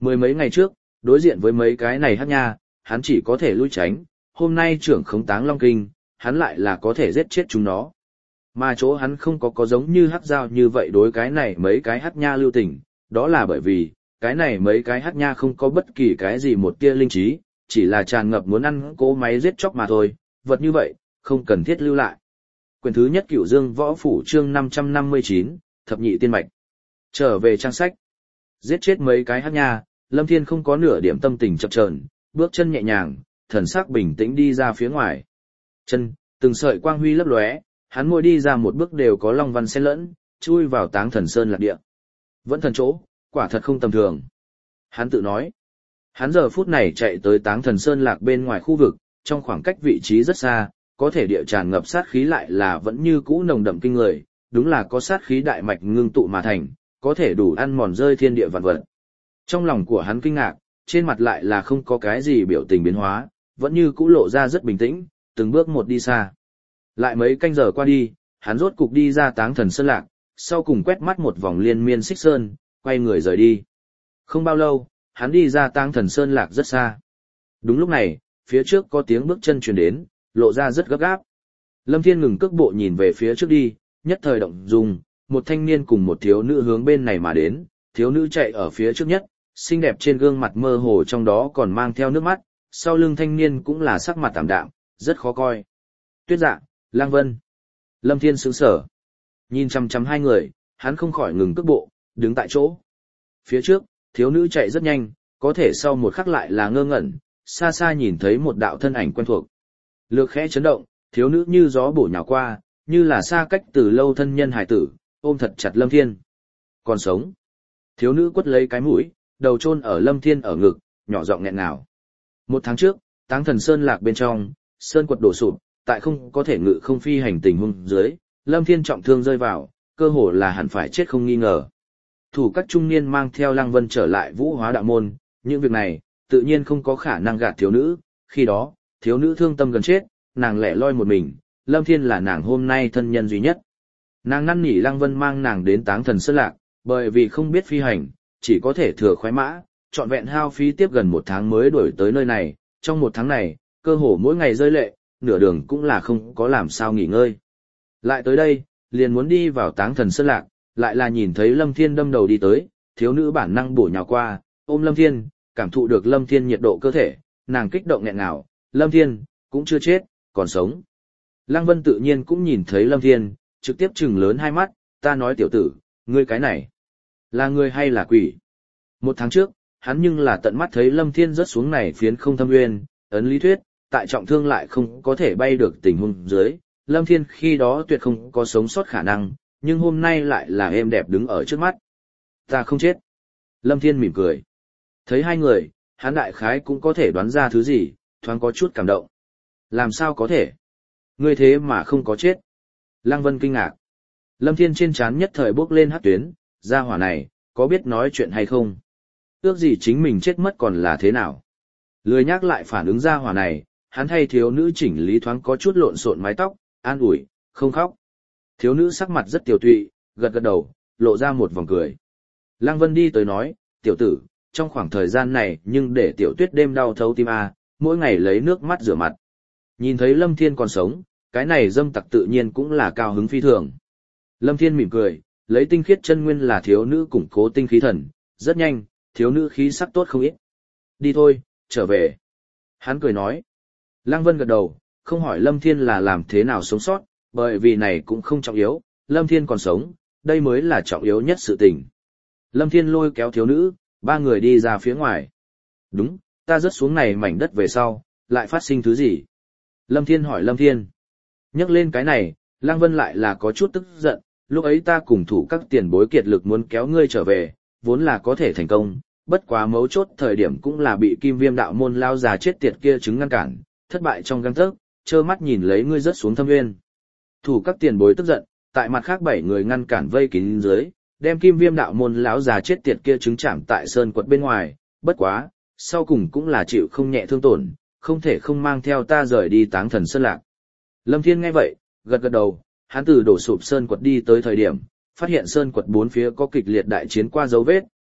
Mười mấy ngày trước, đối diện với mấy cái này hắc nha, hắn chỉ có thể lui tránh, hôm nay trưởng khống Táng Long Kinh, hắn lại là có thể giết chết chúng nó. Mà chỗ hắn không có có giống như hắc dao như vậy đối cái này mấy cái hắc nha lưu tình, đó là bởi vì, cái này mấy cái hắc nha không có bất kỳ cái gì một tia linh trí, chỉ là tràn ngập muốn ăn cỗ máy giết chóc mà thôi, vật như vậy, không cần thiết lưu lại. Quyển thứ nhất Cửu Dương Võ Phủ chương năm trăm năm mươi chín, Thập nhị tiên mạch. Trở về trang sách. Giết chết mấy cái hắc nha, Lâm Thiên không có nửa điểm tâm tình chập chờn, bước chân nhẹ nhàng, thần sắc bình tĩnh đi ra phía ngoài. Chân, từng sợi quang huy lấp lóe, hắn mỗi đi ra một bước đều có long văn xen lẫn, chui vào Táng Thần Sơn lạc địa. Vẫn thần chỗ, quả thật không tầm thường. Hắn tự nói. Hắn giờ phút này chạy tới Táng Thần Sơn lạc bên ngoài khu vực, trong khoảng cách vị trí rất xa, có thể địa tràn ngập sát khí lại là vẫn như cũ nồng đậm kinh người, đúng là có sát khí đại mạch ngưng tụ mà thành, có thể đủ ăn mòn rơi thiên địa vạn vật. Trong lòng của hắn kinh ngạc, trên mặt lại là không có cái gì biểu tình biến hóa, vẫn như cũ lộ ra rất bình tĩnh, từng bước một đi xa. Lại mấy canh giờ qua đi, hắn rốt cục đi ra Táng Thần Sơn lạc, sau cùng quét mắt một vòng liên miên xích sơn, quay người rời đi. Không bao lâu, hắn đi ra Táng Thần Sơn lạc rất xa. Đúng lúc này, phía trước có tiếng bước chân truyền đến, lộ ra rất gấp gáp. Lâm Thiên ngừng cước bộ nhìn về phía trước đi, nhất thời động dung, một thanh niên cùng một thiếu nữ hướng bên này mà đến, thiếu nữ chạy ở phía trước nhất, xinh đẹp trên gương mặt mơ hồ trong đó còn mang theo nước mắt, sau lưng thanh niên cũng là sắc mặt tạm đạm, rất khó coi. Tuyết Dạ, Lang Vân. Lâm Thiên sững sờ. Nhìn chăm chăm hai người, hắn không khỏi ngừng cước bộ, đứng tại chỗ. Phía trước, thiếu nữ chạy rất nhanh, có thể sau một khắc lại là ngơ ngẩn, xa xa nhìn thấy một đạo thân ảnh quen thuộc. Lược khẽ chấn động, thiếu nữ như gió bổ nhào qua, như là xa cách từ lâu thân nhân hải tử, ôm thật chặt Lâm Thiên. Còn sống. Thiếu nữ quất lấy cái mũi, đầu chôn ở Lâm Thiên ở ngực, nhỏ giọng nghẹn ngào. Một tháng trước, Táng Thần Sơn lạc bên trong, sơn quật đổ sụp, tại không có thể ngự không phi hành tình huống dưới, Lâm Thiên trọng thương rơi vào, cơ hồ là hẳn phải chết không nghi ngờ. Thủ các trung niên mang theo Lăng Vân trở lại Vũ Hóa đạo môn, những việc này, tự nhiên không có khả năng gạt thiếu nữ, khi đó, thiếu nữ thương tâm gần chết, nàng lẻ loi một mình, Lâm Thiên là nàng hôm nay thân nhân duy nhất. Nàng năn nỉ Lăng Vân mang nàng đến Táng Thần Sơn lạc, bởi vì không biết phi hành, chỉ có thể thừa khoái mã, trọn vẹn hao phí tiếp gần một tháng mới đuổi tới nơi này, trong một tháng này, cơ hồ mỗi ngày rơi lệ, nửa đường cũng là không có làm sao nghỉ ngơi. Lại tới đây, liền muốn đi vào Táng Thần Sơn lạc, lại là nhìn thấy Lâm Thiên đâm đầu đi tới, thiếu nữ bản năng bổ nhào qua, ôm Lâm Thiên, cảm thụ được Lâm Thiên nhiệt độ cơ thể, nàng kích động nghẹn ngào, Lâm Thiên, cũng chưa chết, còn sống. Lăng Vân tự nhiên cũng nhìn thấy Lâm Thiên, trực tiếp trừng lớn hai mắt, ta nói tiểu tử, ngươi cái này, là người hay là quỷ? Một tháng trước, hắn nhưng là tận mắt thấy Lâm Thiên rớt xuống này phiến không thâm nguyên, ấn lý thuyết, tại trọng thương lại không có thể bay được tình huống dưới, Lâm Thiên khi đó tuyệt không có sống sót khả năng, nhưng hôm nay lại là êm đẹp đứng ở trước mắt. Ta không chết. Lâm Thiên mỉm cười. Thấy hai người, hắn đại khái cũng có thể đoán ra thứ gì, thoáng có chút cảm động. Làm sao có thể? Ngươi thế mà không có chết. Lăng Vân kinh ngạc. Lâm Thiên trên trán nhất thời bước lên hắc tuyến, gia hỏa này, có biết nói chuyện hay không? Ước gì chính mình chết mất còn là thế nào? Lười nhắc lại phản ứng gia hỏa này, hắn thay thiếu nữ chỉnh lý thoáng có chút lộn xộn mái tóc, an ủi, không khóc. Thiếu nữ sắc mặt rất tiểu tụy, gật gật đầu, lộ ra một vòng cười. Lăng Vân đi tới nói, tiểu tử, trong khoảng thời gian này nhưng để tiểu tuyết đêm đau thấu tim a, mỗi ngày lấy nước mắt rửa mặt. Nhìn thấy Lâm Thiên còn sống, cái này dâm tặc tự nhiên cũng là cao hứng phi thường. Lâm Thiên mỉm cười, lấy tinh khiết chân nguyên là thiếu nữ củng cố tinh khí thần, rất nhanh, thiếu nữ khí sắc tốt không ít. Đi thôi, trở về. Hắn cười nói. Lăng Vân gật đầu, không hỏi Lâm Thiên là làm thế nào sống sót, bởi vì này cũng không trọng yếu, Lâm Thiên còn sống, đây mới là trọng yếu nhất sự tình. Lâm Thiên lôi kéo thiếu nữ, ba người đi ra phía ngoài. Đúng, ta rớt xuống này mảnh đất về sau, lại phát sinh thứ gì? Lâm Thiên hỏi Lâm Thiên. Nhắc lên cái này, Lăng Vân lại là có chút tức giận, lúc ấy ta cùng thủ các tiền bối kiệt lực muốn kéo ngươi trở về, vốn là có thể thành công, bất quá mấu chốt thời điểm cũng là bị Kim Viêm đạo môn lao già chết tiệt kia chứng ngăn cản, thất bại trong gang tấc, trơ mắt nhìn lấy ngươi rớt xuống thâm nguyên. Thủ các tiền bối tức giận, tại mặt khác bảy người ngăn cản vây kín dưới, đem Kim Viêm đạo môn lão già chết tiệt kia chứng chạm tại sơn quật bên ngoài, bất quá, sau cùng cũng là chịu không nhẹ thương tổn, không thể không mang theo ta rời đi Táng Thần Sơn lạc. Lâm Thiên nghe vậy, gật gật đầu, hắn từ đổ sụp sơn quật đi tới thời điểm, phát hiện sơn quật bốn phía có kịch liệt đại chiến qua dấu vết,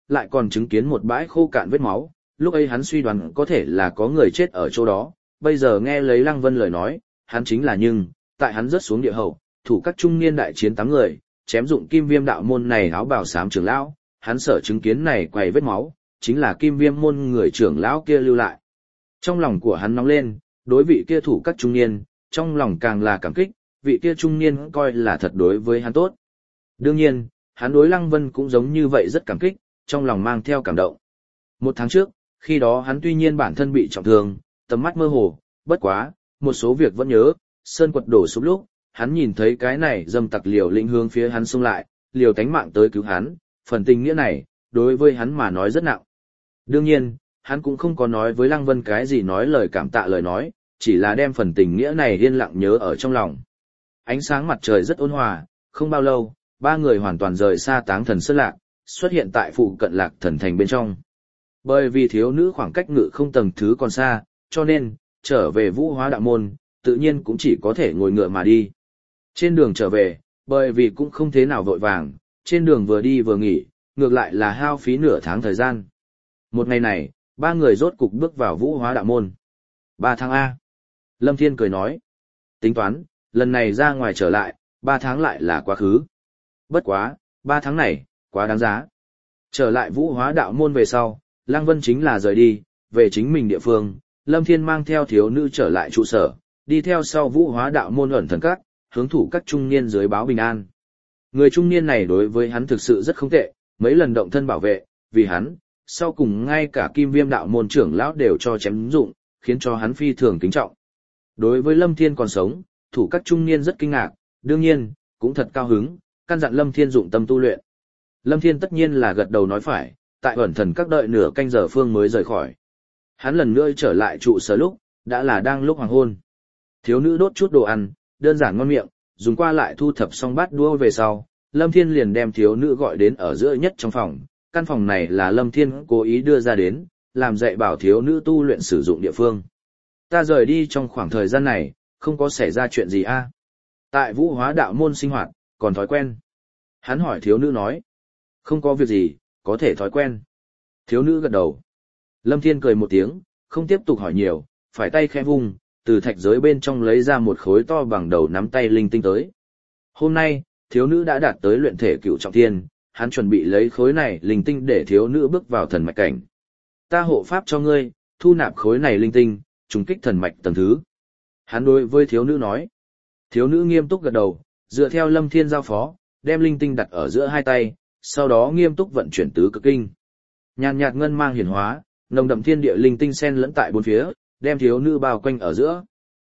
lại còn chứng kiến một bãi khô cạn vết máu, lúc ấy hắn suy đoán có thể là có người chết ở chỗ đó, bây giờ nghe lấy Lăng Vân lời nói, hắn chính là nhưng, tại hắn rớt xuống địa hậu, thủ các trung niên đại chiến tám người, chém dụng kim viêm đạo môn này áo bào xám trưởng lão, hắn sợ chứng kiến này quầy vết máu, chính là kim viêm môn người trưởng lão kia lưu lại. Trong lòng của hắn nóng lên, đối vị kia thủ các trung niên, trong lòng càng là cảm kích, vị kia trung niên coi là thật đối với hắn tốt. Đương nhiên, hắn đối Lăng Vân cũng giống như vậy rất cảm kích, trong lòng mang theo cảm động. Một tháng trước, khi đó hắn tuy nhiên bản thân bị trọng thương, tầm mắt mơ hồ, bất quá, một số việc vẫn nhớ, sơn quật đổ sụp lúc, hắn nhìn thấy cái này dâm tặc liều lĩnh hướng phía hắn xông lại, liều tánh mạng tới cứu hắn, phần tình nghĩa này, đối với hắn mà nói rất nặng. Đương nhiên, hắn cũng không có nói với Lăng Vân cái gì nói lời cảm tạ lời nói, chỉ là đem phần tình nghĩa này yên lặng nhớ ở trong lòng. Ánh sáng mặt trời rất ôn hòa, không bao lâu, ba người hoàn toàn rời xa Táng Thần Sơn Lạc, xuất hiện tại phụ cận Lạc Thần Thành bên trong. Bởi vì thiếu nữ khoảng cách ngự không tầng thứ còn xa, cho nên, trở về Vũ Hóa Đạo Môn, tự nhiên cũng chỉ có thể ngồi ngựa mà đi. Trên đường trở về, bởi vì cũng không thế nào vội vàng, trên đường vừa đi vừa nghỉ, ngược lại là hao phí nửa tháng thời gian. Một ngày này, ba người rốt cục bước vào Vũ Hóa Đạo Môn. Ba tháng A. Lâm Thiên cười nói. Tính toán, lần này ra ngoài trở lại, ba tháng lại là quá khứ. Bất quá, ba tháng này, quá đáng giá. Trở lại Vũ Hóa Đạo Môn về sau, Lăng Vân chính là rời đi, về chính mình địa phương, Lâm Thiên mang theo thiếu nữ trở lại trụ sở, đi theo sau Vũ Hóa Đạo Môn ẩn thần các, hướng thủ các trung niên dưới báo bình an. Người trung niên này đối với hắn thực sự rất không tệ, mấy lần động thân bảo vệ, vì hắn, sau cùng ngay cả Kim Viêm Đạo Môn trưởng lão đều cho chém dụng, khiến cho hắn phi thường kính trọng. Đối với Lâm Thiên còn sống, thủ các trung niên rất kinh ngạc, đương nhiên, cũng thật cao hứng, căn dặn Lâm Thiên dụng tâm tu luyện. Lâm Thiên tất nhiên là gật đầu nói phải, tại ẩn thần các đợi nửa canh giờ phương mới rời khỏi. Hắn lần nữa trở lại trụ sở lúc, đã là đang lúc hoàng hôn. Thiếu nữ đốt chút đồ ăn, đơn giản ngon miệng, dùng qua lại thu thập xong bát đũa về sau, Lâm Thiên liền đem thiếu nữ gọi đến ở giữa nhất trong phòng. Căn phòng này là Lâm Thiên cố ý đưa ra đến, làm dạy bảo thiếu nữ tu luyện sử dụng địa phương. Ta rời đi trong khoảng thời gian này, không có xảy ra chuyện gì a? À? Tại Vũ Hóa Đạo Môn sinh hoạt, còn thói quen. Hắn hỏi thiếu nữ nói. Không có việc gì, có thể thói quen. Thiếu nữ gật đầu. Lâm Thiên cười một tiếng, không tiếp tục hỏi nhiều, phải tay khẽ vung, từ thạch giới bên trong lấy ra một khối to bằng đầu nắm tay linh tinh tới. Hôm nay, thiếu nữ đã đạt tới luyện thể cửu trọng thiên, hắn chuẩn bị lấy khối này linh tinh để thiếu nữ bước vào thần mạch cảnh. Ta hộ pháp cho ngươi, thu nạp khối này linh tinh, trùng kích thần mạch tầng thứ. Hắn đối với thiếu nữ nói. Thiếu nữ nghiêm túc gật đầu, dựa theo Lâm Thiên giao phó, đem linh tinh đặt ở giữa hai tay, sau đó nghiêm túc vận chuyển tứ cực kinh. Nhàn nhạt ngân mang hiển hóa, nồng đậm thiên địa linh tinh xen lẫn tại bốn phía, đem thiếu nữ bao quanh ở giữa.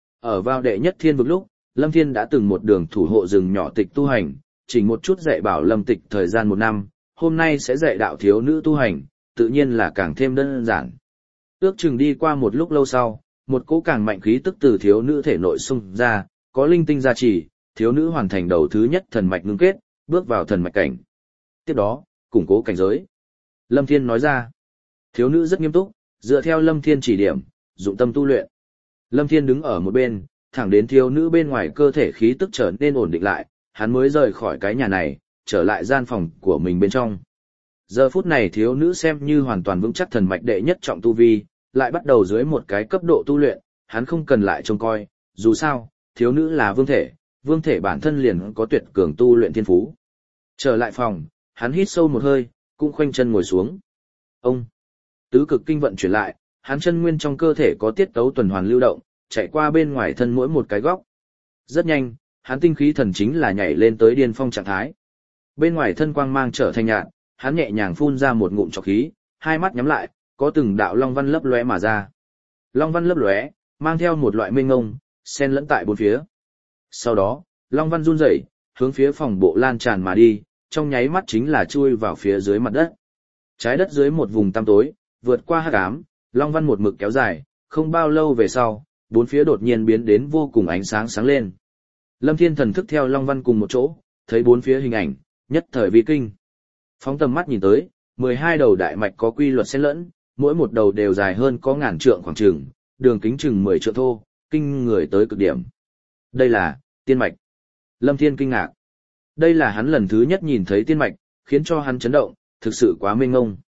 Ở vào đệ nhất thiên vực lúc, Lâm Thiên đã từng một đường thủ hộ rừng nhỏ tịch tu hành, chỉ một chút dạy bảo Lâm Tịch thời gian một năm, hôm nay sẽ dạy đạo thiếu nữ tu hành, tự nhiên là càng thêm đơn giản. Ước chừng đi qua một lúc lâu sau, một cỗ càng mạnh khí tức từ thiếu nữ thể nội xung ra, có linh tinh gia trì, thiếu nữ hoàn thành đầu thứ nhất thần mạch ngưng kết, bước vào thần mạch cảnh. Tiếp đó, củng cố cảnh giới. Lâm Thiên nói ra. Thiếu nữ rất nghiêm túc, dựa theo Lâm Thiên chỉ điểm, dụng tâm tu luyện. Lâm Thiên đứng ở một bên, thẳng đến thiếu nữ bên ngoài cơ thể khí tức trở nên ổn định lại, hắn mới rời khỏi cái nhà này, trở lại gian phòng của mình bên trong. Giờ phút này thiếu nữ xem như hoàn toàn vững chắc thần mạch đệ nhất trọng tu vi, lại bắt đầu dưới một cái cấp độ tu luyện, hắn không cần lại trông coi, dù sao, thiếu nữ là vương thể, vương thể bản thân liền có tuyệt cường tu luyện thiên phú. Trở lại phòng, hắn hít sâu một hơi, cũng khoanh chân ngồi xuống. Ông, tứ cực kinh vận chuyển lại, hắn chân nguyên trong cơ thể có tiết tấu tuần hoàn lưu động, chạy qua bên ngoài thân mỗi một cái góc. Rất nhanh, hắn tinh khí thần chính là nhảy lên tới điên phong trạng thái. Bên ngoài thân quang mang trở thành nhạt, hắn nhẹ nhàng phun ra một ngụm trọc khí, hai mắt nhắm lại, có từng đạo long văn lấp lóe mà ra. Long văn lấp lóe, mang theo một loại mênh ngông, xen lẫn tại bốn phía. Sau đó, long văn run rẩy, hướng phía phòng bộ lan tràn mà đi, trong nháy mắt chính là chui vào phía dưới mặt đất. Trái đất dưới một vùng tăm tối, vượt qua hắc ám, long văn một mực kéo dài, không bao lâu về sau, bốn phía đột nhiên biến đến vô cùng ánh sáng sáng lên. Lâm Thiên thần thức theo long văn cùng một chỗ, thấy bốn phía hình ảnh, nhất thời vi kinh. Phóng tầm mắt nhìn tới, mười hai đầu đại mạch có quy luật xen lẫn, mỗi một đầu đều dài hơn có ngàn trượng khoảng chừng, đường kính chừng mười trượng thô, kinh người tới cực điểm. Đây là tiên mạch. Lâm Thiên kinh ngạc. Đây là hắn lần thứ nhất nhìn thấy tiên mạch, khiến cho hắn chấn động, thực sự quá mênh mông.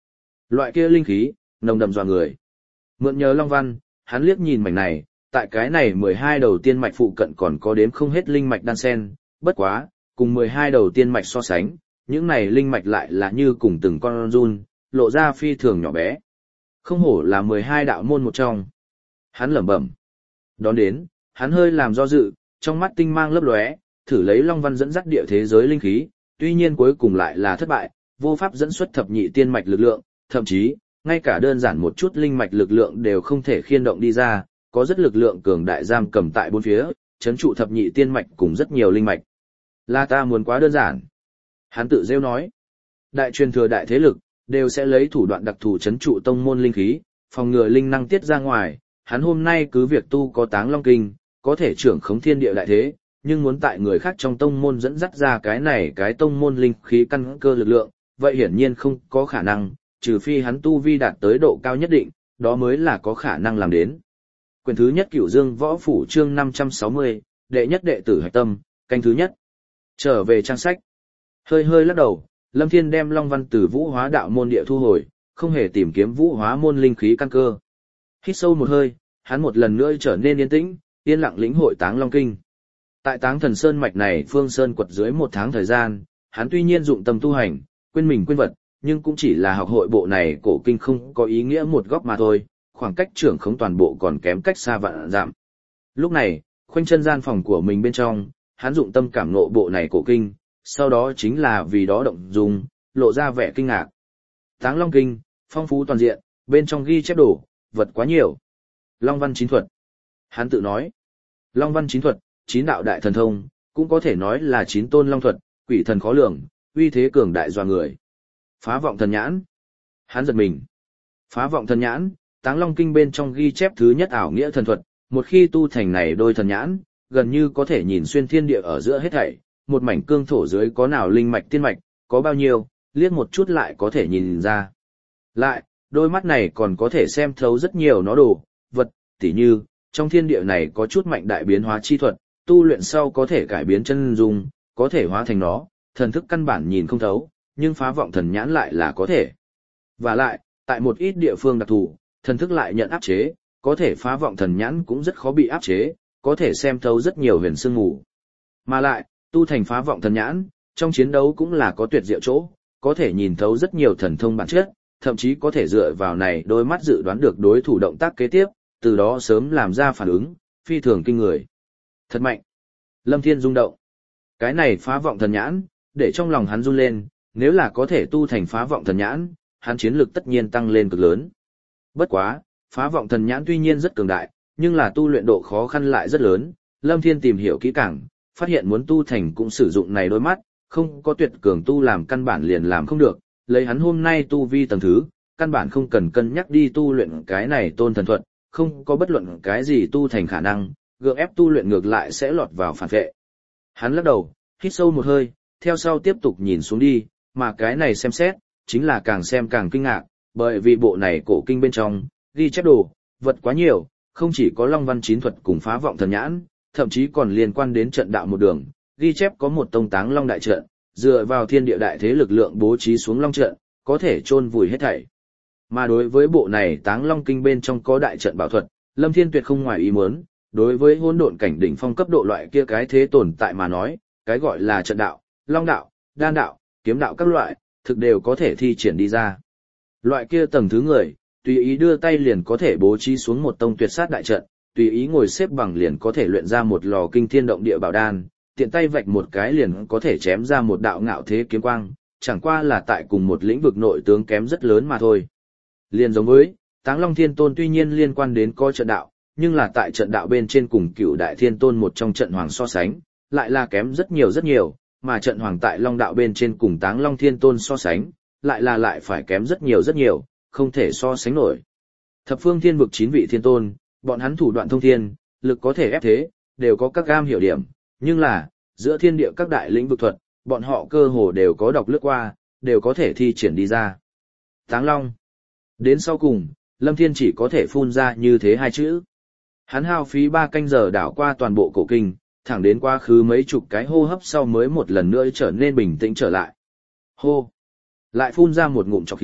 Loại kia linh khí, nồng đậm dọa người. Mượn nhờ Long Văn, hắn liếc nhìn mảnh này, tại cái này mười hai đầu tiên mạch phụ cận còn có đếm không hết linh mạch đan sen, bất quá, cùng mười hai đầu tiên mạch so sánh, những này linh mạch lại là như cùng từng con run, lộ ra phi thường nhỏ bé. Không hổ là mười hai đạo môn một trong. Hắn lẩm bẩm. Đón đến, hắn hơi làm do dự, trong mắt tinh mang lấp lóe, thử lấy Long Văn dẫn dắt địa thế giới linh khí, tuy nhiên cuối cùng lại là thất bại, vô pháp dẫn xuất thập nhị tiên mạch lực lượng, thậm chí, ngay cả đơn giản một chút linh mạch lực lượng đều không thể khiên động đi ra, có rất lực lượng cường đại giam cầm tại bốn phía, chấn trụ thập nhị tiên mạch cùng rất nhiều linh mạch. Là ta muốn quá đơn giản. Hắn tự rêu nói. Đại truyền thừa đại thế lực, đều sẽ lấy thủ đoạn đặc thù chấn trụ tông môn linh khí, phòng ngừa linh năng tiết ra ngoài. Hắn hôm nay cứ việc tu có Táng Long Kinh, có thể trưởng khống thiên địa đại thế, nhưng muốn tại người khác trong tông môn dẫn dắt ra cái này cái tông môn linh khí căn cơ lực lượng, vậy hiển nhiên không có khả năng, trừ phi hắn tu vi đạt tới độ cao nhất định, đó mới là có khả năng làm đến. Quyển thứ nhất Cửu Dương Võ Phủ chương năm trăm sáu mươi, đệ nhất đệ tử hạch tâm, canh thứ nhất. Trở về trang sách. Hơi hơi lắc đầu, Lâm Thiên đem Long Văn từ Vũ Hóa Đạo môn địa thu hồi, không hề tìm kiếm Vũ Hóa môn linh khí căn cơ. Hít sâu một hơi, hắn một lần nữa trở nên yên tĩnh, yên lặng lĩnh hội Táng Long Kinh. Tại Táng Thần Sơn mạch này Phương Sơn quật dưới một tháng thời gian, hắn tuy nhiên dụng tâm tu hành, quên mình quên vật, nhưng cũng chỉ là học hội bộ này cổ kinh không có ý nghĩa một góc mà thôi, khoảng cách trưởng khống toàn bộ còn kém cách xa vạn dặm. Lúc này, khoanh chân gian phòng của mình bên trong, hắn dụng tâm cảm ngộ bộ này cổ kinh, sau đó chính là vì đó động dung, lộ ra vẻ kinh ngạc. Táng Long Kinh, phong phú toàn diện, bên trong ghi chép đồ, vật quá nhiều. Long Văn chín thuật. Hắn tự nói, Long Văn chín thuật, chín đạo đại thần thông, cũng có thể nói là chín tôn long thuật, quỷ thần khó lường, uy thế cường đại doa người. Phá vọng thần nhãn. Hắn giật mình. Phá vọng thần nhãn, Táng Long Kinh bên trong ghi chép thứ nhất ảo nghĩa thần thuật, một khi tu thành này đôi thần nhãn, gần như có thể nhìn xuyên thiên địa ở giữa hết thảy, một mảnh cương thổ dưới có nào linh mạch tiên mạch, có bao nhiêu, liếc một chút lại có thể nhìn ra. Lại, đôi mắt này còn có thể xem thấu rất nhiều nó đồ, vật, tỉ như, trong thiên địa này có chút mạnh đại biến hóa chi thuật, tu luyện sau có thể cải biến chân dung, có thể hóa thành nó, thần thức căn bản nhìn không thấu, nhưng phá vọng thần nhãn lại là có thể. Và lại, tại một ít địa phương đặc thù, thần thức lại nhận áp chế, có thể phá vọng thần nhãn cũng rất khó bị áp chế, có thể xem thấu rất nhiều huyền sương mù. Mà lại, tu thành phá vọng thần nhãn, trong chiến đấu cũng là có tuyệt diệu chỗ, có thể nhìn thấu rất nhiều thần thông bản chất, thậm chí có thể dựa vào này đôi mắt dự đoán được đối thủ động tác kế tiếp, từ đó sớm làm ra phản ứng, phi thường kinh người. Thật mạnh. Lâm Thiên rung động. Cái này phá vọng thần nhãn, để trong lòng hắn run lên, nếu là có thể tu thành phá vọng thần nhãn, hắn chiến lực tất nhiên tăng lên cực lớn. Bất quá, phá vọng thần nhãn tuy nhiên rất cường đại, nhưng là tu luyện độ khó khăn lại rất lớn. Lâm Thiên tìm hiểu kỹ càng, phát hiện muốn tu thành cũng sử dụng này đôi mắt, không có tuyệt cường tu làm căn bản liền làm không được. Lấy hắn hôm nay tu vi tầng thứ, căn bản không cần cân nhắc đi tu luyện cái này tôn thần thuật, không có bất luận cái gì tu thành khả năng, gượng ép tu luyện ngược lại sẽ lọt vào phản vệ. Hắn lắc đầu, hít sâu một hơi, theo sau tiếp tục nhìn xuống đi, mà cái này xem xét, chính là càng xem càng kinh ngạc, bởi vì bộ này cổ kinh bên trong, ghi chép đồ, vật quá nhiều, không chỉ có Long Văn chín thuật cùng phá vọng thần nhãn, thậm chí còn liên quan đến trận đạo một đường, ghi chép có một tông Táng Long đại trận, dựa vào thiên địa đại thế lực lượng bố trí xuống long trận, có thể chôn vùi hết thảy. Mà đối với bộ này Táng Long Kinh bên trong có đại trận bảo thuật, Lâm Thiên tuyệt không ngoài ý muốn, đối với hỗn độn cảnh đỉnh phong cấp độ loại kia cái thế tồn tại mà nói, cái gọi là trận đạo, long đạo, đan đạo, kiếm đạo các loại, thực đều có thể thi triển đi ra. Loại kia tầng thứ người, tùy ý đưa tay liền có thể bố trí xuống một tông tuyệt sát đại trận, tùy ý ngồi xếp bằng liền có thể luyện ra một lò kinh thiên động địa bảo đan, tiện tay vạch một cái liền có thể chém ra một đạo ngạo thế kiếm quang, chẳng qua là tại cùng một lĩnh vực nội tướng kém rất lớn mà thôi. Liền giống với, Táng Long Thiên Tôn tuy nhiên liên quan đến coi trận đạo, nhưng là tại trận đạo bên trên cùng Cửu Đại Thiên Tôn một trong trận hoàng so sánh, lại là kém rất nhiều rất nhiều, mà trận hoàng tại Long đạo bên trên cùng Táng Long Thiên Tôn so sánh, lại là lại phải kém rất nhiều rất nhiều, không thể so sánh nổi. Thập phương thiên vực chín vị thiên tôn, bọn hắn thủ đoạn thông thiên, lực có thể ép thế, đều có các gam hiểu điểm, nhưng là, giữa thiên địa các đại lĩnh vực thuật, bọn họ cơ hồ đều có đọc lướt qua, đều có thể thi triển đi ra. Táng Long. Đến sau cùng, Lâm Thiên chỉ có thể phun ra như thế hai chữ. Hắn hao phí ba canh giờ đảo qua toàn bộ cổ kinh, thẳng đến quá khứ mấy chục cái hô hấp sau mới một lần nữa trở nên bình tĩnh trở lại. Hô. Lại phun ra một ngụm trọc khí,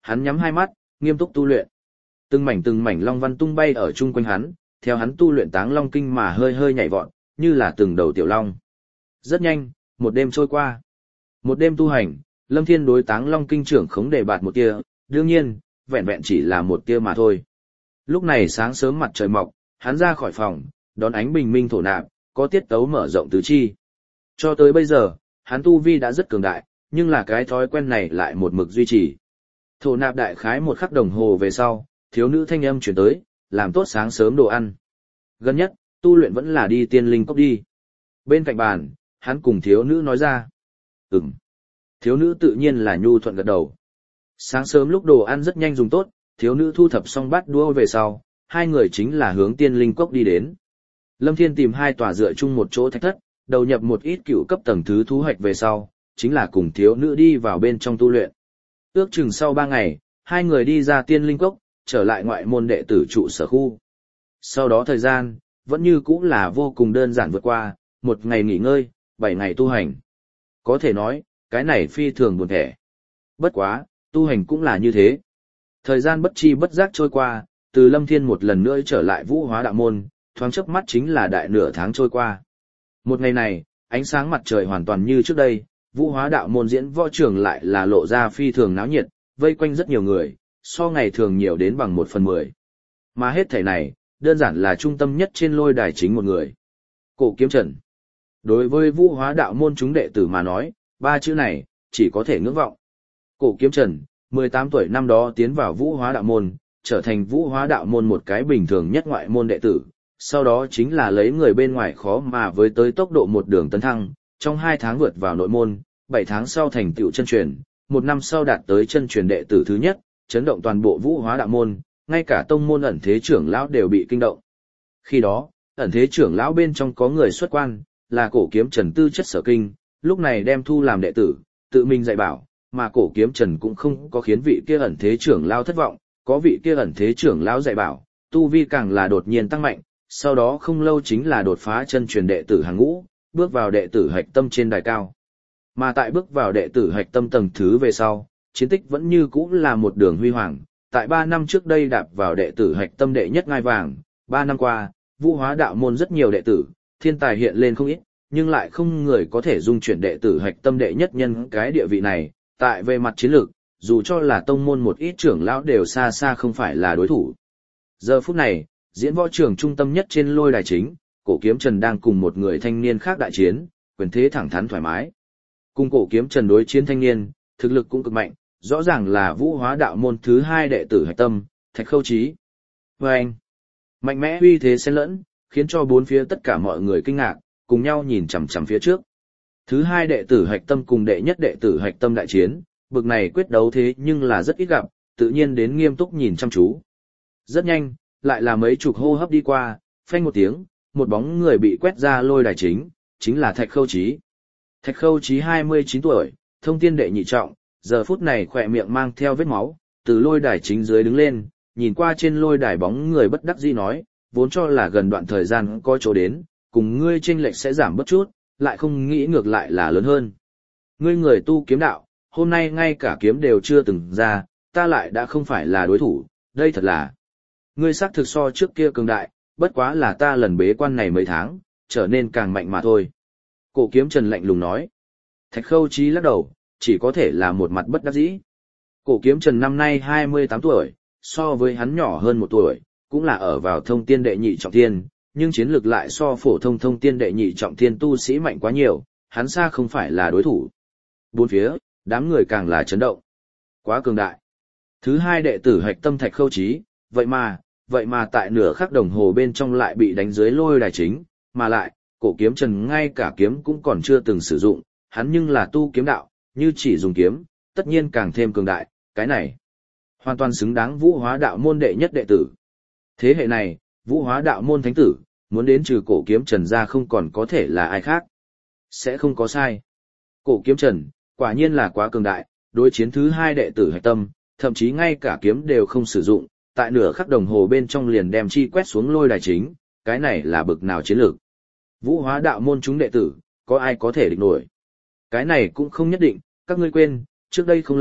hắn nhắm hai mắt, nghiêm túc tu luyện. Từng mảnh từng mảnh long văn tung bay ở chung quanh hắn, theo hắn tu luyện Táng Long Kinh mà hơi hơi nhảy vọt, như là từng đầu tiểu long. Rất nhanh, một đêm trôi qua. Một đêm tu hành, Lâm Thiên đối Táng Long Kinh trưởng khống đề bạt một tia, đương nhiên, vẹn vẹn chỉ là một tia mà thôi. Lúc này sáng sớm mặt trời mọc, hắn ra khỏi phòng, đón ánh bình minh thổ nạp, có tiết tấu mở rộng tứ chi. Cho tới bây giờ, hắn tu vi đã rất cường đại, nhưng là cái thói quen này lại một mực duy trì. Thổ nạp đại khái một khắc đồng hồ về sau, thiếu nữ thanh âm chuyển tới, làm tốt sáng sớm đồ ăn. Gần nhất, tu luyện vẫn là đi tiên linh cốc đi. Bên cạnh bàn, hắn cùng thiếu nữ nói ra. Ừm. Thiếu nữ tự nhiên là nhu thuận gật đầu. Sáng sớm lúc đồ ăn rất nhanh dùng tốt, thiếu nữ thu thập xong bát đũa về sau, hai người chính là hướng tiên linh cốc đi đến. Lâm Thiên tìm hai tòa dựa chung một chỗ thạch thất, đầu nhập một ít cựu cấp tầng thứ thú hoạch về sau, chính là cùng thiếu nữ đi vào bên trong tu luyện. Ước chừng sau ba ngày, hai người đi ra tiên linh cốc, trở lại ngoại môn đệ tử trụ sở khu. Sau đó thời gian, vẫn như cũ là vô cùng đơn giản vượt qua, một ngày nghỉ ngơi, bảy ngày tu hành. Có thể nói, cái này phi thường buồn thẻ. Bất quá, tu hành cũng là như thế. Thời gian bất chi bất giác trôi qua, từ Lâm Thiên một lần nữa trở lại Vũ Hóa Đạo Môn, thoáng chớp mắt chính là đại nửa tháng trôi qua. Một ngày này, ánh sáng mặt trời hoàn toàn như trước đây, Vũ Hóa Đạo Môn diễn võ trường lại là lộ ra phi thường náo nhiệt, vây quanh rất nhiều người, so ngày thường nhiều đến bằng một phần mười. Mà hết thảy này, đơn giản là trung tâm nhất trên lôi đài chính một người. Cổ Kiếm Trần. Đối với Vũ Hóa Đạo Môn chúng đệ tử mà nói, ba chữ này, chỉ có thể ngưỡng vọng. Cổ Kiếm Trần, mười tám tuổi năm đó tiến vào Vũ Hóa Đạo Môn, trở thành Vũ Hóa Đạo Môn một cái bình thường nhất ngoại môn đệ tử, sau đó chính là lấy người bên ngoài khó mà với tới tốc độ một đường tấn thăng, trong hai tháng vượt vào nội môn, bảy tháng sau thành tựu chân truyền, một năm sau đạt tới chân truyền đệ tử thứ nhất, chấn động toàn bộ Vũ Hóa Đạo Môn, ngay cả tông môn ẩn thế trưởng lão đều bị kinh động. Khi đó, ẩn thế trưởng lão bên trong có người xuất quan, là Cổ Kiếm Trần tư chất sở kinh, lúc này đem thu làm đệ tử, tự mình dạy bảo, mà Cổ Kiếm Trần cũng không có khiến vị kia ẩn thế trưởng lão thất vọng, có vị kia ẩn thế trưởng lão dạy bảo, tu vi càng là đột nhiên tăng mạnh, sau đó không lâu chính là đột phá chân truyền đệ tử hàng ngũ, bước vào đệ tử hạch tâm trên đài cao. Mà tại bước vào đệ tử hạch tâm tầng thứ về sau, chiến tích vẫn như cũ là một đường huy hoàng, tại ba năm trước đây đạp vào đệ tử hạch tâm đệ nhất ngai vàng, ba năm qua, Vũ Hóa Đạo Môn rất nhiều đệ tử, thiên tài hiện lên không ít, nhưng lại không người có thể dung chuyển đệ tử hạch tâm đệ nhất nhân cái địa vị này, tại về mặt chiến lược, dù cho là tông môn một ít trưởng lão đều xa xa không phải là đối thủ. Giờ phút này, diễn võ trường trung tâm nhất trên lôi đài chính, Cổ Kiếm Trần đang cùng một người thanh niên khác đại chiến, quyền thế thẳng thắn thoải mái. Cùng Cổ Kiếm Trần đối chiến thanh niên, thực lực cũng cực mạnh, rõ ràng là Vũ Hóa Đạo Môn thứ hai đệ tử hạch tâm, Thạch Khâu Chí. Và anh, mạnh mẽ uy thế xen lẫn, khiến cho bốn phía tất cả mọi người kinh ngạc, cùng nhau nhìn chằm chằm phía trước. Thứ hai đệ tử hạch tâm cùng đệ nhất đệ tử hạch tâm đại chiến, bực này quyết đấu thế nhưng là rất ít gặp, tự nhiên đến nghiêm túc nhìn chăm chú. Rất nhanh, lại là mấy chục hô hấp đi qua, phanh một tiếng, một bóng người bị quét ra lôi đài chính, chính là Thạch Khâu Chí. Thạch Khâu Chí hai mươi chín tuổi, thông tiên đệ nhị trọng, giờ phút này khỏe miệng mang theo vết máu, từ lôi đài chính dưới đứng lên, nhìn qua trên lôi đài bóng người bất đắc dĩ nói, vốn cho là gần đoạn thời gian có chỗ đến, cùng ngươi chênh lệch sẽ giảm bớt chút, lại không nghĩ ngược lại là lớn hơn. Ngươi người tu kiếm đạo, hôm nay ngay cả kiếm đều chưa từng ra, ta lại đã không phải là đối thủ, đây thật là. Ngươi xác thực so trước kia cường đại, bất quá là ta lần bế quan này mấy tháng, trở nên càng mạnh mà thôi. Cổ Kiếm Trần lạnh lùng nói. Thạch Khâu Chí lắc đầu, chỉ có thể là một mặt bất đắc dĩ. Cổ Kiếm Trần năm nay hai mươi tám tuổi, so với hắn nhỏ hơn một tuổi, cũng là ở vào thông tiên đệ nhị trọng thiên, nhưng chiến lược lại so phổ thông thông tiên đệ nhị trọng thiên tu sĩ mạnh quá nhiều, hắn xa không phải là đối thủ. Bốn phía, đám người càng là chấn động. Quá cường đại. Thứ hai đệ tử hạch tâm Thạch Khâu Chí, vậy mà, vậy mà tại nửa khắc đồng hồ bên trong lại bị đánh dưới lôi đài chính, mà lại, Cổ Kiếm Trần ngay cả kiếm cũng còn chưa từng sử dụng, hắn nhưng là tu kiếm đạo, như chỉ dùng kiếm, tất nhiên càng thêm cường đại, cái này hoàn toàn xứng đáng Vũ Hóa Đạo Môn đệ nhất đệ tử. Thế hệ này, Vũ Hóa Đạo Môn thánh tử, muốn đến trừ Cổ Kiếm Trần ra không còn có thể là ai khác. Sẽ không có sai. Cổ Kiếm Trần, quả nhiên là quá cường đại, đối chiến thứ hai đệ tử hạch tâm, thậm chí ngay cả kiếm đều không sử dụng, tại nửa khắc đồng hồ bên trong liền đem chi quét xuống lôi đài chính, cái này là bực nào chiến lược. Vũ Hóa Đạo Môn chúng đệ tử, có ai có thể địch nổi. Cái này cũng không nhất định, các ngươi quên, trước đây không lâu,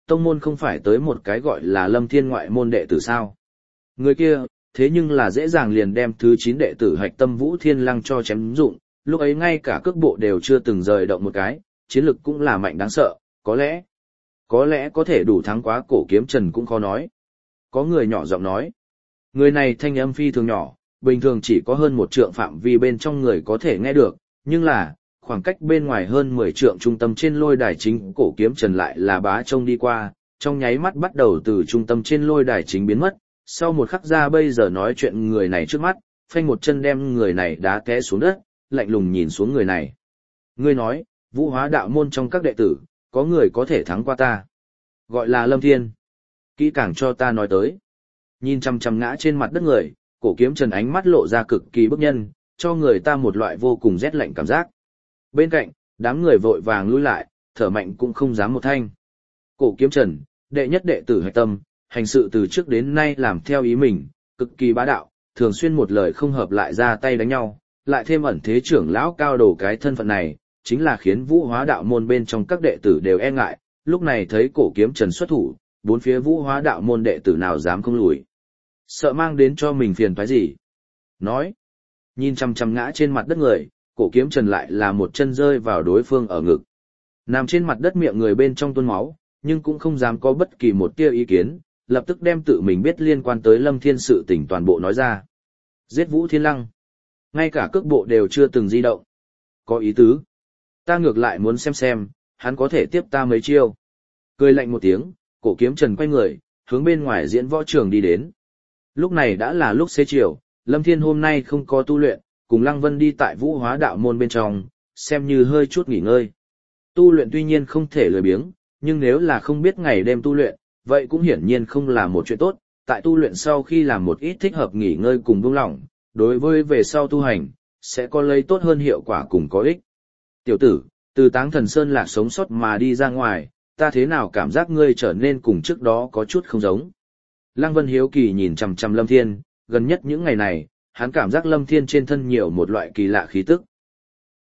tông môn không phải tới một cái gọi là Lâm Thiên ngoại môn đệ tử sao? Người kia, thế nhưng là dễ dàng liền đem thứ chín đệ tử Hạch Tâm Vũ Thiên Lăng cho chém dụng, lúc ấy ngay cả cước bộ đều chưa từng rời động một cái, chiến lực cũng là mạnh đáng sợ, có lẽ, có lẽ có thể đủ thắng quá Cổ Kiếm Trần cũng khó nói. Có người nhỏ giọng nói, người này thanh âm phi thường nhỏ, bình thường chỉ có hơn một trượng phạm vi bên trong người có thể nghe được, nhưng là, khoảng cách bên ngoài hơn mười trượng trung tâm trên lôi đài chính Cổ Kiếm Trần lại là bá trông đi qua, trong nháy mắt bắt đầu từ trung tâm trên lôi đài chính biến mất, sau một khắc ra bây giờ nói chuyện người này trước mắt, phanh một chân đem người này đá té xuống đất, lạnh lùng nhìn xuống người này. Ngươi nói, Vũ Hóa đạo môn trong các đệ tử, có người có thể thắng qua ta. Gọi là Lâm Thiên. Kỹ càng cho ta nói tới. Nhìn chăm chăm ngã trên mặt đất người, Cổ Kiếm Trần ánh mắt lộ ra cực kỳ bức nhân, cho người ta một loại vô cùng rét lạnh cảm giác. Bên cạnh, đám người vội vàng lui lại, thở mạnh cũng không dám một thanh. Cổ Kiếm Trần, đệ nhất đệ tử Hạch Tâm, hành sự từ trước đến nay làm theo ý mình, cực kỳ bá đạo, thường xuyên một lời không hợp lại ra tay đánh nhau, lại thêm ẩn thế trưởng lão cao đồ cái thân phận này, chính là khiến Vũ Hóa đạo môn bên trong các đệ tử đều e ngại, lúc này thấy Cổ Kiếm Trần xuất thủ, bốn phía Vũ Hóa đạo môn đệ tử nào dám không lùi. Sợ mang đến cho mình phiền toái gì? Nói, nhìn chăm chăm ngã trên mặt đất người, Cổ Kiếm Trần lại là một chân rơi vào đối phương ở ngực. Nằm trên mặt đất miệng người bên trong tuôn máu, nhưng cũng không dám có bất kỳ một tia ý kiến, lập tức đem tự mình biết liên quan tới Lâm Thiên sự tình toàn bộ nói ra. Giết Vũ Thiên Lăng. Ngay cả cước bộ đều chưa từng di động. Có ý tứ. Ta ngược lại muốn xem xem, hắn có thể tiếp ta mấy chiêu. Cười lạnh một tiếng, Cổ Kiếm Trần quay người, hướng bên ngoài diễn võ trường đi đến. Lúc này đã là lúc xế chiều, Lâm Thiên hôm nay không có tu luyện, cùng Lăng Vân đi tại Vũ Hóa đạo môn bên trong, xem như hơi chút nghỉ ngơi. Tu luyện tuy nhiên không thể lười biếng, nhưng nếu là không biết ngày đêm tu luyện, vậy cũng hiển nhiên không là một chuyện tốt. Tại tu luyện sau khi làm một ít thích hợp nghỉ ngơi cùng buông lỏng, đối với về sau tu hành, sẽ có lấy tốt hơn hiệu quả cùng có ích. Tiểu tử, từ Táng Thần Sơn Lạc sống sót mà đi ra ngoài, ta thế nào cảm giác ngươi trở nên cùng trước đó có chút không giống. Lăng Vân hiếu kỳ nhìn chằm chằm Lâm Thiên, gần nhất những ngày này, hắn cảm giác Lâm Thiên trên thân nhiều một loại kỳ lạ khí tức.